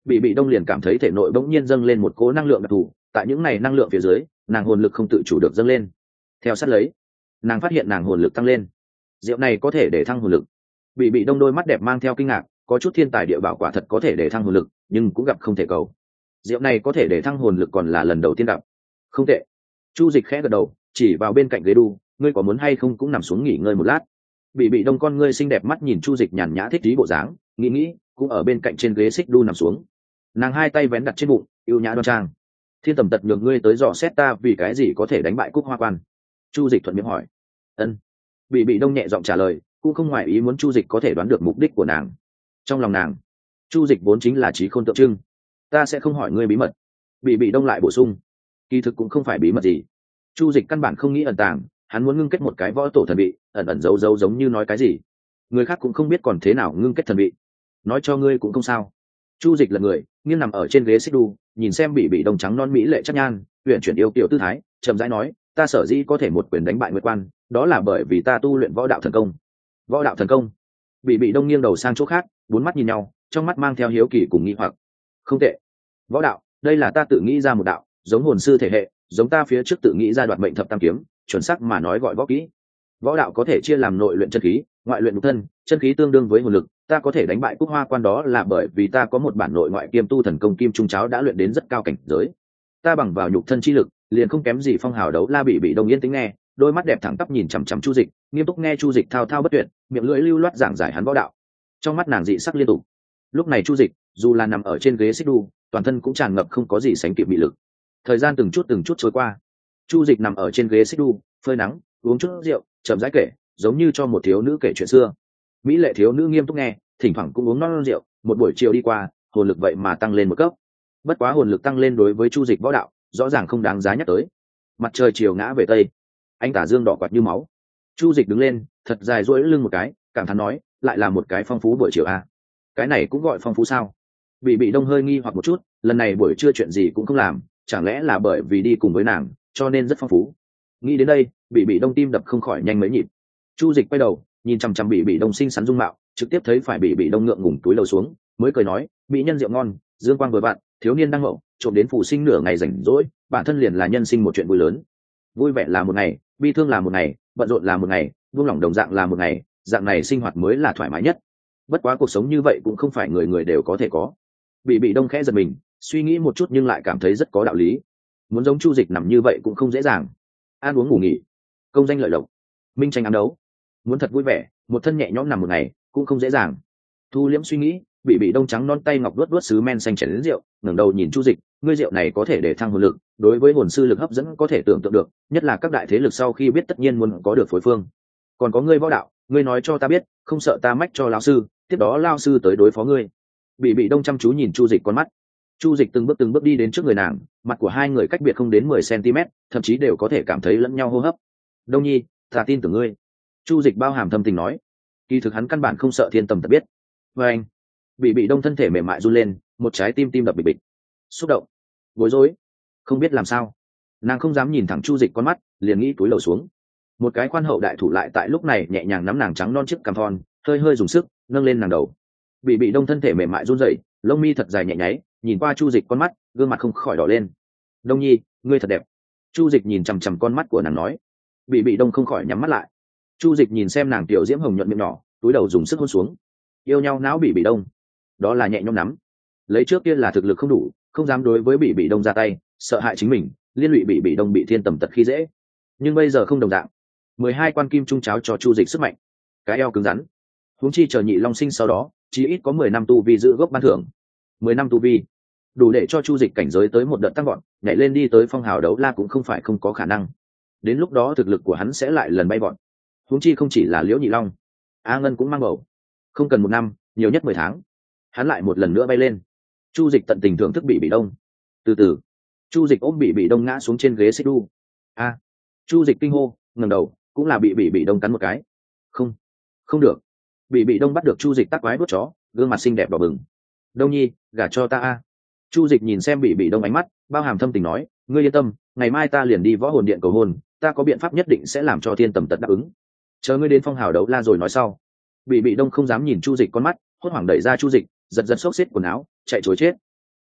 bị bị đông liền cảm thấy thể nội bỗng nhiên dâng lên một cỗ năng lượng đặc thù, tại những này năng lượng phía dưới nàng hồn lực không tự chủ được dâng lên. Theo sát lấy nàng phát hiện nàng hồn lực tăng lên. Rượu này có thể để thăng hồn lực. Bị bị đông đôi mắt đẹp mang theo kinh ngạc, có chút thiên tài địa bảo quả thật có thể để thăng hồn lực, nhưng cũng gặp không thể cầu. Rượu này có thể để thăng hồn lực còn là lần đầu tiên gặp. Không tệ. Chu Dịch khẽ gật đầu, chỉ vào bên cạnh ghế đu, ngươi có muốn hay không cũng nằm xuống nghỉ ngơi một lát. Bị bị đông con ngươi xinh đẹp mắt nhìn Chu Dịch nhàn nhã thích trí bộ dáng, nghĩ nghĩ cũng ở bên cạnh trên ghế xích đu nằm xuống. Nàng hai tay vén đặt trên bụng, yêu nhã đoan trang. Thiên tầm tật nhường ngươi tới dò xét ta vì cái gì có thể đánh bại Cúc Hoa Quan. Chu Dịch thuận miệng hỏi. Ân. Bị bị đông nhẹ giọng trả lời, cũng không ngoài ý muốn Chu Dịch có thể đoán được mục đích của nàng. Trong lòng nàng, Chu Dịch vốn chính là trí khôn tượng trưng. Ta sẽ không hỏi ngươi bí mật. Bị bị đông lại bổ sung, kỳ thực cũng không phải bí mật gì. Chu Dịch căn bản không nghĩ ẩn tàng, hắn muốn ngưng kết một cái võ tổ thần vị, ẩn ẩn giấu giấu giống như nói cái gì người khác cũng không biết, còn thế nào ngưng kết thần vị. Nói cho ngươi cũng không sao. Chu Dịch là người nghiêng nằm ở trên ghế xích đu, nhìn xem bị bị đông trắng non mỹ lệ chắc nhan, huyền chuyển yêu kiểu tư thái, chậm rãi nói, ta sở dĩ có thể một quyền đánh bại Nguyệt Quan, đó là bởi vì ta tu luyện võ đạo thần công. Võ đạo thần công? Bị bị đông nghiêng đầu sang chỗ khác, bốn mắt nhìn nhau, trong mắt mang theo hiếu kỳ cùng nghi hoặc. Không tệ. Võ đạo, đây là ta tự nghĩ ra một đạo, giống hồn sư thể hệ, giống ta phía trước tự nghĩ ra đoạt mệnh thập tam kiếm, chuẩn xác mà nói gọi võ kỹ. Võ đạo có thể chia làm nội luyện chân khí, ngoại luyện nhục thân, chân khí tương đương với hồn lực, ta có thể đánh bại Cúc Hoa Quan đó là bởi vì ta có một bản nội ngoại kiêm tu thần công kim trung cháo đã luyện đến rất cao cảnh giới. Ta bằng vào nhục thân chi lực, liền không kém gì phong hào đấu la. Bị bị đông yên tĩnh nghe, đôi mắt đẹp thẳng tắp nhìn chằm chằm Chu Dịch, nghiêm túc nghe Chu Dịch thao thao bất tuyệt, miệng lưỡi lưu loát giảng giải hắn võ đạo. Trong mắt nàng dị sắc liên tục. Lúc này Chu Dịch, dù là nằm ở trên ghế xích đu, toàn thân cũng tràn ngập không có gì sánh kịp bị lực. Thời gian từng chút từng chút trôi qua, Chu Dịch nằm ở trên ghế xích đu, phơi nắng, uống chút rượu, chậm rãi kể, giống như cho một thiếu nữ kể chuyện xưa. Mỹ lệ thiếu nữ nghiêm túc nghe, thỉnh thoảng cũng uống non, non rượu. Một buổi chiều đi qua, hồn lực vậy mà tăng lên một cấp. Bất quá hồn lực tăng lên đối với Chu Dịch võ đạo rõ ràng không đáng giá nhắc tới. Mặt trời chiều ngã về tây, anh tả dương đỏ quạt như máu. Chu Dịch đứng lên, thật dài duỗi lưng một cái, cảm thán nói, lại là một cái phong phú buổi chiều a. Cái này cũng gọi phong phú sao? Bị bị đông hơi nghi hoặc một chút, lần này buổi trưa chuyện gì cũng không làm, chẳng lẽ là bởi vì đi cùng với nàng cho nên rất phong phú. Nghĩ đến đây, bị bị đông tim đập không khỏi nhanh mấy nhịp. Chu Dịch quay đầu nhìn chằm chằm bị bị đông xinh xắn dung mạo, trực tiếp thấy phải bị bị đông ngượng ngùng túi lầu xuống, mới cười nói, mỹ nhân rượu ngon, dương quang vừa bạn, thiếu niên đang ngộ, trộm đến phủ sinh nửa ngày rảnh rỗi, bản thân liền là nhân sinh một chuyện vui lớn. Vui vẻ là một ngày, bi thương là một ngày, bận rộn là một ngày, buông lỏng đồng dạng là một ngày, dạng này sinh hoạt mới là thoải mái nhất. Bất quá cuộc sống như vậy cũng không phải người người đều có thể có. Bị bị đông khẽ giật mình, suy nghĩ một chút nhưng lại cảm thấy rất có đạo lý. Muốn giống Chu Dịch nằm như vậy cũng không dễ dàng. Ăn uống ngủ nghỉ, công danh lợi lộc, minh tranh ám đấu, muốn thật vui vẻ, một thân nhẹ nhõm nằm một ngày cũng không dễ dàng. Thu liễm suy nghĩ, bị bị đông trắng non tay ngọc đuốt đuốt sứ men xanh chén đến rượu, ngẩng đầu nhìn Chu Dịch, ngươi rượu này có thể để thăng hồn lực, đối với hồn sư lực hấp dẫn có thể tưởng tượng được, nhất là các đại thế lực sau khi biết tất nhiên muốn có được phối phương. Còn có ngươi võ đạo, ngươi nói cho ta biết, không sợ ta mách cho lão sư, tiếp đó lão sư tới đối phó ngươi. Bị bị đông chăm chú nhìn Chu Dịch con mắt. Chu Dịch từng bước từng bước đi đến trước người nàng, mặt của hai người cách biệt không đến mười xăng-ti-mét, thậm chí đều có thể cảm thấy lẫn nhau hô hấp. Đông nhi, ta tin tưởng ngươi. Chu Dịch bao hàm thâm tình nói. Kỳ thực hắn căn bản không sợ thiên tầm tật biết. Và anh, bị bị đông thân thể mềm mại run lên, một trái tim tim đập bịch bịch, xúc động, bối rối, không biết làm sao. Nàng không dám nhìn thẳng Chu Dịch con mắt, liền nghĩ túi lầu xuống. Một cái khoan hậu đại thủ lại tại lúc này nhẹ nhàng nắm nàng trắng non chiếc cằm thon, hơi hơi dùng sức nâng lên nàng đầu. Bị bị đông thân thể mềm mại run rẩy, lông mi thật dài nhẹ nháy, nhìn qua Chu Dịch con mắt, gương mặt không khỏi đỏ lên. Đông nhi, ngươi thật đẹp. Chu Dịch nhìn chằm chằm con mắt của nàng nói. Bị bị đông không khỏi nhắm mắt lại. Chu Dịch nhìn xem nàng tiểu diễm hồng nhuận miệng nhỏ, túi đầu dùng sức hôn xuống. Yêu nhau não bị bị đông, đó là nhẹ nhõm nắm. Lấy trước kia là thực lực không đủ, không dám đối với bị bị đông ra tay, sợ hại chính mình, liên lụy bị bị đông bị thiên tầm tật khi dễ. Nhưng bây giờ không đồng dạng. Mười hai quan kim trung cháo cho Chu Dịch sức mạnh, cái eo cứng rắn. Huống chi chờ nhị long sinh sau đó, chỉ ít có mười năm tu vi giữ gốc ban thưởng. Mười năm tu vi, đủ để cho Chu Dịch cảnh giới tới một đợt tăng gọn, nhảy lên đi tới phong hào đấu la cũng không phải không có khả năng. Đến lúc đó thực lực của hắn sẽ lại lần bay vọt. Huống chi không chỉ là Liễu Nhị Long, A Ngân cũng mang bầu. Không cần một năm, nhiều nhất mười tháng, hắn lại một lần nữa bay lên. Chu Dịch tận tình thưởng thức bị bị đông. Từ từ, Chu Dịch ôm bị bị đông ngã xuống trên ghế xích đu. A, Chu Dịch kinh hô, ngẩng đầu, cũng là bị bị bị đông cắn một cái. Không, không được. Bị bị đông bắt được Chu Dịch tắc quái đuốt chó, gương mặt xinh đẹp đỏ bừng. Đông nhi, gả cho ta a. Chu Dịch nhìn xem bị bị đông ánh mắt, bao hàm thâm tình nói, ngươi yên tâm, ngày mai ta liền đi võ hồn điện cầu hôn, ta có biện pháp nhất định sẽ làm cho thiên tầm tật đáp ứng. Chờ ngươi đến phong hào đấu la rồi nói sau. Bị bị đông không dám nhìn Chu Dịch con mắt, hốt hoảng đẩy ra Chu Dịch, giật giật xốc xếp quần áo, chạy trối chết.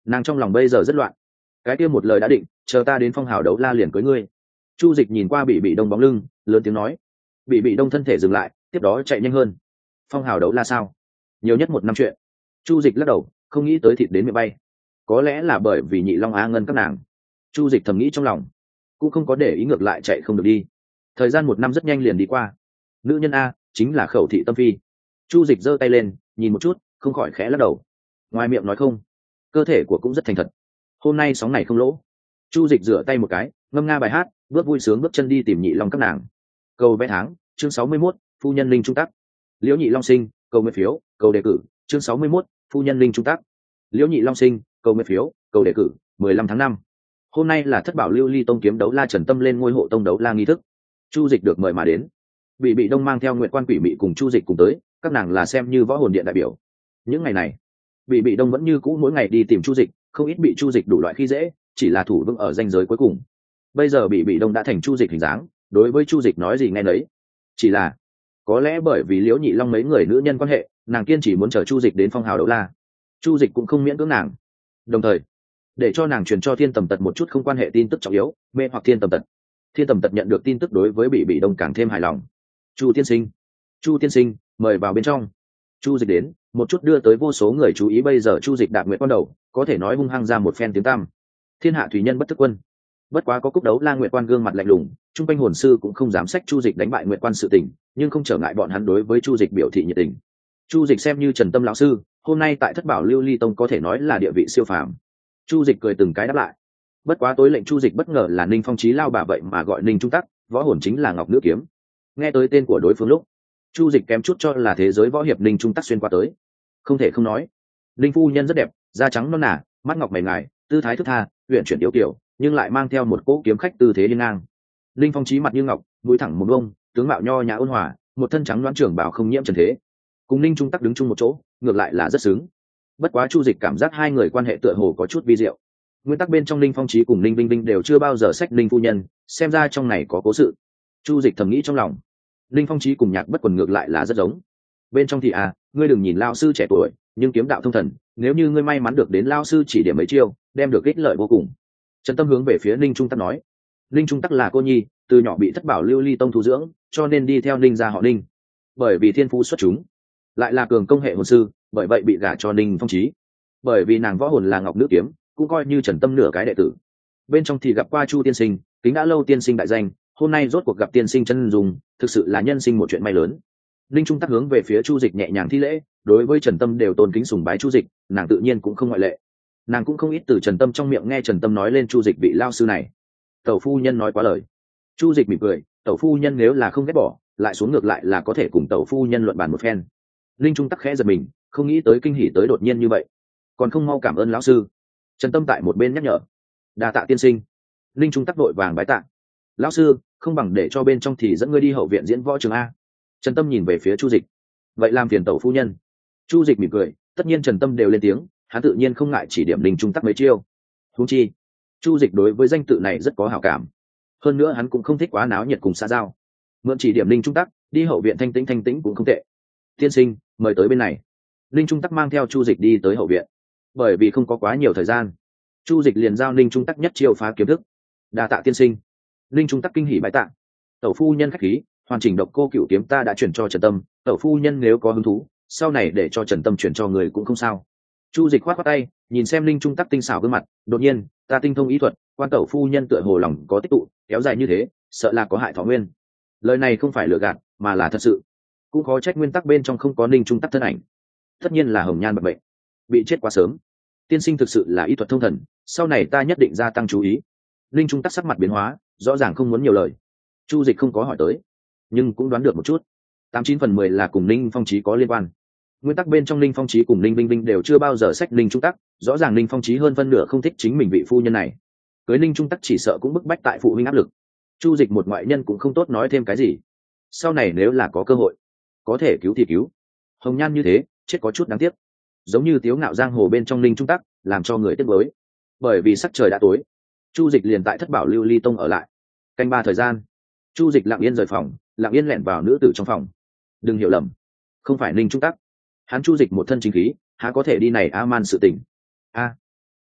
nàng trong lòng bây giờ rất loạn. Cái kia một lời đã định, chờ ta đến phong hào đấu la liền cưới ngươi. Chu Dịch nhìn qua bị bị đông bóng lưng, lớn tiếng nói. Bị bị đông thân thể dừng lại, tiếp đó chạy nhanh hơn. Phong hào đấu la sao? Nhiều nhất một năm chuyện. Chu Dịch lắc đầu, không nghĩ tới thịt đến miệng bay. Có lẽ là bởi vì nhị long á ngân các nàng. Chu Dịch thầm nghĩ trong lòng, cũng không có để ý ngược lại chạy không được đi. Thời gian một năm rất nhanh liền đi qua. Nữ nhân a chính là Khẩu Thị Tâm Phi. Chu Dịch giơ tay lên, nhìn một chút, không khỏi khẽ lắc đầu. Ngoài miệng nói không, cơ thể của cũng rất thành thật. Hôm nay sóng này không lỗ. Chu Dịch rửa tay một cái, ngâm nga bài hát, bước vui sướng bước chân đi tìm nhị long các nàng. Cầu vé tháng, chương sáu mươi mốt, phu nhân linh trung tác. Liễu Nhị Long sinh, cầu nguyện phiếu, cầu đề cử, chương sáu mươi mốt, phu nhân linh trung tác. Liễu Nhị Long sinh, cầu nguyện phiếu, cầu đề cử, mười lăm tháng năm. Hôm nay là Thất Bảo Lưu Ly Tông kiếm đấu la Trần Tâm lên ngôi hộ tông đấu la nghi thức. Chu Dịch được mời mà đến. Bị bị đông mang theo Nguyệt Quan Quỷ Mị cùng Chu Dịch cùng tới, các nàng là xem như võ hồn điện đại biểu. Những ngày này, Bị bị đông vẫn như cũ mỗi ngày đi tìm Chu Dịch, không ít bị Chu Dịch đủ loại khi dễ, chỉ là thủ vững ở ranh giới cuối cùng. Bây giờ Bị bị đông đã thành Chu Dịch hình dáng, đối với Chu Dịch nói gì nghe nấy. Chỉ là, có lẽ bởi vì Liễu Nhị Long mấy người nữ nhân quan hệ, nàng kiên chỉ muốn chờ Chu Dịch đến phong hào đấu la. Chu Dịch cũng không miễn cưỡng nàng. Đồng thời, để cho nàng truyền cho Thiên Tầm Tật một chút không quan hệ tin tức trọng yếu, mê hoặc Thiên Tầm Tật. Thiên Tầm Tật nhận được tin tức đối với Bị bị đông càng thêm hài lòng. Chu tiên sinh, Chu tiên sinh, mời vào bên trong. Chu Dịch đến, một chút đưa tới vô số người chú ý. Bây giờ Chu Dịch đạp nguyệt quan đầu, có thể nói hung hăng ra một phen tiếng tăm. Thiên hạ thủy nhân bất thức quân. Bất quá có cúc đấu la nguyệt quan gương mặt lạnh lùng, trung quanh hồn sư cũng không dám sách Chu Dịch đánh bại nguyệt quan sự tình, nhưng không trở ngại bọn hắn đối với Chu Dịch biểu thị nhiệt tình. Chu Dịch xem như Trần Tâm lão sư, hôm nay tại Thất Bảo Lưu Ly Tông có thể nói là địa vị siêu phàm. Chu Dịch cười từng cái đáp lại. Bất quá tối lệnh Chu Dịch bất ngờ là Ninh Phong Chí lao bà vậy mà gọi Ninh Trung Tắc, võ hồn chính là Ngọc Nữ Kiếm. Nghe tới tên của đối phương lúc, Chu Dịch kém chút cho là thế giới võ hiệp Ninh Trung Tắc xuyên qua tới. Không thể không nói, Ninh phu nhân rất đẹp, da trắng non nả, mắt ngọc mày ngài, tư thái thức tha, uyển chuyển yếu kiều, nhưng lại mang theo một cỗ kiếm khách tư thế điên ngang. Ninh Phong Chí mặt như ngọc, mũi thẳng một bông, tướng mạo nho nhã ôn hòa, một thân trắng đoán trưởng bảo không nhiễm trần thế. Cùng Ninh Trung Tắc đứng chung một chỗ, ngược lại là rất sướng. Bất quá Chu Dịch cảm giác hai người quan hệ tựa hồ có chút vi diệu. Nguyên tắc bên trong Ninh Phong Chí cùng Ninh Vinh Vinh đều chưa bao giờ sách Ninh phu nhân, xem ra trong này có cố sự. Chu Dịch thầm nghĩ trong lòng. Ninh Phong Chí cùng Nhạc Bất Quần ngược lại là rất giống. Bên trong thì à, ngươi đừng nhìn lao sư trẻ tuổi, nhưng kiếm đạo thông thần, nếu như ngươi may mắn được đến lao sư chỉ điểm mấy chiêu, đem được ích lợi vô cùng. Trần Tâm hướng về phía Ninh Trung Tắc nói. Ninh Trung Tắc là cô nhi, từ nhỏ bị Thất Bảo Lưu Ly Tông thu dưỡng, cho nên đi theo Ninh gia họ Ninh. Bởi vì thiên phú xuất chúng, lại là cường công hệ hồn sư, bởi vậy bị gả cho Ninh Phong Chí. Bởi vì nàng võ hồn là Ngọc Nữ Kiếm, cũng coi như Trần Tâm nửa cái đệ tử. Bên trong thì gặp qua Chu tiên sinh, kính đã lâu tiên sinh đại danh, hôm nay rốt cuộc gặp tiên sinh chân dùng, thực sự là nhân sinh một chuyện may lớn. Ninh Trung Tắc hướng về phía Chu Dịch nhẹ nhàng thi lễ, đối với Trần Tâm đều tôn kính sùng bái Chu Dịch, nàng tự nhiên cũng không ngoại lệ. Nàng cũng không ít từ Trần Tâm trong miệng nghe Trần Tâm nói lên Chu Dịch vị lao sư này. Tẩu phu nhân nói quá lời. Chu Dịch mỉm cười, tẩu phu nhân nếu là không ghét bỏ, lại xuống ngược lại là có thể cùng tẩu phu nhân luận bàn một phen. Ninh Trung Tắc khẽ giật mình, không nghĩ tới kinh hỉ tới đột nhiên như vậy, còn không mau cảm ơn lão sư. Trần Tâm tại một bên nhắc nhở. Đa tạ tiên sinh. Ninh Trung Tắc vội vàng bái tạ. Lão sư, không bằng để cho bên trong thì dẫn ngươi đi hậu viện diễn võ trường a. Trần Tâm nhìn về phía Chu Dịch. Vậy làm phiền tẩu phu nhân. Chu Dịch mỉm cười, tất nhiên Trần Tâm đều lên tiếng, hắn tự nhiên không ngại chỉ điểm Ninh Trung Tắc mấy chiêu. Huống chi, Chu Dịch đối với danh tự này rất có hảo cảm. Hơn nữa hắn cũng không thích quá náo nhiệt cùng xã giao. Mượn chỉ điểm Ninh Trung Tắc, đi hậu viện thanh tĩnh thanh tĩnh cũng không tệ. Tiên sinh, mời tới bên này. Ninh Trung Tắc mang theo Chu Dịch đi tới hậu viện. Bởi vì không có quá nhiều thời gian, Chu Dịch liền giao Ninh Trung Tắc nhất chiêu phá kiếm thức. Đa tạ tiên sinh. Ninh Trung Tắc kinh hỉ bái tạ. Tẩu phu nhân khách khí, hoàn chỉnh độc cô cửu kiếm ta đã chuyển cho Trần Tâm, tẩu phu nhân nếu có hứng thú, sau này để cho Trần Tâm chuyển cho người cũng không sao. Chu Dịch khoát khoát tay, nhìn xem Ninh Trung Tắc tinh xảo gương mặt, đột nhiên, ta tinh thông ý thuật, quan tẩu phu nhân tựa hồ lòng có tích tụ, kéo dài như thế, sợ là có hại thọ nguyên. Lời này không phải lừa gạt, mà là thật sự. Cũng có trách nguyên tắc bên trong không có Ninh Trung Tắc thân ảnh. Tất nhiên là hồng nhan bẩm bệnh, bị chết quá sớm. Tiên sinh thực sự là ý thuật thông thần, sau này ta nhất định gia tăng chú ý. Ninh Trung Tắc sắc mặt biến hóa, rõ ràng không muốn nhiều lời. Chu Dịch không có hỏi tới, nhưng cũng đoán được một chút. Tám chín phần mười là cùng Ninh Phong Chí có liên quan. Nguyên tắc bên trong Ninh Phong Chí cùng Ninh Vinh Vinh đều chưa bao giờ sách Ninh Trung Tắc, rõ ràng Ninh Phong Chí hơn phân nửa không thích chính mình vị phu nhân này. Cưới Ninh Trung Tắc chỉ sợ cũng bức bách tại phụ huynh áp lực. Chu Dịch một ngoại nhân cũng không tốt nói thêm cái gì. Sau này nếu là có cơ hội, có thể cứu thì cứu. Hồng nhan như thế, chết có chút đáng tiếc. Giống như Tiếu Ngạo giang hồ bên trong Ninh Trung Tắc, làm cho người tiếc nuối. Bởi vì sắc trời đã tối, Chu Dịch liền tại Thất Bảo Lưu Ly Tông ở lại. Canh ba thời gian, Chu Dịch lặng yên rời phòng, lặng yên lẻn vào nữ tử trong phòng. Đừng hiểu lầm, không phải Ninh Trung Tắc. Hắn Chu Dịch một thân chính khí, há có thể đi này a man sự tình. A,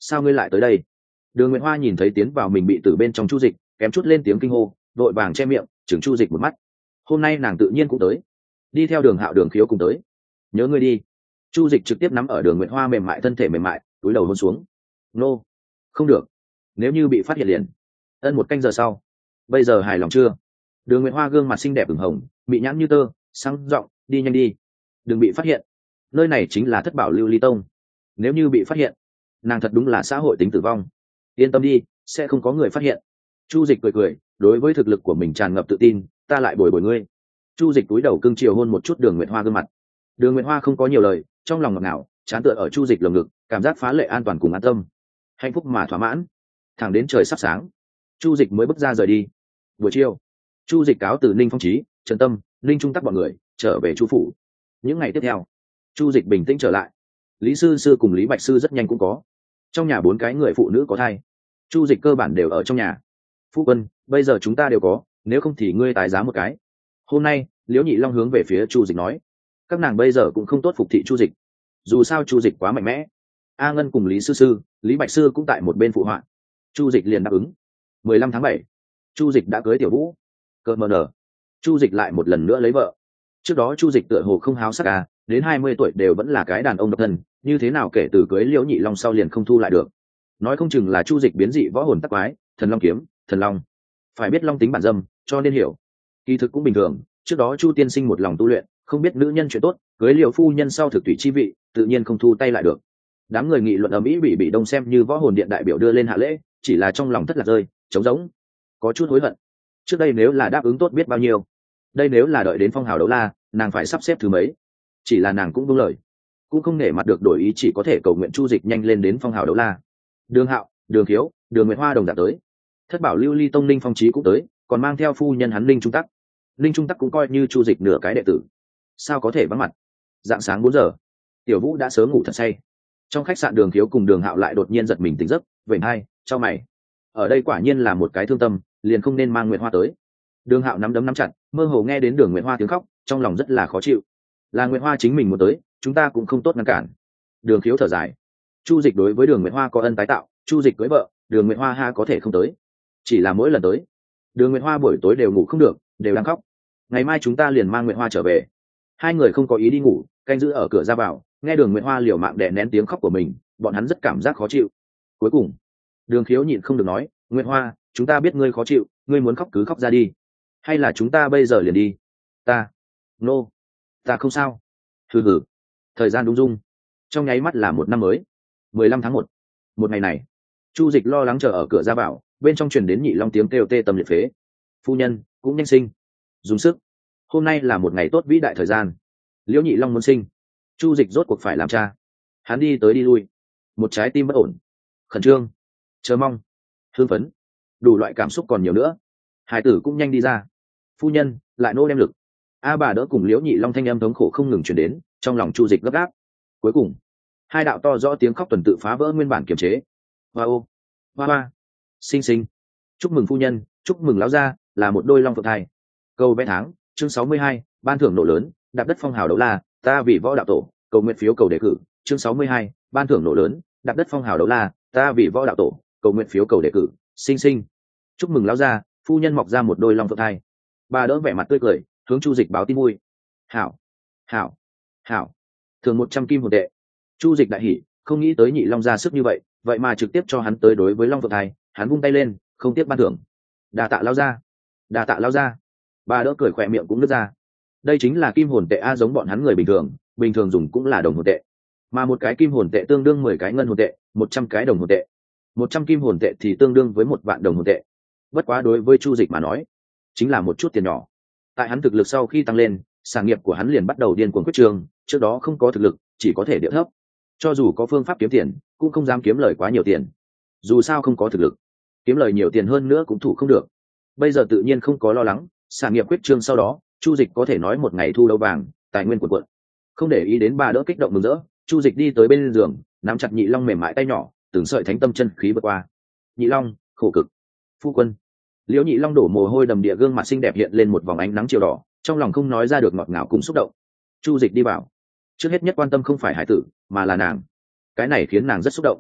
sao ngươi lại tới đây? Đường Nguyệt Hoa nhìn thấy tiến vào mình bị tử bên trong Chu Dịch, kém chút lên tiếng kinh hô, vội vàng che miệng, chừng Chu Dịch một mắt. Hôm nay nàng tự nhiên cũng tới, đi theo Đường Hạo Đường Khiếu cùng tới. Nhớ ngươi đi. Chu Dịch trực tiếp nắm ở Đường Nguyệt Hoa mềm mại thân thể mềm mại, cúi đầu hôn xuống. Nô, không được, nếu như bị phát hiện liền. Ân một canh giờ sau, bây giờ hài lòng chưa? Đường Nguyệt Hoa gương mặt xinh đẹp ửng hồng, bị nhãn như tơ, sang giọng, đi nhanh đi, đừng bị phát hiện. Nơi này chính là Thất Bảo Lưu Ly Tông, nếu như bị phát hiện, nàng thật đúng là xã hội tính tử vong. Yên tâm đi, sẽ không có người phát hiện. Chu Dịch cười cười, đối với thực lực của mình tràn ngập tự tin, ta lại bồi bồi ngươi. Chu Dịch cúi đầu cưng chiều hôn một chút Đường Nguyệt Hoa gương mặt. Đường Nguyệt Hoa không có nhiều lời, trong lòng ngọt ngào, chán tựa ở Chu Dịch lồng ngực, cảm giác phá lệ an toàn cùng an tâm, hạnh phúc mà thỏa mãn. Thẳng đến trời sắp sáng, Chu Dịch mới bước ra rời đi. Buổi chiều, Chu Dịch cáo từ Ninh Phong Chí, Trần Tâm, Ninh Trung Tắc bọn người trở về Chu phủ. Những ngày tiếp theo, Chu Dịch bình tĩnh trở lại. Lý sư sư cùng Lý Bạch sư rất nhanh cũng có. Trong nhà bốn cái người phụ nữ có thai, Chu Dịch cơ bản đều ở trong nhà. Phu quân, bây giờ chúng ta đều có, nếu không thì ngươi tái giá một cái. Hôm nay, Liễu Nhị Long hướng về phía Chu Dịch nói, các nàng bây giờ cũng không tốt phục thị Chu Dịch, dù sao Chu Dịch quá mạnh mẽ. A Ngân cùng Lý sư sư, Lý Bạch sư cũng tại một bên phụ họa. Chu Dịch liền đáp ứng. mười lăm tháng bảy, Chu Dịch đã cưới Tiểu Vũ. Cơn mờ nở, Chu Dịch lại một lần nữa lấy vợ. Trước đó Chu Dịch tựa hồ không háo sắc à, đến hai mươi tuổi đều vẫn là cái đàn ông độc thân, như thế nào kể từ cưới Liễu Nhị Long sau liền không thu lại được. Nói không chừng là Chu Dịch biến dị võ hồn tắc quái, thần long kiếm, thần long. Phải biết long tính bản dâm, cho nên hiểu. Kỳ thực cũng bình thường, trước đó Chu tiên sinh một lòng tu luyện, không biết nữ nhân chuyện tốt, cưới Liễu phu nhân sau thực tùy chi vị, tự nhiên không thu tay lại được. Đám người nghị luận ầm ĩ bị bị đông xem như võ hồn điện đại biểu đưa lên hạ lễ, chỉ là trong lòng thất lạc rơi, trống rỗng, có chút hối hận. Trước đây nếu là đáp ứng tốt biết bao nhiêu, đây nếu là đợi đến phong hào đấu la, nàng phải sắp xếp thứ mấy. Chỉ là nàng cũng buông lời, cũng không nể mặt được đổi ý, chỉ có thể cầu nguyện Chu Dịch nhanh lên đến phong hào đấu la. Đường Hạo, Đường Khiếu, Đường Nguyệt Hoa đồng dạng tới. Thất Bảo Lưu Ly Tông Ninh Phong Chí cũng tới, còn mang theo phu nhân hắn Ninh Trung Tắc. Ninh Trung Tắc cũng coi như Chu Dịch nửa cái đệ tử, sao có thể vắng mặt. Dạng sáng bốn giờ, Tiểu Vũ đã sớm ngủ thật say. Trong khách sạn Đường Khiếu cùng Đường Hạo lại đột nhiên giật mình tỉnh giấc, vểnh hai, cho mày. Ở đây quả nhiên là một cái thương tâm, liền không nên mang Nguyệt Hoa tới. Đường Hạo nắm đấm nắm chặt, mơ hồ nghe đến Đường Nguyệt Hoa tiếng khóc, trong lòng rất là khó chịu. Là Nguyệt Hoa chính mình muốn tới, chúng ta cũng không tốt ngăn cản. Đường Khiếu thở dài. Chu Dịch đối với Đường Nguyệt Hoa có ân tái tạo, Chu Dịch cưới vợ, Đường Nguyệt Hoa ha có thể không tới. Chỉ là mỗi lần tới, Đường Nguyệt Hoa buổi tối đều ngủ không được, đều đang khóc. Ngày mai chúng ta liền mang Nguyệt Hoa trở về. Hai người không có ý đi ngủ, canh giữ ở cửa ra vào, nghe Đường Nguyệt Hoa liều mạng đè nén tiếng khóc của mình, bọn hắn rất cảm giác khó chịu. Cuối cùng, Đường Khiếu nhịn không được nói, Nguyệt Hoa, chúng ta biết ngươi khó chịu, ngươi muốn khóc cứ khóc ra đi, hay là chúng ta bây giờ liền đi? Ta, nô, no. Ta không sao. Hừ hừ. Thời gian đúng dung, trong nháy mắt là một năm mới. mười lăm tháng một, một ngày này, Chu Dịch lo lắng chờ ở cửa ra vào, bên trong truyền đến Nhị Long tiếng kêu tê tâm liệt phế. Phu nhân cũng nhanh sinh, dùng sức. Hôm nay là một ngày tốt vĩ đại thời gian. Liễu Nhị Long muốn sinh, Chu Dịch rốt cuộc phải làm cha. Hắn đi tới đi lui, một trái tim bất ổn, khẩn trương, chờ mong, hưng phấn, đủ loại cảm xúc còn nhiều nữa. Hải tử cũng nhanh đi ra. Phu nhân lại nô đem lực. A bà đỡ cùng Liễu Nhị Long thanh âm thống khổ không ngừng truyền đến, trong lòng Chu Dịch gấp gáp. Cuối cùng, hai đạo to rõ tiếng khóc tuần tự phá vỡ nguyên bản kiềm chế. Hoa ô, hoa hoa, sinh sinh. Chúc mừng phu nhân, chúc mừng lão gia, là một đôi long phượng thai. Câu vẽ tháng, chương sáu mươi hai, ban thưởng nổ lớn, đạp đất phong hào đấu la, ta vì võ đạo tổ, cầu nguyện phiếu cầu đề cử, chương sáu mươi hai, ban thưởng nổ lớn, đạp đất phong hào đấu la, ta vì võ đạo tổ, cầu nguyện phiếu cầu đề cử, sinh sinh. Chúc mừng lão gia, phu nhân mọc ra một đôi long phượng thai. Bà đỡ vẻ mặt tươi cười, hướng Chu Dịch báo tin vui. Hảo, hảo, hảo, thường một trăm kim một tệ. Chu Dịch đại hỉ, không nghĩ tới Nhị Long ra sức như vậy, vậy mà trực tiếp cho hắn tới đối với long phượng thai, hắn vung tay lên, không tiếc ban thưởng. Đa tạ lão gia, đa tạ lão gia. Bà đỡ cười khỏe miệng cũng nứt ra. Đây chính là kim hồn tệ a, giống bọn hắn người bình thường, bình thường dùng cũng là đồng hồn tệ, mà một cái kim hồn tệ tương đương mười cái ngân hồn tệ, một trăm cái đồng hồn tệ. Một trăm kim hồn tệ thì tương đương với một vạn đồng hồn tệ. Bất quá đối với Chu Dịch mà nói, chính là một chút tiền nhỏ. Tại hắn thực lực sau khi tăng lên, sản nghiệp của hắn liền bắt đầu điên cuồng quyết trương, trước đó không có thực lực, chỉ có thể điệu thấp. Cho dù có phương pháp kiếm tiền, cũng không dám kiếm lời quá nhiều tiền. Dù sao không có thực lực, kiếm lời nhiều tiền hơn nữa cũng thủ không được. Bây giờ tự nhiên không có lo lắng, sản nghiệp quyết trương sau đó, Chu Dịch có thể nói một ngày thu đấu vàng, tài nguyên cuồn cuộn. Không để ý đến bà đỡ kích động mừng rỡ, Chu Dịch đi tới bên giường, nắm chặt Nhị Long mềm mại tay nhỏ, từng sợi thánh tâm chân khí vượt qua. Nhị Long, khổ cực. Phu quân. Liễu Nhị Long đổ mồ hôi đầm địa, gương mặt xinh đẹp hiện lên một vòng ánh nắng chiều đỏ, trong lòng không nói ra được ngọt ngào cùng xúc động. Chu Dịch đi vào, trước hết nhất quan tâm không phải hải tử, mà là nàng. Cái này khiến nàng rất xúc động.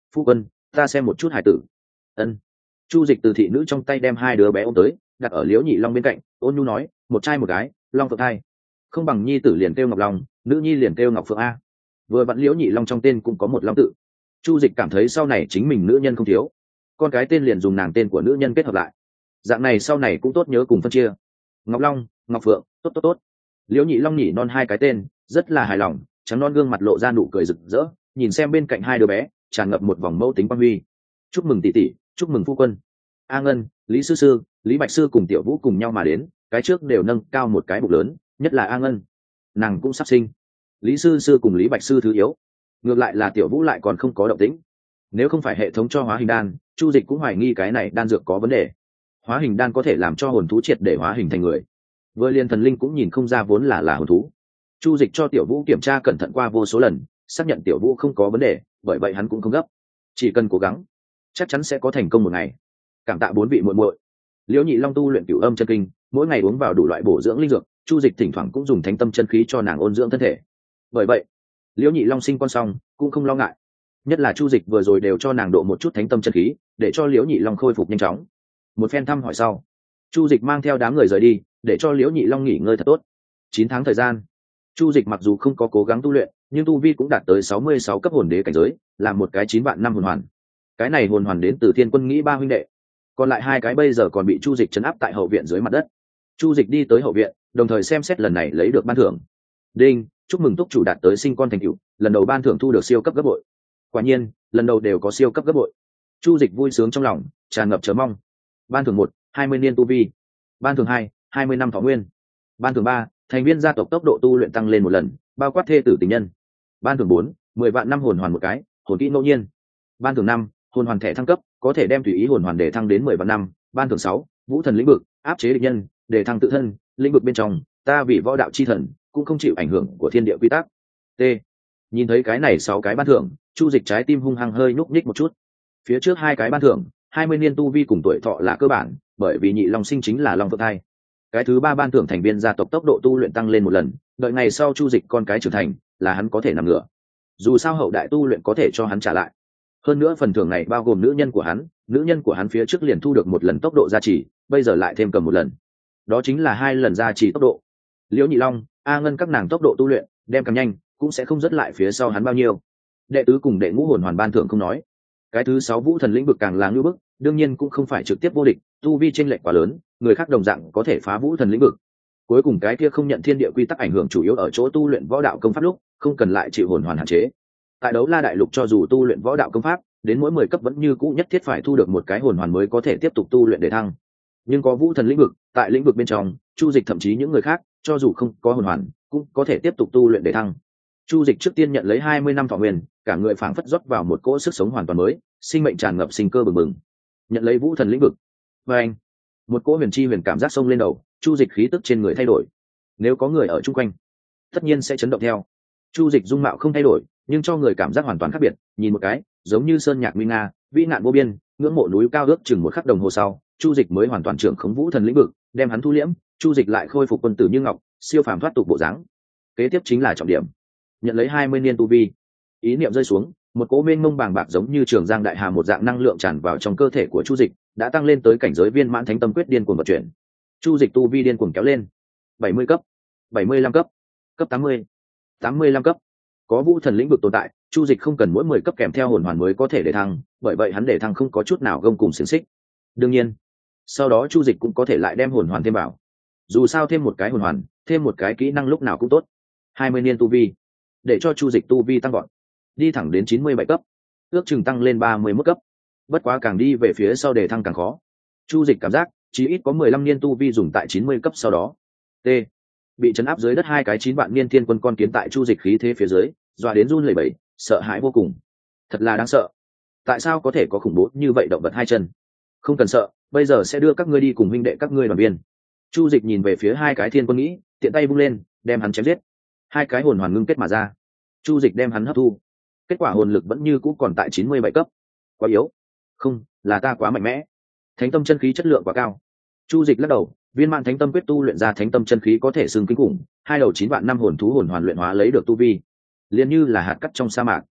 phu quân, ta xem một chút hải tử. Ân. Chu dịch từ thị nữ trong tay đem hai đứa bé ôm tới, đặt ở liễu nhị long bên cạnh, ôn nhu nói, một trai một gái, long phượng thai. Không bằng nhi tử liền kêu ngọc long, nữ nhi liền kêu ngọc phượng a. Vừa vặn liễu nhị long trong tên cũng có một long tự. Chu dịch cảm thấy sau này chính mình nữ nhân không thiếu, con cái tên liền dùng nàng tên của nữ nhân kết hợp lại, dạng này sau này cũng tốt nhớ cùng phân chia. Ngọc long, ngọc phượng, tốt tốt tốt. Liễu nhị long nhỉ non hai cái tên, rất là hài lòng, trắng non gương mặt lộ ra nụ cười rực rỡ, nhìn xem bên cạnh hai đứa bé tràn ngập một vòng mẫu tính quan huy. Chúc mừng tỷ tỷ, chúc mừng phu quân. A ngân, lý sư sư, lý bạch sư cùng tiểu vũ cùng nhau mà đến, cái trước đều nâng cao một cái bụng lớn, nhất là A ngân, nàng cũng sắp sinh. Lý sư sư cùng lý bạch sư thứ yếu, ngược lại là tiểu vũ lại còn không có động tĩnh. Nếu không phải hệ thống cho hóa hình đan, Chu dịch cũng hoài nghi cái này đan dược có vấn đề. Hóa hình đan có thể làm cho hồn thú triệt để hóa hình thành người, vừa liền thần linh cũng nhìn không ra vốn là là hồn thú. Chu dịch cho tiểu vũ kiểm tra cẩn thận qua vô số lần, xác nhận tiểu vũ không có vấn đề, bởi vậy hắn cũng không gấp, chỉ cần cố gắng chắc chắn sẽ có thành công một ngày. Cảm tạ bốn vị muội muội. Liễu nhị long tu luyện cửu âm chân kinh, mỗi ngày uống vào đủ loại bổ dưỡng linh dược, Chu dịch thỉnh thoảng cũng dùng thánh tâm chân khí cho nàng ôn dưỡng thân thể. Bởi vậy liễu nhị long sinh con xong cũng không lo ngại, nhất là Chu dịch vừa rồi đều cho nàng độ một chút thánh tâm chân khí, để cho liễu nhị long khôi phục nhanh chóng. Một phen thăm hỏi sau, Chu dịch mang theo đám người rời đi, để cho liễu nhị long nghỉ ngơi thật tốt. Chín tháng thời gian, Chu dịch mặc dù không có cố gắng tu luyện, nhưng tu vi cũng đạt tới sáu mươi sáu cấp hồn đế cảnh giới, làm một cái chín vạn năm hồn hoàn. Cái này hồn hoàn đến từ Thiên Quân Nghĩ ba huynh đệ, còn lại hai cái bây giờ còn bị Chu dịch trấn áp tại hậu viện dưới mặt đất. Chu dịch đi tới hậu viện, đồng thời xem xét lần này lấy được ban thưởng. Đinh, chúc mừng túc chủ đạt tới sinh con thành cựu, lần đầu ban thưởng thu được siêu cấp gấp bội. Quả nhiên, lần đầu đều có siêu cấp gấp bội. Chu dịch vui sướng trong lòng, tràn ngập chờ mong. Ban thưởng một, hai mươi niên tu vi. Ban thưởng hai, hai mươi năm thọ nguyên. Ban thưởng ba, thành viên gia tộc tốc độ tu luyện tăng lên một lần, bao quát thê tử tình nhân. Ban thưởng bốn, mười vạn năm hồn hoàn một cái, hồn kỹ ngẫu nhiên. Ban thưởng năm, hồn hoàn thẻ thăng cấp, có thể đem tùy ý hồn hoàn để thăng đến mười vạn năm. Ban thưởng sáu, vũ thần lĩnh vực, áp chế địch nhân, để thăng tự thân, lĩnh vực bên trong, ta vì võ đạo chi thần, cũng không chịu ảnh hưởng của thiên địa quy tắc. T. Nhìn thấy cái này sáu cái ban thưởng, Chu dịch trái tim hung hăng hơi nhúc nhích một chút. Phía trước hai cái ban thưởng, hai mươi niên tu vi cùng tuổi thọ là cơ bản, bởi vì nhị long sinh chính là long phượng thai. Cái thứ ba ban thưởng thành viên gia tộc tốc độ tu luyện tăng lên một lần, đợi ngày sau Chu dịch con cái trưởng thành là hắn có thể nằm ngửa, dù sao hậu đại tu luyện có thể cho hắn trả lại. Hơn nữa phần thưởng này bao gồm nữ nhân của hắn, nữ nhân của hắn phía trước liền thu được một lần tốc độ gia trì, bây giờ lại thêm cầm một lần, đó chính là hai lần gia trì tốc độ. Liễu nhị long, A ngân các nàng tốc độ tu luyện đem càng nhanh, cũng sẽ không dứt lại phía sau hắn bao nhiêu. Đệ tứ cùng đệ ngũ hồn hoàn ban thưởng không nói, cái thứ sáu vũ thần lĩnh vực càng là ngưỡng bức, đương nhiên cũng không phải trực tiếp vô địch, tu vi chênh lệch quá lớn, người khác đồng dạng có thể phá vũ thần lĩnh vực. Cuối cùng cái kia không nhận thiên địa quy tắc ảnh hưởng, chủ yếu ở chỗ tu luyện võ đạo công pháp lúc không cần lại chịu hồn hoàn hạn chế. Tại Đấu La đại lục cho dù tu luyện võ đạo công pháp đến mỗi mười cấp vẫn như cũ nhất thiết phải thu được một cái hồn hoàn mới có thể tiếp tục tu luyện để thăng, nhưng có vũ thần lĩnh vực, tại lĩnh vực bên trong, Chu dịch thậm chí những người khác cho dù không có hồn hoàn cũng có thể tiếp tục tu luyện để thăng. Chu dịch trước tiên nhận lấy hai mươi năm thọ nguyên, cả người phảng phất rót vào một cỗ sức sống hoàn toàn mới, sinh mệnh tràn ngập sinh cơ bừng bừng. Nhận lấy vũ thần lĩnh vực, và anh, một cỗ huyền chi huyền cảm giác xông lên đầu, Chu dịch khí tức trên người thay đổi. Nếu có người ở chung quanh, tất nhiên sẽ chấn động theo. Chu dịch dung mạo không thay đổi, nhưng cho người cảm giác hoàn toàn khác biệt, nhìn một cái giống như sơn nhạc nguy nga, vĩ nạn vô biên, ngưỡng mộ núi cao ước chừng một khắc đồng hồ sau, Chu dịch mới hoàn toàn trưởng khống vũ thần lĩnh vực, đem hắn thu liễm, Chu dịch lại khôi phục quân tử như ngọc, siêu phàm thoát tục bộ dáng. Kế tiếp chính là trọng điểm, nhận lấy hai mươi niên tu vi. Ý niệm rơi xuống, một cỗ mênh mông bàng bạc giống như trường giang đại hà một dạng năng lượng tràn vào trong cơ thể của Chu dịch, đã tăng lên tới cảnh giới viên mãn thánh tâm quyết điên cuồng vận chuyển. Chu dịch tu vi điên cuồng kéo lên, bảy mươi cấp, bảy mươi lăm cấp, cấp tám mươi, tám mươi lăm cấp. Có vũ thần lĩnh vực tồn tại, Chu dịch không cần mỗi mười cấp kèm theo hồn hoàn mới có thể để thăng, bởi vậy hắn để thăng không có chút nào gông cùng xiềng xích. Đương nhiên, sau đó Chu dịch cũng có thể lại đem hồn hoàn thêm vào. Dù sao thêm một cái hồn hoàn, thêm một cái kỹ năng lúc nào cũng tốt. hai mươi niên tu vi, để cho Chu dịch tu vi tăng gọn, đi thẳng đến chín mươi bảy cấp, ước chừng tăng lên ba mươi mốt cấp. Bất quá càng đi về phía sau để thăng càng khó. Chu dịch cảm giác chí ít có mười lăm niên tu vi dùng tại chín mươi cấp sau đó. T. Bị trấn áp dưới đất hai cái chín vạn niên thiên quân con kiến tại Chu dịch khí thế phía dưới, dọa đến run lẩy bẩy, sợ hãi vô cùng. Thật là đáng sợ. Tại sao có thể có khủng bố như vậy động vật hai chân? Không cần sợ, bây giờ sẽ đưa các ngươi đi cùng huynh đệ các ngươi đoàn viên. Chu dịch nhìn về phía hai cái thiên quân nghĩ, tiện tay vung lên, đem hắn chém giết. Hai cái hồn hoàn ngưng kết mà ra. Chu dịch đem hắn hấp thu. Kết quả hồn lực vẫn như cũ còn tại chín mươi bảy cấp. Quá yếu. Không, là ta quá mạnh mẽ. Thánh tâm chân khí chất lượng quá cao. Chu dịch lắc đầu, viên mãn thánh tâm quyết tu luyện ra thánh tâm chân khí có thể xưng kinh khủng, hai đầu chín vạn năm hồn thú hồn hoàn luyện hóa lấy được tu vi, liền như là hạt cát trong sa mạc.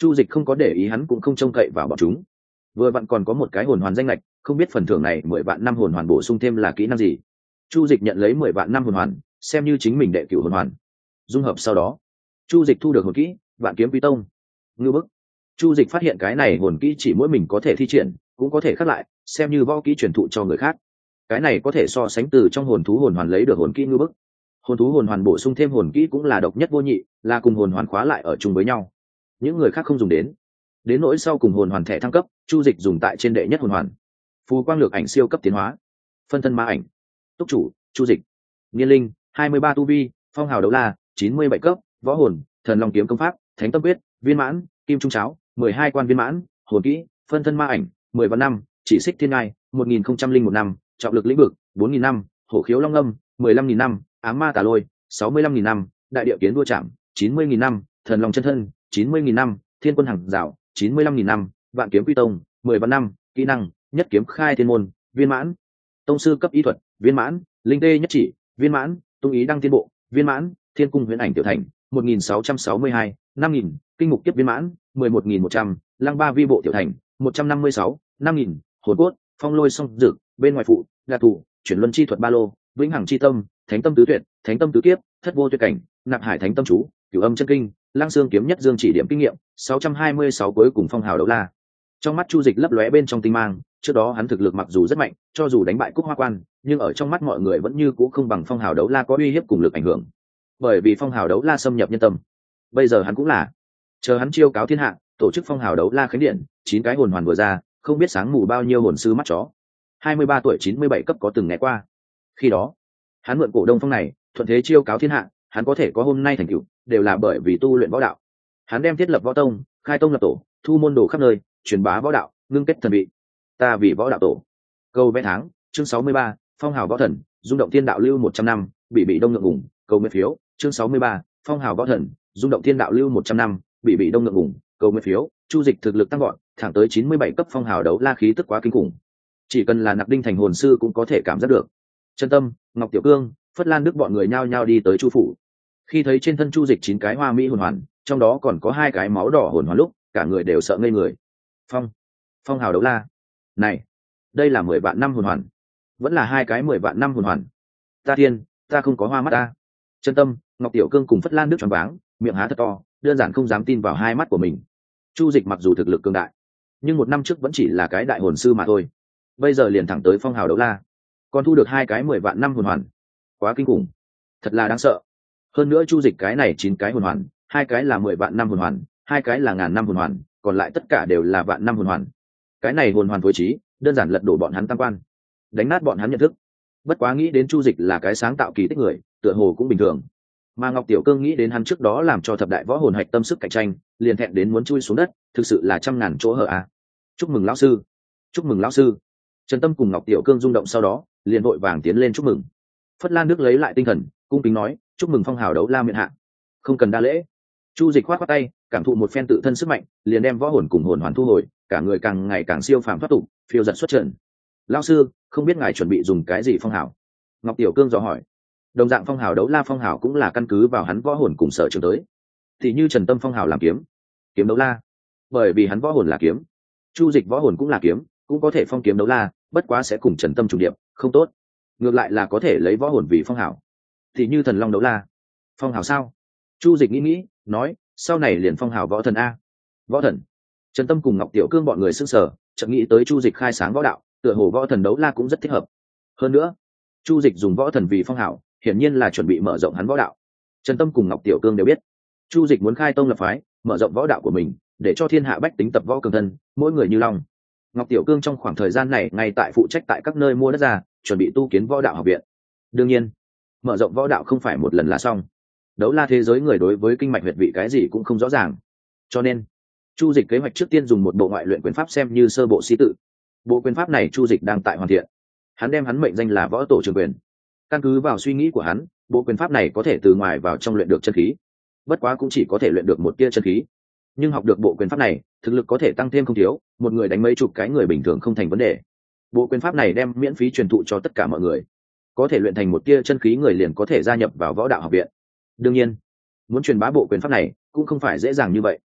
Chu Dịch không có để ý hắn cũng không trông cậy vào bọn chúng. Vừa vặn còn có một cái hồn hoàn danh lệch, không biết phần thưởng này mười vạn năm hồn hoàn bổ sung thêm là kỹ năng gì. Chu Dịch nhận lấy mười vạn năm hồn hoàn, xem như chính mình đệ cửu hồn hoàn. Dung hợp sau đó, Chu Dịch thu được hồn kỹ Vạn Kiếm Quy Tông. Ngư bức. Chu Dịch phát hiện cái này hồn kỹ chỉ mỗi mình có thể thi triển, cũng có thể khắc lại, xem như võ kỹ truyền thụ cho người khác. Cái này có thể so sánh từ trong hồn thú hồn hoàn lấy được hồn kỹ ngư bức. Hồn thú hồn hoàn bổ sung thêm hồn kỹ cũng là độc nhất vô nhị, là cùng hồn hoàn khóa lại ở chung với nhau. Những người khác không dùng đến. Đến nỗi sau cùng hồn hoàn thẻ thăng cấp, Chu Dịch dùng tại trên đệ nhất hồn hoàn. Phù quang lược ảnh siêu cấp tiến hóa. Phân thân ma ảnh. Túc chủ, Chu Dịch. Niên linh, hai mươi ba tu vi, phong hào đấu la, chín mươi bảy cấp, võ hồn, thần long kiếm công pháp, thánh tâm quyết, viên mãn, kim trung cháo, mười hai quan viên mãn, hồn kỹ, phân thân ma ảnh, mười vạn năm, chỉ xích thiên ngai, một nghìn không trăm linh một năm, trọng lực lĩnh vực, bốn nghìn năm, hổ khiếu long âm, mười lăm nghìn năm, ám ma tà lôi, sáu mươi lăm nghìn năm, đại địa kiến đua chạm, chín mươi nghìn năm, thần long chân thân, chín mươi nghìn năm, thiên quân hàng rào, chín mươi lăm nghìn năm, vạn kiếm quy tông, mười vạn năm, kỹ năng, nhất kiếm khai thiên môn, viên mãn, tông sư cấp y thuật, viên mãn, linh tê nhất chỉ, viên mãn, tung ý đăng tiên bộ, viên mãn, thiên cung huyễn ảnh tiểu thành, một nghìn sáu trăm sáu mươi hai, năm nghìn, kinh mục kiếp viên mãn, mười một nghìn một trăm, lăng ba vi bộ tiểu thành, một trăm năm mươi sáu, năm nghìn, hồn cốt, phong lôi song dực, bên ngoài phụ, gạt thủ, chuyển luân chi thuật ba lô, vĩnh hằng chi tâm, thánh tâm tứ tuyệt, thánh tâm tứ kiếp, thất vô tuyệt cảnh, nạp hải thánh tâm chú, cửu âm chân kinh, lăng xương kiếm nhất dương chỉ điểm kinh nghiệm, sáu trăm hai mươi sáu cuối cùng phong hào đấu la. Trong mắt Chu Dịch lấp lóe bên trong tinh mang, trước đó hắn thực lực mặc dù rất mạnh, cho dù đánh bại Cúc Hoa Quan, nhưng ở trong mắt mọi người vẫn như cũ không bằng phong hào đấu la có uy hiếp cùng lực ảnh hưởng. Bởi vì phong hào đấu la xâm nhập nhân tâm. Bây giờ hắn cũng là, chờ hắn chiêu cáo thiên hạ, tổ chức phong hào đấu la khánh điện, chín cái hồn hoàn vừa ra, không biết sáng mù bao nhiêu hồn sư mắt chó. hai mươi ba tuổi chín mươi bảy cấp có từng nghe qua. Khi đó, hắn mượn cổ đông phong này, thuận thế chiêu cáo thiên hạ, hắn có thể có hôm nay thành tựu, đều là bởi vì tu luyện võ đạo. Hắn đem thiết lập võ tông, khai tông lập tổ, thu môn đồ khắp nơi, truyền bá võ đạo, ngưng kết thần vị. Ta vì võ đạo tổ. Câu vẽ tháng, chương sáu mươi ba, phong hào võ thần, rung động thiên đạo lưu một trăm năm, bị bị đông ngượng ngùng, câu nguyện phiếu, chương sáu mươi ba, phong hào võ thần, rung động thiên đạo lưu một trăm năm, bị bị đông ngượng ngùng, câu nguyện phiếu. Chu Dịch thực lực tăng gọn, thẳng tới chín mươi bảy cấp phong hào đấu la khí tức quá kinh khủng. Chỉ cần là nạp đinh thành hồn sư cũng có thể cảm giác được. Chân Tâm, Ngọc Tiểu Cương, Phất Lan Đức bọn người nhao nhao đi tới Chu phủ. Khi thấy trên thân Chu Dịch chín cái hoa mỹ hồn hoàn, trong đó còn có hai cái máu đỏ hồn hoàn lúc, cả người đều sợ ngây người. Phong, phong hào đấu la. Này, đây là mười vạn năm hồn hoàn, vẫn là hai cái mười vạn năm hồn hoàn. Ta thiên, ta không có hoa mắt ta. Chân Tâm, Ngọc Tiểu Cương cùng Phất Lan Đức choáng váng, miệng há thật to, đơn giản không dám tin vào hai mắt của mình. Chu Dịch mặc dù thực lực cường đại, nhưng một năm trước vẫn chỉ là cái đại hồn sư mà thôi. Bây giờ liền thẳng tới phong hào đấu la, còn thu được hai cái mười vạn năm hồn hoàn, quá kinh khủng, thật là đáng sợ. Hơn nữa Chu Dịch cái này chín cái hồn hoàn, hai cái là mười vạn năm hồn hoàn, hai cái là ngàn năm hồn hoàn, còn lại tất cả đều là vạn năm hồn hoàn. Cái này hồn hoàn phối trí, đơn giản lật đổ bọn hắn tam quan, đánh nát bọn hắn nhận thức. Bất quá nghĩ đến Chu Dịch là cái sáng tạo kỳ tích người, tựa hồ cũng bình thường. Mà Ngọc Tiểu Cương nghĩ đến hắn trước đó làm cho thập đại võ hồn hạch tâm sức cạnh tranh, liền thẹn đến muốn chui xuống đất, thực sự là trăm ngàn chỗ hở à. Chúc mừng lão sư, chúc mừng lão sư. Trần Tâm cùng Ngọc Tiểu Cương rung động sau đó, liền vội vàng tiến lên chúc mừng. Phất Lan Đức lấy lại tinh thần, cung kính nói, chúc mừng phong hào đấu la miện hạ. Không cần đa lễ. Chu Dịch khoát khoát tay, cảm thụ một phen tự thân sức mạnh, liền đem võ hồn cùng hồn hoàn thu hồi, cả người càng ngày càng siêu phàm thoát tục, phiêu dật xuất trận. Lão sư, không biết ngài chuẩn bị dùng cái gì phong hào? Ngọc Tiểu Cương dò hỏi. Đồng dạng phong hào đấu la phong hào cũng là căn cứ vào hắn võ hồn cùng sở trường tới. Thì như Trần Tâm phong hào làm kiếm, kiếm đấu la, bởi vì hắn võ hồn là kiếm. Chu Dịch võ hồn cũng là kiếm, cũng có thể phong kiếm đấu la, bất quá sẽ cùng Trần Tâm trùng điệp, không tốt. Ngược lại là có thể lấy võ hồn vì phong hào. Thì như thần long đấu la, phong hào sao? Chu Dịch nghĩ nghĩ, nói, sau này liền phong hào võ thần a. Võ thần. Trần Tâm cùng Ngọc Tiểu Cương bọn người sững sờ, chợt nghĩ tới Chu Dịch khai sáng võ đạo, tựa hồ võ thần đấu la cũng rất thích hợp. Hơn nữa, Chu Dịch dùng võ thần vì phong hào, hiển nhiên là chuẩn bị mở rộng hắn võ đạo. Trần Tâm cùng Ngọc Tiểu Cương đều biết, Chu Dịch muốn khai tông lập phái, mở rộng võ đạo của mình, để cho thiên hạ bách tính tập võ cường thân, mỗi người như long. Ngọc Tiểu Cương trong khoảng thời gian này ngay tại phụ trách tại các nơi mua đất ra, chuẩn bị tu kiến võ đạo học viện. Đương nhiên, mở rộng võ đạo không phải một lần là xong. Đấu la thế giới người đối với kinh mạch huyệt vị cái gì cũng không rõ ràng, cho nên Chu Dịch kế hoạch trước tiên dùng một bộ ngoại luyện quyền pháp xem như sơ bộ sĩ tự. Bộ quyền pháp này Chu Dịch đang tại hoàn thiện. Hắn đem hắn mệnh danh là võ tổ trường quyền. Căn cứ vào suy nghĩ của hắn, bộ quyền pháp này có thể từ ngoài vào trong luyện được chân khí. Bất quá cũng chỉ có thể luyện được một tia chân khí. Nhưng học được bộ quyền pháp này, thực lực có thể tăng thêm không thiếu, một người đánh mấy chục cái người bình thường không thành vấn đề. Bộ quyền pháp này đem miễn phí truyền thụ cho tất cả mọi người. Có thể luyện thành một tia chân khí người liền có thể gia nhập vào võ đạo học viện. Đương nhiên, muốn truyền bá bộ quyền pháp này cũng không phải dễ dàng như vậy.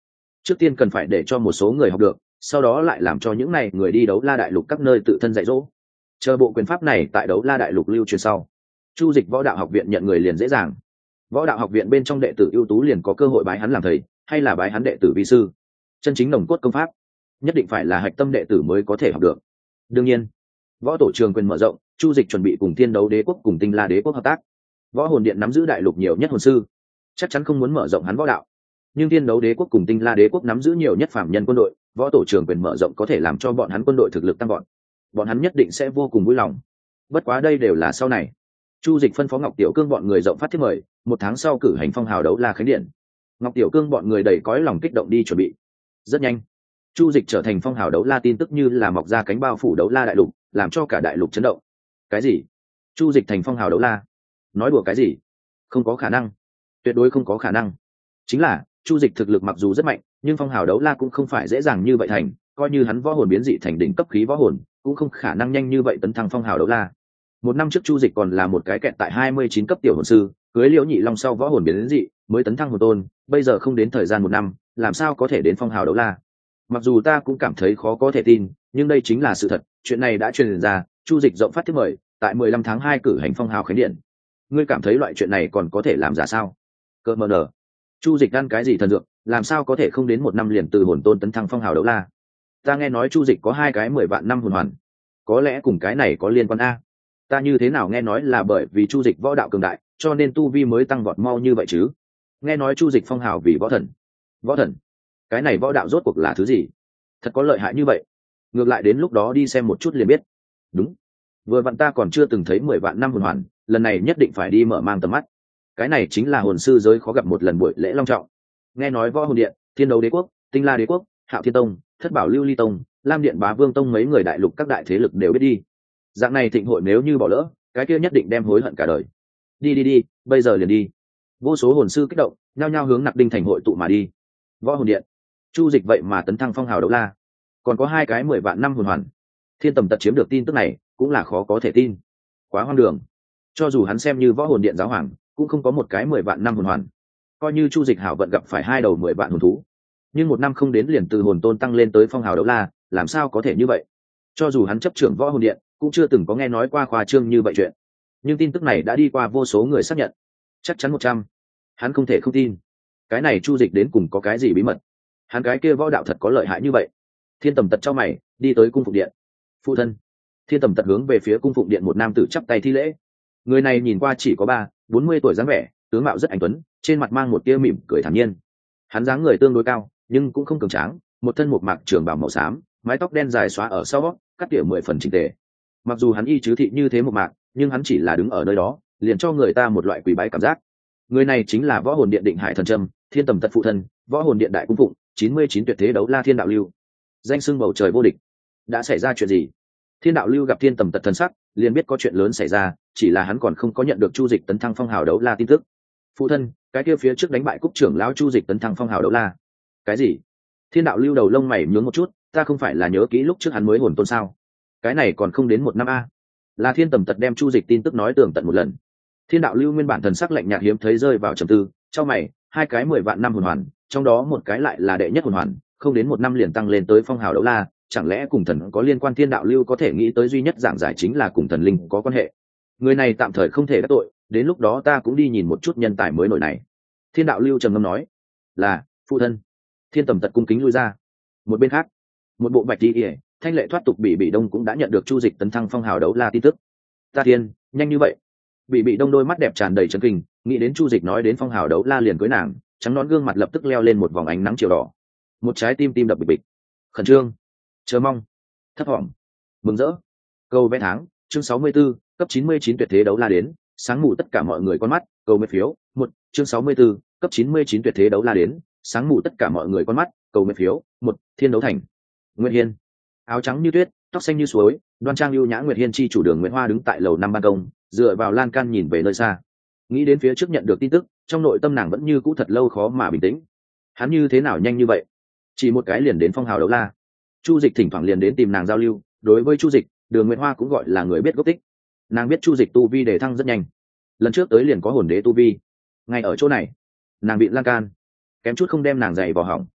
trước tiên cần phải để cho một số người học được, sau đó lại làm cho những này người đi đấu la đại lục các nơi tự thân dạy dỗ. Chờ bộ quyền pháp này tại đấu la đại lục lưu truyền sau, chu dịch võ đạo học viện nhận người liền dễ dàng. Võ đạo học viện bên trong đệ tử ưu tú liền có cơ hội bái hắn làm thầy, hay là bái hắn đệ tử vi sư. Chân chính nồng cốt công pháp nhất định phải là hạch tâm đệ tử mới có thể học được. Đương nhiên, võ tổ trường quyền mở rộng, chu dịch chuẩn bị cùng thiên đấu đế quốc cùng tinh la đế quốc hợp tác. Võ hồn điện nắm giữ đại lục nhiều nhất hồn sư, chắc chắn không muốn mở rộng hắn võ đạo. Nhưng thiên đấu đế quốc cùng tinh la đế quốc nắm giữ nhiều nhất phạm nhân quân đội, võ tổ trường quyền mở rộng có thể làm cho bọn hắn quân đội thực lực tăng gọn, bọn hắn nhất định sẽ vô cùng vui lòng. Bất quá đây đều là sau này. Chu dịch phân phó Ngọc Tiểu Cương bọn người rộng phát thiết mời, một tháng sau cử hành phong hào đấu la khánh điện. Ngọc Tiểu Cương bọn người đầy cõi lòng kích động đi chuẩn bị. Rất nhanh, chu dịch trở thành phong hào đấu la tin tức như là mọc ra cánh bao phủ đấu la đại lục, làm cho cả đại lục chấn động. Cái gì? Chu dịch thành phong hào đấu la? Nói đùa cái gì? Không có khả năng, tuyệt đối không có khả năng. Chính là chu dịch thực lực mặc dù rất mạnh, nhưng phong hào đấu la cũng không phải dễ dàng như vậy thành, coi như hắn võ hồn biến dị thành đỉnh cấp khí võ hồn cũng không khả năng nhanh như vậy tấn thăng phong hào đấu la. Một năm trước chu dịch còn là một cái kẹt tại hai mươi chín cấp tiểu hồn sư, cưới liễu nhị long sau võ hồn biến dị mới tấn thăng hồn tôn, bây giờ không đến thời gian một năm làm sao có thể đến phong hào đấu la. Mặc dù ta cũng cảm thấy khó có thể tin, nhưng đây chính là sự thật. Chuyện này đã truyền ra, chu dịch rộng phát thiết mời tại mười lăm tháng hai cử hành phong hào khánh điện. Ngươi cảm thấy loại chuyện này còn có thể làm giả sao? Cơ mờ nở, chu dịch ăn cái gì thần dược, làm sao có thể không đến một năm liền từ hồn tôn tấn thăng phong hào đấu la? Ta nghe nói chu dịch có hai cái mười vạn năm hồn hoàn, có lẽ cùng cái này có liên quan a. Ta như thế nào nghe nói là bởi vì chu dịch võ đạo cường đại cho nên tu vi mới tăng vọt mau như vậy chứ? Nghe nói chu dịch phong hào vì võ thần. Võ thần? Cái này võ đạo rốt cuộc là thứ gì? Thật có lợi hại như vậy? Ngược lại đến lúc đó đi xem một chút liền biết. Đúng, vừa vặn ta còn chưa từng thấy mười vạn năm hồn hoàn, lần này nhất định phải đi mở mang tầm mắt. Cái này chính là hồn sư giới khó gặp một lần buổi lễ long trọng. Nghe nói võ hồn điện, thiên đấu đế quốc, tinh la đế quốc, hạo thiên tông, thất bảo lưu ly tông, lam điện bá vương tông mấy người đại lục các đại thế lực đều biết đi. Dạng này thịnh hội nếu như bỏ lỡ, cái kia nhất định đem hối hận cả đời. Đi đi đi, bây giờ liền đi. Vô số hồn sư kích động nhao nhao hướng Nặc Đinh thành hội tụ mà đi. Võ hồn điện, chu dịch vậy mà tấn thăng phong hào đấu la, còn có hai cái mười vạn năm hồn hoàn. Thiên Tầm Tật chiếm được tin tức này cũng là khó có thể tin, quá hoang đường. Cho dù hắn xem như võ hồn điện giáo hoàng cũng không có một cái mười vạn năm hồn hoàn. Coi như chu dịch hảo vận gặp phải hai đầu mười vạn hồn thú, nhưng một năm không đến liền từ hồn tôn tăng lên tới phong hào đấu la, làm sao có thể như vậy? Cho dù hắn chấp trưởng võ hồn điện cũng chưa từng có nghe nói qua khoa trương như vậy chuyện, nhưng tin tức này đã đi qua vô số người xác nhận, chắc chắn một trăm. Hắn không thể không tin. Cái này chu dịch đến cùng có cái gì bí mật? Hắn cái kia võ đạo thật có lợi hại như vậy? Thiên Tầm Tật cho mày đi tới cung phụng điện. Phụ thân. Thiên Tầm Tật hướng về phía cung phụng điện một nam tử chắp tay thi lễ. Người này nhìn qua chỉ có ba bốn mươi tuổi dáng vẻ, tướng mạo rất anh tuấn, trên mặt mang một tia mỉm cười thản nhiên. Hắn dáng người tương đối cao nhưng cũng không cường tráng, một thân một mạc trường bào màu xám, mái tóc đen dài xóa ở sau, cắt tỉa mười phần chỉnh tề. Mặc dù hắn y chứ thị như thế một mạc, nhưng hắn chỉ là đứng ở nơi đó liền cho người ta một loại quỳ bái cảm giác. Người này chính là võ hồn điện Định Hải Thần Trâm, Thiên Tầm Tật phụ thân, võ hồn điện đại cung phụng, chín mươi chín tuyệt thế đấu la Thiên Đạo Lưu, danh xưng bầu trời vô địch. Đã xảy ra chuyện gì? Thiên Đạo Lưu gặp Thiên Tầm Tật thần sắc liền biết có chuyện lớn xảy ra, chỉ là hắn còn không có nhận được chu dịch tấn thăng phong hào đấu la tin tức. Phụ thân, cái kia phía trước đánh bại cúc trưởng lão chu dịch tấn thăng phong hào đấu la. Cái gì? Thiên Đạo Lưu đầu lông mày nhướng một chút, ta không phải là nhớ kỹ lúc trước hắn mới hồn tôn sao? Cái này còn không đến một năm a. Là Thiên Tầm Tật đem chu dịch tin tức nói tường tận một lần. Thiên Đạo Lưu nguyên bản thần sắc lạnh nhạt hiếm thấy rơi vào trầm tư, cho mày, hai cái mười vạn năm hồn hoàn, trong đó một cái lại là đệ nhất hồn hoàn, không đến một năm liền tăng lên tới phong hào đấu la, chẳng lẽ cùng thần có liên quan? Thiên Đạo Lưu có thể nghĩ tới duy nhất giảng giải chính là cùng thần linh có quan hệ. Người này tạm thời không thể đắc tội, đến lúc đó ta cũng đi nhìn một chút nhân tài mới nổi này. Thiên Đạo Lưu trầm ngâm nói. Là, phụ thân. Thiên Tầm Tật cung kính lui ra. Một bên khác, một bộ bạch y ỉa thanh lệ thoát tục bị bị đông cũng đã nhận được chu dịch tấn thăng phong hào đấu la tin tức. Ta thiên, nhanh như vậy? Bị bị đông đôi mắt đẹp tràn đầy chấn kinh, nghĩ đến chu dịch nói đến phong hào đấu la liền cưới nàng, trắng nón gương mặt lập tức leo lên một vòng ánh nắng chiều đỏ, một trái tim tim đập bịch bịch, khẩn trương, chờ mong, thấp thỏm, mừng rỡ. Câu vẽ tháng, chương sáu mươi 64, cấp chín mươi chín tuyệt thế đấu la đến, sáng mù tất cả mọi người con mắt. Câu mê phiếu một, chương sáu mươi 64, cấp chín mươi chín tuyệt thế đấu la đến, sáng mù tất cả mọi người con mắt. Câu mê phiếu một, Thiên Đấu Thành. Nguyệt Hiên, áo trắng như tuyết, tóc xanh như suối, đoan trang lưu nhã Nguyệt Hiên chi chủ đường Nguyệt Hoa đứng tại lầu năm ban công, dựa vào lan can nhìn về nơi xa. Nghĩ đến phía trước nhận được tin tức, trong nội tâm nàng vẫn như cũ thật lâu khó mà bình tĩnh. Hắn như thế nào nhanh như vậy? Chỉ một cái liền đến phong hào đấu la. Chu dịch thỉnh thoảng liền đến tìm nàng giao lưu, đối với chu dịch, đường Nguyệt Hoa cũng gọi là người biết gốc tích. Nàng biết chu dịch tu vi đề thăng rất nhanh, lần trước tới liền có hồn đế tu vi. Ngay ở chỗ này, nàng bị lan can kém chút không đem nàng giày vào hỏng.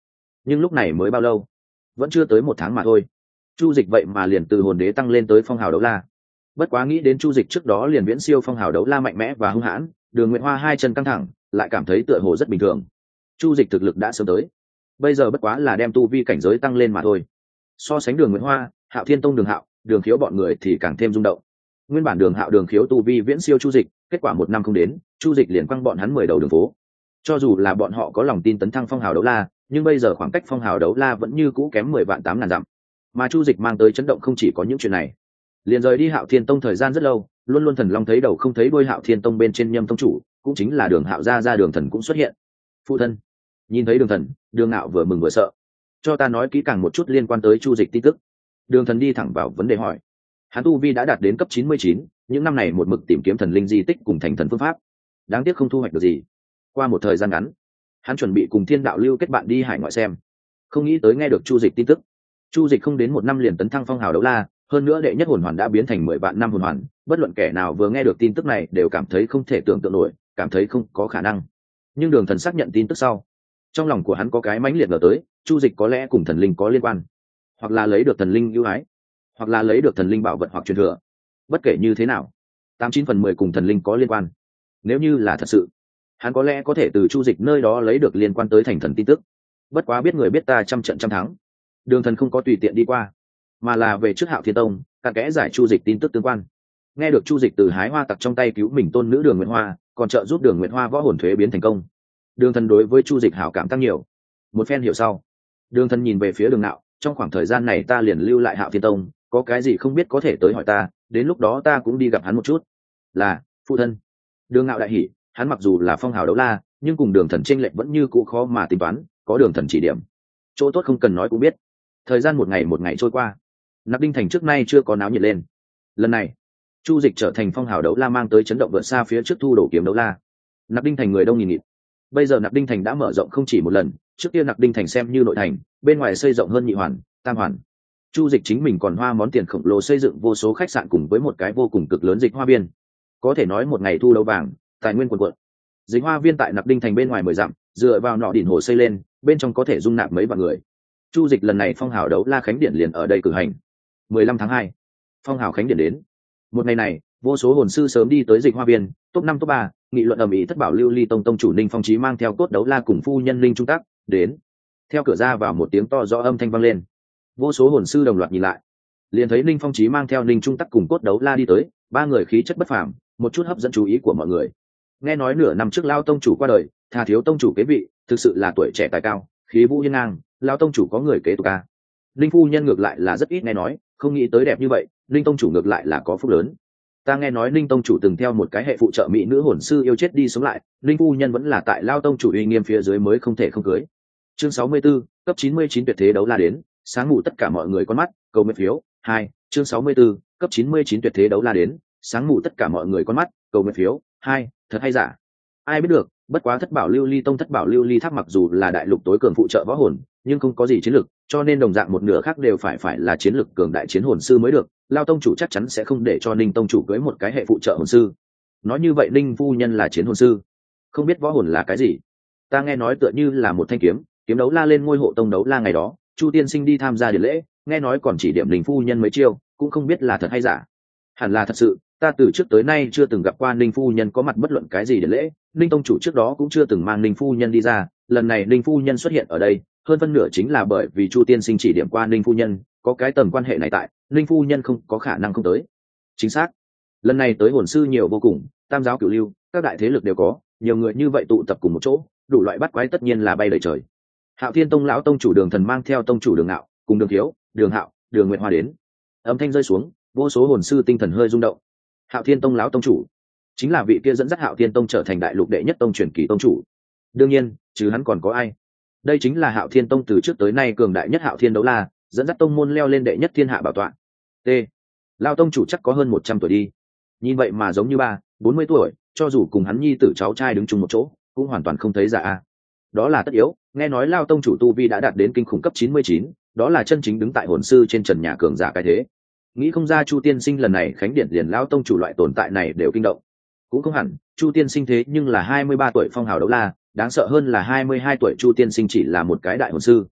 nhưng lúc này mới bao lâu, vẫn chưa tới một tháng mà thôi. Chu Dịch vậy mà liền từ hồn đế tăng lên tới phong hào đấu la. Bất quá nghĩ đến Chu Dịch trước đó liền viễn siêu phong hào đấu la mạnh mẽ và hung hãn, Đường Nguyệt Hoa hai chân căng thẳng, lại cảm thấy tựa hồ rất bình thường. Chu Dịch thực lực đã sớm tới, bây giờ bất quá là đem tu vi cảnh giới tăng lên mà thôi. So sánh Đường Nguyệt Hoa, Hạo Thiên Tông Đường Hạo, Đường Khiếu bọn người thì càng thêm rung động. Nguyên bản Đường Hạo Đường Khiếu tu vi viễn siêu Chu Dịch, kết quả một năm không đến, Chu Dịch liền quăng bọn hắn mười đầu đường phố. Cho dù là bọn họ có lòng tin tấn thăng phong hào đấu la, nhưng bây giờ khoảng cách phong hào đấu la vẫn như cũ kém mười vạn tám ngàn dặm. Mà Chu Dịch mang tới chấn động không chỉ có những chuyện này. Liền rời đi Hạo Thiên Tông thời gian rất lâu, luôn luôn thần long thấy đầu không thấy đuôi Hạo Thiên Tông bên trên Nhâm tông chủ, cũng chính là Đường Hạo gia gia Đường Thần cũng xuất hiện. Phụ thân. Nhìn thấy Đường Thần, Đường Nạo vừa mừng vừa sợ. Cho ta nói kỹ càng một chút liên quan tới Chu Dịch tin tức. Đường Thần đi thẳng vào vấn đề hỏi. Hắn tu vi đã đạt đến cấp chín mươi chín, những năm này một mực tìm kiếm thần linh di tích cùng thành thần phương pháp. Đáng tiếc không thu hoạch được gì. Qua một thời gian ngắn, hắn chuẩn bị cùng Thiên Đạo Lưu kết bạn đi hải ngoại xem. Không nghĩ tới nghe được Chu Dịch tin tức. Chu Dịch không đến một năm liền tấn thăng phong hào đấu la, hơn nữa đệ nhất hồn hoàn đã biến thành mười vạn năm hồn hoàn, bất luận kẻ nào vừa nghe được tin tức này đều cảm thấy không thể tưởng tượng nổi, cảm thấy không có khả năng. Nhưng Đường Thần xác nhận tin tức sau, trong lòng của hắn có cái mãnh liệt ngờ tới, Chu Dịch có lẽ cùng thần linh có liên quan, hoặc là lấy được thần linh ưu ái, hoặc là lấy được thần linh bảo vật hoặc truyền thừa. Bất kể như thế nào, tám chín phần mười cùng thần linh có liên quan. Nếu như là thật sự, hắn có lẽ có thể từ Chu Dịch nơi đó lấy được liên quan tới thành thần tin tức. Bất quá biết người biết ta trăm trận trăm thắng. Đường Thần không có tùy tiện đi qua, mà là về trước Hạo Thiên Tông, cặn kẽ giải Chu Dịch tin tức tương quan. Nghe được Chu Dịch từ hái hoa tặc trong tay cứu mình tôn nữ Đường Nguyệt Hoa, còn trợ giúp Đường Nguyệt Hoa võ hồn thuế biến thành công. Đường Thần đối với Chu Dịch hảo cảm tăng nhiều. Một phen hiểu sau, Đường Thần nhìn về phía Đường Nạo, trong khoảng thời gian này ta liền lưu lại Hạo Thiên Tông, có cái gì không biết có thể tới hỏi ta, đến lúc đó ta cũng đi gặp hắn một chút. Là, phụ thân. Đường Nạo đại hỉ, hắn mặc dù là phong hào đấu la, nhưng cùng Đường Thần chênh lệch vẫn như cũ khó mà tính toán, có Đường Thần chỉ điểm, chỗ tốt không cần nói cũng biết. Thời gian một ngày một ngày trôi qua, Nạp Đinh Thành trước nay chưa có náo nhiệt lên. Lần này, Chu Dịch trở thành phong hào đấu la mang tới chấn động vượt xa phía trước thu đổ kiếm đấu la. Nạp Đinh Thành người đông nghìn nghịt. Bây giờ Nạp Đinh Thành đã mở rộng không chỉ một lần, trước kia Nạp Đinh Thành xem như nội thành, bên ngoài xây rộng hơn nhị hoàn, tam hoàn. Chu Dịch chính mình còn hoa món tiền khổng lồ xây dựng vô số khách sạn cùng với một cái vô cùng cực lớn dịch hoa viên. Có thể nói một ngày thu đấu vàng, tài nguyên quần quật. Dịch hoa viên tại Nạp Đinh Thành bên ngoài mười dặm, dựa vào nọ đỉnh hồ xây lên, bên trong có thể dung nạp mấy vạn người. Chu Dịch lần này phong hào đấu la khánh điển liền ở đây cử hành. mười lăm tháng hai, phong hào khánh điển đến. Một ngày này, vô số hồn sư sớm đi tới dịch hoa viên, top năm top ba, nghị luận ầm ĩ thất bảo lưu ly tông tông chủ Ninh Phong Chí mang theo cốt đấu la cùng phu nhân Linh Trung Tắc đến. Theo cửa ra vào một tiếng to rõ âm thanh vang lên. Vô số hồn sư đồng loạt nhìn lại, liền thấy Ninh Phong Chí mang theo Linh Trung Tắc cùng cốt đấu la đi tới, ba người khí chất bất phàm, một chút hấp dẫn chú ý của mọi người. Nghe nói nửa năm trước lao tông chủ qua đời, thà thiếu tông chủ kế vị, thực sự là tuổi trẻ tài cao, khí vũ hiên ngang, lao tông chủ có người kế tục ca. Linh phu nhân ngược lại là rất ít nghe nói, không nghĩ tới đẹp như vậy, Linh tông chủ ngược lại là có phúc lớn. Ta nghe nói Linh tông chủ từng theo một cái hệ phụ trợ mỹ nữ hồn sư yêu chết đi sống lại, Linh phu nhân vẫn là tại lao tông chủ uy nghiêm phía dưới mới không thể không cưới. Chương sáu mươi 64, cấp chín mươi chín tuyệt thế đấu la đến, sáng ngủ tất cả mọi người con mắt, cầu nguyện phiếu. Hai, chương sáu mươi 64, cấp chín mươi chín tuyệt thế đấu la đến, sáng ngủ tất cả mọi người con mắt, cầu nguyện phiếu. Hai, thật hay giả? Ai biết được, bất quá thất bảo lưu ly tông thất bảo lưu ly tháp mặc dù là đại lục tối cường phụ trợ võ hồn, nhưng không có gì chiến lực, cho nên đồng dạng một nửa khác đều phải phải là chiến lực cường đại chiến hồn sư mới được. Lao tông chủ chắc chắn sẽ không để cho Ninh tông chủ cưới một cái hệ phụ trợ hồn sư. Nói như vậy Ninh phu nhân là chiến hồn sư, không biết võ hồn là cái gì. Ta nghe nói tựa như là một thanh kiếm, kiếm đấu la lên ngôi hộ tông đấu la ngày đó, Chu tiên sinh đi tham gia điện lễ, nghe nói còn chỉ điểm Ninh phu nhân mấy chiêu, cũng không biết là thật hay giả. Hẳn là thật sự, ta từ trước tới nay chưa từng gặp qua Ninh phu nhân có mặt bất luận cái gì điện lễ, Ninh tông chủ trước đó cũng chưa từng mang Ninh phu nhân đi ra, lần này Ninh phu nhân xuất hiện ở đây, hơn phân nửa chính là bởi vì Chu tiên sinh chỉ điểm qua Ninh phu nhân, có cái tầm quan hệ này tại, Ninh phu nhân không có khả năng không tới. Chính xác, lần này tới hồn sư nhiều vô cùng, tam giáo cửu lưu, các đại thế lực đều có, nhiều người như vậy tụ tập cùng một chỗ, đủ loại bắt quái tất nhiên là bay đầy trời. Hạo Thiên tông lão tông chủ Đường Thần mang theo tông chủ Đường Nạo, cùng Đường Thiếu, Đường Hạo, Đường Nguyệt Hoa đến. Âm thanh rơi xuống, vô số hồn sư tinh thần hơi rung động. Hạo Thiên tông lão tông chủ chính là vị kia dẫn dắt Hạo Thiên tông trở thành đại lục đệ nhất tông truyền kỳ tông chủ. Đương nhiên, chứ hắn còn có ai? Đây chính là Hạo Thiên tông từ trước tới nay cường đại nhất Hạo Thiên đấu la, dẫn dắt tông môn leo lên đệ nhất thiên hạ bảo tọa. T. Lão tông chủ chắc có hơn một trăm tuổi đi. Nhìn vậy mà giống như ba, bốn mươi tuổi, cho dù cùng hắn nhi tử cháu trai đứng chung một chỗ, cũng hoàn toàn không thấy già a. Đó là tất yếu, nghe nói Lão tông chủ tu vi đã đạt đến kinh khủng cấp chín mươi chín, đó là chân chính đứng tại hồn sư trên trần nhà cường giả cái thế. Nghĩ không ra Chu tiên sinh lần này khánh điển liền Lão tông chủ loại tồn tại này đều kinh động. Cũng không hẳn, Chu tiên sinh thế nhưng là hai mươi ba tuổi phong hào đấu la, đáng sợ hơn là hai mươi hai tuổi Chu tiên sinh chỉ là một cái đại hồn sư.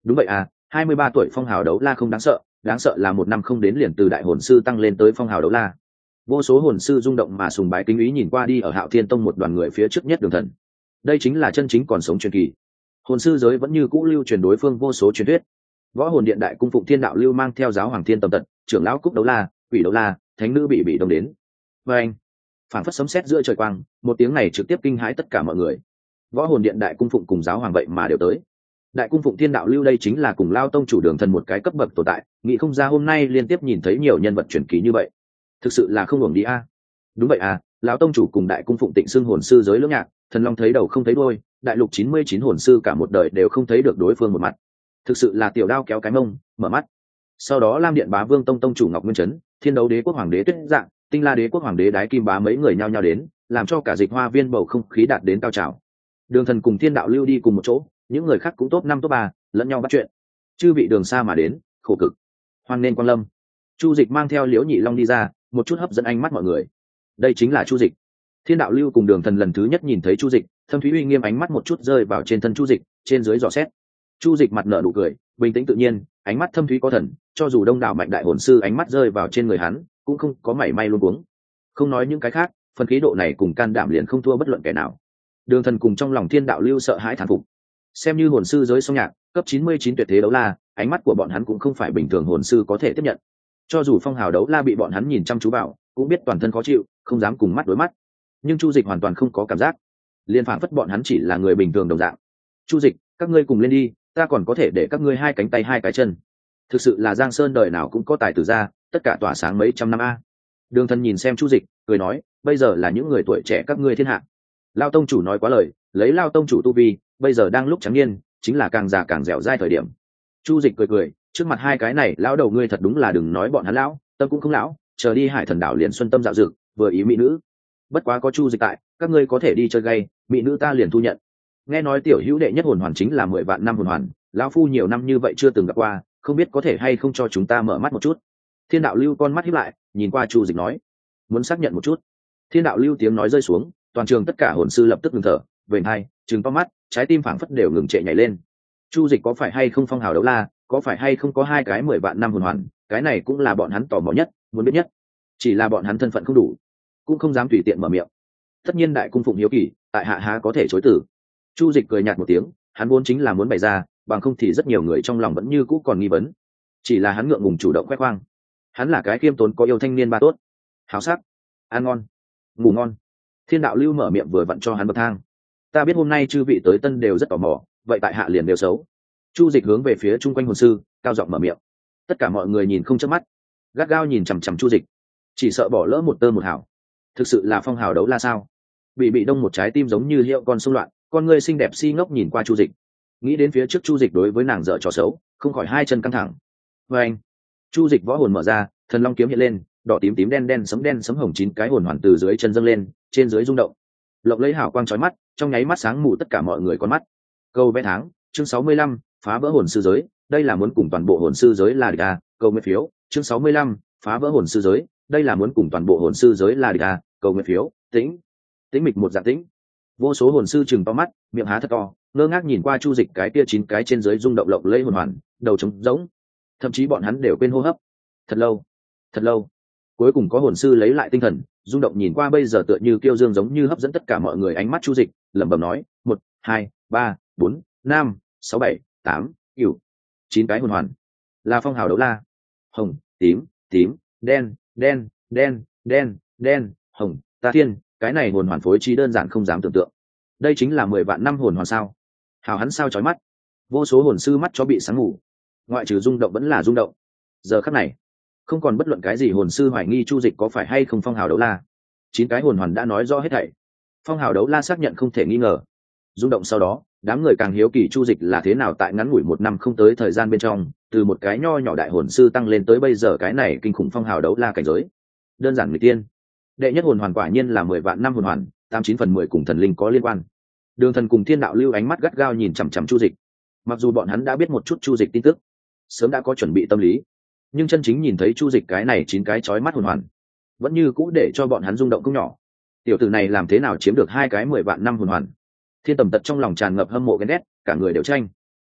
Đúng vậy à, hai mươi ba tuổi phong hào đấu la không đáng sợ, đáng sợ là một năm không đến liền từ đại hồn sư tăng lên tới phong hào đấu la. Vô số hồn sư rung động mà sùng bái kính ý nhìn qua đi ở Hạo Thiên Tông một đoàn người phía trước nhất Đường Thần. Đây chính là chân chính còn sống truyền kỳ. Hồn sư giới vẫn như cũ lưu truyền đối phương vô số truyền thuyết. Võ hồn điện đại cung phụng Thiên đạo lưu mang theo giáo hoàng Thiên Tầm Tật, trưởng lão Cúc Đấu La, Quỷ Đấu La, thánh nữ bị bị đông đến. Và anh, phản phất sấm sét giữa trời quang, một tiếng này trực tiếp kinh hãi tất cả mọi người. Võ hồn điện đại cung phụng cùng giáo hoàng vậy mà đều tới. Đại cung phụng Thiên đạo lưu đây chính là cùng Lao Tông chủ Đường Thần một cái cấp bậc tồn tại, nghĩ không ra hôm nay liên tiếp nhìn thấy nhiều nhân vật truyền kỳ như vậy, thực sự là không hưởng đi a. Đúng vậy à, lão tông chủ cùng đại cung phụng Tịnh Xưng hồn sư giới lưỡng nhạc, thần long thấy đầu không thấy đuôi, đại lục chín mươi chín hồn sư cả một đời đều không thấy được đối phương một mặt, thực sự là tiểu đao kéo cái mông mở mắt. Sau đó Lam Điện Bá Vương Tông tông chủ Ngọc Nguyên Trấn, Thiên Đấu Đế quốc hoàng đế Tuyết Dạng, Tinh La Đế quốc hoàng đế Đái Kim Bá mấy người nhao nhao đến, làm cho cả Dịch Hoa Viên bầu không khí đạt đến cao trào. Đường Thần cùng Thiên đạo lưu đi cùng một chỗ, những người khác cũng top năm top ba, lẫn nhau bắt chuyện. Chư vị đường xa mà đến, khổ cực, hoan nên quang lâm. Chu Dịch mang theo Liễu Nhị Long đi ra, một chút hấp dẫn ánh mắt mọi người. Đây chính là Chu Dịch. Thiên đạo lưu cùng Đường Thần lần thứ nhất nhìn thấy Chu Dịch, Thâm Thúy uy nghiêm ánh mắt một chút rơi vào trên thân Chu Dịch, trên dưới dò xét. Chu Dịch mặt nở nụ cười, bình tĩnh tự nhiên, ánh mắt thâm thúy có thần, cho dù đông đảo mạnh đại hồn sư ánh mắt rơi vào trên người hắn, cũng không có mảy may luống cuống. Không nói những cái khác, phần khí độ này cùng can đảm liền không thua bất luận kẻ nào. Đường Thần cùng trong lòng Thiên đạo lưu sợ hãi thán phục. Xem như hồn sư giới song nhạc, cấp chín mươi chín tuyệt thế đấu la, ánh mắt của bọn hắn cũng không phải bình thường hồn sư có thể tiếp nhận. Cho dù phong hào đấu la bị bọn hắn nhìn chăm chú vào, cũng biết toàn thân khó chịu, không dám cùng mắt đối mắt. Nhưng Chu Dịch hoàn toàn không có cảm giác, liên phảng phất bọn hắn chỉ là người bình thường đồng dạng. Chu Dịch, các ngươi cùng lên đi, ta còn có thể để các ngươi hai cánh tay hai cái chân. Thực sự là Giang Sơn đời nào cũng có tài tử ra, tất cả tỏa sáng mấy trăm năm a. Đường Thần nhìn xem Chu Dịch, cười nói, bây giờ là những người tuổi trẻ các ngươi thiên hạ. Lao tông chủ nói quá lời, lấy Lao tông chủ tu vi, bây giờ đang lúc trắng niên, chính là càng già càng dẻo dai thời điểm. Chu Dịch cười cười, trước mặt hai cái này lão đầu ngươi thật đúng là đừng nói bọn hắn lão, tâm cũng không lão, chờ đi Hải Thần đảo liền xuân tâm dạo dực, vừa ý mỹ nữ. Bất quá có Chu Dịch tại, các ngươi có thể đi chơi gay, mỹ nữ ta liền thu nhận. Nghe nói tiểu hữu đệ nhất hồn hoàn chính là mười vạn năm hồn hoàn, lão phu nhiều năm như vậy chưa từng gặp qua, không biết có thể hay không cho chúng ta mở mắt một chút. Thiên đạo lưu con mắt híp lại, nhìn qua Chu Dịch nói, muốn xác nhận một chút. Thiên đạo lưu tiếng nói rơi xuống, toàn trường tất cả hồn sư lập tức ngừng thở, vểnh hai, trừng to mắt, trái tim phảng phất đều ngừng trệ nhảy lên. Chu Dịch có phải hay không phong hào đấu la, có phải hay không có hai cái mười vạn năm hồn hoàn, cái này cũng là bọn hắn tò mò nhất, muốn biết nhất. Chỉ là bọn hắn thân phận không đủ, cũng không dám tùy tiện mở miệng. Tất nhiên đại cung phụng hiếu kỳ, tại hạ há có thể chối từ. Chu Dịch cười nhạt một tiếng, hắn vốn chính là muốn bày ra, bằng không thì rất nhiều người trong lòng vẫn như cũ còn nghi vấn. Chỉ là hắn ngượng ngùng chủ động khoe khoang. Hắn là cái khiêm tốn có yêu thanh niên ba tốt, háo sắc, ăn ngon, ngủ ngon. Thiên đạo lưu mở miệng vừa vặn cho hắn bậc thang. Ta biết hôm nay chư vị tới tân đều rất tò mò, vậy tại hạ liền đều xấu. Chu Dịch hướng về phía chung quanh hồn sư, cao giọng mở miệng. Tất cả mọi người nhìn không chớp mắt, gắt gao nhìn chằm chằm Chu Dịch, chỉ sợ bỏ lỡ một tơ một hào. Thực sự là phong hào đấu la sao? Bị bị đông một trái tim giống như hiệu con sông loạn, con ngươi xinh đẹp si ngốc nhìn qua Chu Dịch, nghĩ đến phía trước Chu Dịch đối với nàng dở trò xấu, không khỏi hai chân căng thẳng. Và anh, Chu Dịch võ hồn mở ra, thần long kiếm hiện lên, đỏ tím tím đen đen sấm đen sấm hồng chín cái hồn hoàn từ dưới chân dâng lên, trên dưới rung động, lộng lấy hào quang chói mắt, trong nháy mắt sáng mù tất cả mọi người con mắt. Câu vẽ tháng, chương sáu mươi lăm, phá vỡ hồn sư giới, đây là muốn cùng toàn bộ hồn sư giới là địch à, câu nguyện phiếu, chương sáu mươi lăm, phá vỡ hồn sư giới, đây là muốn cùng toàn bộ hồn sư giới là địch à, câu nguyện phiếu, tĩnh, tĩnh mịch một dạng tĩnh. Vô số hồn sư chừng to mắt, miệng há thật to, ngơ ngác nhìn qua Chu Dịch cái kia chín cái trên dưới rung động lộng lẫy hồn hoàn, đầu trống rỗng, thậm chí bọn hắn đều quên hô hấp. Thật lâu, thật lâu, cuối cùng có hồn sư lấy lại tinh thần, rung động nhìn qua bây giờ tựa như kiêu dương giống như hấp dẫn tất cả mọi người ánh mắt Chu Dịch, lẩm bẩm nói, một, hai, ba, bốn, năm, sáu, bảy, tám, cửu, chín cái hồn hoàn, là phong hào đấu la, hồng, tím, tím, đen, đen, đen, đen, đen, hồng, ta thiên, cái này hồn hoàn phối trí đơn giản không dám tưởng tượng. Đây chính là mười vạn năm hồn hoàn sao? Hào hắn sao chói mắt. Vô số hồn sư mắt cho bị sáng ngủ, ngoại trừ rung động vẫn là rung động. Giờ khắc này, không còn bất luận cái gì hồn sư hoài nghi Chu Dịch có phải hay không phong hào đấu la. Chín cái hồn hoàn đã nói rõ hết thảy. Phong hào đấu la xác nhận không thể nghi ngờ. Rung động sau đó, đám người càng hiếu kỳ Chu Dịch là thế nào tại ngắn ngủi một năm không tới thời gian bên trong, từ một cái nho nhỏ đại hồn sư tăng lên tới bây giờ cái này kinh khủng phong hào đấu la cảnh giới. Đơn giản người tiên. Đệ nhất hồn hoàn quả nhiên là mười vạn năm hồn hoàn, tám chín phần mười cùng thần linh có liên quan. Đường Thần cùng Thiên đạo lưu ánh mắt gắt gao nhìn chằm chằm Chu Dịch. Mặc dù bọn hắn đã biết một chút Chu Dịch tin tức, sớm đã có chuẩn bị tâm lý, nhưng chân chính nhìn thấy Chu Dịch cái này chín cái chói mắt hồn hoàn, vẫn như cũ để cho bọn hắn rung động không nhỏ. Tiểu tử này làm thế nào chiếm được hai cái mười vạn năm hồn hoàn? Thiên Tầm Tật trong lòng tràn ngập hâm mộ ghen ghét, cả người đều tranh.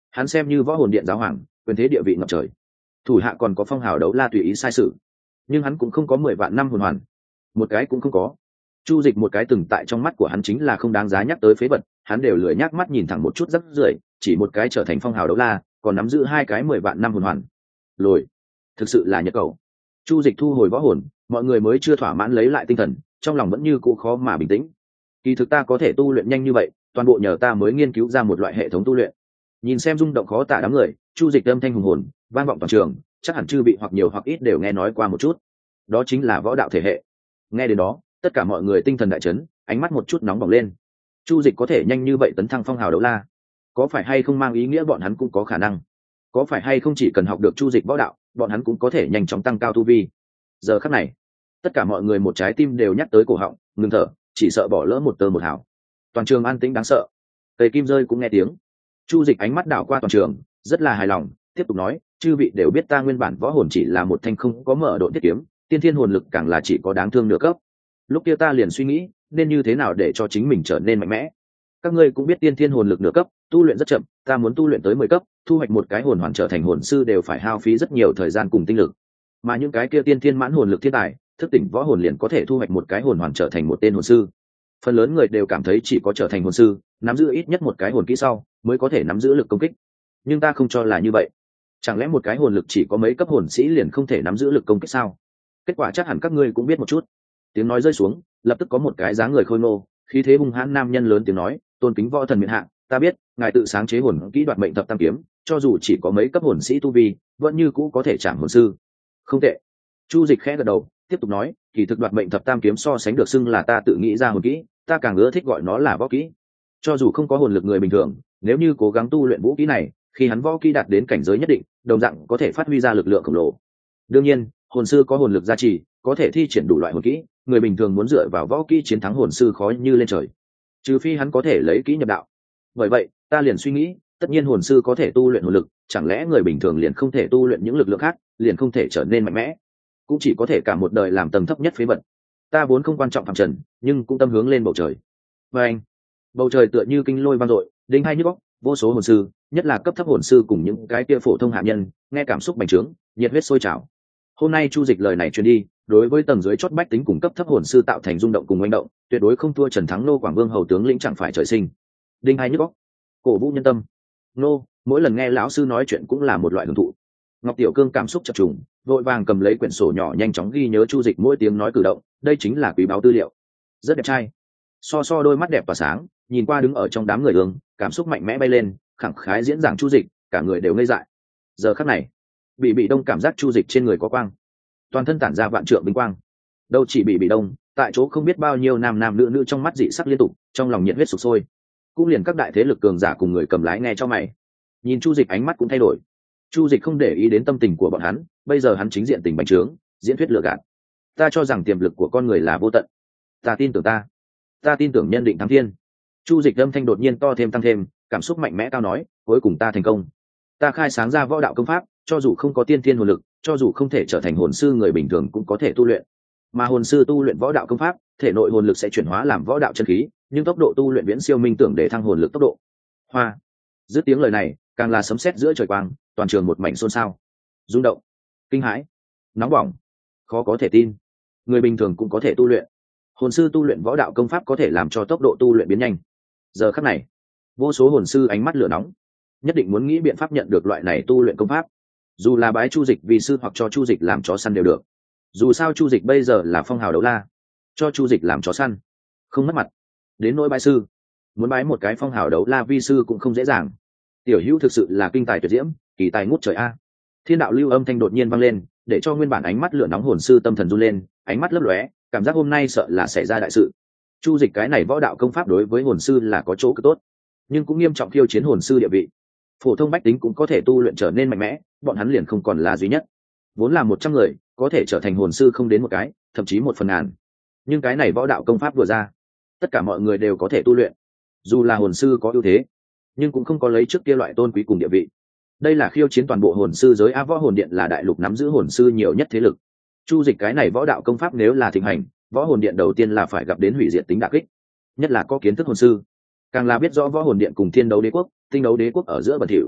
hắn xem như võ hồn điện giáo hoàng, quyền thế địa vị ngập trời, thủ hạ còn có phong hào đấu la tùy ý sai sự, nhưng hắn cũng không có mười vạn năm hồn hoàn, một cái cũng không có. Chu Dịch một cái từng tại trong mắt của hắn chính là không đáng giá nhắc tới phế vật, hắn đều lười nhắc mắt nhìn thẳng một chút rất rưởi, chỉ một cái trở thành phong hào đấu la, còn nắm giữ hai cái mười vạn năm hồn hoàn. Lồi, thực sự là nhật cầu. Chu Dịch thu hồi võ hồn, mọi người mới chưa thỏa mãn lấy lại tinh thần, trong lòng vẫn như cũ khó mà bình tĩnh. Kỳ thực ta có thể tu luyện nhanh như vậy, toàn bộ nhờ ta mới nghiên cứu ra một loại hệ thống tu luyện. Nhìn xem rung động khó tả đám người, Chu Dịch âm thanh hùng hồn, vang vọng toàn trường, chắc hẳn chư vị hoặc nhiều hoặc ít đều nghe nói qua một chút. Đó chính là võ đạo thể hệ. Nghe đến đó, tất cả mọi người tinh thần đại chấn, ánh mắt một chút nóng bỏng lên. Chu Dịch có thể nhanh như vậy tấn thăng phong hào đấu la, có phải hay không mang ý nghĩa bọn hắn cũng có khả năng? Có phải hay không chỉ cần học được Chu Dịch võ đạo, bọn hắn cũng có thể nhanh chóng tăng cao tu vi? Giờ khắc này, tất cả mọi người một trái tim đều nhắc tới cổ họng, ngừng thở, chỉ sợ bỏ lỡ một tơ một hào. Toàn trường an tĩnh đáng sợ. Cây kim rơi cũng nghe tiếng. Chu Dịch ánh mắt đảo qua toàn trường, rất là hài lòng, tiếp tục nói, chư vị đều biết ta nguyên bản võ hồn chỉ là một thanh không có mở độ thiết kiếm, tiên thiên hồn lực càng là chỉ có đáng thương nửa cấp. Lúc kia ta liền suy nghĩ, nên như thế nào để cho chính mình trở nên mạnh mẽ. Các ngươi cũng biết tiên thiên hồn lực nửa cấp, tu luyện rất chậm, ta muốn tu luyện tới mười cấp, thu hoạch một cái hồn hoàn trở thành hồn sư đều phải hao phí rất nhiều thời gian cùng tinh lực. Mà những cái kia tiên thiên mãn hồn lực thiên tài, thức tỉnh võ hồn liền có thể thu hoạch một cái hồn hoàn trở thành một tên hồn sư. Phần lớn người đều cảm thấy chỉ có trở thành hồn sư, nắm giữ ít nhất một cái hồn kỹ sau, mới có thể nắm giữ lực công kích. Nhưng ta không cho là như vậy. Chẳng lẽ một cái hồn lực chỉ có mấy cấp hồn sĩ liền không thể nắm giữ lực công kích sao? Kết quả chắc hẳn các ngươi cũng biết một chút. Tiếng nói rơi xuống, lập tức có một cái dáng người khôi ngô, khí thế hung hãn nam nhân lớn tiếng nói, tôn kính võ thần miện hạ, ta biết ngài tự sáng chế hồn kỹ đoạt mệnh thập tam kiếm, cho dù chỉ có mấy cấp hồn sĩ tu vi, vẫn như cũ có thể chạm hồn sư. Không tệ. Chu Dịch khẽ gật đầu, tiếp tục nói, kỳ thực đoạt mệnh thập tam kiếm so sánh được xưng là ta tự nghĩ ra hồn kỹ, ta càng ưa thích gọi nó là võ kỹ. Cho dù không có hồn lực người bình thường, nếu như cố gắng tu luyện vũ kỹ này, khi hắn võ kỹ đạt đến cảnh giới nhất định, đồng dạng có thể phát huy ra lực lượng khổng lồ. Đương nhiên, hồn sư có hồn lực gia trì, có thể thi triển đủ loại hồn kỹ, người bình thường muốn dựa vào võ kỹ chiến thắng hồn sư khó như lên trời, trừ phi hắn có thể lấy kỹ nhập đạo. Bởi vậy, ta liền suy nghĩ, tất nhiên hồn sư có thể tu luyện hồn lực, chẳng lẽ người bình thường liền không thể tu luyện những lực lượng khác, liền không thể trở nên mạnh mẽ, cũng chỉ có thể cả một đời làm tầng thấp nhất phế vật. Ta vốn không quan trọng phàm trần, nhưng cũng tâm hướng lên bầu trời. Và anh, bầu trời tựa như kinh lôi vang dội, đinh hai nhức óc, vô số hồn sư, nhất là cấp thấp hồn sư cùng những cái kia phổ thông hạ nhân, nghe cảm xúc bành trướng, nhiệt huyết sôi trào. Hôm nay Chu Dịch lời này truyền đi, đối với tầng dưới chót bách tính cùng cấp thấp hồn sư tạo thành rung động cùng manh động, tuyệt đối không thua Trần Thắng Nô Quảng Vương hầu tướng lĩnh chẳng phải trời sinh. Đinh hai nhức óc, cổ vũ nhân tâm. Nô, mỗi lần nghe lão sư nói chuyện cũng là một loại hưởng thụ. Ngọc Tiểu Cương cảm xúc chập trùng, vội vàng cầm lấy quyển sổ nhỏ nhanh chóng ghi nhớ Chu Dịch mỗi tiếng nói cử động, đây chính là quý báu tư liệu. Rất đẹp trai. So so đôi mắt đẹp và sáng, nhìn qua đứng ở trong đám người ương, cảm xúc mạnh mẽ bay lên, khẳng khái diễn giảng Chu Dịch, cả người đều ngây dại. Giờ khắc này, Bị Bị Đông cảm giác Chu Dịch trên người có quang, toàn thân tản ra vạn trượng vinh quang. Đâu chỉ Bị Bị Đông, tại chỗ không biết bao nhiêu nam nam nữ nữ trong mắt dị sắc liên tục, trong lòng nhiệt huyết sục sôi. Cũng liền các đại thế lực cường giả cùng người cầm lái nghe cho mày. Nhìn Chu Dịch ánh mắt cũng thay đổi. Chu Dịch không để ý đến tâm tình của bọn hắn, bây giờ hắn chính diện tình bành trướng, diễn thuyết lừa gạt. Ta cho rằng tiềm lực của con người là vô tận. Ta tin tưởng ta, ta tin tưởng nhân định thắng thiên. Chu Dịch âm thanh đột nhiên to thêm tăng thêm, cảm xúc mạnh mẽ cao nói, cuối cùng ta thành công. Ta khai sáng ra võ đạo công pháp, cho dù không có tiên thiên hồn lực, cho dù không thể trở thành hồn sư người bình thường cũng có thể tu luyện. Mà hồn sư tu luyện võ đạo công pháp, thể nội hồn lực sẽ chuyển hóa làm võ đạo chân khí, nhưng tốc độ tu luyện viễn siêu minh tưởng để thăng hồn lực tốc độ. Hoa. Dứt tiếng lời này, càng là sấm sét giữa trời quang, toàn trường một mảnh xôn xao, rung động, kinh hãi, nóng bỏng, khó có thể tin. Người bình thường cũng có thể tu luyện. Hồn sư tu luyện võ đạo công pháp có thể làm cho tốc độ tu luyện biến nhanh. Giờ khắc này, vô số hồn sư ánh mắt lửa nóng, nhất định muốn nghĩ biện pháp nhận được loại này tu luyện công pháp. Dù là bái Chu Dịch vì sư hoặc cho Chu Dịch làm chó săn đều được. Dù sao Chu Dịch bây giờ là phong hào đấu la, cho Chu Dịch làm chó săn, không mất mặt. Đến nỗi bái sư, muốn bái một cái phong hào đấu la vi sư cũng không dễ dàng. Tiểu Hữu thực sự là kinh tài tuyệt diễm, kỳ tài ngút trời a. Thiên đạo lưu âm thanh đột nhiên vang lên, để cho nguyên bản ánh mắt lửa nóng hồn sư tâm thần run lên, ánh mắt lấp lóe, cảm giác hôm nay sợ là xảy ra đại sự. Chu Dịch cái này võ đạo công pháp đối với hồn sư là có chỗ cực tốt, nhưng cũng nghiêm trọng khiêu chiến hồn sư địa vị. Phổ thông bách tính cũng có thể tu luyện trở nên mạnh mẽ, bọn hắn liền không còn là duy nhất. Vốn là một trăm người, có thể trở thành hồn sư không đến một cái, thậm chí một phần ngàn. Nhưng cái này võ đạo công pháp vừa ra, tất cả mọi người đều có thể tu luyện. Dù là hồn sư có ưu thế, nhưng cũng không có lấy trước kia loại tôn quý cùng địa vị. Đây là khiêu chiến toàn bộ hồn sư giới. A Võ Hồn Điện là đại lục nắm giữ hồn sư nhiều nhất thế lực. Chu Dịch cái này võ đạo công pháp nếu là thịnh hành, Võ Hồn Điện đầu tiên là phải gặp đến hủy diệt tính đả kích. Nhất là có kiến thức hồn sư, càng là biết rõ Võ Hồn Điện cùng Thiên Đấu Đế quốc, Tinh Đấu Đế quốc ở giữa bẩn thỉu.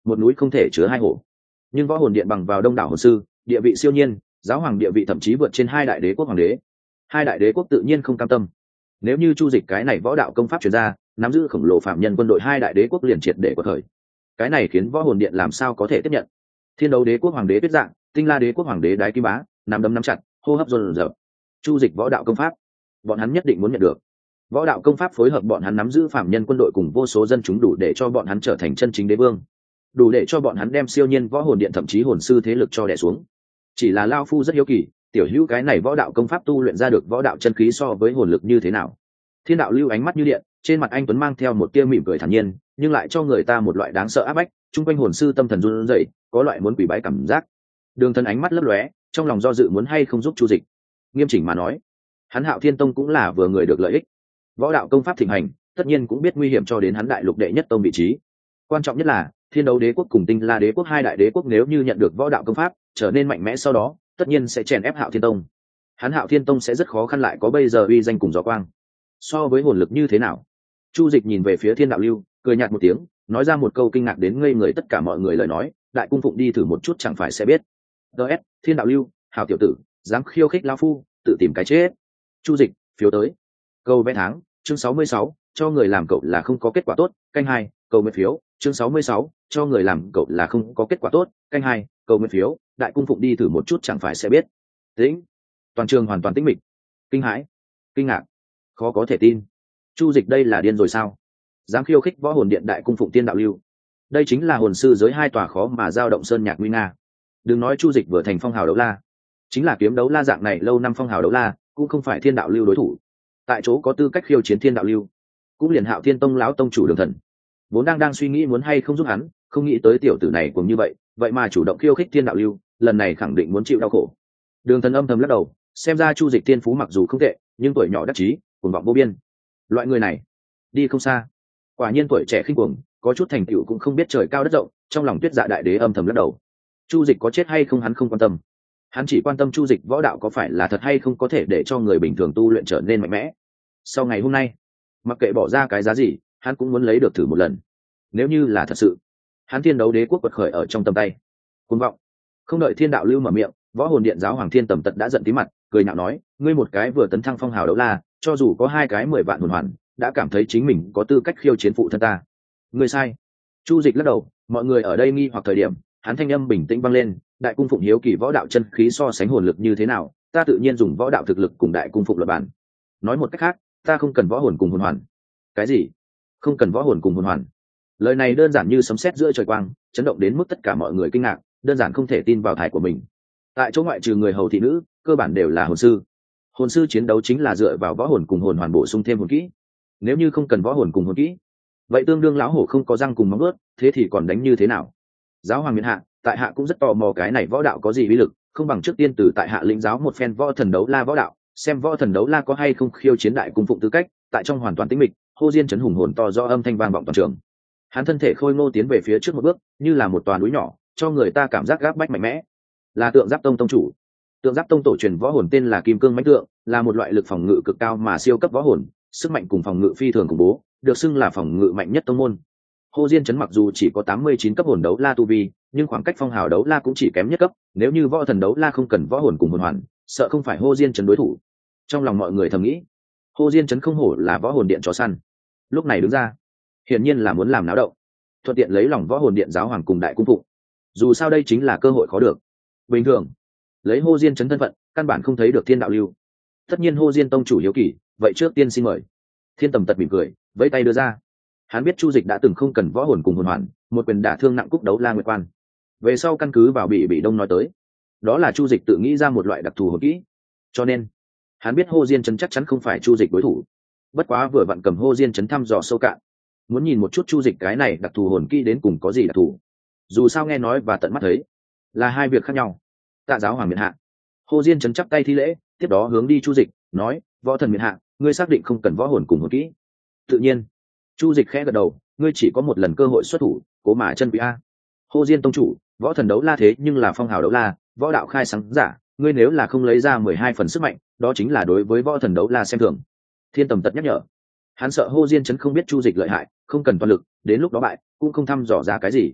một núi không thể chứa hai hổ. Nhưng võ hồn điện bằng vào đông đảo hồn sư, địa vị siêu nhiên, giáo hoàng địa vị thậm chí vượt trên hai đại đế quốc hoàng đế. Hai đại đế quốc tự nhiên không cam tâm. Nếu như Chu Dịch cái này võ đạo công pháp truyền ra, nắm giữ khổng lồ phạm nhân quân đội hai đại đế quốc liền triệt để quật khởi. Cái này khiến võ hồn điện làm sao có thể tiếp nhận. Thiên đấu đế quốc hoàng đế Tuyết Dạng, Tinh La đế quốc hoàng đế Đái Kim Bá, nắm đấm nắm chặt, hô hấp dồn dập. Chu Dịch võ đạo công pháp, bọn hắn nhất định muốn nhận được. Võ đạo công pháp phối hợp bọn hắn nắm giữ phạm nhân quân đội cùng vô số dân chúng đủ để cho bọn hắn trở thành chân chính đế vương, đủ để cho bọn hắn đem siêu nhiên võ hồn điện thậm chí hồn sư thế lực cho đè xuống. Chỉ là lao phu rất hiếu kỳ, tiểu hữu cái này võ đạo công pháp tu luyện ra được võ đạo chân khí so với hồn lực như thế nào? Thiên đạo lưu ánh mắt như điện, trên mặt anh tuấn mang theo một tia mỉm cười thản nhiên, nhưng lại cho người ta một loại đáng sợ áp bách, chung quanh hồn sư tâm thần run rẩy, có loại muốn quỳ bái cảm giác. Đường Thần ánh mắt lấp lóe, trong lòng do dự muốn hay không giúp Chu Dịch. Nghiêm chỉnh mà nói, hắn Hạo Thiên Tông cũng là vừa người được lợi ích. Võ đạo công pháp thịnh hành, tất nhiên cũng biết nguy hiểm cho đến hắn đại lục đệ nhất tông vị trí. Quan trọng nhất là, Thiên đấu đế quốc cùng Tinh La đế quốc hai đại đế quốc nếu như nhận được võ đạo công pháp, trở nên mạnh mẽ sau đó, tất nhiên sẽ chèn ép Hạo Thiên Tông. Hắn Hạo Thiên Tông sẽ rất khó khăn lại có bây giờ uy danh cùng gió quang. So với hồn lực như thế nào? Chu Dịch nhìn về phía Thiên đạo lưu, cười nhạt một tiếng, nói ra một câu kinh ngạc đến ngây người tất cả mọi người lời nói, đại cung phụng đi thử một chút chẳng phải sẽ biết. ds Thiên đạo lưu, hảo tiểu tử, dám khiêu khích lão phu, tự tìm cái chết. Chu Dịch, phiếu tới. Câu vẽ tháng, chương sáu mươi sáu, cho người làm cậu là không có kết quả tốt, canh hai, câu nguyện phiếu, chương sáu mươi sáu, cho người làm cậu là không có kết quả tốt, canh hai, câu nguyện phiếu, đại cung phụng đi thử một chút chẳng phải sẽ biết. Tĩnh. Toàn trường hoàn toàn tĩnh mịch. Kinh hãi, kinh ngạc, khó có thể tin. Chu Dịch đây là điên rồi sao? Dám khiêu khích võ hồn điện đại cung phụng Thiên đạo lưu. Đây chính là hồn sư giới hai tòa khó mà giao động sơn nhạc nguy nga. Đừng nói Chu Dịch vừa thành phong hào đấu la, chính là kiếm đấu la dạng này lâu năm phong hào đấu la, cũng không phải Thiên đạo lưu đối thủ. Tại chỗ có tư cách khiêu chiến Thiên đạo lưu, cũng liền Hạo Thiên Tông lão tông chủ Đường Thần. Vốn đang đang suy nghĩ muốn hay không giúp hắn, không nghĩ tới tiểu tử này cũng như vậy, vậy mà chủ động khiêu khích Thiên đạo lưu, lần này khẳng định muốn chịu đau khổ. Đường Thần âm thầm lắc đầu, xem ra Chu Dịch thiên phú mặc dù không tệ, nhưng tuổi nhỏ đắc chí, cuồng vọng vô biên. Loại người này, đi không xa. Quả nhiên tuổi trẻ khinh cuồng, có chút thành tựu cũng không biết trời cao đất rộng, trong lòng Tuyết Dạ đại đế âm thầm lắc đầu. Chu Dịch có chết hay không hắn không quan tâm, hắn chỉ quan tâm Chu Dịch võ đạo có phải là thật hay không có thể để cho người bình thường tu luyện trở nên mạnh mẽ. Sau ngày hôm nay, mặc kệ bỏ ra cái giá gì, hắn cũng muốn lấy được thử một lần. Nếu như là thật sự, hắn Thiên đấu đế quốc quật khởi ở trong tầm tay. Cuồng vọng. Không đợi Thiên đạo lưu mở miệng, võ hồn điện giáo hoàng Thiên Tầm Tật đã giận tí mặt, cười nhạo nói, ngươi một cái vừa tấn thăng phong hào đấu la, cho dù có hai cái mười vạn hồn hoàn, đã cảm thấy chính mình có tư cách khiêu chiến phụ thân ta. Ngươi sai. Chu Dịch lắc đầu, mọi người ở đây nghi hoặc thời điểm, hắn thanh âm bình tĩnh vang lên, đại cung phụng hiếu kỳ võ đạo chân khí so sánh hồn lực như thế nào, ta tự nhiên dùng võ đạo thực lực cùng đại cung phụng luận bản. Nói một cách khác, ta không cần võ hồn cùng hồn hoàn. Cái gì? Không cần võ hồn cùng hồn hoàn? Lời này đơn giản như sấm sét giữa trời quang, chấn động đến mức tất cả mọi người kinh ngạc, đơn giản không thể tin vào thải của mình. Tại chỗ ngoại trừ người hầu thị nữ, cơ bản đều là hồn sư. Hồn sư chiến đấu chính là dựa vào võ hồn cùng hồn hoàn bổ sung thêm hồn kỹ. Nếu như không cần võ hồn cùng hồn kỹ, vậy tương đương lão hổ không có răng cùng móng vuốt, thế thì còn đánh như thế nào? Giáo hoàng miện hạ, tại hạ cũng rất tò mò cái này võ đạo có gì uy lực, không bằng trước tiên từ tại hạ lĩnh giáo một phen võ thần đấu la võ đạo, xem võ thần đấu la có hay không khiêu chiến đại cung phụng tư cách. Tại trong hoàn toàn tĩnh mịch, hô diên chấn hùng hồn to do âm thanh vang vọng toàn trường. Hắn thân thể khôi ngô tiến về phía trước một bước, như là một toàn núi nhỏ, cho người ta cảm giác gáp bách mạnh mẽ. Là Tượng Giáp Tông tông chủ. Tượng Giáp Tông tổ truyền võ hồn tên là Kim Cương Mãnh Tượng, là một loại lực phòng ngự cực cao mà siêu cấp võ hồn, sức mạnh cùng phòng ngự phi thường khủng bố, được xưng là phòng ngự mạnh nhất tông môn. Hồ Diên Chấn mặc dù chỉ có tám mươi chín cấp hồn đấu la tu vi, nhưng khoảng cách phong hào đấu la cũng chỉ kém nhất cấp, nếu như võ thần đấu la không cần võ hồn cùng hồn hoàn, sợ không phải Hồ Diên Chấn đối thủ. Trong lòng mọi người thầm nghĩ, Hồ Diên Chấn không hổ là võ hồn điện chó săn. Lúc này đứng ra, hiển nhiên là muốn làm náo động, thuận tiện lấy lòng võ hồn điện giáo hoàng cùng đại cung phụng. Dù sao đây chính là cơ hội khó được. Bình thường, lấy Hồ Diên Chấn thân phận, căn bản không thấy được Thiên đạo lưu. Tất nhiên Hồ Diên tông chủ hiếu kỳ, vậy trước tiên xin mời. Thiên Tầm Tật mỉm cười, vẫy tay đưa ra. Hắn biết Chu Dịch đã từng không cần võ hồn cùng hồn hoàn, một quyền đả thương nặng Cúc Đấu La Nguyệt Quan. Về sau căn cứ vào bị bị đông nói tới, đó là Chu Dịch tự nghĩ ra một loại đặc thù hồn kỹ, cho nên hắn biết Hồ Diên Chấn chắc chắn không phải Chu Dịch đối thủ. Bất quá vừa vặn cầm Hồ Diên Chấn thăm dò sâu cạn, muốn nhìn một chút Chu Dịch cái này đặc thù hồn kỹ đến cùng có gì đặc thù. Dù sao nghe nói và tận mắt thấy là hai việc khác nhau. Tạ giáo hoàng miện hạ. Hồ Diên Chấn chắp tay thi lễ, tiếp đó hướng đi Chu Dịch, nói: "Võ thần miện hạ, ngươi xác định không cần võ hồn cùng hồn kỹ?" Tự nhiên. Chu Dịch khẽ gật đầu, ngươi chỉ có một lần cơ hội xuất thủ, cố mà chân quý a. Hồ Diên tông chủ, võ thần đấu la thế nhưng là phong hào đấu la, võ đạo khai sáng giả, ngươi nếu là không lấy ra mười hai phần sức mạnh, đó chính là đối với võ thần đấu la xem thường. Thiên Tầm Tật nhắc nhở. Hắn sợ Hồ Diên Chấn không biết Chu Dịch lợi hại, không cần toàn lực, đến lúc đó bại, cũng không thăm dò ra cái gì.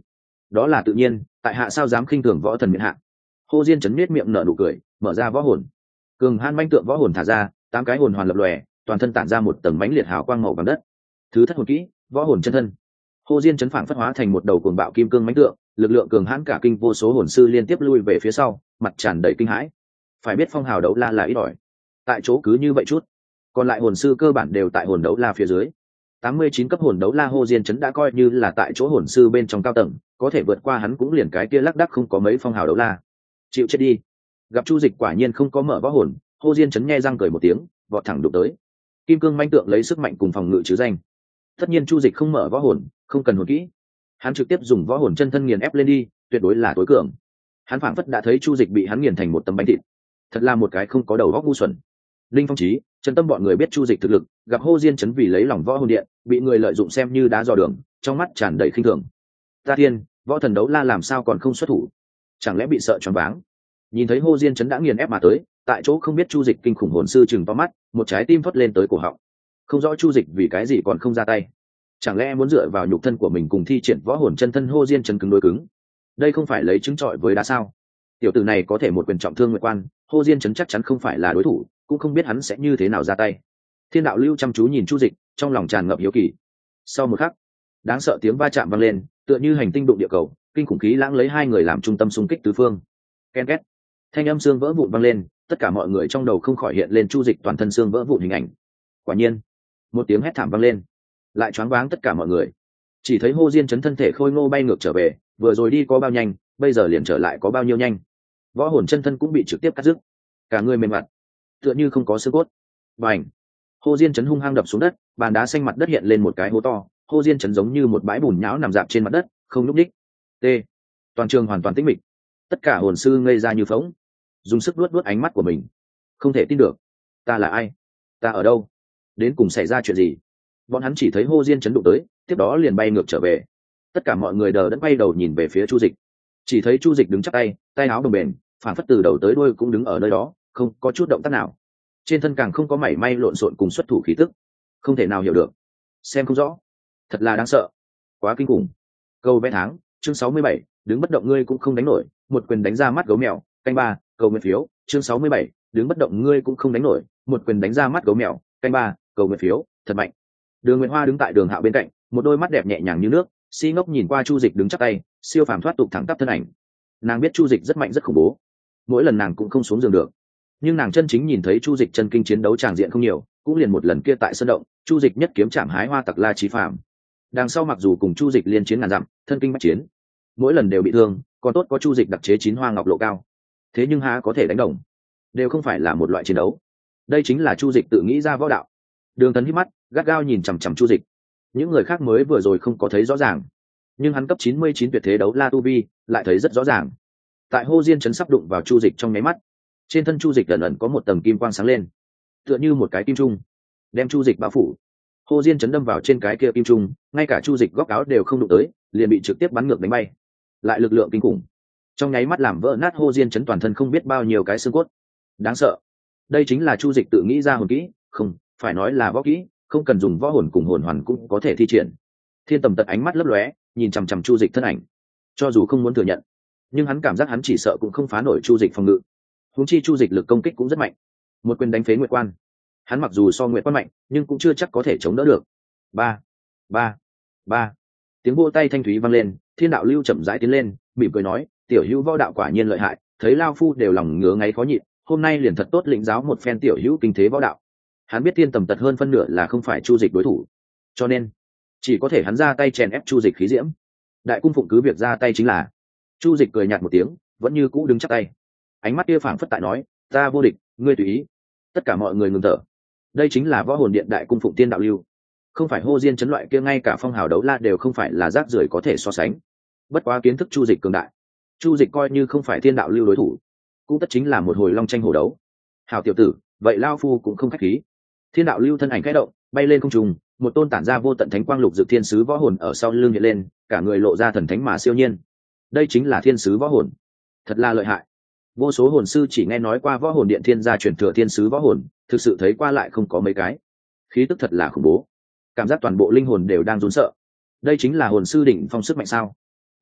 đó là tự nhiên, tại hạ sao dám khinh thường võ thần miện hạ. Hồ Diên chấn nết miệng nở nụ cười, mở ra võ hồn. Cường han manh tượng võ hồn thả ra, tám cái hồn hoàn lập lòe, toàn thân tản ra một tầng mãnh liệt hào quang màu vàng đất. Thứ thất hồn kỹ, võ hồn chân thân. Hồ Diên chấn phảng phất hóa thành một đầu cuồng bạo kim cương mãnh tượng, lực lượng cường hãn cả kinh vô số hồn sư liên tiếp lui về phía sau, mặt tràn đầy kinh hãi. Phải biết phong hào đấu la là ít ỏi, tại chỗ cứ như vậy chút, còn lại hồn sư cơ bản đều tại hồn đấu la phía dưới. tám mươi chín cấp hồn đấu la Hồ Diên chấn đã coi như là tại chỗ hồn sư bên trong cao tầng, có thể vượt qua hắn cũng liền cái kia lác đác không có mấy phong hào đấu la. Chịu chết đi. Gặp Chu Dịch quả nhiên không có mở võ hồn, Hồ Diên chấn nghe răng cười một tiếng, vọt thẳng đụng tới. Kim cương manh tượng lấy sức mạnh cùng phòng ngự chứ danh. Tất nhiên Chu Dịch không mở võ hồn, không cần hồn kỹ, hắn trực tiếp dùng võ hồn chân thân nghiền ép lên đi, tuyệt đối là tối cường. Hắn phảng phất đã thấy Chu Dịch bị hắn nghiền thành một tấm bánh thịt, thật là một cái không có đầu óc ngu xuẩn. Linh Phong Chí, Trần Tâm bọn người biết Chu Dịch thực lực, gặp Hồ Diên chấn vì lấy lòng võ hồn điện, bị người lợi dụng xem như đá dò đường, trong mắt tràn đầy khinh thường. Ta thiên, võ thần đấu la làm sao còn không xuất thủ? Chẳng lẽ bị sợ choáng váng? Nhìn thấy Hồ Diên chấn đã nghiền ép mà tới, tại chỗ không biết Chu Dịch kinh khủng hồn sư chừng to mắt, một trái tim thoát lên tới cổ họng. Không rõ Chu Dịch vì cái gì còn không ra tay. Chẳng lẽ muốn dựa vào nhục thân của mình cùng thi triển võ hồn chân thân Hồ Diên chấn cứng đối cứng? Đây không phải lấy trứng trọi với đá sao? Tiểu tử này có thể một quyền trọng thương Nguyệt Quan, Hồ Diên chấn chắc chắn không phải là đối thủ, cũng không biết hắn sẽ như thế nào ra tay. Thiên đạo lưu chăm chú nhìn Chu Dịch, trong lòng tràn ngập hiếu kỳ. Sau một khắc, đáng sợ tiếng va chạm vang lên, tựa như hành tinh đụng địa cầu, kinh khủng khí lãng lấy hai người làm trung tâm xung kích tứ phương. Ken két, thanh âm xương vỡ vụn vang lên, tất cả mọi người trong đầu không khỏi hiện lên Chu Dịch toàn thân xương vỡ vụn hình ảnh. Quả nhiên, một tiếng hét thảm vang lên, lại choáng váng tất cả mọi người. Chỉ thấy Hồ Diên chấn thân thể khôi ngô bay ngược trở về, vừa rồi đi có bao nhanh, bây giờ liền trở lại có bao nhiêu nhanh. Võ hồn chân thân cũng bị trực tiếp cắt đứt, cả người mềm mặt, tựa như không có xương cốt. Bành! Hồ Diên chấn hung hăng đập xuống đất, bàn đá xanh mặt đất hiện lên một cái hố to, Hồ Diên chấn giống như một bãi bùn nhão nằm rạp trên mặt đất, không nhúc nhích. T. Toàn trường hoàn toàn tĩnh mịch. Tất cả hồn sư ngây ra như phỗng, dùng sức luốt luốt ánh mắt của mình. Không thể tin được, ta là ai? Ta ở đâu? Đến cùng xảy ra chuyện gì? Bọn hắn chỉ thấy Hồ Diên chấn đụng tới, tiếp đó liền bay ngược trở về. Tất cả mọi người đờ đẫn bay đầu nhìn về phía Chu Dịch. Chỉ thấy Chu Dịch đứng chắp tay, tay áo đồng bền, phản phất từ đầu tới đuôi cũng đứng ở nơi đó, không có chút động tác nào. Trên thân càng không có mảy may lộn xộn cùng xuất thủ khí tức, không thể nào hiểu được, xem không rõ, thật là đáng sợ, quá kinh khủng. Câu vẽ tháng, chương sáu mươi bảy, đứng bất động ngươi cũng không đánh nổi, một quyền đánh ra mắt gấu mèo, canh ba, cầu nguyện phiếu, chương sáu mươi bảy, đứng bất động ngươi cũng không đánh nổi, một quyền đánh ra mắt gấu mèo, canh ba, cầu nguyện phiếu, thật mạnh. Đường Nguyệt Hoa đứng tại Đường Hạo bên cạnh, một đôi mắt đẹp nhẹ nhàng như nước, si ngốc nhìn qua Chu Dịch đứng chắp tay, siêu phàm thoát tục thẳng tắp thân ảnh. Nàng biết Chu Dịch rất mạnh rất khủng bố, mỗi lần nàng cũng không xuống giường được, nhưng nàng chân chính nhìn thấy Chu Dịch chân kinh chiến đấu tràng diện không nhiều, cũng liền một lần kia tại sân động, Chu Dịch nhất kiếm chạm hái hoa tặc La Chí Phạm. Đằng sau mặc dù cùng Chu Dịch liên chiến ngàn dặm, thân kinh bách chiến, mỗi lần đều bị thương, còn tốt có Chu Dịch đặc chế chín hoa ngọc lộ cao. Thế nhưng há có thể đánh đồng, đều không phải là một loại chiến đấu. Đây chính là Chu Dịch tự nghĩ ra võ đạo. Đường Tấn híp mắt, gắt gao nhìn chằm chằm Chu Dịch. Những người khác mới vừa rồi không có thấy rõ ràng, nhưng hắn cấp chín mươi chín tuyệt thế đấu la tu vi, lại thấy rất rõ ràng. Tại Hồ Diên chấn sắp đụng vào Chu Dịch trong nháy mắt, trên thân Chu Dịch ẩn ẩn có một tầng kim quang sáng lên, tựa như một cái kim trung, đem Chu Dịch bao phủ. Hồ Diên chấn đâm vào trên cái kia kim trung, ngay cả Chu Dịch góc áo đều không đụng tới, liền bị trực tiếp bắn ngược đánh bay. Lại lực lượng kinh khủng, trong nháy mắt làm vỡ nát Hồ Diên chấn toàn thân không biết bao nhiêu cái xương cốt. Đáng sợ. Đây chính là Chu Dịch tự nghĩ ra hồn kỹ, không, phải nói là võ kỹ, không cần dùng võ hồn cùng hồn hoàn cũng có thể thi triển. Thiên Tầm Tật ánh mắt lấp lóe, nhìn chằm chằm Chu Dịch thân ảnh. Cho dù không muốn thừa nhận, nhưng hắn cảm giác hắn chỉ sợ cũng không phá nổi Chu Dịch phòng ngự. Huống chi Chu Dịch lực công kích cũng rất mạnh, một quyền đánh phế Nguyệt Quan. Hắn mặc dù so Nguyệt Quan mạnh, nhưng cũng chưa chắc có thể chống đỡ được. Ba, ba, ba. Tiếng vỗ tay thanh thúy vang lên, Thiên đạo lưu chậm rãi tiến lên, mỉm cười nói, tiểu hữu võ đạo quả nhiên lợi hại, thấy lao phu đều lòng ngứa ngáy khó nhịn, hôm nay liền thật tốt lĩnh giáo một phen tiểu hữu kinh thế võ đạo. Hắn biết Thiên Tầm Tật hơn phân nửa là không phải Chu Dịch đối thủ, cho nên chỉ có thể hắn ra tay chèn ép Chu Dịch khí diễm. Đại cung phụng cứ việc ra tay chính là. Chu Dịch cười nhạt một tiếng, vẫn như cũ đứng chắp tay, ánh mắt kia phảng phất tại nói, ta vô địch, ngươi tùy ý. Tất cả mọi người ngừng thở. Đây chính là võ hồn điện đại cung phụng Tiên đạo lưu, không phải Hồ Diên chấn loại kia ngay cả phong hào đấu la đều không phải là rác rưởi có thể so sánh. Bất quá kiến thức Chu Dịch cường đại, Chu Dịch coi như không phải Tiên đạo lưu đối thủ, cũng tất chính là một hồi long tranh hổ đấu. Hảo tiểu tử, vậy lao phu cũng không khách khí. Thiên đạo lưu thân ảnh khẽ động, bay lên không trung, một tôn tản ra vô tận thánh quang lục dự thiên sứ võ hồn ở sau lưng hiện lên, cả người lộ ra thần thánh mà siêu nhiên. Đây chính là thiên sứ võ hồn, thật là lợi hại. Vô số hồn sư chỉ nghe nói qua võ hồn điện thiên gia truyền thừa thiên sứ võ hồn, thực sự thấy qua lại không có mấy cái. Khí tức thật là khủng bố, cảm giác toàn bộ linh hồn đều đang run sợ. Đây chính là hồn sư đỉnh phong sức mạnh sao?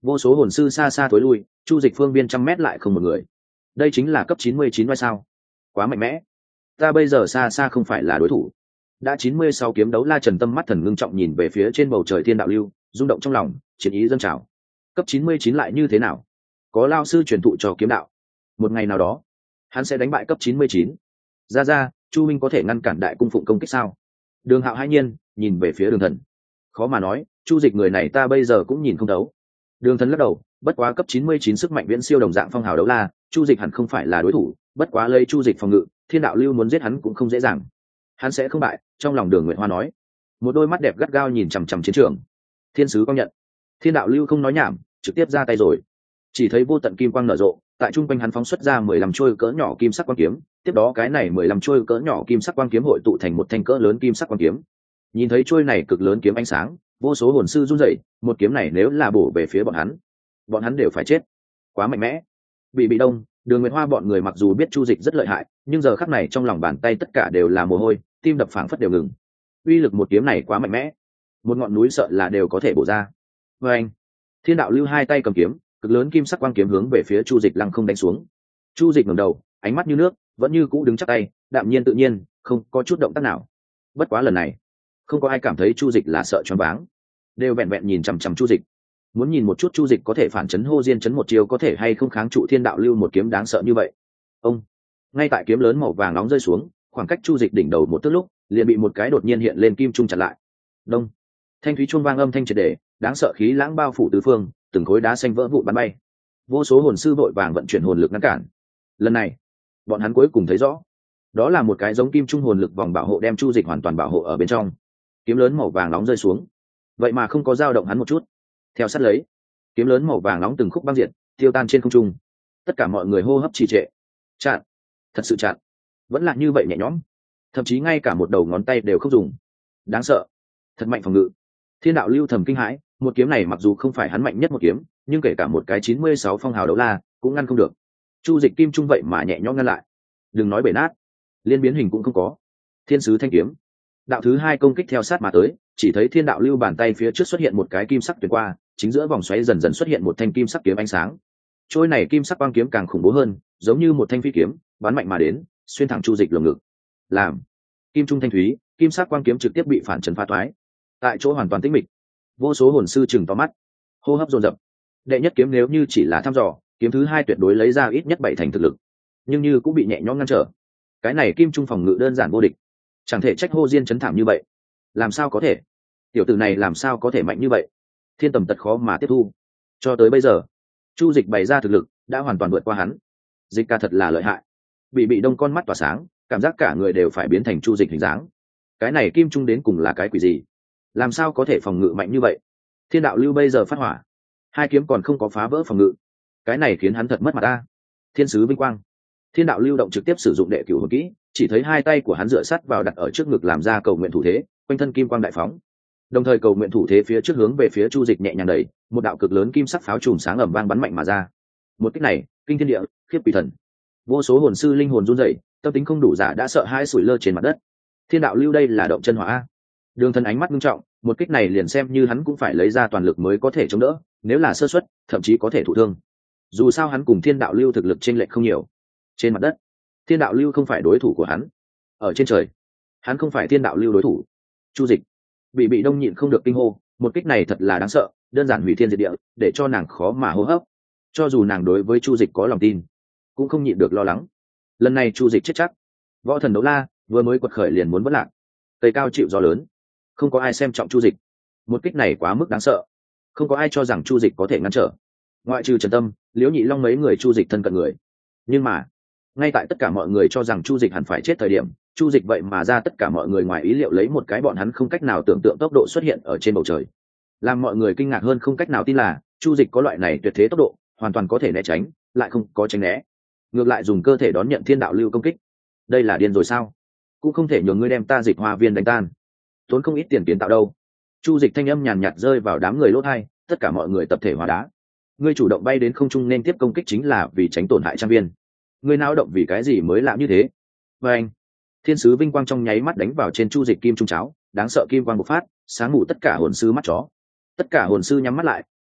vô số hồn sư xa xa tối lui, chu dịch phương viên trăm mét lại không một người. Đây chính là cấp chín mươi chín vai sao, quá mạnh mẽ. Ta bây giờ xa xa không phải là đối thủ. Đã chín mươi sáu kiếm đấu La Trần tâm mắt thần ngưng trọng nhìn về phía trên bầu trời thiên đạo lưu, rung động trong lòng, chiến ý dâng trào. Cấp chín mươi chín lại như thế nào? Có lao sư truyền thụ cho kiếm đạo, một ngày nào đó hắn sẽ đánh bại cấp chín mươi chín. Ra ra, Chu Minh có thể ngăn cản đại cung phụng công kích sao? Đường Hạo hãi nhiên nhìn về phía Đường Thần. Khó mà nói, Chu Dịch người này ta bây giờ cũng nhìn không thấu. Đường Thần lắc đầu, bất quá cấp chín mươi chín sức mạnh viễn siêu đồng dạng phong hào đấu la, Chu Dịch hẳn không phải là đối thủ, bất quá lấy Chu Dịch phòng ngự, thiên đạo lưu muốn giết hắn cũng không dễ dàng. Hắn sẽ không bại, trong lòng Đường Nguyệt Hoa nói. Một đôi mắt đẹp gắt gao nhìn chằm chằm chiến trường. Thiên sứ công nhận. Thiên đạo lưu không nói nhảm, trực tiếp ra tay rồi. Chỉ thấy vô tận kim quang nở rộ, tại trung quanh hắn phóng xuất ra mười lăm trôi cỡ nhỏ kim sắc quang kiếm, tiếp đó cái này mười lăm trôi cỡ nhỏ kim sắc quang kiếm hội tụ thành một thanh cỡ lớn kim sắc quang kiếm. Nhìn thấy trôi này cực lớn kiếm ánh sáng, vô số hồn sư run rẩy, một kiếm này nếu là bổ về phía bọn hắn, bọn hắn đều phải chết. Quá mạnh mẽ. Bị bị đông, Đường Nguyệt Hoa bọn người mặc dù biết Chu Dịch rất lợi hại, nhưng giờ khắc này trong lòng bàn tay tất cả đều là mồ hôi, tim đập phảng phất đều ngừng. Uy lực một kiếm này quá mạnh mẽ, một ngọn núi sợ là đều có thể bổ ra. Và anh, Thiên đạo lưu hai tay cầm kiếm, cực lớn kim sắc quang kiếm hướng về phía Chu Dịch lăng không đánh xuống. Chu Dịch ngẩng đầu, ánh mắt như nước, vẫn như cũ đứng chắc tay, đạm nhiên tự nhiên, không có chút động tác nào. Bất quá lần này, không có ai cảm thấy Chu Dịch là sợ choáng váng, đều vẹn vẹn nhìn chằm chằm Chu Dịch, muốn nhìn một chút Chu Dịch có thể phản chấn hô diên chấn một chiều có thể hay không kháng trụ thiên đạo lưu một kiếm đáng sợ như vậy. Ông, ngay tại kiếm lớn màu vàng nóng rơi xuống, khoảng cách Chu Dịch đỉnh đầu một tức lúc, liền bị một cái đột nhiên hiện lên kim trung chặn lại. Đông, thanh thúy chuông vang âm thanh triệt để, đáng sợ khí lãng bao phủ tứ phương, từng khối đá xanh vỡ vụn bắn bay. Vô số hồn sư vội vàng vận chuyển hồn lực ngăn cản. Lần này, bọn hắn cuối cùng thấy rõ, đó là một cái giống kim trung hồn lực vòng bảo hộ đem Chu Dịch hoàn toàn bảo hộ ở bên trong. Kiếm lớn màu vàng nóng rơi xuống, vậy mà không có dao động hắn một chút. Theo sát lấy, kiếm lớn màu vàng nóng từng khúc băng diện, tiêu tan trên không trung. Tất cả mọi người hô hấp trì trệ. Chặn, thật sự chặn, vẫn là như vậy nhẹ nhõm, thậm chí ngay cả một đầu ngón tay đều không dùng. Đáng sợ, thật mạnh phòng ngự. Thiên đạo lưu thầm kinh hãi, một kiếm này mặc dù không phải hắn mạnh nhất một kiếm, nhưng kể cả một cái chín mươi sáu phong hào đấu la cũng ngăn không được. Chu Dịch kim trung vậy mà nhẹ nhõm ngăn lại, đừng nói bể nát, liên biến hình cũng không có. Thiên sứ thanh kiếm, đạo thứ hai công kích theo sát mà tới, chỉ thấy thiên đạo lưu bàn tay phía trước xuất hiện một cái kim sắc tuyệt qua, chính giữa vòng xoáy dần dần xuất hiện một thanh kim sắc kiếm ánh sáng. Trôi này kim sắc quang kiếm càng khủng bố hơn, giống như một thanh phi kiếm, bắn mạnh mà đến, xuyên thẳng Chu Dịch lồng ngực. Làm kim trung thanh thúy, kim sắc quang kiếm trực tiếp bị phản chấn phá toái. Tại chỗ hoàn toàn tĩnh mịch, vô số hồn sư chừng to mắt, hô hấp dồn dập. Đệ nhất kiếm nếu như chỉ là thăm dò, kiếm thứ hai tuyệt đối lấy ra ít nhất bảy thành thực lực, nhưng như cũng bị nhẹ nhõm ngăn trở. Cái này kim trung phòng ngự đơn giản vô địch, chẳng thể trách hô diên chấn thảm như vậy. Làm sao có thể? Tiểu tử này làm sao có thể mạnh như vậy? Thiên tầm tật khó mà tiếp thu. Cho tới bây giờ, Chu Dịch bày ra thực lực đã hoàn toàn vượt qua hắn. Dịch ca thật là lợi hại. Bị bị đông con mắt tỏa sáng, cảm giác cả người đều phải biến thành Chu Dịch hình dáng. Cái này kim trung đến cùng là cái quỷ gì? Làm sao có thể phòng ngự mạnh như vậy? Thiên đạo lưu bây giờ phát hỏa, hai kiếm còn không có phá vỡ phòng ngự, cái này khiến hắn thật mất mặt ta. Thiên sứ vinh quang, thiên đạo lưu động trực tiếp sử dụng đệ cửu hồn kỹ, chỉ thấy hai tay của hắn dựa sát vào đặt ở trước ngực làm ra cầu nguyện thủ thế, quanh thân kim quang đại phóng, đồng thời cầu nguyện thủ thế phía trước hướng về phía Chu Dịch nhẹ nhàng đẩy, một đạo cực lớn kim sắc pháo chùm sáng ầm vang bắn mạnh mà ra. Một kích này kinh thiên địa, khiếp quỷ thần, vô số hồn sư linh hồn run rẩy, tâm tính không đủ giả đã sợ hãi sủi lơ trên mặt đất. Thiên đạo lưu đây là động chân hỏa a. Đường Thần ánh mắt nghiêm trọng, một kích này liền xem như hắn cũng phải lấy ra toàn lực mới có thể chống đỡ, nếu là sơ suất, thậm chí có thể thụ thương. Dù sao hắn cùng Thiên đạo lưu thực lực chênh lệch không nhiều. Trên mặt đất, Thiên đạo lưu không phải đối thủ của hắn. Ở trên trời, hắn không phải Thiên đạo lưu đối thủ. Chu Dịch bị bị đông nhịn không được kinh hô, một kích này thật là đáng sợ, đơn giản hủy thiên diệt địa, để cho nàng khó mà hô hấp. Cho dù nàng đối với Chu Dịch có lòng tin, cũng không nhịn được lo lắng. Lần này Chu Dịch chết chắc. Võ thần đấu la vừa mới quật khởi liền muốn vỡ lạc. Cây cao chịu gió lớn, không có ai xem trọng Chu Dịch. Một kích này quá mức đáng sợ, không có ai cho rằng Chu Dịch có thể ngăn trở, ngoại trừ Trần Tâm, Liễu Nhị Long mấy người Chu Dịch thân cận người. Nhưng mà ngay tại tất cả mọi người cho rằng Chu Dịch hẳn phải chết thời điểm, Chu Dịch vậy mà ra tất cả mọi người ngoài ý liệu lấy một cái bọn hắn không cách nào tưởng tượng tốc độ xuất hiện ở trên bầu trời. Làm mọi người kinh ngạc hơn không cách nào tin là Chu Dịch có loại này tuyệt thế tốc độ, hoàn toàn có thể né tránh, lại không có tránh né, ngược lại dùng cơ thể đón nhận thiên đạo lưu công kích. Đây là điên rồi sao? Cũng không thể nhường ngươi đem ta Dịch Hoa Viên đánh tan, tốn không ít tiền kiến tạo đâu. Chu Dịch thanh âm nhàn nhạt rơi vào đám người lỗ tai, tất cả mọi người tập thể hóa đá. Ngươi chủ động bay đến không trung nên tiếp công kích chính là vì tránh tổn hại trang viên, ngươi náo động vì cái gì mới lạ như thế? Và anh, thiên sứ vinh quang trong nháy mắt đánh vào trên Chu Dịch kim trung cháo, đáng sợ kim quang bộc phát, sáng mù tất cả hồn sư mắt chó. Tất cả hồn sư nhắm mắt lại,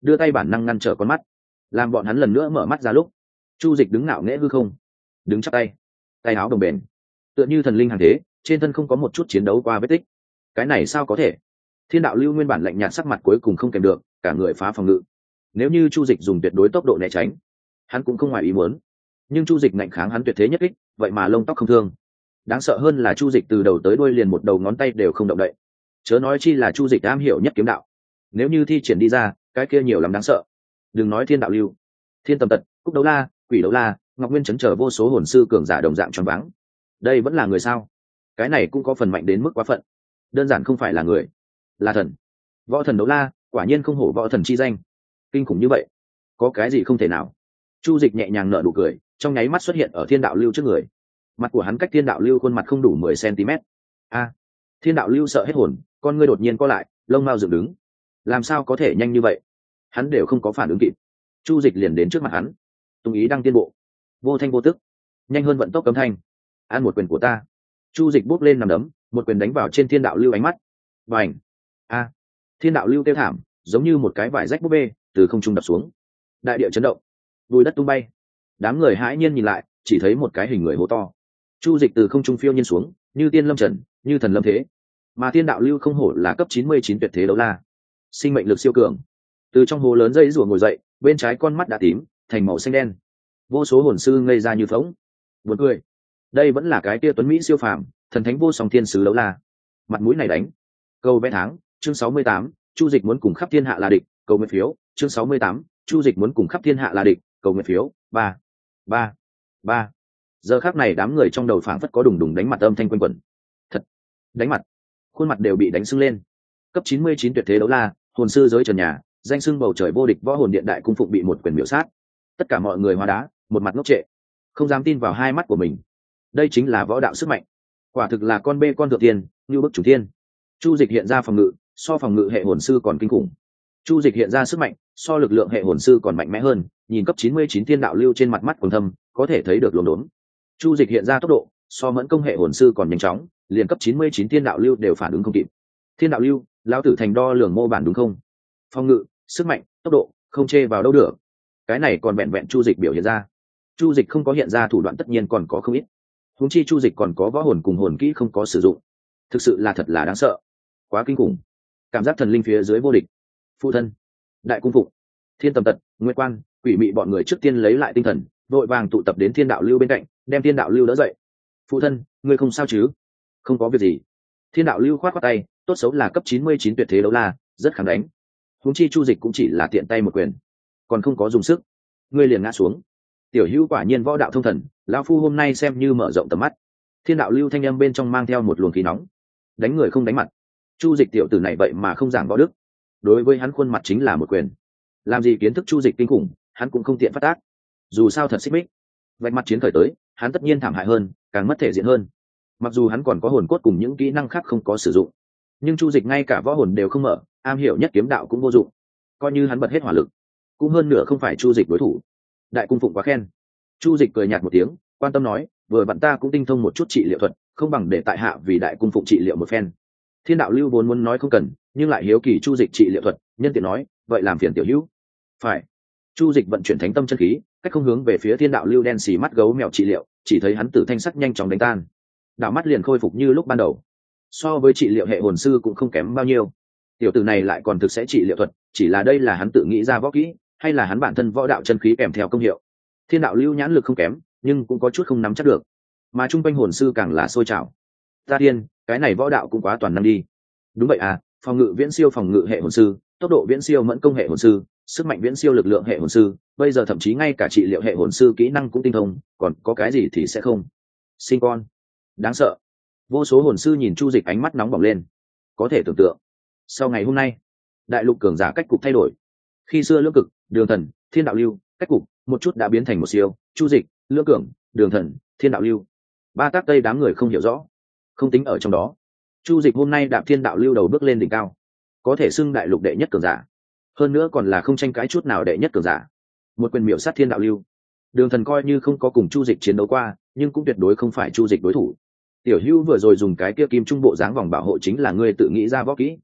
đưa tay bản năng ngăn trở con mắt, làm bọn hắn lần nữa mở mắt ra lúc chu dịch đứng ngạo nghễ hư không, đứng chắp tay, tay áo đồng bền, tựa như thần linh hàng thế, trên thân không có một chút chiến đấu qua vết tích. Cái này sao có thể? Thiên đạo lưu nguyên bản lạnh nhạt sắc mặt cuối cùng không kèm được, cả người phá phòng ngự. Nếu như chu dịch dùng tuyệt đối tốc độ né tránh, hắn cũng không ngoài ý muốn, nhưng chu dịch ngạnh kháng hắn tuyệt thế nhất kích, vậy mà lông tóc không thương. Đáng sợ hơn là chu dịch từ đầu tới đuôi liền một đầu ngón tay đều không động đậy, chớ nói chi là chu dịch am hiểu nhất kiếm đạo. Nếu như thi triển đi ra, cái kia nhiều lắm đáng sợ. Đừng nói thiên đạo lưu, thiên tầm tật, cúc đấu la, quỷ đấu la, ngọc nguyên chấn trở vô số hồn sư cường giả đồng dạng choáng váng. Đây vẫn là người sao? Cái này cũng có phần mạnh đến mức quá phận, đơn giản không phải là người, là thần. Võ thần đấu la quả nhiên không hổ võ thần chi danh, kinh khủng như vậy, có cái gì không thể nào? Chu dịch nhẹ nhàng nở nụ cười, trong nháy mắt xuất hiện ở thiên đạo lưu trước người. Mặt của hắn cách thiên đạo lưu khuôn mặt không đủ mười cm. A! Thiên đạo lưu sợ hết hồn, con ngươi đột nhiên co lại, lông mao dựng đứng. Làm sao có thể nhanh như vậy? Hắn đều không có phản ứng kịp, chu dịch liền đến trước mặt hắn. Tùng ý đang tiên bộ, vô thanh vô tức, nhanh hơn vận tốc cấm thanh. Ăn một quyền của ta. Chu dịch bút lên nằm đấm, một quyền đánh vào trên thiên đạo lưu ánh mắt. Bành! A! Thiên đạo lưu kêu thảm, giống như một cái vải rách búp bê từ không trung đập xuống. Đại địa chấn động, bùi đất tung bay. Đám người hãi nhiên nhìn lại, chỉ thấy một cái hình người hố to. Chu dịch từ không trung phiêu nhiên xuống, như tiên lâm trần, như thần lâm thế. Mà thiên đạo lưu không hổ là cấp chín mươi chín tuyệt thế đấu la, sinh mệnh lực siêu cường. Từ trong hố lớn dây rùa ngồi dậy, bên trái con mắt đã tím thành màu xanh đen. Vô số hồn sư ngây ra như phỗng. Buồn cười, đây vẫn là cái kia tuấn mỹ siêu phàm, thần thánh vô song thiên sứ đấu la. Mặt mũi này đánh. Câu vẽ tháng, chương sáu mươi tám, chu dịch muốn cùng khắp thiên hạ là địch, cầu nguyện phiếu, chương sáu mươi tám, chu dịch muốn cùng khắp thiên hạ là địch, cầu nguyện phiếu. Ba, ba, ba. Giờ khắc này đám người trong đầu phảng phất có đùng đùng đánh mặt âm thanh quanh quẩn. Thật, đánh mặt, khuôn mặt đều bị đánh sưng lên. Cấp chín mươi chín tuyệt thế đấu la, hồn sư giới trần nhà, danh xưng bầu trời vô địch võ hồn điện đại cung phụng bị một quyền miểu sát. Tất cả mọi người hóa đá, một mặt ngốc trệ, không dám tin vào hai mắt của mình. Đây chính là võ đạo sức mạnh, quả thực là con bê con thượng tiên, như bức chủ tiên. Chu dịch hiện ra phòng ngự, so phòng ngự hệ hồn sư còn kinh khủng. Chu dịch hiện ra sức mạnh, so lực lượng hệ hồn sư còn mạnh mẽ hơn. Nhìn cấp chín mươi chín thiên đạo lưu trên mặt mắt quầng thâm, có thể thấy được luống đốn. Chu dịch hiện ra tốc độ, so mẫn công hệ hồn sư còn nhanh chóng, liền cấp chín mươi chín thiên đạo lưu đều phản ứng không kịp. Thiên đạo lưu, lão tử thành đo lường mô bản đúng không? Phòng ngự, sức mạnh, tốc độ, không chê vào đâu được. Cái này còn vẹn vẹn chu dịch biểu hiện ra. Chu dịch không có hiện ra thủ đoạn tất nhiên còn có không ít. Huống chi chu dịch còn có võ hồn cùng hồn kỹ không có sử dụng. Thực sự là thật là đáng sợ, quá kinh khủng. Cảm giác thần linh phía dưới vô địch. Phụ thân, đại cung phụng, thiên tầm tật, nguyệt quan, quỷ mị bọn người trước tiên lấy lại tinh thần, vội vàng tụ tập đến thiên đạo lưu bên cạnh, đem thiên đạo lưu đỡ dậy. Phụ thân, ngươi không sao chứ? Không có việc gì. Thiên đạo lưu khoát khoát tay, tốt xấu là cấp chín mươi chín tuyệt thế đấu la, rất kháng đánh. Huống chi chu dịch cũng chỉ là tiện tay một quyền, còn không có dùng sức, ngươi liền ngã xuống. Tiểu hữu quả nhiên võ đạo thông thần, lão phu hôm nay xem như mở rộng tầm mắt. Thiên đạo lưu thanh âm bên trong mang theo một luồng khí nóng. Đánh người không đánh mặt. Chu dịch tiểu tử này vậy mà không giảng võ đức, đối với hắn khuôn mặt chính là một quyền. Làm gì kiến thức chu dịch kinh khủng, hắn cũng không tiện phát tác. Dù sao thật xích mích, vạch mặt chiến khởi tới, hắn tất nhiên thảm hại hơn, càng mất thể diện hơn. Mặc dù hắn còn có hồn cốt cùng những kỹ năng khác không có sử dụng, nhưng chu dịch ngay cả võ hồn đều không mở, am hiểu nhất kiếm đạo cũng vô dụng. Coi như hắn bật hết hỏa lực, cũng hơn nửa không phải chu dịch đối thủ. Đại cung phụng quá khen. Chu dịch cười nhạt một tiếng, quan tâm nói, vừa vặn ta cũng tinh thông một chút trị liệu thuật, không bằng để tại hạ vì đại cung phụng trị liệu một phen. Thiên đạo lưu vốn muốn nói không cần, nhưng lại hiếu kỳ chu dịch trị liệu thuật, nhân tiện nói, vậy làm phiền tiểu hữu. Phải. Chu dịch vận chuyển thánh tâm chân khí, cách không hướng về phía thiên đạo lưu đen xì mắt gấu mèo trị liệu, chỉ thấy hắn tử thanh sắc nhanh chóng đánh tan, đạo mắt liền khôi phục như lúc ban đầu. So với trị liệu hệ hồn sư cũng không kém bao nhiêu. Tiểu tử này lại còn thực sẽ trị liệu thuật, chỉ là đây là hắn tự nghĩ ra võ kỹ, hay là hắn bản thân võ đạo chân khí kèm theo công hiệu. Thiên đạo lưu nhãn lực không kém, nhưng cũng có chút không nắm chắc được, mà trung quanh hồn sư càng là sôi trào. Ta thiên, cái này võ đạo cũng quá toàn năng đi. Đúng vậy à, phòng ngự viễn siêu phòng ngự hệ hồn sư, tốc độ viễn siêu mẫn công hệ hồn sư, sức mạnh viễn siêu lực lượng hệ hồn sư, bây giờ thậm chí ngay cả trị liệu hệ hồn sư kỹ năng cũng tinh thông, còn có cái gì thì sẽ không. Sinh con, đáng sợ. Vô số hồn sư nhìn chu dịch ánh mắt nóng bỏng lên. Có thể tưởng tượng, sau ngày hôm nay, đại lục cường giả cách cục thay đổi. Khi xưa lưỡng cực, đường thần, thiên đạo lưu, cách cục một chút đã biến thành một siêu, chu dịch, lưỡng cường, đường thần, thiên đạo lưu. Ba tác tây đám người không hiểu rõ, không tính ở trong đó. Chu dịch hôm nay đạp thiên đạo lưu đầu bước lên đỉnh cao, có thể xưng đại lục đệ nhất cường giả, hơn nữa còn là không tranh cãi chút nào đệ nhất cường giả. Một quyền miểu sát thiên đạo lưu. Đường thần coi như không có cùng chu dịch chiến đấu qua, nhưng cũng tuyệt đối không phải chu dịch đối thủ. Tiểu hữu vừa rồi dùng cái kia kim trung bộ dáng vòng bảo hộ chính là ngươi tự nghĩ ra võ kỹ.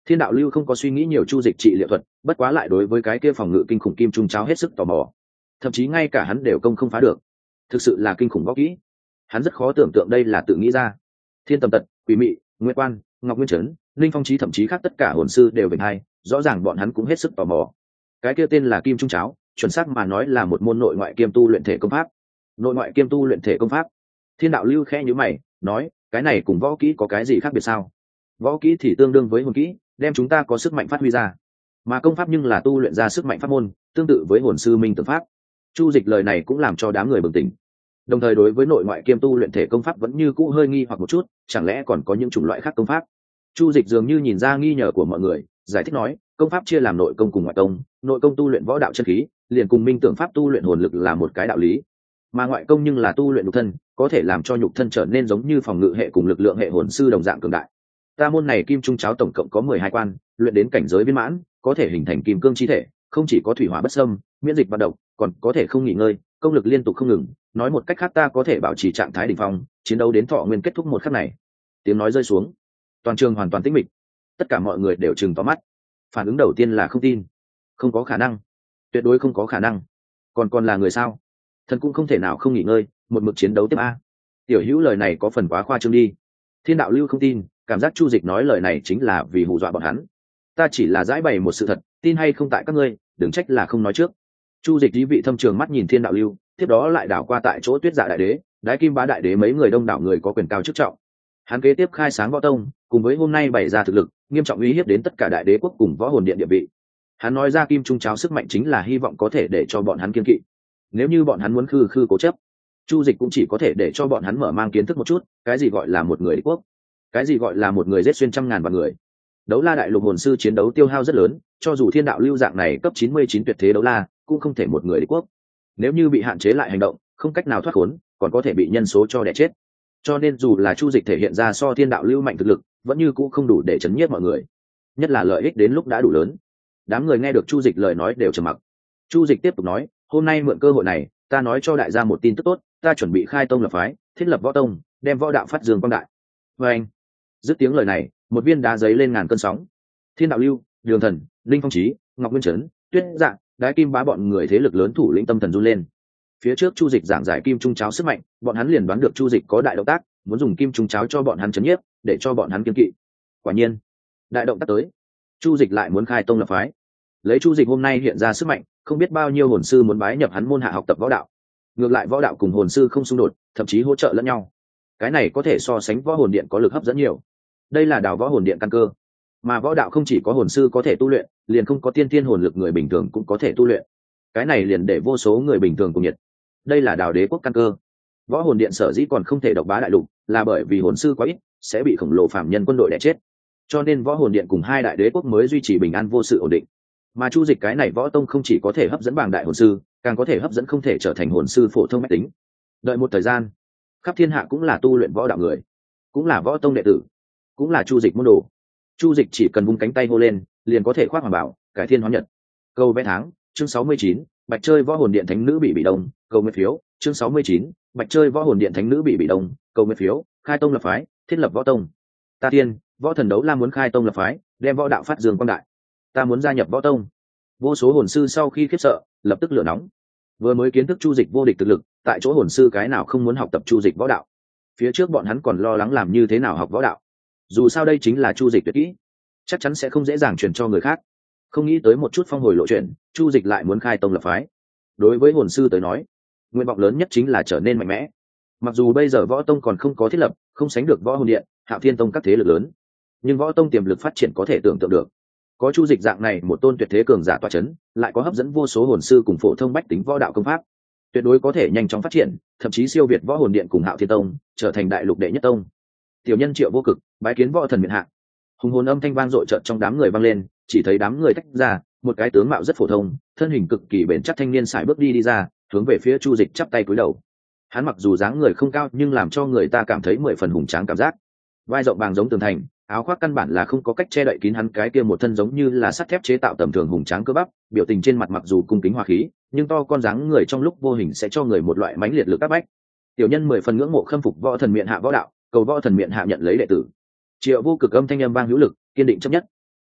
Thiên đạo lưu không có suy nghĩ nhiều chu dịch trị liệu thuật, bất quá lại đối với cái kia phòng ngự kinh khủng kim trung cháo hết sức tò mò, thậm chí ngay cả hắn đều công không phá được. Thực sự là kinh khủng võ kỹ, hắn rất khó tưởng tượng đây là tự nghĩ ra. Thiên tầm tật, quỷ mị, nguyên quan, ngọc nguyên trấn, linh phong trí thậm chí khác tất cả hồn sư đều về hai, rõ ràng bọn hắn cũng hết sức tò mò. Cái kia tên là kim trung cháo, chuẩn xác mà nói là một môn nội ngoại kiêm tu luyện thể công pháp. Nội ngoại kiêm tu luyện thể công pháp. Thiên đạo lưu khẽ nhíu mày, nói, cái này cùng võ kỹ có cái gì khác biệt sao? Võ kỹ thì tương đương với hồn kỹ, đem chúng ta có sức mạnh phát huy ra, mà công pháp nhưng là tu luyện ra sức mạnh pháp môn, tương tự với hồn sư minh tưởng pháp. Chu dịch lời này cũng làm cho đám người bừng tỉnh, đồng thời đối với nội ngoại kiêm tu luyện thể công pháp vẫn như cũ hơi nghi hoặc một chút, chẳng lẽ còn có những chủng loại khác công pháp? Chu dịch dường như nhìn ra nghi ngờ của mọi người, giải thích nói, công pháp chia làm nội công cùng ngoại công, nội công tu luyện võ đạo chân khí, liền cùng minh tưởng pháp tu luyện hồn lực là một cái đạo lý, mà ngoại công nhưng là tu luyện nhục thân, có thể làm cho nhục thân trở nên giống như phòng ngự hệ cùng lực lượng hệ hồn sư đồng dạng cường đại. Ta môn này kim trung cháo tổng cộng có mười hai quan, luyện đến cảnh giới viên mãn, có thể hình thành kim cương chi thể, không chỉ có thủy hỏa bất xâm, miễn dịch vận động, còn có thể không nghỉ ngơi, công lực liên tục không ngừng. Nói một cách khác, ta có thể bảo trì trạng thái đỉnh phong, chiến đấu đến thọ nguyên kết thúc một khắc này. Tiếng nói rơi xuống, toàn trường hoàn toàn tĩnh mịch, tất cả mọi người đều trừng to mắt. Phản ứng đầu tiên là không tin, không có khả năng, tuyệt đối không có khả năng. Còn còn là người sao? Thần cũng không thể nào không nghỉ ngơi, một mực chiến đấu tiếp a. Tiểu Hữu lời này có phần quá khoa trương đi. Thiên đạo lưu không tin, cảm giác chu dịch nói lời này chính là vì hù dọa bọn hắn. Ta chỉ là giải bày một sự thật, tin hay không tại các ngươi, đừng trách là không nói trước. Chu dịch ý vị thâm trường mắt nhìn thiên đạo lưu, tiếp đó lại đảo qua tại chỗ tuyết dạ đại đế, đái kim bá đại đế mấy người đông đảo người có quyền cao chức trọng. Hắn kế tiếp khai sáng võ tông, cùng với hôm nay bày ra thực lực nghiêm trọng uy hiếp đến tất cả đại đế quốc cùng võ hồn điện địa vị. Hắn nói ra kim trung cháo sức mạnh chính là hy vọng có thể để cho bọn hắn kiên kỵ. Nếu như bọn hắn muốn khư khư cố chấp, chu dịch cũng chỉ có thể để cho bọn hắn mở mang kiến thức một chút, cái gì gọi là một người đế quốc, cái gì gọi là một người giết xuyên trăm ngàn vạn người. Đấu la đại lục hồn sư chiến đấu tiêu hao rất lớn, cho dù thiên đạo lưu dạng này cấp chín mươi chín tuyệt thế đấu la cũng không thể một người đế quốc. Nếu như bị hạn chế lại hành động, không cách nào thoát khốn, còn có thể bị nhân số cho đẻ chết. Cho nên dù là chu dịch thể hiện ra so thiên đạo lưu mạnh thực lực, vẫn như cũ không đủ để chấn nhiếp mọi người, nhất là lợi ích đến lúc đã đủ lớn. Đám người nghe được chu dịch lời nói đều trầm mặc. Chu dịch tiếp tục nói, hôm nay mượn cơ hội này, ta nói cho đại gia một tin tức tốt, ta chuẩn bị khai tông lập phái, thiết lập võ tông, đem võ đạo phát dương quang đại. Và anh dứt tiếng lời này, một viên đá giấy lên ngàn cơn sóng. Thiên đạo lưu, đường thần, linh phong trí, ngọc nguyên trấn, tuyết dạ, đái kim bá bọn người thế lực lớn thủ lĩnh tâm thần run lên. Phía trước chu dịch giảng giải kim trung cháo sức mạnh, bọn hắn liền đoán được chu dịch có đại động tác, muốn dùng kim trung cháo cho bọn hắn chấn nhiếp, để cho bọn hắn kiên kỵ. Quả nhiên, đại động tác tới, chu dịch lại muốn khai tông lập phái. Lấy chu dịch hôm nay hiện ra sức mạnh, không biết bao nhiêu hồn sư muốn bái nhập hắn môn hạ học tập võ đạo. Ngược lại võ đạo cùng hồn sư không xung đột, thậm chí hỗ trợ lẫn nhau. Cái này có thể so sánh võ hồn điện có lực hấp dẫn nhiều. Đây là đào võ hồn điện căn cơ, mà võ đạo không chỉ có hồn sư có thể tu luyện, liền không có tiên thiên hồn lực người bình thường cũng có thể tu luyện. Cái này liền để vô số người bình thường cùng nhiệt. Đây là đào đế quốc căn cơ. Võ hồn điện sở dĩ còn không thể độc bá đại lục, là bởi vì hồn sư quá ít, sẽ bị khổng lồ phạm nhân quân đội đẻ chết. Cho nên võ hồn điện cùng hai đại đế quốc mới duy trì bình an vô sự ổn định. Mà chu dịch cái này võ tông không chỉ có thể hấp dẫn bảng đại hồn sư, càng có thể hấp dẫn không thể trở thành hồn sư phổ thông mách tính. Đợi một thời gian, khắp thiên hạ cũng là tu luyện võ đạo người, cũng là võ tông đệ tử, cũng là chu dịch môn đồ. Chu dịch chỉ cần vung cánh tay hô lên, liền có thể khoác hoàng bảo, cải thiên hóa nhật. Câu vẽ tháng, chương sáu mươi chín, bạch chơi võ hồn điện thánh nữ bị bị đông. Câu nguyện phiếu, chương sáu mươi chín, bạch chơi võ hồn điện thánh nữ bị bị đông. Câu nguyện phiếu, khai tông lập phái, thiết lập võ tông. Ta tiên, võ thần đấu la muốn khai tông lập phái, đem võ đạo phát dương quang đại. Ta muốn gia nhập võ tông. Vô số hồn sư sau khi khiếp sợ, lập tức lửa nóng. Vừa mới kiến thức chu dịch vô địch thực lực, tại chỗ hồn sư cái nào không muốn học tập chu dịch võ đạo. Phía trước bọn hắn còn lo lắng làm như thế nào học võ đạo, dù sao đây chính là chu dịch tuyệt kỹ, chắc chắn sẽ không dễ dàng truyền cho người khác. Không nghĩ tới một chút phong hồi lộ chuyện, chu dịch lại muốn khai tông lập phái. Đối với hồn sư tới nói, nguyện vọng lớn nhất chính là trở nên mạnh mẽ. Mặc dù bây giờ võ tông còn không có thiết lập, không sánh được võ hồn điện, Hạo Thiên tông các thế lực lớn, nhưng võ tông tiềm lực phát triển có thể tưởng tượng được. Có chu dịch dạng này một tôn tuyệt thế cường giả tọa chấn, lại có hấp dẫn vô số hồn sư cùng phổ thông bách tính võ đạo công pháp, tuyệt đối có thể nhanh chóng phát triển, thậm chí siêu việt võ hồn điện cùng Hạo Thiên tông, trở thành đại lục đệ nhất tông. Tiểu nhân Triệu Vô Cực bái kiến võ thần miện hạ. Hùng hồn âm thanh vang dội chợt trong đám người vang lên, chỉ thấy đám người tách ra, một cái tướng mạo rất phổ thông, thân hình cực kỳ bền chắc thanh niên sải bước đi đi ra, hướng về phía chu dịch chắp tay cúi đầu. Hắn mặc dù dáng người không cao, nhưng làm cho người ta cảm thấy mười phần hùng tráng cảm giác. Vai rộng bàng giống tường thành, áo khoác căn bản là không có cách che đậy kín hắn cái kia một thân giống như là sắt thép chế tạo tầm thường hùng tráng cơ bắp, biểu tình trên mặt mặc dù cung kính hòa khí, nhưng to con dáng người trong lúc vô hình sẽ cho người một loại mãnh liệt lực áp bách. Tiểu nhân mười phần ngưỡng mộ khâm phục võ thần miện hạ võ đạo, cầu võ thần miện hạ nhận lấy đệ tử. Triệu Vô Cực âm thanh âm vang hữu lực, kiên định chấp nhất.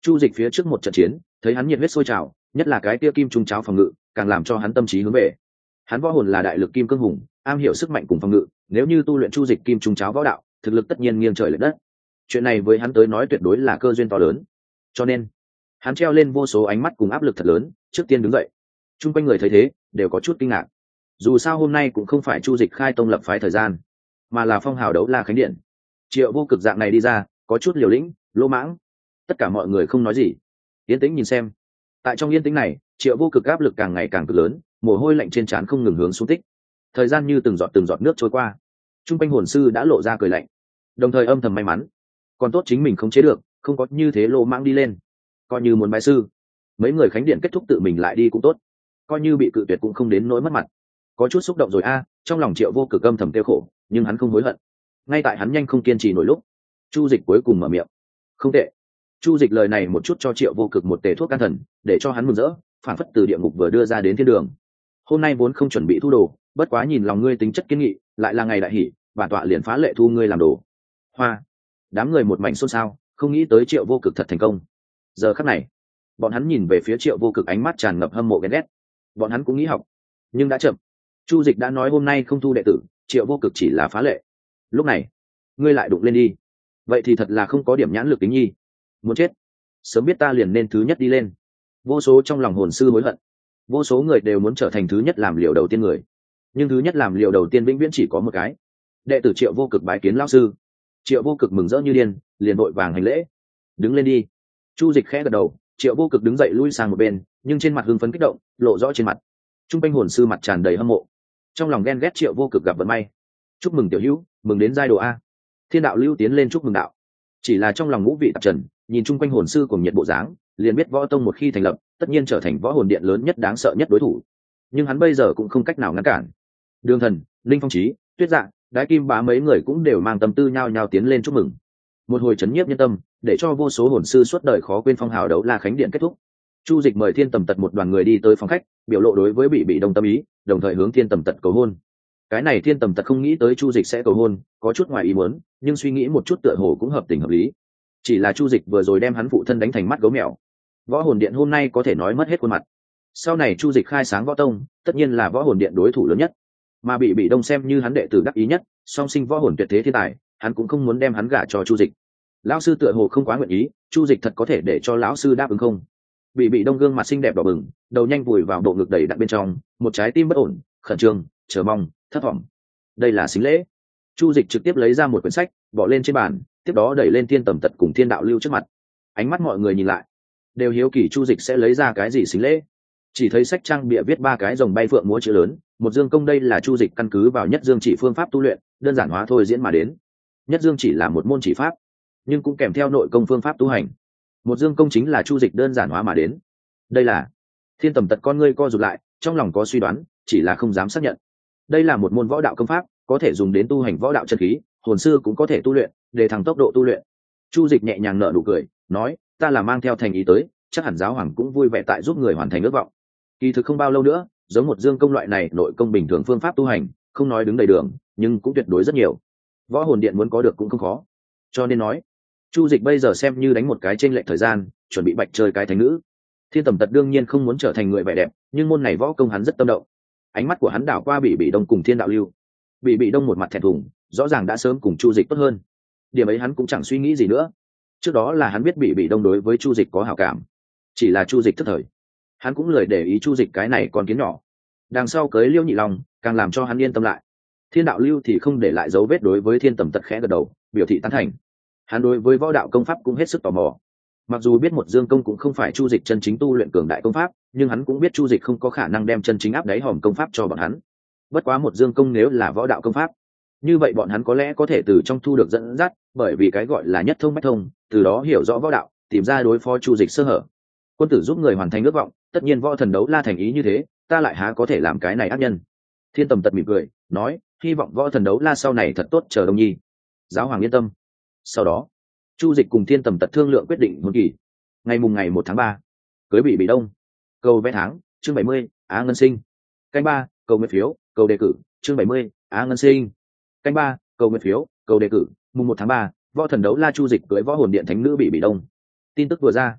Chu Dịch phía trước một trận chiến, thấy hắn nhiệt huyết sôi trào, nhất là cái kia kim trung cháo phòng ngự, càng làm cho hắn tâm trí hướng về. Hắn võ hồn là đại lực kim cương hùng, am hiểu sức mạnh cùng phòng ngự, nếu như tu luyện Chu Dịch kim trung cháo võ đạo, thực lực tất nhiên nghiêng trời lệch đất. Chuyện này với hắn tới nói tuyệt đối là cơ duyên to lớn. Cho nên, hắn treo lên vô số ánh mắt cùng áp lực thật lớn, trước tiên đứng dậy. Trung quanh người thấy thế, đều có chút kinh ngạc. Dù sao hôm nay cũng không phải Chu Dịch khai tông lập phái thời gian, mà là phong hào đấu la khánh điện. Triệu Vô Cực dạng này đi ra, có chút liều lĩnh, lỗ mãng. Tất cả mọi người không nói gì, yên tĩnh nhìn xem. Tại trong yên tĩnh này, Triệu Vô Cực áp lực càng ngày càng cực lớn, mồ hôi lạnh trên trán không ngừng hướng xuống tích. Thời gian như từng giọt từng giọt nước trôi qua. Trung quanh hồn sư đã lộ ra cười lạnh, đồng thời âm thầm may mắn, còn tốt chính mình không chế được, không có như thế lô mãng đi lên. Coi như muốn bái sư, mấy người khánh điện kết thúc tự mình lại đi cũng tốt, coi như bị cự tuyệt cũng không đến nỗi mất mặt. Có chút xúc động rồi a, trong lòng Triệu Vô Cực âm thầm tiêu khổ, nhưng hắn không hối hận. Ngay tại hắn nhanh không kiên trì nổi lúc, Chu Dịch cuối cùng mở miệng. Không tệ. Chu Dịch lời này một chút cho Triệu Vô Cực một tề thuốc can thần, để cho hắn mừng rỡ, phản phất từ địa ngục vừa đưa ra đến thiên đường. Hôm nay vốn không chuẩn bị thu đồ, bất quá nhìn lòng ngươi tính chất kiên nghị, lại là ngày đại hỷ, bản tọa liền phá lệ thu ngươi làm đồ. Hoa. Đám người một mảnh xôn xao, không nghĩ tới Triệu Vô Cực thật thành công. Giờ khắc này, bọn hắn nhìn về phía Triệu Vô Cực ánh mắt tràn ngập hâm mộ ghen ghét. Bọn hắn cũng nghĩ học, nhưng đã chậm. Chu Dịch đã nói hôm nay không thu đệ tử, Triệu Vô Cực chỉ là phá lệ. Lúc này, ngươi lại đụng lên đi, vậy thì thật là không có điểm nhãn lực tính nhi. Muốn chết, sớm biết ta liền nên thứ nhất đi lên. Vô số trong lòng hồn sư hối hận, vô số người đều muốn trở thành thứ nhất làm liều đầu tiên người, nhưng thứ nhất làm liều đầu tiên vĩnh viễn chỉ có một cái. Đệ tử Triệu Vô Cực bái kiến lão sư. Triệu Vô Cực mừng rỡ như điên, liền vội vàng hành lễ. Đứng lên đi. Chu Dịch khẽ gật đầu, Triệu Vô Cực đứng dậy lui sang một bên, nhưng trên mặt hưng phấn kích động lộ rõ trên mặt. Trung quanh hồn sư mặt tràn đầy hâm mộ, trong lòng ghen ghét Triệu Vô Cực gặp vận may. Chúc mừng tiểu hữu, mừng đến giai độ a. Thiên đạo lưu tiến lên chúc mừng đạo. Chỉ là trong lòng ngũ vị tạp trần, nhìn chung quanh hồn sư cùng nhiệt bộ dáng, liền biết võ tông một khi thành lập, tất nhiên trở thành võ hồn điện lớn nhất đáng sợ nhất đối thủ. Nhưng hắn bây giờ cũng không cách nào ngăn cản. Đường Thần, Linh Phong Chí, Tuyết Dạ, Đái Kim Bá mấy người cũng đều mang tâm tư nhao nhao tiến lên chúc mừng. Một hồi chấn nhiếp nhân tâm, để cho vô số hồn sư suốt đời khó quên phong hào đấu la khánh điện kết thúc. Chu Dịch mời Thiên Tầm Tật một đoàn người đi tới phòng khách, biểu lộ đối với bị bị đông tâm ý, đồng thời hướng Thiên Tầm Tật cầu hôn. Cái này Thiên Tầm Tật không nghĩ tới Chu Dịch sẽ cầu hôn, có chút ngoài ý muốn, nhưng suy nghĩ một chút tựa hồ cũng hợp tình hợp lý. Chỉ là Chu Dịch vừa rồi đem hắn phụ thân đánh thành mắt gấu mèo. Võ hồn điện hôm nay có thể nói mất hết khuôn mặt. Sau này Chu Dịch khai sáng võ tông, tất nhiên là võ hồn điện đối thủ lớn nhất, mà bị bị đông xem như hắn đệ tử đắc ý nhất, song sinh võ hồn tuyệt thế thiên tài, hắn cũng không muốn đem hắn gả cho Chu Dịch. Lão sư tựa hồ không quá nguyện ý, Chu Dịch thật có thể để cho lão sư đáp ứng không? Bị bị đông gương mặt xinh đẹp đỏ bừng, đầu nhanh vùi vào bộ ngực đầy đặn bên trong, một trái tim bất ổn, khẩn trương, chờ mong, thất vọng. Đây là xính lễ. Chu Dịch trực tiếp lấy ra một quyển sách, bỏ lên trên bàn, tiếp đó đẩy lên Thiên Tầm Tật cùng Thiên Đạo Lưu trước mặt. Ánh mắt mọi người nhìn lại, đều hiếu kỳ Chu Dịch sẽ lấy ra cái gì xính lễ. Chỉ thấy sách trang bìa viết ba cái rồng bay phượng múa chữ lớn, một dương công đây là Chu Dịch căn cứ vào nhất dương chỉ phương pháp tu luyện, đơn giản hóa thôi diễn mà đến. Nhất dương chỉ là một môn chỉ pháp, nhưng cũng kèm theo nội công phương pháp tu hành. Một dương công chính là Chu Dịch đơn giản hóa mà đến. Đây là Thiên Tầm Tật con ngươi co rụt lại, trong lòng có suy đoán, chỉ là không dám xác nhận. Đây là một môn võ đạo công pháp, có thể dùng đến tu hành võ đạo chân khí, hồn sư cũng có thể tu luyện, để thăng tốc độ tu luyện. Chu Dịch nhẹ nhàng nở nụ cười, nói, ta là mang theo thành ý tới, chắc hẳn giáo hoàng cũng vui vẻ tại giúp người hoàn thành ước vọng. Kỳ thực không bao lâu nữa, giống một dương công loại này nội công bình thường phương pháp tu hành, không nói đứng đầy đường, nhưng cũng tuyệt đối rất nhiều. Võ hồn điện muốn có được cũng không khó. Cho nên nói, Chu Dịch bây giờ xem như đánh một cái trên lệch thời gian, chuẩn bị bạch chơi cái thánh nữ. Thiên Tầm Tật đương nhiên không muốn trở thành người vẻ đẹp, nhưng môn này võ công hắn rất tâm động. Ánh mắt của hắn đảo qua Bị Bị Đông cùng Thiên Đạo Lưu. Bị Bị Đông một mặt thẹn thùng, rõ ràng đã sớm cùng Chu Dịch tốt hơn. Điểm ấy hắn cũng chẳng suy nghĩ gì nữa. Trước đó là hắn biết Bị Bị Đông đối với Chu Dịch có hảo cảm, chỉ là Chu Dịch thất thời, hắn cũng lười để ý Chu Dịch cái này còn kiến nhỏ. Đằng sau cưới Liêu Nhị Long, càng làm cho hắn yên tâm lại. Thiên Đạo Lưu thì không để lại dấu vết đối với Thiên Tầm Tật khẽ gật đầu, biểu thị tán thành. Hắn đối với võ đạo công pháp cũng hết sức tò mò. Mặc dù biết một dương công cũng không phải Chu Dịch chân chính tu luyện cường đại công pháp, nhưng hắn cũng biết Chu Dịch không có khả năng đem chân chính áp đáy hòm công pháp cho bọn hắn. Bất quá một dương công nếu là võ đạo công pháp, như vậy bọn hắn có lẽ có thể từ trong thu được dẫn dắt, bởi vì cái gọi là nhất thông bách thông, từ đó hiểu rõ võ đạo, tìm ra đối phó Chu Dịch sơ hở. Quân tử giúp người hoàn thành ước vọng, tất nhiên võ thần đấu la thành ý như thế, ta lại há có thể làm cái này ác nhân. Thiên Tầm Tật mỉm cười, nói, hy vọng võ thần đấu la sau này thật tốt chờ Đông Nhi. Giáo hoàng yên tâm. Sau đó, Chu Dịch cùng Thiên Tầm Tật thương lượng quyết định hôn kỳ. Ngày mùng ngày một tháng ba, cưới Bị Bị Đông. Cầu vé tháng, chương bảy mươi, Á Ngân Sinh. Canh ba, cầu nguyện phiếu, cầu đề cử, chương bảy mươi, Á Ngân Sinh. Canh ba, cầu nguyện phiếu, cầu đề cử, mùng một tháng ba, võ thần đấu la Chu Dịch cưới võ hồn điện thánh nữ Bị Bị Đông. Tin tức vừa ra,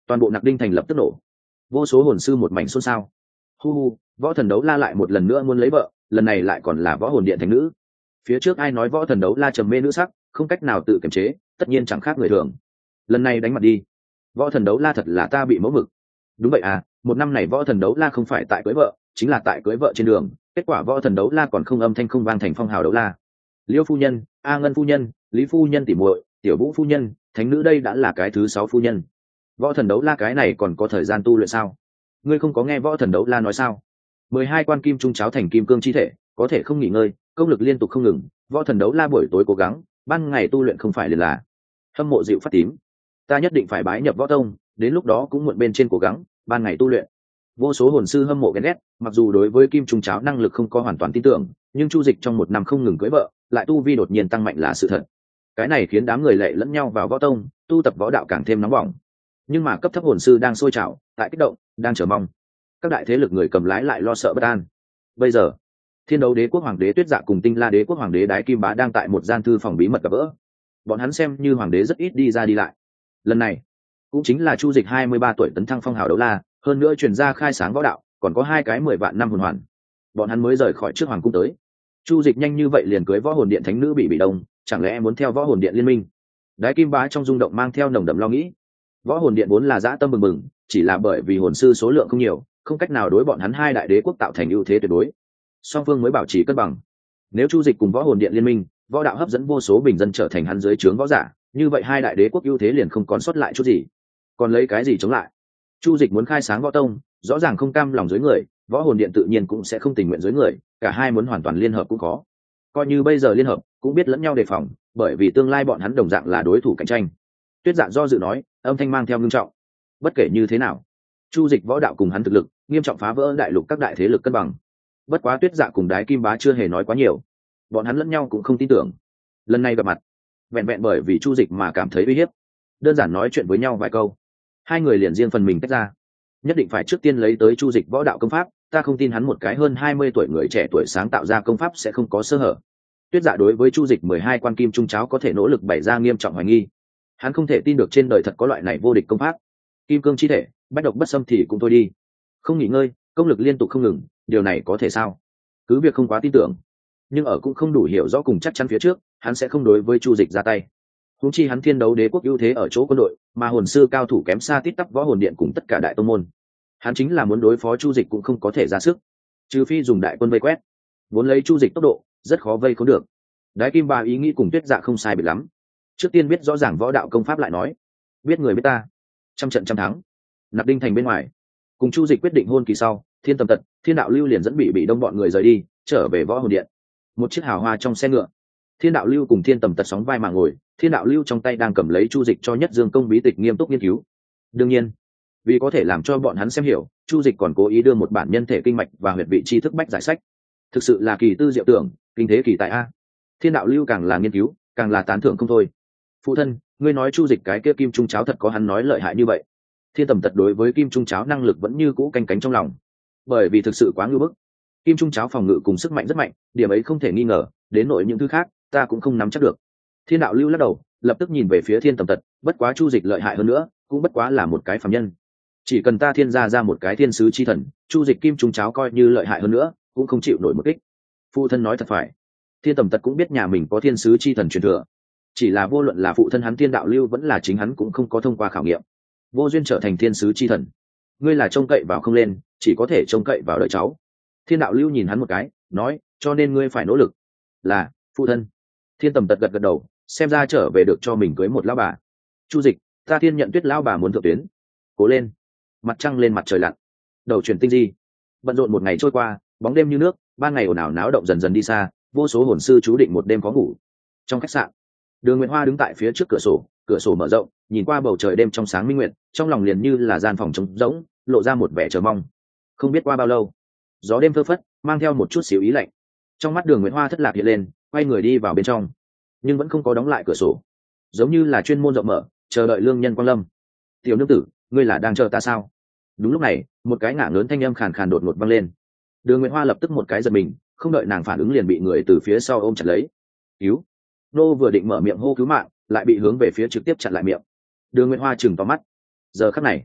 toàn bộ nặc đinh thành lập tức nổ, vô số hồn sư một mảnh xôn xao. Hu hu, võ thần đấu la lại một lần nữa muốn lấy vợ, lần này lại còn là võ hồn điện thánh nữ. Phía trước ai nói võ thần đấu la trầm mê nữ sắc, không cách nào tự kiềm chế, tất nhiên chẳng khác người thường. Lần này đánh mặt đi, võ thần đấu la thật là ta bị mẫu mực. Đúng vậy à, một năm này võ thần đấu la không phải tại cưới vợ, chính là tại cưới vợ trên đường. Kết quả võ thần đấu la còn không âm thanh không vang thành phong hào đấu la. Liêu phu nhân, A Ngân phu nhân, Lý phu nhân tỉ muội, Tiểu Vũ phu nhân, thánh nữ đây đã là cái thứ sáu phu nhân. Võ thần đấu la cái này còn có thời gian tu luyện sao? Ngươi không có nghe võ thần đấu la nói sao? Mười hai quan kim trung cháo thành kim cương chi thể, có thể không nghỉ ngơi, công lực liên tục không ngừng. Võ thần đấu la buổi tối cố gắng, ban ngày tu luyện không phải liền là. Hâm mộ dịu phát tím, ta nhất định phải bái nhập võ tông, đến lúc đó cũng muộn bên trên cố gắng, ban ngày tu luyện. Vô số hồn sư hâm mộ ghen ghét, mặc dù đối với kim trung cháo năng lực không có hoàn toàn tin tưởng, nhưng Chu Dịch trong một năm không ngừng cưới vợ, lại tu vi đột nhiên tăng mạnh là sự thật. Cái này khiến đám người lệ lẫn nhau vào võ tông, tu tập võ đạo càng thêm nóng bỏng. Nhưng mà cấp thấp hồn sư đang sôi trào, tại kích động, đang chờ mong. Các đại thế lực người cầm lái lại lo sợ bất an. Bây giờ, Thiên Đấu Đế quốc hoàng đế Tuyết Dạ cùng Tinh La Đế quốc hoàng đế Đái Kim Bá đang tại một gian thư phòng bí mật gặp gỡ. Bọn hắn xem như hoàng đế rất ít đi ra đi lại. Lần này, cũng chính là Chu Dịch hai mươi ba tuổi tấn thăng phong hào đấu la, hơn nữa truyền ra khai sáng võ đạo, còn có hai cái mười vạn năm hồn hoàn. Bọn hắn mới rời khỏi trước hoàng cung tới. Chu Dịch nhanh như vậy liền cưới võ hồn điện thánh nữ bị bị đông, chẳng lẽ muốn theo võ hồn điện liên minh? Đái Kim Bá trong rung động mang theo nồng đậm lo nghĩ. Võ hồn điện vốn là dã tâm bừng bừng, chỉ là bởi vì hồn sư số lượng không nhiều, không cách nào đối bọn hắn hai đại đế quốc tạo thành ưu thế tuyệt đối. Song phương mới bảo trì cân bằng. Nếu Chu Dịch cùng võ hồn điện liên minh, võ đạo hấp dẫn vô số bình dân trở thành hắn dưới trướng võ giả, như vậy hai đại đế quốc ưu thế liền không còn sót lại chút gì. Còn lấy cái gì chống lại? Chu Dịch muốn khai sáng võ tông, rõ ràng không cam lòng dưới người, võ hồn điện tự nhiên cũng sẽ không tình nguyện dưới người, cả hai muốn hoàn toàn liên hợp cũng khó. Coi như bây giờ liên hợp, cũng biết lẫn nhau đề phòng, bởi vì tương lai bọn hắn đồng dạng là đối thủ cạnh tranh. Tuyết Dạ do dự nói, âm thanh mang theo ngưng trọng. Bất kể như thế nào, Chu Dịch võ đạo cùng hắn thực lực, nghiêm trọng phá vỡ đại lục các đại thế lực cân bằng. Bất quá Tuyết Dạ cùng Đái Kim Bá chưa hề nói quá nhiều, bọn hắn lẫn nhau cũng không tin tưởng. Lần này gặp mặt, vẹn vẹn bởi vì Chu Dịch mà cảm thấy uy hiếp, đơn giản nói chuyện với nhau vài câu, hai người liền riêng phần mình tách ra. Nhất định phải trước tiên lấy tới Chu Dịch võ đạo công pháp, ta không tin hắn một cái hơn hai mươi tuổi người trẻ tuổi sáng tạo ra công pháp sẽ không có sơ hở. Tuyết Dạ đối với Chu Dịch mười hai quan kim trung cháo có thể nỗ lực bày ra nghiêm trọng hoài nghi. Hắn không thể tin được trên đời thật có loại này vô địch công pháp. Kim cương chi thể, bách độc bất xâm thì cũng thôi đi. Không nghỉ ngơi, công lực liên tục không ngừng, điều này có thể sao? Cứ việc không quá tin tưởng, nhưng ở cũng không đủ hiểu rõ cùng chắc chắn phía trước, hắn sẽ không đối với Chu Dịch ra tay. Huống chi hắn Thiên Đấu Đế quốc ưu thế ở chỗ quân đội, mà hồn sư cao thủ kém xa tít tắp võ hồn điện cùng tất cả đại tông môn. Hắn chính là muốn đối phó Chu Dịch cũng không có thể ra sức, trừ phi dùng đại quân vây quét. Muốn lấy Chu Dịch tốc độ, rất khó vây khốn được. Đái Kim Bá ý nghĩ cùng Tuyết Dạ không sai biệt lắm. Trước tiên biết rõ ràng võ đạo công pháp lại nói, biết người biết ta, trăm trận trăm thắng. Nạp Đinh thành bên ngoài, cùng Chu Dịch quyết định hôn kỳ sau, Thiên Tầm Tật, Thiên Đạo Lưu liền dẫn bị bị đông bọn người rời đi, trở về võ hồn điện. Một chiếc hào hoa trong xe ngựa, Thiên Đạo Lưu cùng Thiên Tầm Tật sóng vai mà ngồi, Thiên Đạo Lưu trong tay đang cầm lấy Chu Dịch cho Nhất Dương công bí tịch nghiêm túc nghiên cứu. Đương nhiên, vì có thể làm cho bọn hắn xem hiểu, Chu Dịch còn cố ý đưa một bản nhân thể kinh mạch và huyệt vị tri thức bách giải sách. Thực sự là kỳ tư diệu tưởng, kinh thế kỳ tài a. Thiên Đạo Lưu càng là nghiên cứu, càng là tán thưởng không thôi. Phụ thân, ngươi nói Chu Dịch cái kia kim trung cháo thật có hắn nói lợi hại như vậy? Thiên Tầm Tật đối với kim trung cháo năng lực vẫn như cũ canh cánh trong lòng, bởi vì thực sự quá ngưu bức. Kim trung cháo phòng ngự cùng sức mạnh rất mạnh, điểm ấy không thể nghi ngờ, đến nội những thứ khác ta cũng không nắm chắc được. Thiên Đạo Lưu lắc đầu, lập tức nhìn về phía Thiên Tầm Tật, bất quá Chu Dịch lợi hại hơn nữa, cũng bất quá là một cái phàm nhân. Chỉ cần ta thiên gia ra một cái thiên sứ chi thần, Chu Dịch kim trung cháo coi như lợi hại hơn nữa, cũng không chịu nổi một kích. Phụ thân nói thật phải. Thiên Tầm Tật cũng biết nhà mình có thiên sứ chi thần truyền thừa, chỉ là vô luận là phụ thân hắn Thiên Đạo Lưu vẫn là chính hắn cũng không có thông qua khảo nghiệm, vô duyên trở thành thiên sứ chi thần. Ngươi là trông cậy vào không lên, chỉ có thể trông cậy vào đợi cháu. Thiên Đạo Lưu nhìn hắn một cái, nói, cho nên ngươi phải nỗ lực. Là, phụ thân. Thiên Tầm Tật gật gật đầu, xem ra trở về được cho mình cưới một lão bà. Chu Dịch, ta Thiên nhận Tuyết lão bà muốn thượng tuyến. Cố lên. Mặt trăng lên mặt trời lặn, đầu chuyển tinh di. Bận rộn một ngày trôi qua, bóng đêm như nước, ban ngày ồn ào náo động dần dần đi xa, vô số hồn sư chú định một đêm có ngủ. Trong khách sạn, Đường Nguyệt Hoa đứng tại phía trước cửa sổ, cửa sổ mở rộng, nhìn qua bầu trời đêm trong sáng minh nguyệt, trong lòng liền như là gian phòng trống rỗng, lộ ra một vẻ chờ mong. Không biết qua bao lâu, gió đêm phơ phất, mang theo một chút xíu ý lạnh. Trong mắt Đường Nguyệt Hoa thất lạc hiện lên, quay người đi vào bên trong, nhưng vẫn không có đóng lại cửa sổ, giống như là chuyên môn rộng mở, chờ đợi lương nhân quang lâm. Tiểu nương tử, ngươi là đang chờ ta sao? Đúng lúc này, một cái ngả lớn thanh âm khàn khàn đột ngột vang lên. Đường Nguyệt Hoa lập tức một cái giật mình, không đợi nàng phản ứng liền bị người từ phía sau ôm chặt lấy. Cứu! Nô vừa định mở miệng hô cứu mạng, lại bị hướng về phía trực tiếp chặn lại miệng. Đường Nguyệt Hoa chừng to mắt. Giờ khắc này,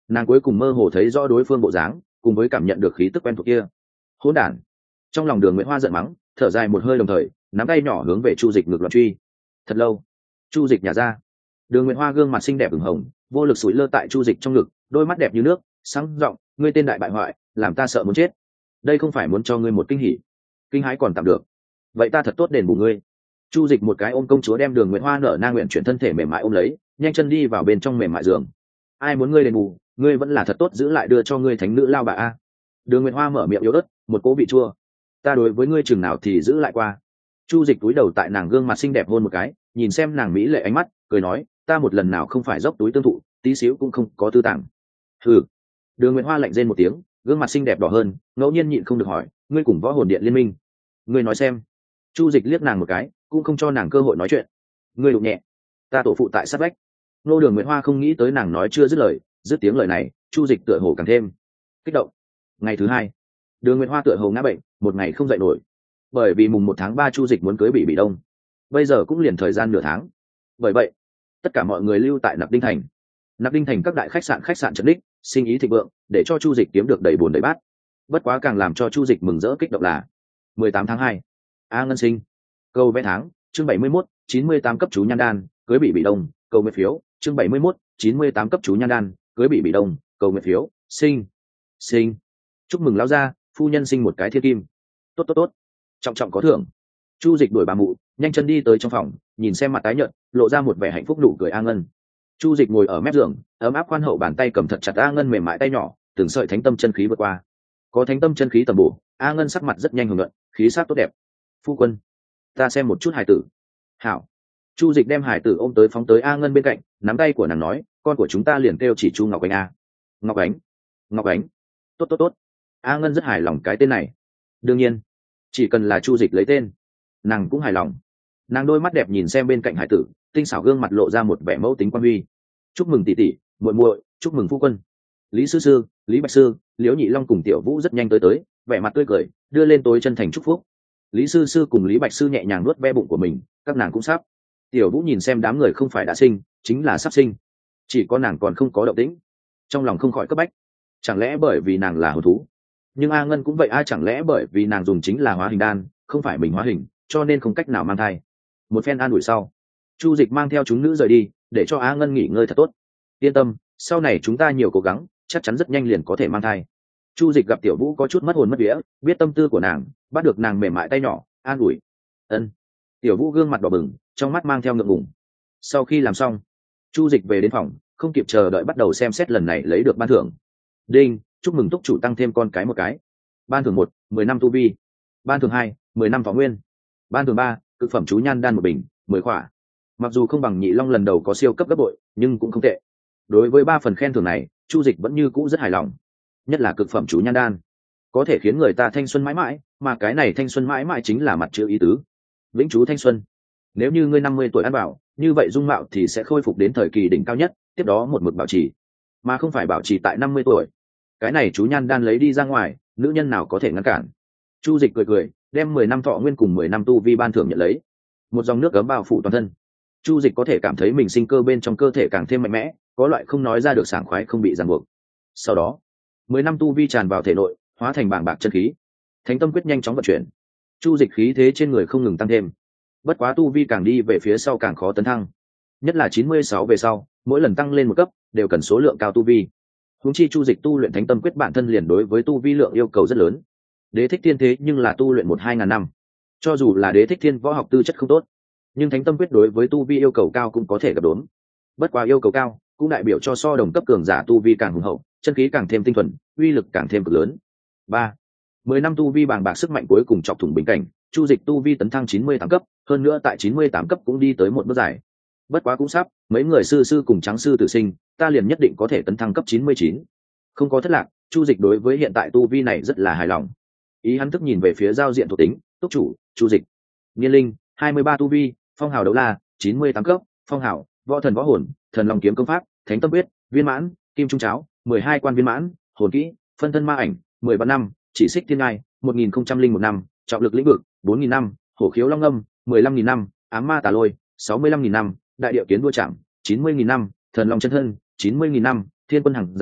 nàng cuối cùng mơ hồ thấy rõ đối phương bộ dáng, cùng với cảm nhận được khí tức quen thuộc kia. Hỗn đản! Trong lòng Đường Nguyễn Hoa giận mắng, thở dài một hơi đồng thời nắm tay nhỏ hướng về Chu Dịch ngược loạn truy. Thật lâu, Chu Dịch nhả ra. Đường Nguyễn Hoa gương mặt xinh đẹp ửng hồng, vô lực sủi lơ tại Chu Dịch trong ngực, đôi mắt đẹp như nước, sáng giọng, ngươi tên đại bại hoại, làm ta sợ muốn chết. Đây không phải muốn cho ngươi một kinh hỉ, kinh hãi còn tạm được, vậy ta thật tốt đền bù ngươi. Chu Dịch một cái ôm công chúa đem Đường Nguyễn Hoa nở nang nguyện chuyển thân thể mềm mại ôm lấy, nhanh chân đi vào bên trong mềm mại giường. Ai muốn ngươi đền bù, ngươi vẫn là thật tốt giữ lại đưa cho ngươi thánh nữ lao bà a. Đường Nguyễn Hoa mở miệng yếu ớt, một cỗ vị chua. Ta đối với ngươi chừng nào thì giữ lại qua. Chu Dịch túi đầu tại nàng gương mặt xinh đẹp hôn một cái, nhìn xem nàng mỹ lệ ánh mắt, cười nói, ta một lần nào không phải dốc túi tương thụ, tí xíu cũng không có tư tàng. Hừ. Đường Nguyễn Hoa lạnh rên một tiếng, gương mặt xinh đẹp đỏ hơn, ngẫu nhiên nhịn không được hỏi, ngươi cùng võ hồn điện liên minh, ngươi nói xem. Chu Dịch liếc nàng một cái, cũng không cho nàng cơ hội nói chuyện. Ngươi đụng nhẹ, ta tổ phụ tại sát vách. Nô Đường Nguyễn Hoa không nghĩ tới nàng nói chưa dứt lời, dứt tiếng lời này, Chu Dịch tựa hồ càng thêm kích động. Ngày thứ hai, Đường Nguyễn Hoa tựa hồ ngã bệnh, một ngày không dậy nổi. Bởi vì mùng một tháng ba Chu Dịch muốn cưới Bỉ Bỉ Đông, bây giờ cũng liền thời gian nửa tháng. Bởi vậy, tất cả mọi người lưu tại Nạp Đinh Thành. Nạp Đinh Thành các đại khách sạn khách sạn trấn đích, sinh ý thịnh vượng, để cho Chu Dịch kiếm được đầy buồn đầy bát. Bất quá càng làm cho Chu Dịch mừng rỡ kích động là mười tám tháng hai, A Ngân sinh. Câu vẽ tháng, chương bảy mươi mốt, chín mươi tám cấp chú nhan đan, cưới Bỉ Bỉ Đông, câu nguyện phiếu, chương bảy mươi mốt, chín mươi tám cấp chú nhan đan, cưới Bỉ Bỉ Đông, câu nguyện phiếu, sinh. Sinh. Chúc mừng lão gia, phu nhân sinh một cái thiên kim. Tốt tốt tốt. Trọng trọng có thưởng. Chu Dịch đuổi bà mụ, nhanh chân đi tới trong phòng, nhìn xem mặt tái nhợt, lộ ra một vẻ hạnh phúc nụ cười A Ngân. Chu Dịch ngồi ở mép giường, ấm áp khoan hậu bàn tay cầm thật chặt A Ngân mềm mại tay nhỏ, từng sợi thánh tâm chân khí vượt qua. Có thánh tâm chân khí tầm bổ, A Ngân sắc mặt rất nhanh hưởng luận, khí sắc tốt đẹp. Phu quân, ta xem một chút hài tử. Hảo. Chu Dịch đem hài tử ôm tới phóng tới A Ngân bên cạnh, nắm tay của nàng nói, con của chúng ta liền kêu chỉ Chu Ngọc Ánh a. Ngọc Ánh, Ngọc Ánh. Tốt tốt tốt. A Ngân rất hài lòng cái tên này. Đương nhiên, chỉ cần là Chu Dịch lấy tên, nàng cũng hài lòng. Nàng đôi mắt đẹp nhìn xem bên cạnh hải tử, tinh xảo gương mặt lộ ra một vẻ mẫu tính quan huy. Chúc mừng tỷ tỷ, muội muội, chúc mừng phu quân. Lý sư sư, Lý Bạch sư, Liễu Nhị Long cùng Tiểu Vũ rất nhanh tới tới, vẻ mặt tươi cười, đưa lên tối chân thành chúc phúc. Lý sư sư cùng Lý Bạch sư nhẹ nhàng nuốt ve bụng của mình, các nàng cũng sắp. Tiểu Vũ nhìn xem đám người không phải đã sinh, chính là sắp sinh, chỉ có nàng còn không có động tĩnh, trong lòng không khỏi cấp bách. Chẳng lẽ bởi vì nàng là hồn thú? Nhưng A Ngân cũng vậy a, chẳng lẽ bởi vì nàng dùng chính là hóa hình đan, không phải mình hóa hình, cho nên không cách nào mang thai. Một phen an ủi sau, Chu Dịch mang theo chúng nữ rời đi, để cho A Ngân nghỉ ngơi thật tốt. Yên tâm, sau này chúng ta nhiều cố gắng, chắc chắn rất nhanh liền có thể mang thai. Chu Dịch gặp Tiểu Vũ có chút mất hồn mất vía, biết tâm tư của nàng, bắt được nàng mềm mại tay nhỏ, an ủi. Ân. Tiểu Vũ gương mặt đỏ bừng, trong mắt mang theo ngượng ngùng. Sau khi làm xong, Chu Dịch về đến phòng, không kịp chờ đợi bắt đầu xem xét lần này lấy được ban thưởng. Đinh, chúc mừng túc chủ tăng thêm con cái một cái. Ban thưởng một, mười năm tu vi. Ban thưởng hai, mười năm thọ nguyên. Ban thưởng ba, cực phẩm chú nhan đan một bình, mười khỏa. Mặc dù không bằng Nhị Long lần đầu có siêu cấp gấp bội, nhưng cũng không tệ. Đối với ba phần khen thưởng này, Chu Dịch vẫn như cũ rất hài lòng. Nhất là cực phẩm chú nhan đan, có thể khiến người ta thanh xuân mãi mãi, mà cái này thanh xuân mãi mãi chính là mặt chữ ý tứ. Vĩnh chú thanh xuân. Nếu như ngươi năm mươi tuổi ăn bảo, như vậy dung mạo thì sẽ khôi phục đến thời kỳ đỉnh cao nhất, tiếp đó một mực bảo trì, mà không phải bảo trì tại năm mươi tuổi. Cái này chú nhan đan lấy đi ra ngoài, nữ nhân nào có thể ngăn cản. Chu Dịch cười cười, đem mười năm thọ nguyên cùng mười năm tu vi ban thưởng nhận lấy. Một dòng nước ấm bao phủ toàn thân. Chu Dịch có thể cảm thấy mình sinh cơ bên trong cơ thể càng thêm mạnh mẽ, có loại không nói ra được sảng khoái không bị ràng buộc. Sau đó, mười năm tu vi tràn vào thể nội, hóa thành bàng bạc chân khí. Thánh tâm quyết nhanh chóng vận chuyển. Chu Dịch khí thế trên người không ngừng tăng thêm. Bất quá tu vi càng đi về phía sau càng khó tấn thăng. Nhất là chín mươi sáu về sau, mỗi lần tăng lên một cấp đều cần số lượng cao tu vi. Huống chi Chu Dịch tu luyện Thánh tâm quyết bản thân liền đối với tu vi lượng yêu cầu rất lớn. Đế thích thiên thế nhưng là tu luyện một hai ngàn năm. Cho dù là Đế thích thiên võ học tư chất không tốt, nhưng Thánh tâm quyết đối với tu vi yêu cầu cao cũng có thể gặp đốn. Bất quá yêu cầu cao cũng đại biểu cho so đồng cấp cường giả tu vi càng hùng hậu, chân khí càng thêm tinh thuần, uy lực càng thêm cực lớn. Ba, mười năm tu vi bàng bạc sức mạnh cuối cùng chọc thủng bình cảnh, Chu Dịch tu vi tấn thăng chín mươi tám cấp, hơn nữa tại chín mươi tám cấp cũng đi tới một bước dài. Bất quá cũng sắp, mấy người sư sư cùng trắng sư tử sinh, ta liền nhất định có thể tấn thăng cấp chín mươi chín. Không có thất lạc, Chu Dịch đối với hiện tại tu vi này rất là hài lòng. Ý hắn thức nhìn về phía giao diện thuộc tính, túc chủ, Chu Dịch. Niên linh, hai mươi ba tu vi, phong hào đấu la, chín mươi tám cấp, phong hào, võ thần võ hồn, thần long kiếm công pháp, thánh tâm quyết, viên mãn, kim trung cháo, mười hai quan viên mãn, hồn kỹ, phân thân ma ảnh, mười ba năm, chỉ xích thiên ngai, một nghìn không trăm linh một năm, trọng lực lĩnh vực, bốn nghìn năm, hổ khiếu long âm, mười lăm nghìn năm, ám ma tà lôi, sáu mươi lăm nghìn năm, đại địa kiến đua chạm, chín mươi nghìn năm, thần long chân thân, chín mươi nghìn năm, thiên quân hàng rào,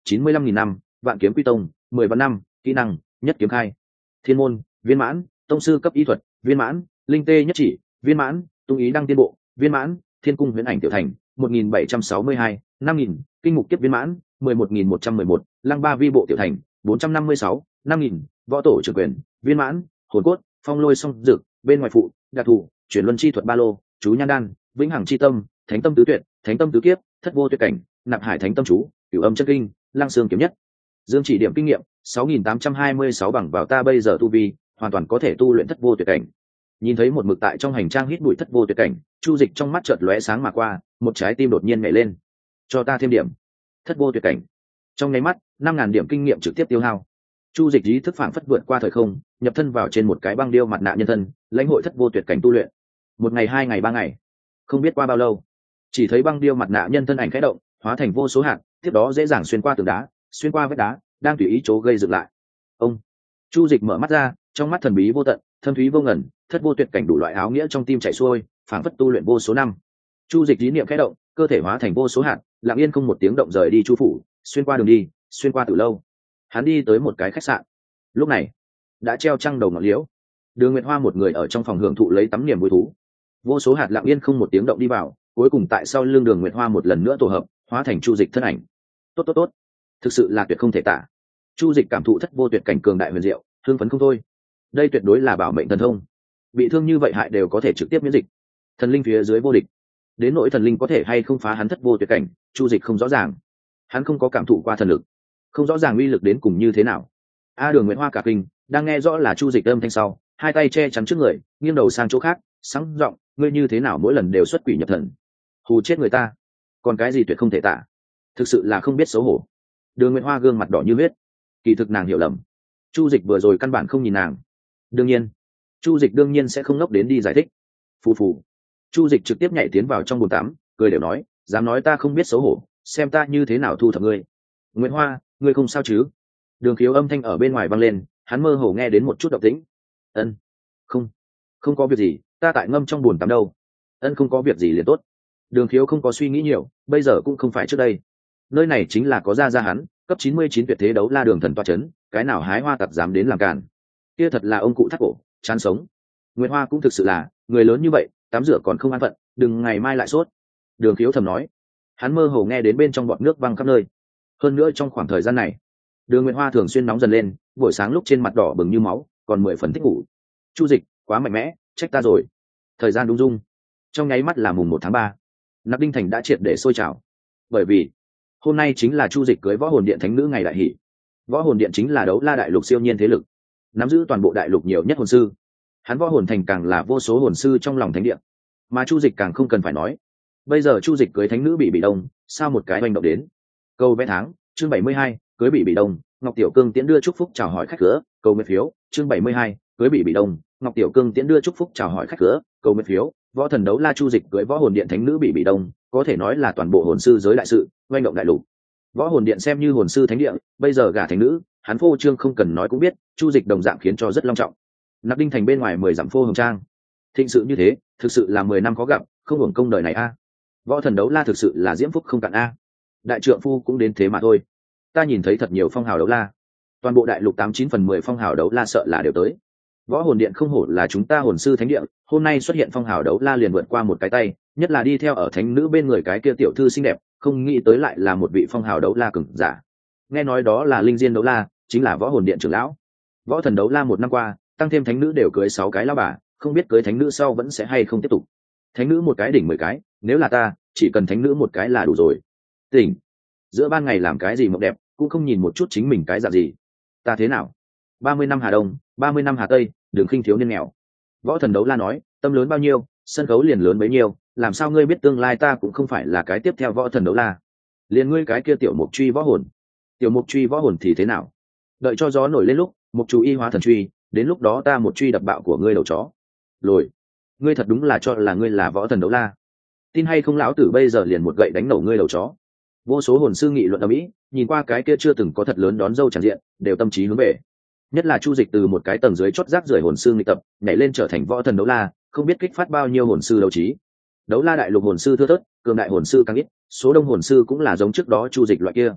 chín mươi lăm nghìn năm, vạn kiếm quy tông, mười vạn năm, kỹ năng, nhất kiếm khai. Thiên môn, viên mãn, tông sư cấp y thuật, viên mãn, linh tê nhất chỉ, viên mãn, tung ý đăng tiên bộ, viên mãn, thiên cung huyễn ảnh tiểu thành, một nghìn bảy trăm sáu mươi hai, năm nghìn, kinh mục kiếp viên mãn, mười một nghìn một trăm mười một, lăng ba vi bộ tiểu thành, bốn trăm năm mươi sáu, năm nghìn, võ tổ trưởng quyền, viên mãn, hồn cốt, phong lôi song dực, bên ngoài phụ, đặc thù, chuyển luân chi thuật ba lô, chú nhan đan, vĩnh hằng chi tâm, thánh tâm tứ tuyệt, thánh tâm tứ kiếp, thất vô tuyệt cảnh, nạp hải thánh tâm chú, cửu âm chân kinh, lăng xương kiếm nhất. Dương chỉ điểm kinh nghiệm sáu nghìn tám trăm hai mươi sáu bằng vào ta bây giờ tu vi, hoàn toàn có thể tu luyện thất vô tuyệt cảnh. Nhìn thấy một mực tại trong hành trang hít bụi thất vô tuyệt cảnh, Chu Dịch trong mắt chợt lóe sáng mà qua, một trái tim đột nhiên nhảy lên. Cho ta thêm điểm. Thất vô tuyệt cảnh. Trong nháy mắt, năm ngàn điểm kinh nghiệm trực tiếp tiêu hao. Chu Dịch ý thức phảng phất vượt qua thời không, nhập thân vào trên một cái băng điêu mặt nạ nhân thân, lãnh hội thất vô tuyệt cảnh tu luyện. Một ngày, hai ngày, ba ngày, không biết qua bao lâu, chỉ thấy băng điêu mặt nạ nhân thân ảnh khẽ động, hóa thành vô số hạt, tiếp đó dễ dàng xuyên qua tường đá, xuyên qua vách đá, đang tùy ý chỗ gây dựng lại. Ông Chu Dịch mở mắt ra, trong mắt thần bí vô tận, thâm thúy vô ngần, thất vô tuyệt cảnh đủ loại áo nghĩa trong tim chảy xuôi, phảng phất tu luyện vô số năm. Chu Dịch ý niệm khẽ động, cơ thể hóa thành vô số hạt, lặng yên không một tiếng động rời đi chu phủ, xuyên qua đường đi, xuyên qua từ lâu. Hắn đi tới một cái khách sạn. Lúc này, đã treo trăng đầu ngọn liễu. Đường Nguyệt Hoa một người ở trong phòng hưởng thụ lấy tắm niềm vui thú. Vô số hạt lặng yên không một tiếng động đi vào, cuối cùng tại sau lưng Đường Nguyệt Hoa một lần nữa tổ hợp, hóa thành Chu Dịch thân ảnh. Tốt tốt tốt, thực sự là tuyệt không thể tả. Chu Dịch cảm thụ thất vô tuyệt cảnh cường đại huyền diệu, hưng phấn không thôi. Đây tuyệt đối là bảo mệnh thần thông. Bị thương như vậy hại đều có thể trực tiếp miễn dịch. Thần linh phía dưới vô địch. Đến nỗi thần linh có thể hay không phá hắn thất vô tuyệt cảnh, Chu Dịch không rõ ràng. Hắn không có cảm thụ qua thần lực, không rõ ràng uy lực đến cùng như thế nào. A Đường Nguyệt Hoa cả kinh, đang nghe rõ là Chu Dịch âm thanh sau, hai tay che chắn trước người, nghiêng đầu sang chỗ khác, sáng giọng, ngươi như thế nào mỗi lần đều xuất quỷ nhập thần, hù chết người ta, còn cái gì tuyệt không thể tả, thực sự là không biết xấu hổ. Đường Nguyệt Hoa gương mặt đỏ như huyết, kỳ thực nàng hiểu lầm, Chu Dịch vừa rồi căn bản không nhìn nàng. Đương nhiên, Chu Dịch đương nhiên sẽ không ngốc đến đi giải thích. Phù phù. Chu Dịch trực tiếp nhảy tiến vào trong bồn tắm, cười đều nói, dám nói ta không biết xấu hổ, xem ta như thế nào thu thập ngươi. Nguyệt Hoa, ngươi không sao chứ? Đường Khiếu âm thanh ở bên ngoài vang lên, hắn mơ hồ nghe đến một chút động tĩnh. Ân, không, không có việc gì, ta tại ngâm trong bồn tắm đâu. Ân, không có việc gì liền tốt. Đường Khiếu không có suy nghĩ nhiều, bây giờ cũng không phải trước đây. Nơi này chính là có ra ra hắn, cấp chín mươi chín tuyệt thế đấu la đường thần toa chấn, cái nào hái hoa tặc dám đến làm cản. Kia thật là ông cụ thắt cổ, chán sống. Nguyệt Hoa cũng thực sự là, người lớn như vậy, tắm rửa còn không an phận, đừng ngày mai lại sốt. Đường Khiếu thầm nói. Hắn mơ hồ nghe đến bên trong bọt nước văng khắp nơi. Hơn nữa trong khoảng thời gian này, Đường Nguyệt Hoa thường xuyên nóng dần lên, buổi sáng lúc trên mặt đỏ bừng như máu, còn mười phần thích ngủ. Chu Dịch, quá mạnh mẽ, trách ta rồi. Thời gian đúng dung. Trong nháy mắt là mùng một tháng ba, Nạp Đinh Thành đã triệt để sôi trào. Bởi vì hôm nay chính là Chu Dịch cưới Võ Hồn Điện thánh nữ ngày đại hỷ. Võ Hồn Điện chính là đấu la đại lục siêu nhiên thế lực, nắm giữ toàn bộ đại lục nhiều nhất hồn sư. Hắn Võ Hồn Thành càng là vô số hồn sư trong lòng thánh địa, mà Chu Dịch càng không cần phải nói. Bây giờ Chu Dịch cưới thánh nữ bị bị đông, sao một cái hành động đến. Câu vẽ tháng, chương bảy mươi hai, cưới bị bị đông, Ngọc Tiểu Cương tiễn đưa chúc phúc chào hỏi khách cửa, câu nguyện phiếu, chương bảy mươi hai, cưới bị bị đông, Ngọc Tiểu Cương tiễn đưa chúc phúc chào hỏi khách cửa, câu nguyện phiếu, Võ Thần đấu la Chu Dịch cưới Võ Hồn Điện thánh nữ bị bị đông, có thể nói là toàn bộ hồn sư giới đại sự, oanh động đại lục. Võ Hồn Điện xem như hồn sư thánh địa, bây giờ gả thánh nữ, hắn phô trương không cần nói cũng biết, Chu Dịch đồng dạng khiến cho rất long trọng. Nạp Đinh Thành bên ngoài mười dặm phô hồng trang, thịnh sự như thế, thực sự là mười năm có gặp, không hưởng công đời này a. Võ Thần đấu la thực sự là diễm phúc không cạn a. Đại trượng phu cũng đến thế mà thôi. Ta nhìn thấy thật nhiều phong hào đấu la, toàn bộ đại lục tám chín phần mười phong hào đấu la sợ là đều tới. Võ Hồn Điện không hổ là chúng ta hồn sư thánh địa, hôm nay xuất hiện phong hào đấu la liền vượt qua một cái tay, nhất là đi theo ở thánh nữ bên người cái kia tiểu thư xinh đẹp, không nghĩ tới lại là một vị phong hào đấu la cường giả. Nghe nói đó là linh diên đấu la, chính là Võ Hồn Điện trưởng lão. Võ Thần đấu la một năm qua, tăng thêm thánh nữ đều cưới sáu cái lão bà, không biết cưới thánh nữ sau vẫn sẽ hay không tiếp tục. Thánh nữ một cái đỉnh mười cái, nếu là ta, chỉ cần thánh nữ một cái là đủ rồi. Tỉnh. Giữa ban ngày làm cái gì mộng đẹp, cũng không nhìn một chút chính mình cái dạng gì. Ta thế nào? ba mươi năm Hà Đông, ba mươi năm Hà Tây, đừng khinh thiếu niên nghèo. Võ Thần đấu la nói, tâm lớn bao nhiêu, sân khấu liền lớn bấy nhiêu, làm sao ngươi biết tương lai ta cũng không phải là cái tiếp theo Võ Thần đấu la. Liền ngươi cái kia tiểu mục truy võ hồn. Tiểu mục truy võ hồn thì thế nào? Đợi cho gió nổi lên lúc, mục chú y hóa thần truy, đến lúc đó ta một truy đập bạo của ngươi đầu chó. Lồi, ngươi thật đúng là cho là ngươi là Võ Thần đấu la. Tin hay không lão tử bây giờ liền một gậy đánh nổ ngươi đầu chó. Vô số hồn sư nghị luận ầm ĩ, nhìn qua cái kia chưa từng có thật lớn đón dâu tràn diện, đều tâm trí hướng về. Nhất là Chu Dịch từ một cái tầng dưới chót rác rưởi hồn sư nghịch tập, nhảy lên trở thành Võ Thần đấu la, không biết kích phát bao nhiêu hồn sư đấu trí. Đấu la đại lục hồn sư thưa thớt, cường đại hồn sư càng ít, số đông hồn sư cũng là giống trước đó Chu Dịch loại kia.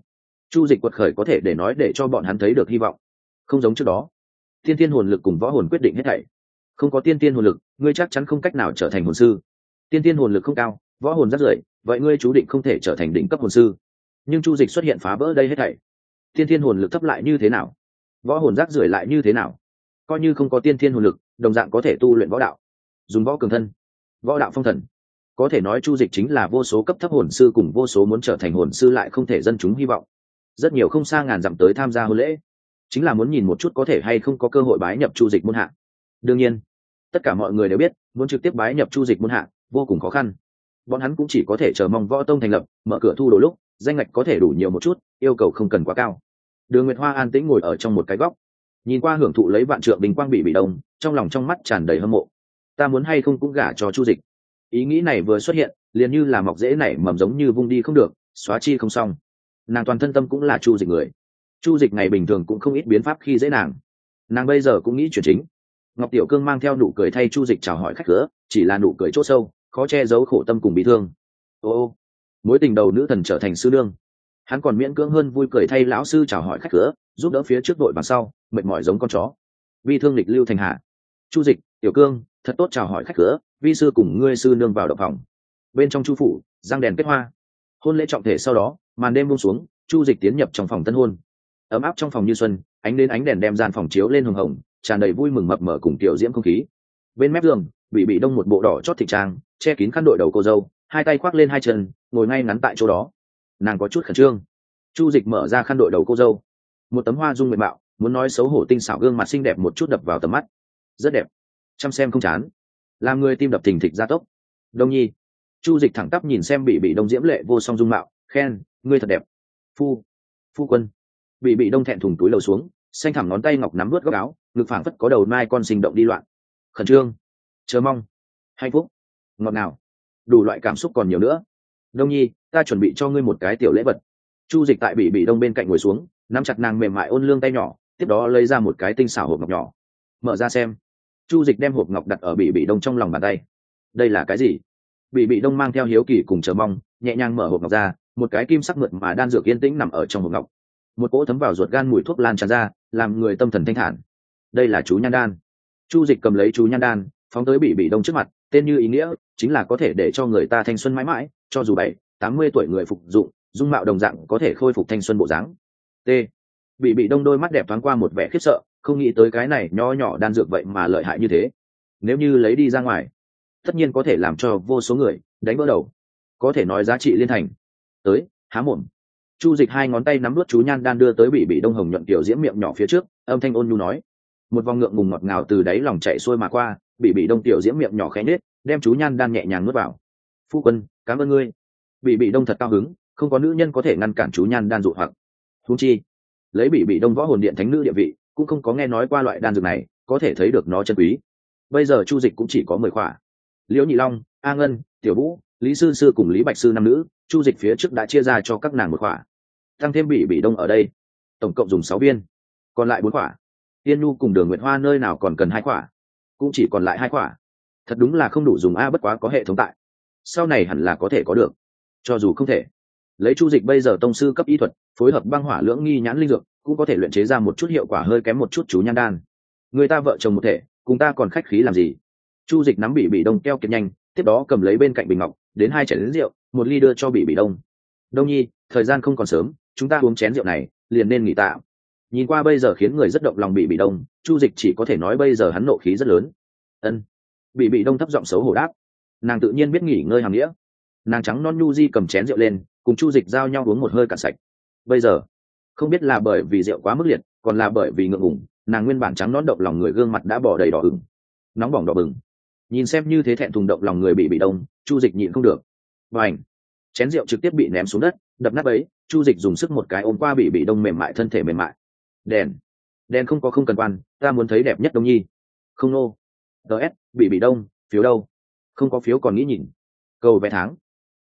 chu dịch quật khởi có thể để nói để cho bọn hắn thấy được hy vọng. Không giống trước đó, tiên tiên hồn lực cùng võ hồn quyết định hết thảy. Không có tiên tiên hồn lực, ngươi chắc chắn không cách nào trở thành hồn sư. Tiên tiên hồn lực không cao, võ hồn rất rưỡi, vậy ngươi chú định không thể trở thành đỉnh cấp hồn sư. Nhưng chu dịch xuất hiện phá vỡ đây hết thảy. Tiên tiên hồn lực thấp lại như thế nào, võ hồn rác rưởi lại như thế nào, coi như không có tiên tiên hồn lực đồng dạng có thể tu luyện võ đạo, dùng võ cường thân, võ đạo phong thần. Có thể nói chu dịch chính là vô số cấp thấp hồn sư cùng vô số muốn trở thành hồn sư lại không thể dân chúng hy vọng. Rất nhiều không xa ngàn dặm tới tham gia hôn lễ, chính là muốn nhìn một chút có thể hay không có cơ hội bái nhập chu dịch môn hạ. Đương nhiên tất cả mọi người đều biết, muốn trực tiếp bái nhập chu dịch môn hạ vô cùng khó khăn. Bọn hắn cũng chỉ có thể chờ mong võ tông thành lập, mở cửa thu đồ lúc danh ngạch có thể đủ nhiều một chút, yêu cầu không cần quá cao. Đường Nguyệt Hoa an tĩnh ngồi ở trong một cái góc, nhìn qua hưởng thụ lấy vạn trượng bình quang bị bị đông, trong lòng trong mắt tràn đầy hâm mộ. Ta muốn hay không cũng gả cho chu dịch. Ý nghĩ này vừa xuất hiện liền như là mọc rễ nảy mầm, giống như vung đi không được, xóa chi không xong. Nàng toàn thân tâm cũng là chu dịch người. Chu dịch ngày bình thường cũng không ít biến pháp khi dễ nàng, nàng bây giờ cũng nghĩ chuyển chính. Ngọc Tiểu Cương mang theo nụ cười thay chu dịch chào hỏi khách cửa, chỉ là nụ cười chỗ sâu khó che giấu khổ tâm cùng bị thương. Ô ô, mối tình đầu nữ thần trở thành sư nương, hắn còn miễn cưỡng hơn vui cười thay lão sư chào hỏi khách cửa, giúp đỡ phía trước đội bằng sau mệt mỏi giống con chó. Vi thương lịch lưu thành hạ, chu dịch, Tiểu Cương thật tốt chào hỏi khách cửa, vi sư cùng ngươi sư nương vào động phòng. Bên trong chu phủ giang đèn kết hoa, hôn lễ trọng thể sau đó màn đêm buông xuống, chu dịch tiến nhập trong phòng tân hôn. Ấm áp trong phòng như xuân, ánh đến ánh đèn đem gian phòng chiếu lên hồng hồng, tràn đầy vui mừng mập mờ cùng tiểu diễm không khí. Bên mép giường bị bị đông một bộ đỏ chót thịt trang che kín khăn đội đầu cô dâu, hai tay khoác lên hai chân ngồi ngay ngắn tại chỗ đó. Nàng có chút khẩn trương. Chu dịch mở ra khăn đội đầu cô dâu, một tấm hoa dung nguyện mạo, muốn nói xấu hổ tinh xảo gương mặt xinh đẹp một chút đập vào tầm mắt. Rất đẹp, chăm xem không chán, làm người tim đập thình thịch gia tốc. Đông nhi. Chu dịch thẳng tắp nhìn xem bị bị đông diễm lệ vô song dung mạo, khen ngươi thật đẹp. Phu phu quân. Bị bị đông thẹn thùng túi lầu xuống, xanh thẳm ngón tay ngọc nắm vớt góc áo, ngực phảng phất có đầu mai con sinh động đi loạn. Khẩn trương, chờ mong, hạnh phúc, ngọt ngào, đủ loại cảm xúc còn nhiều nữa. Đông nhi, ta chuẩn bị cho ngươi một cái tiểu lễ vật. Chu dịch tại bị bị đông bên cạnh ngồi xuống, nắm chặt nàng mềm mại ôn lương tay nhỏ, tiếp đó lấy ra một cái tinh xảo hộp ngọc nhỏ. Mở ra xem. Chu dịch đem hộp ngọc đặt ở bị bị đông trong lòng bàn tay. Đây là cái gì? Bị bị đông mang theo hiếu kỳ cùng chờ mong, nhẹ nhàng mở hộp ngọc ra, một cái kim sắc mượt mà đan dược yên tĩnh nằm ở trong hộp ngọc. Một cỗ thấm vào ruột gan mùi thuốc lan tràn ra, làm người tâm thần thanh thản. Đây là chú nhan đan. Chu dịch cầm lấy chú nhan đan, phóng tới bị bị đông trước mặt, tên như ý nghĩa, chính là có thể để cho người ta thanh xuân mãi mãi, cho dù bảy tám mươi tuổi người phục dụng, dung mạo đồng dạng có thể khôi phục thanh xuân bộ dáng. T. Bị bị đông đôi mắt đẹp thoáng qua một vẻ khiếp sợ, không nghĩ tới cái này nho nhỏ đan dược vậy mà lợi hại như thế. Nếu như lấy đi ra ngoài, tất nhiên có thể làm cho vô số người đánh vỡ đầu, có thể nói giá trị liên thành. Tới, há mồm. Chu dịch hai ngón tay nắm nuốt chú nhan đan đưa tới bị bị đông hồng nhuận tiểu diễm miệng nhỏ phía trước, âm thanh ôn nhu nói. Một vòng ngượng ngùng ngọt ngào từ đáy lòng chạy xuôi mà qua, bị bị đông tiểu diễm miệng nhỏ khẽ nết, đem chú nhan đan nhẹ nhàng nuốt vào. Phu quân, cảm ơn ngươi. Bị bị đông thật cao hứng, không có nữ nhân có thể ngăn cản chú nhan đan dụ hoặc. Huống chi, lấy bị bị đông võ hồn điện thánh nữ địa vị, cũng không có nghe nói qua loại đan dược này, có thể thấy được nó chân quý. Bây giờ chu dịch cũng chỉ có mười khỏa. Liễu Nhị Long, A Ngân, Tiểu Vũ, Lý Sư Sư cùng Lý Bạch Sư năm nữ, chu dịch phía trước đã chia ra cho các nàng một khỏa, tăng thêm bị bị đông ở đây, tổng cộng dùng sáu viên, còn lại bốn khỏa. Tiên Nhu cùng Đường Nguyệt Hoa nơi nào còn cần hai khỏa, cũng chỉ còn lại hai khỏa. Thật đúng là không đủ dùng a, bất quá có hệ thống tại, sau này hẳn là có thể có được. Cho dù không thể, lấy chu dịch bây giờ tông sư cấp y thuật, phối hợp băng hỏa lưỡng nghi nhãn linh dược, cũng có thể luyện chế ra một chút hiệu quả hơi kém một chút chú nhan đan. Người ta vợ chồng một thể, cùng ta còn khách khí làm gì? Chu dịch nắm bị bị đông keo kiệt nhanh, tiếp đó cầm lấy bên cạnh bình ngọc, đến hai chén lớn rượu, một ly đưa cho bị bị đông. Đông nhi, thời gian không còn sớm, chúng ta uống chén rượu này liền nên nghỉ tạm. Nhìn qua bây giờ khiến người rất động lòng bị bị đông, chu dịch chỉ có thể nói bây giờ hắn nộ khí rất lớn. Ân. Bị bị đông thấp giọng xấu hổ đáp. Nàng tự nhiên biết nghỉ ngơi hàm nghĩa. Nàng trắng non nhu di cầm chén rượu lên, cùng chu dịch giao nhau uống một hơi cạn sạch. Bây giờ không biết là bởi vì rượu quá mức liệt, còn là bởi vì ngượng ngùng, nàng nguyên bản trắng non động lòng người gương mặt đã bỏ đầy đỏ ửng, nóng bỏng đỏ bừng. Nhìn xem như thế thẹn thùng động lòng người bị bị đông, chu dịch nhịn không được. Bành! Chén rượu trực tiếp bị ném xuống đất, đập nát ấy. Chu dịch dùng sức một cái ôm qua bị bị đông mềm mại thân thể mềm mại. Đèn, đèn không có không cần quan, ta muốn thấy đẹp nhất đông nhi. Không nô. ts bị bị đông, phiếu đâu? Không có phiếu còn nghĩ nhìn. Cầu vé tháng.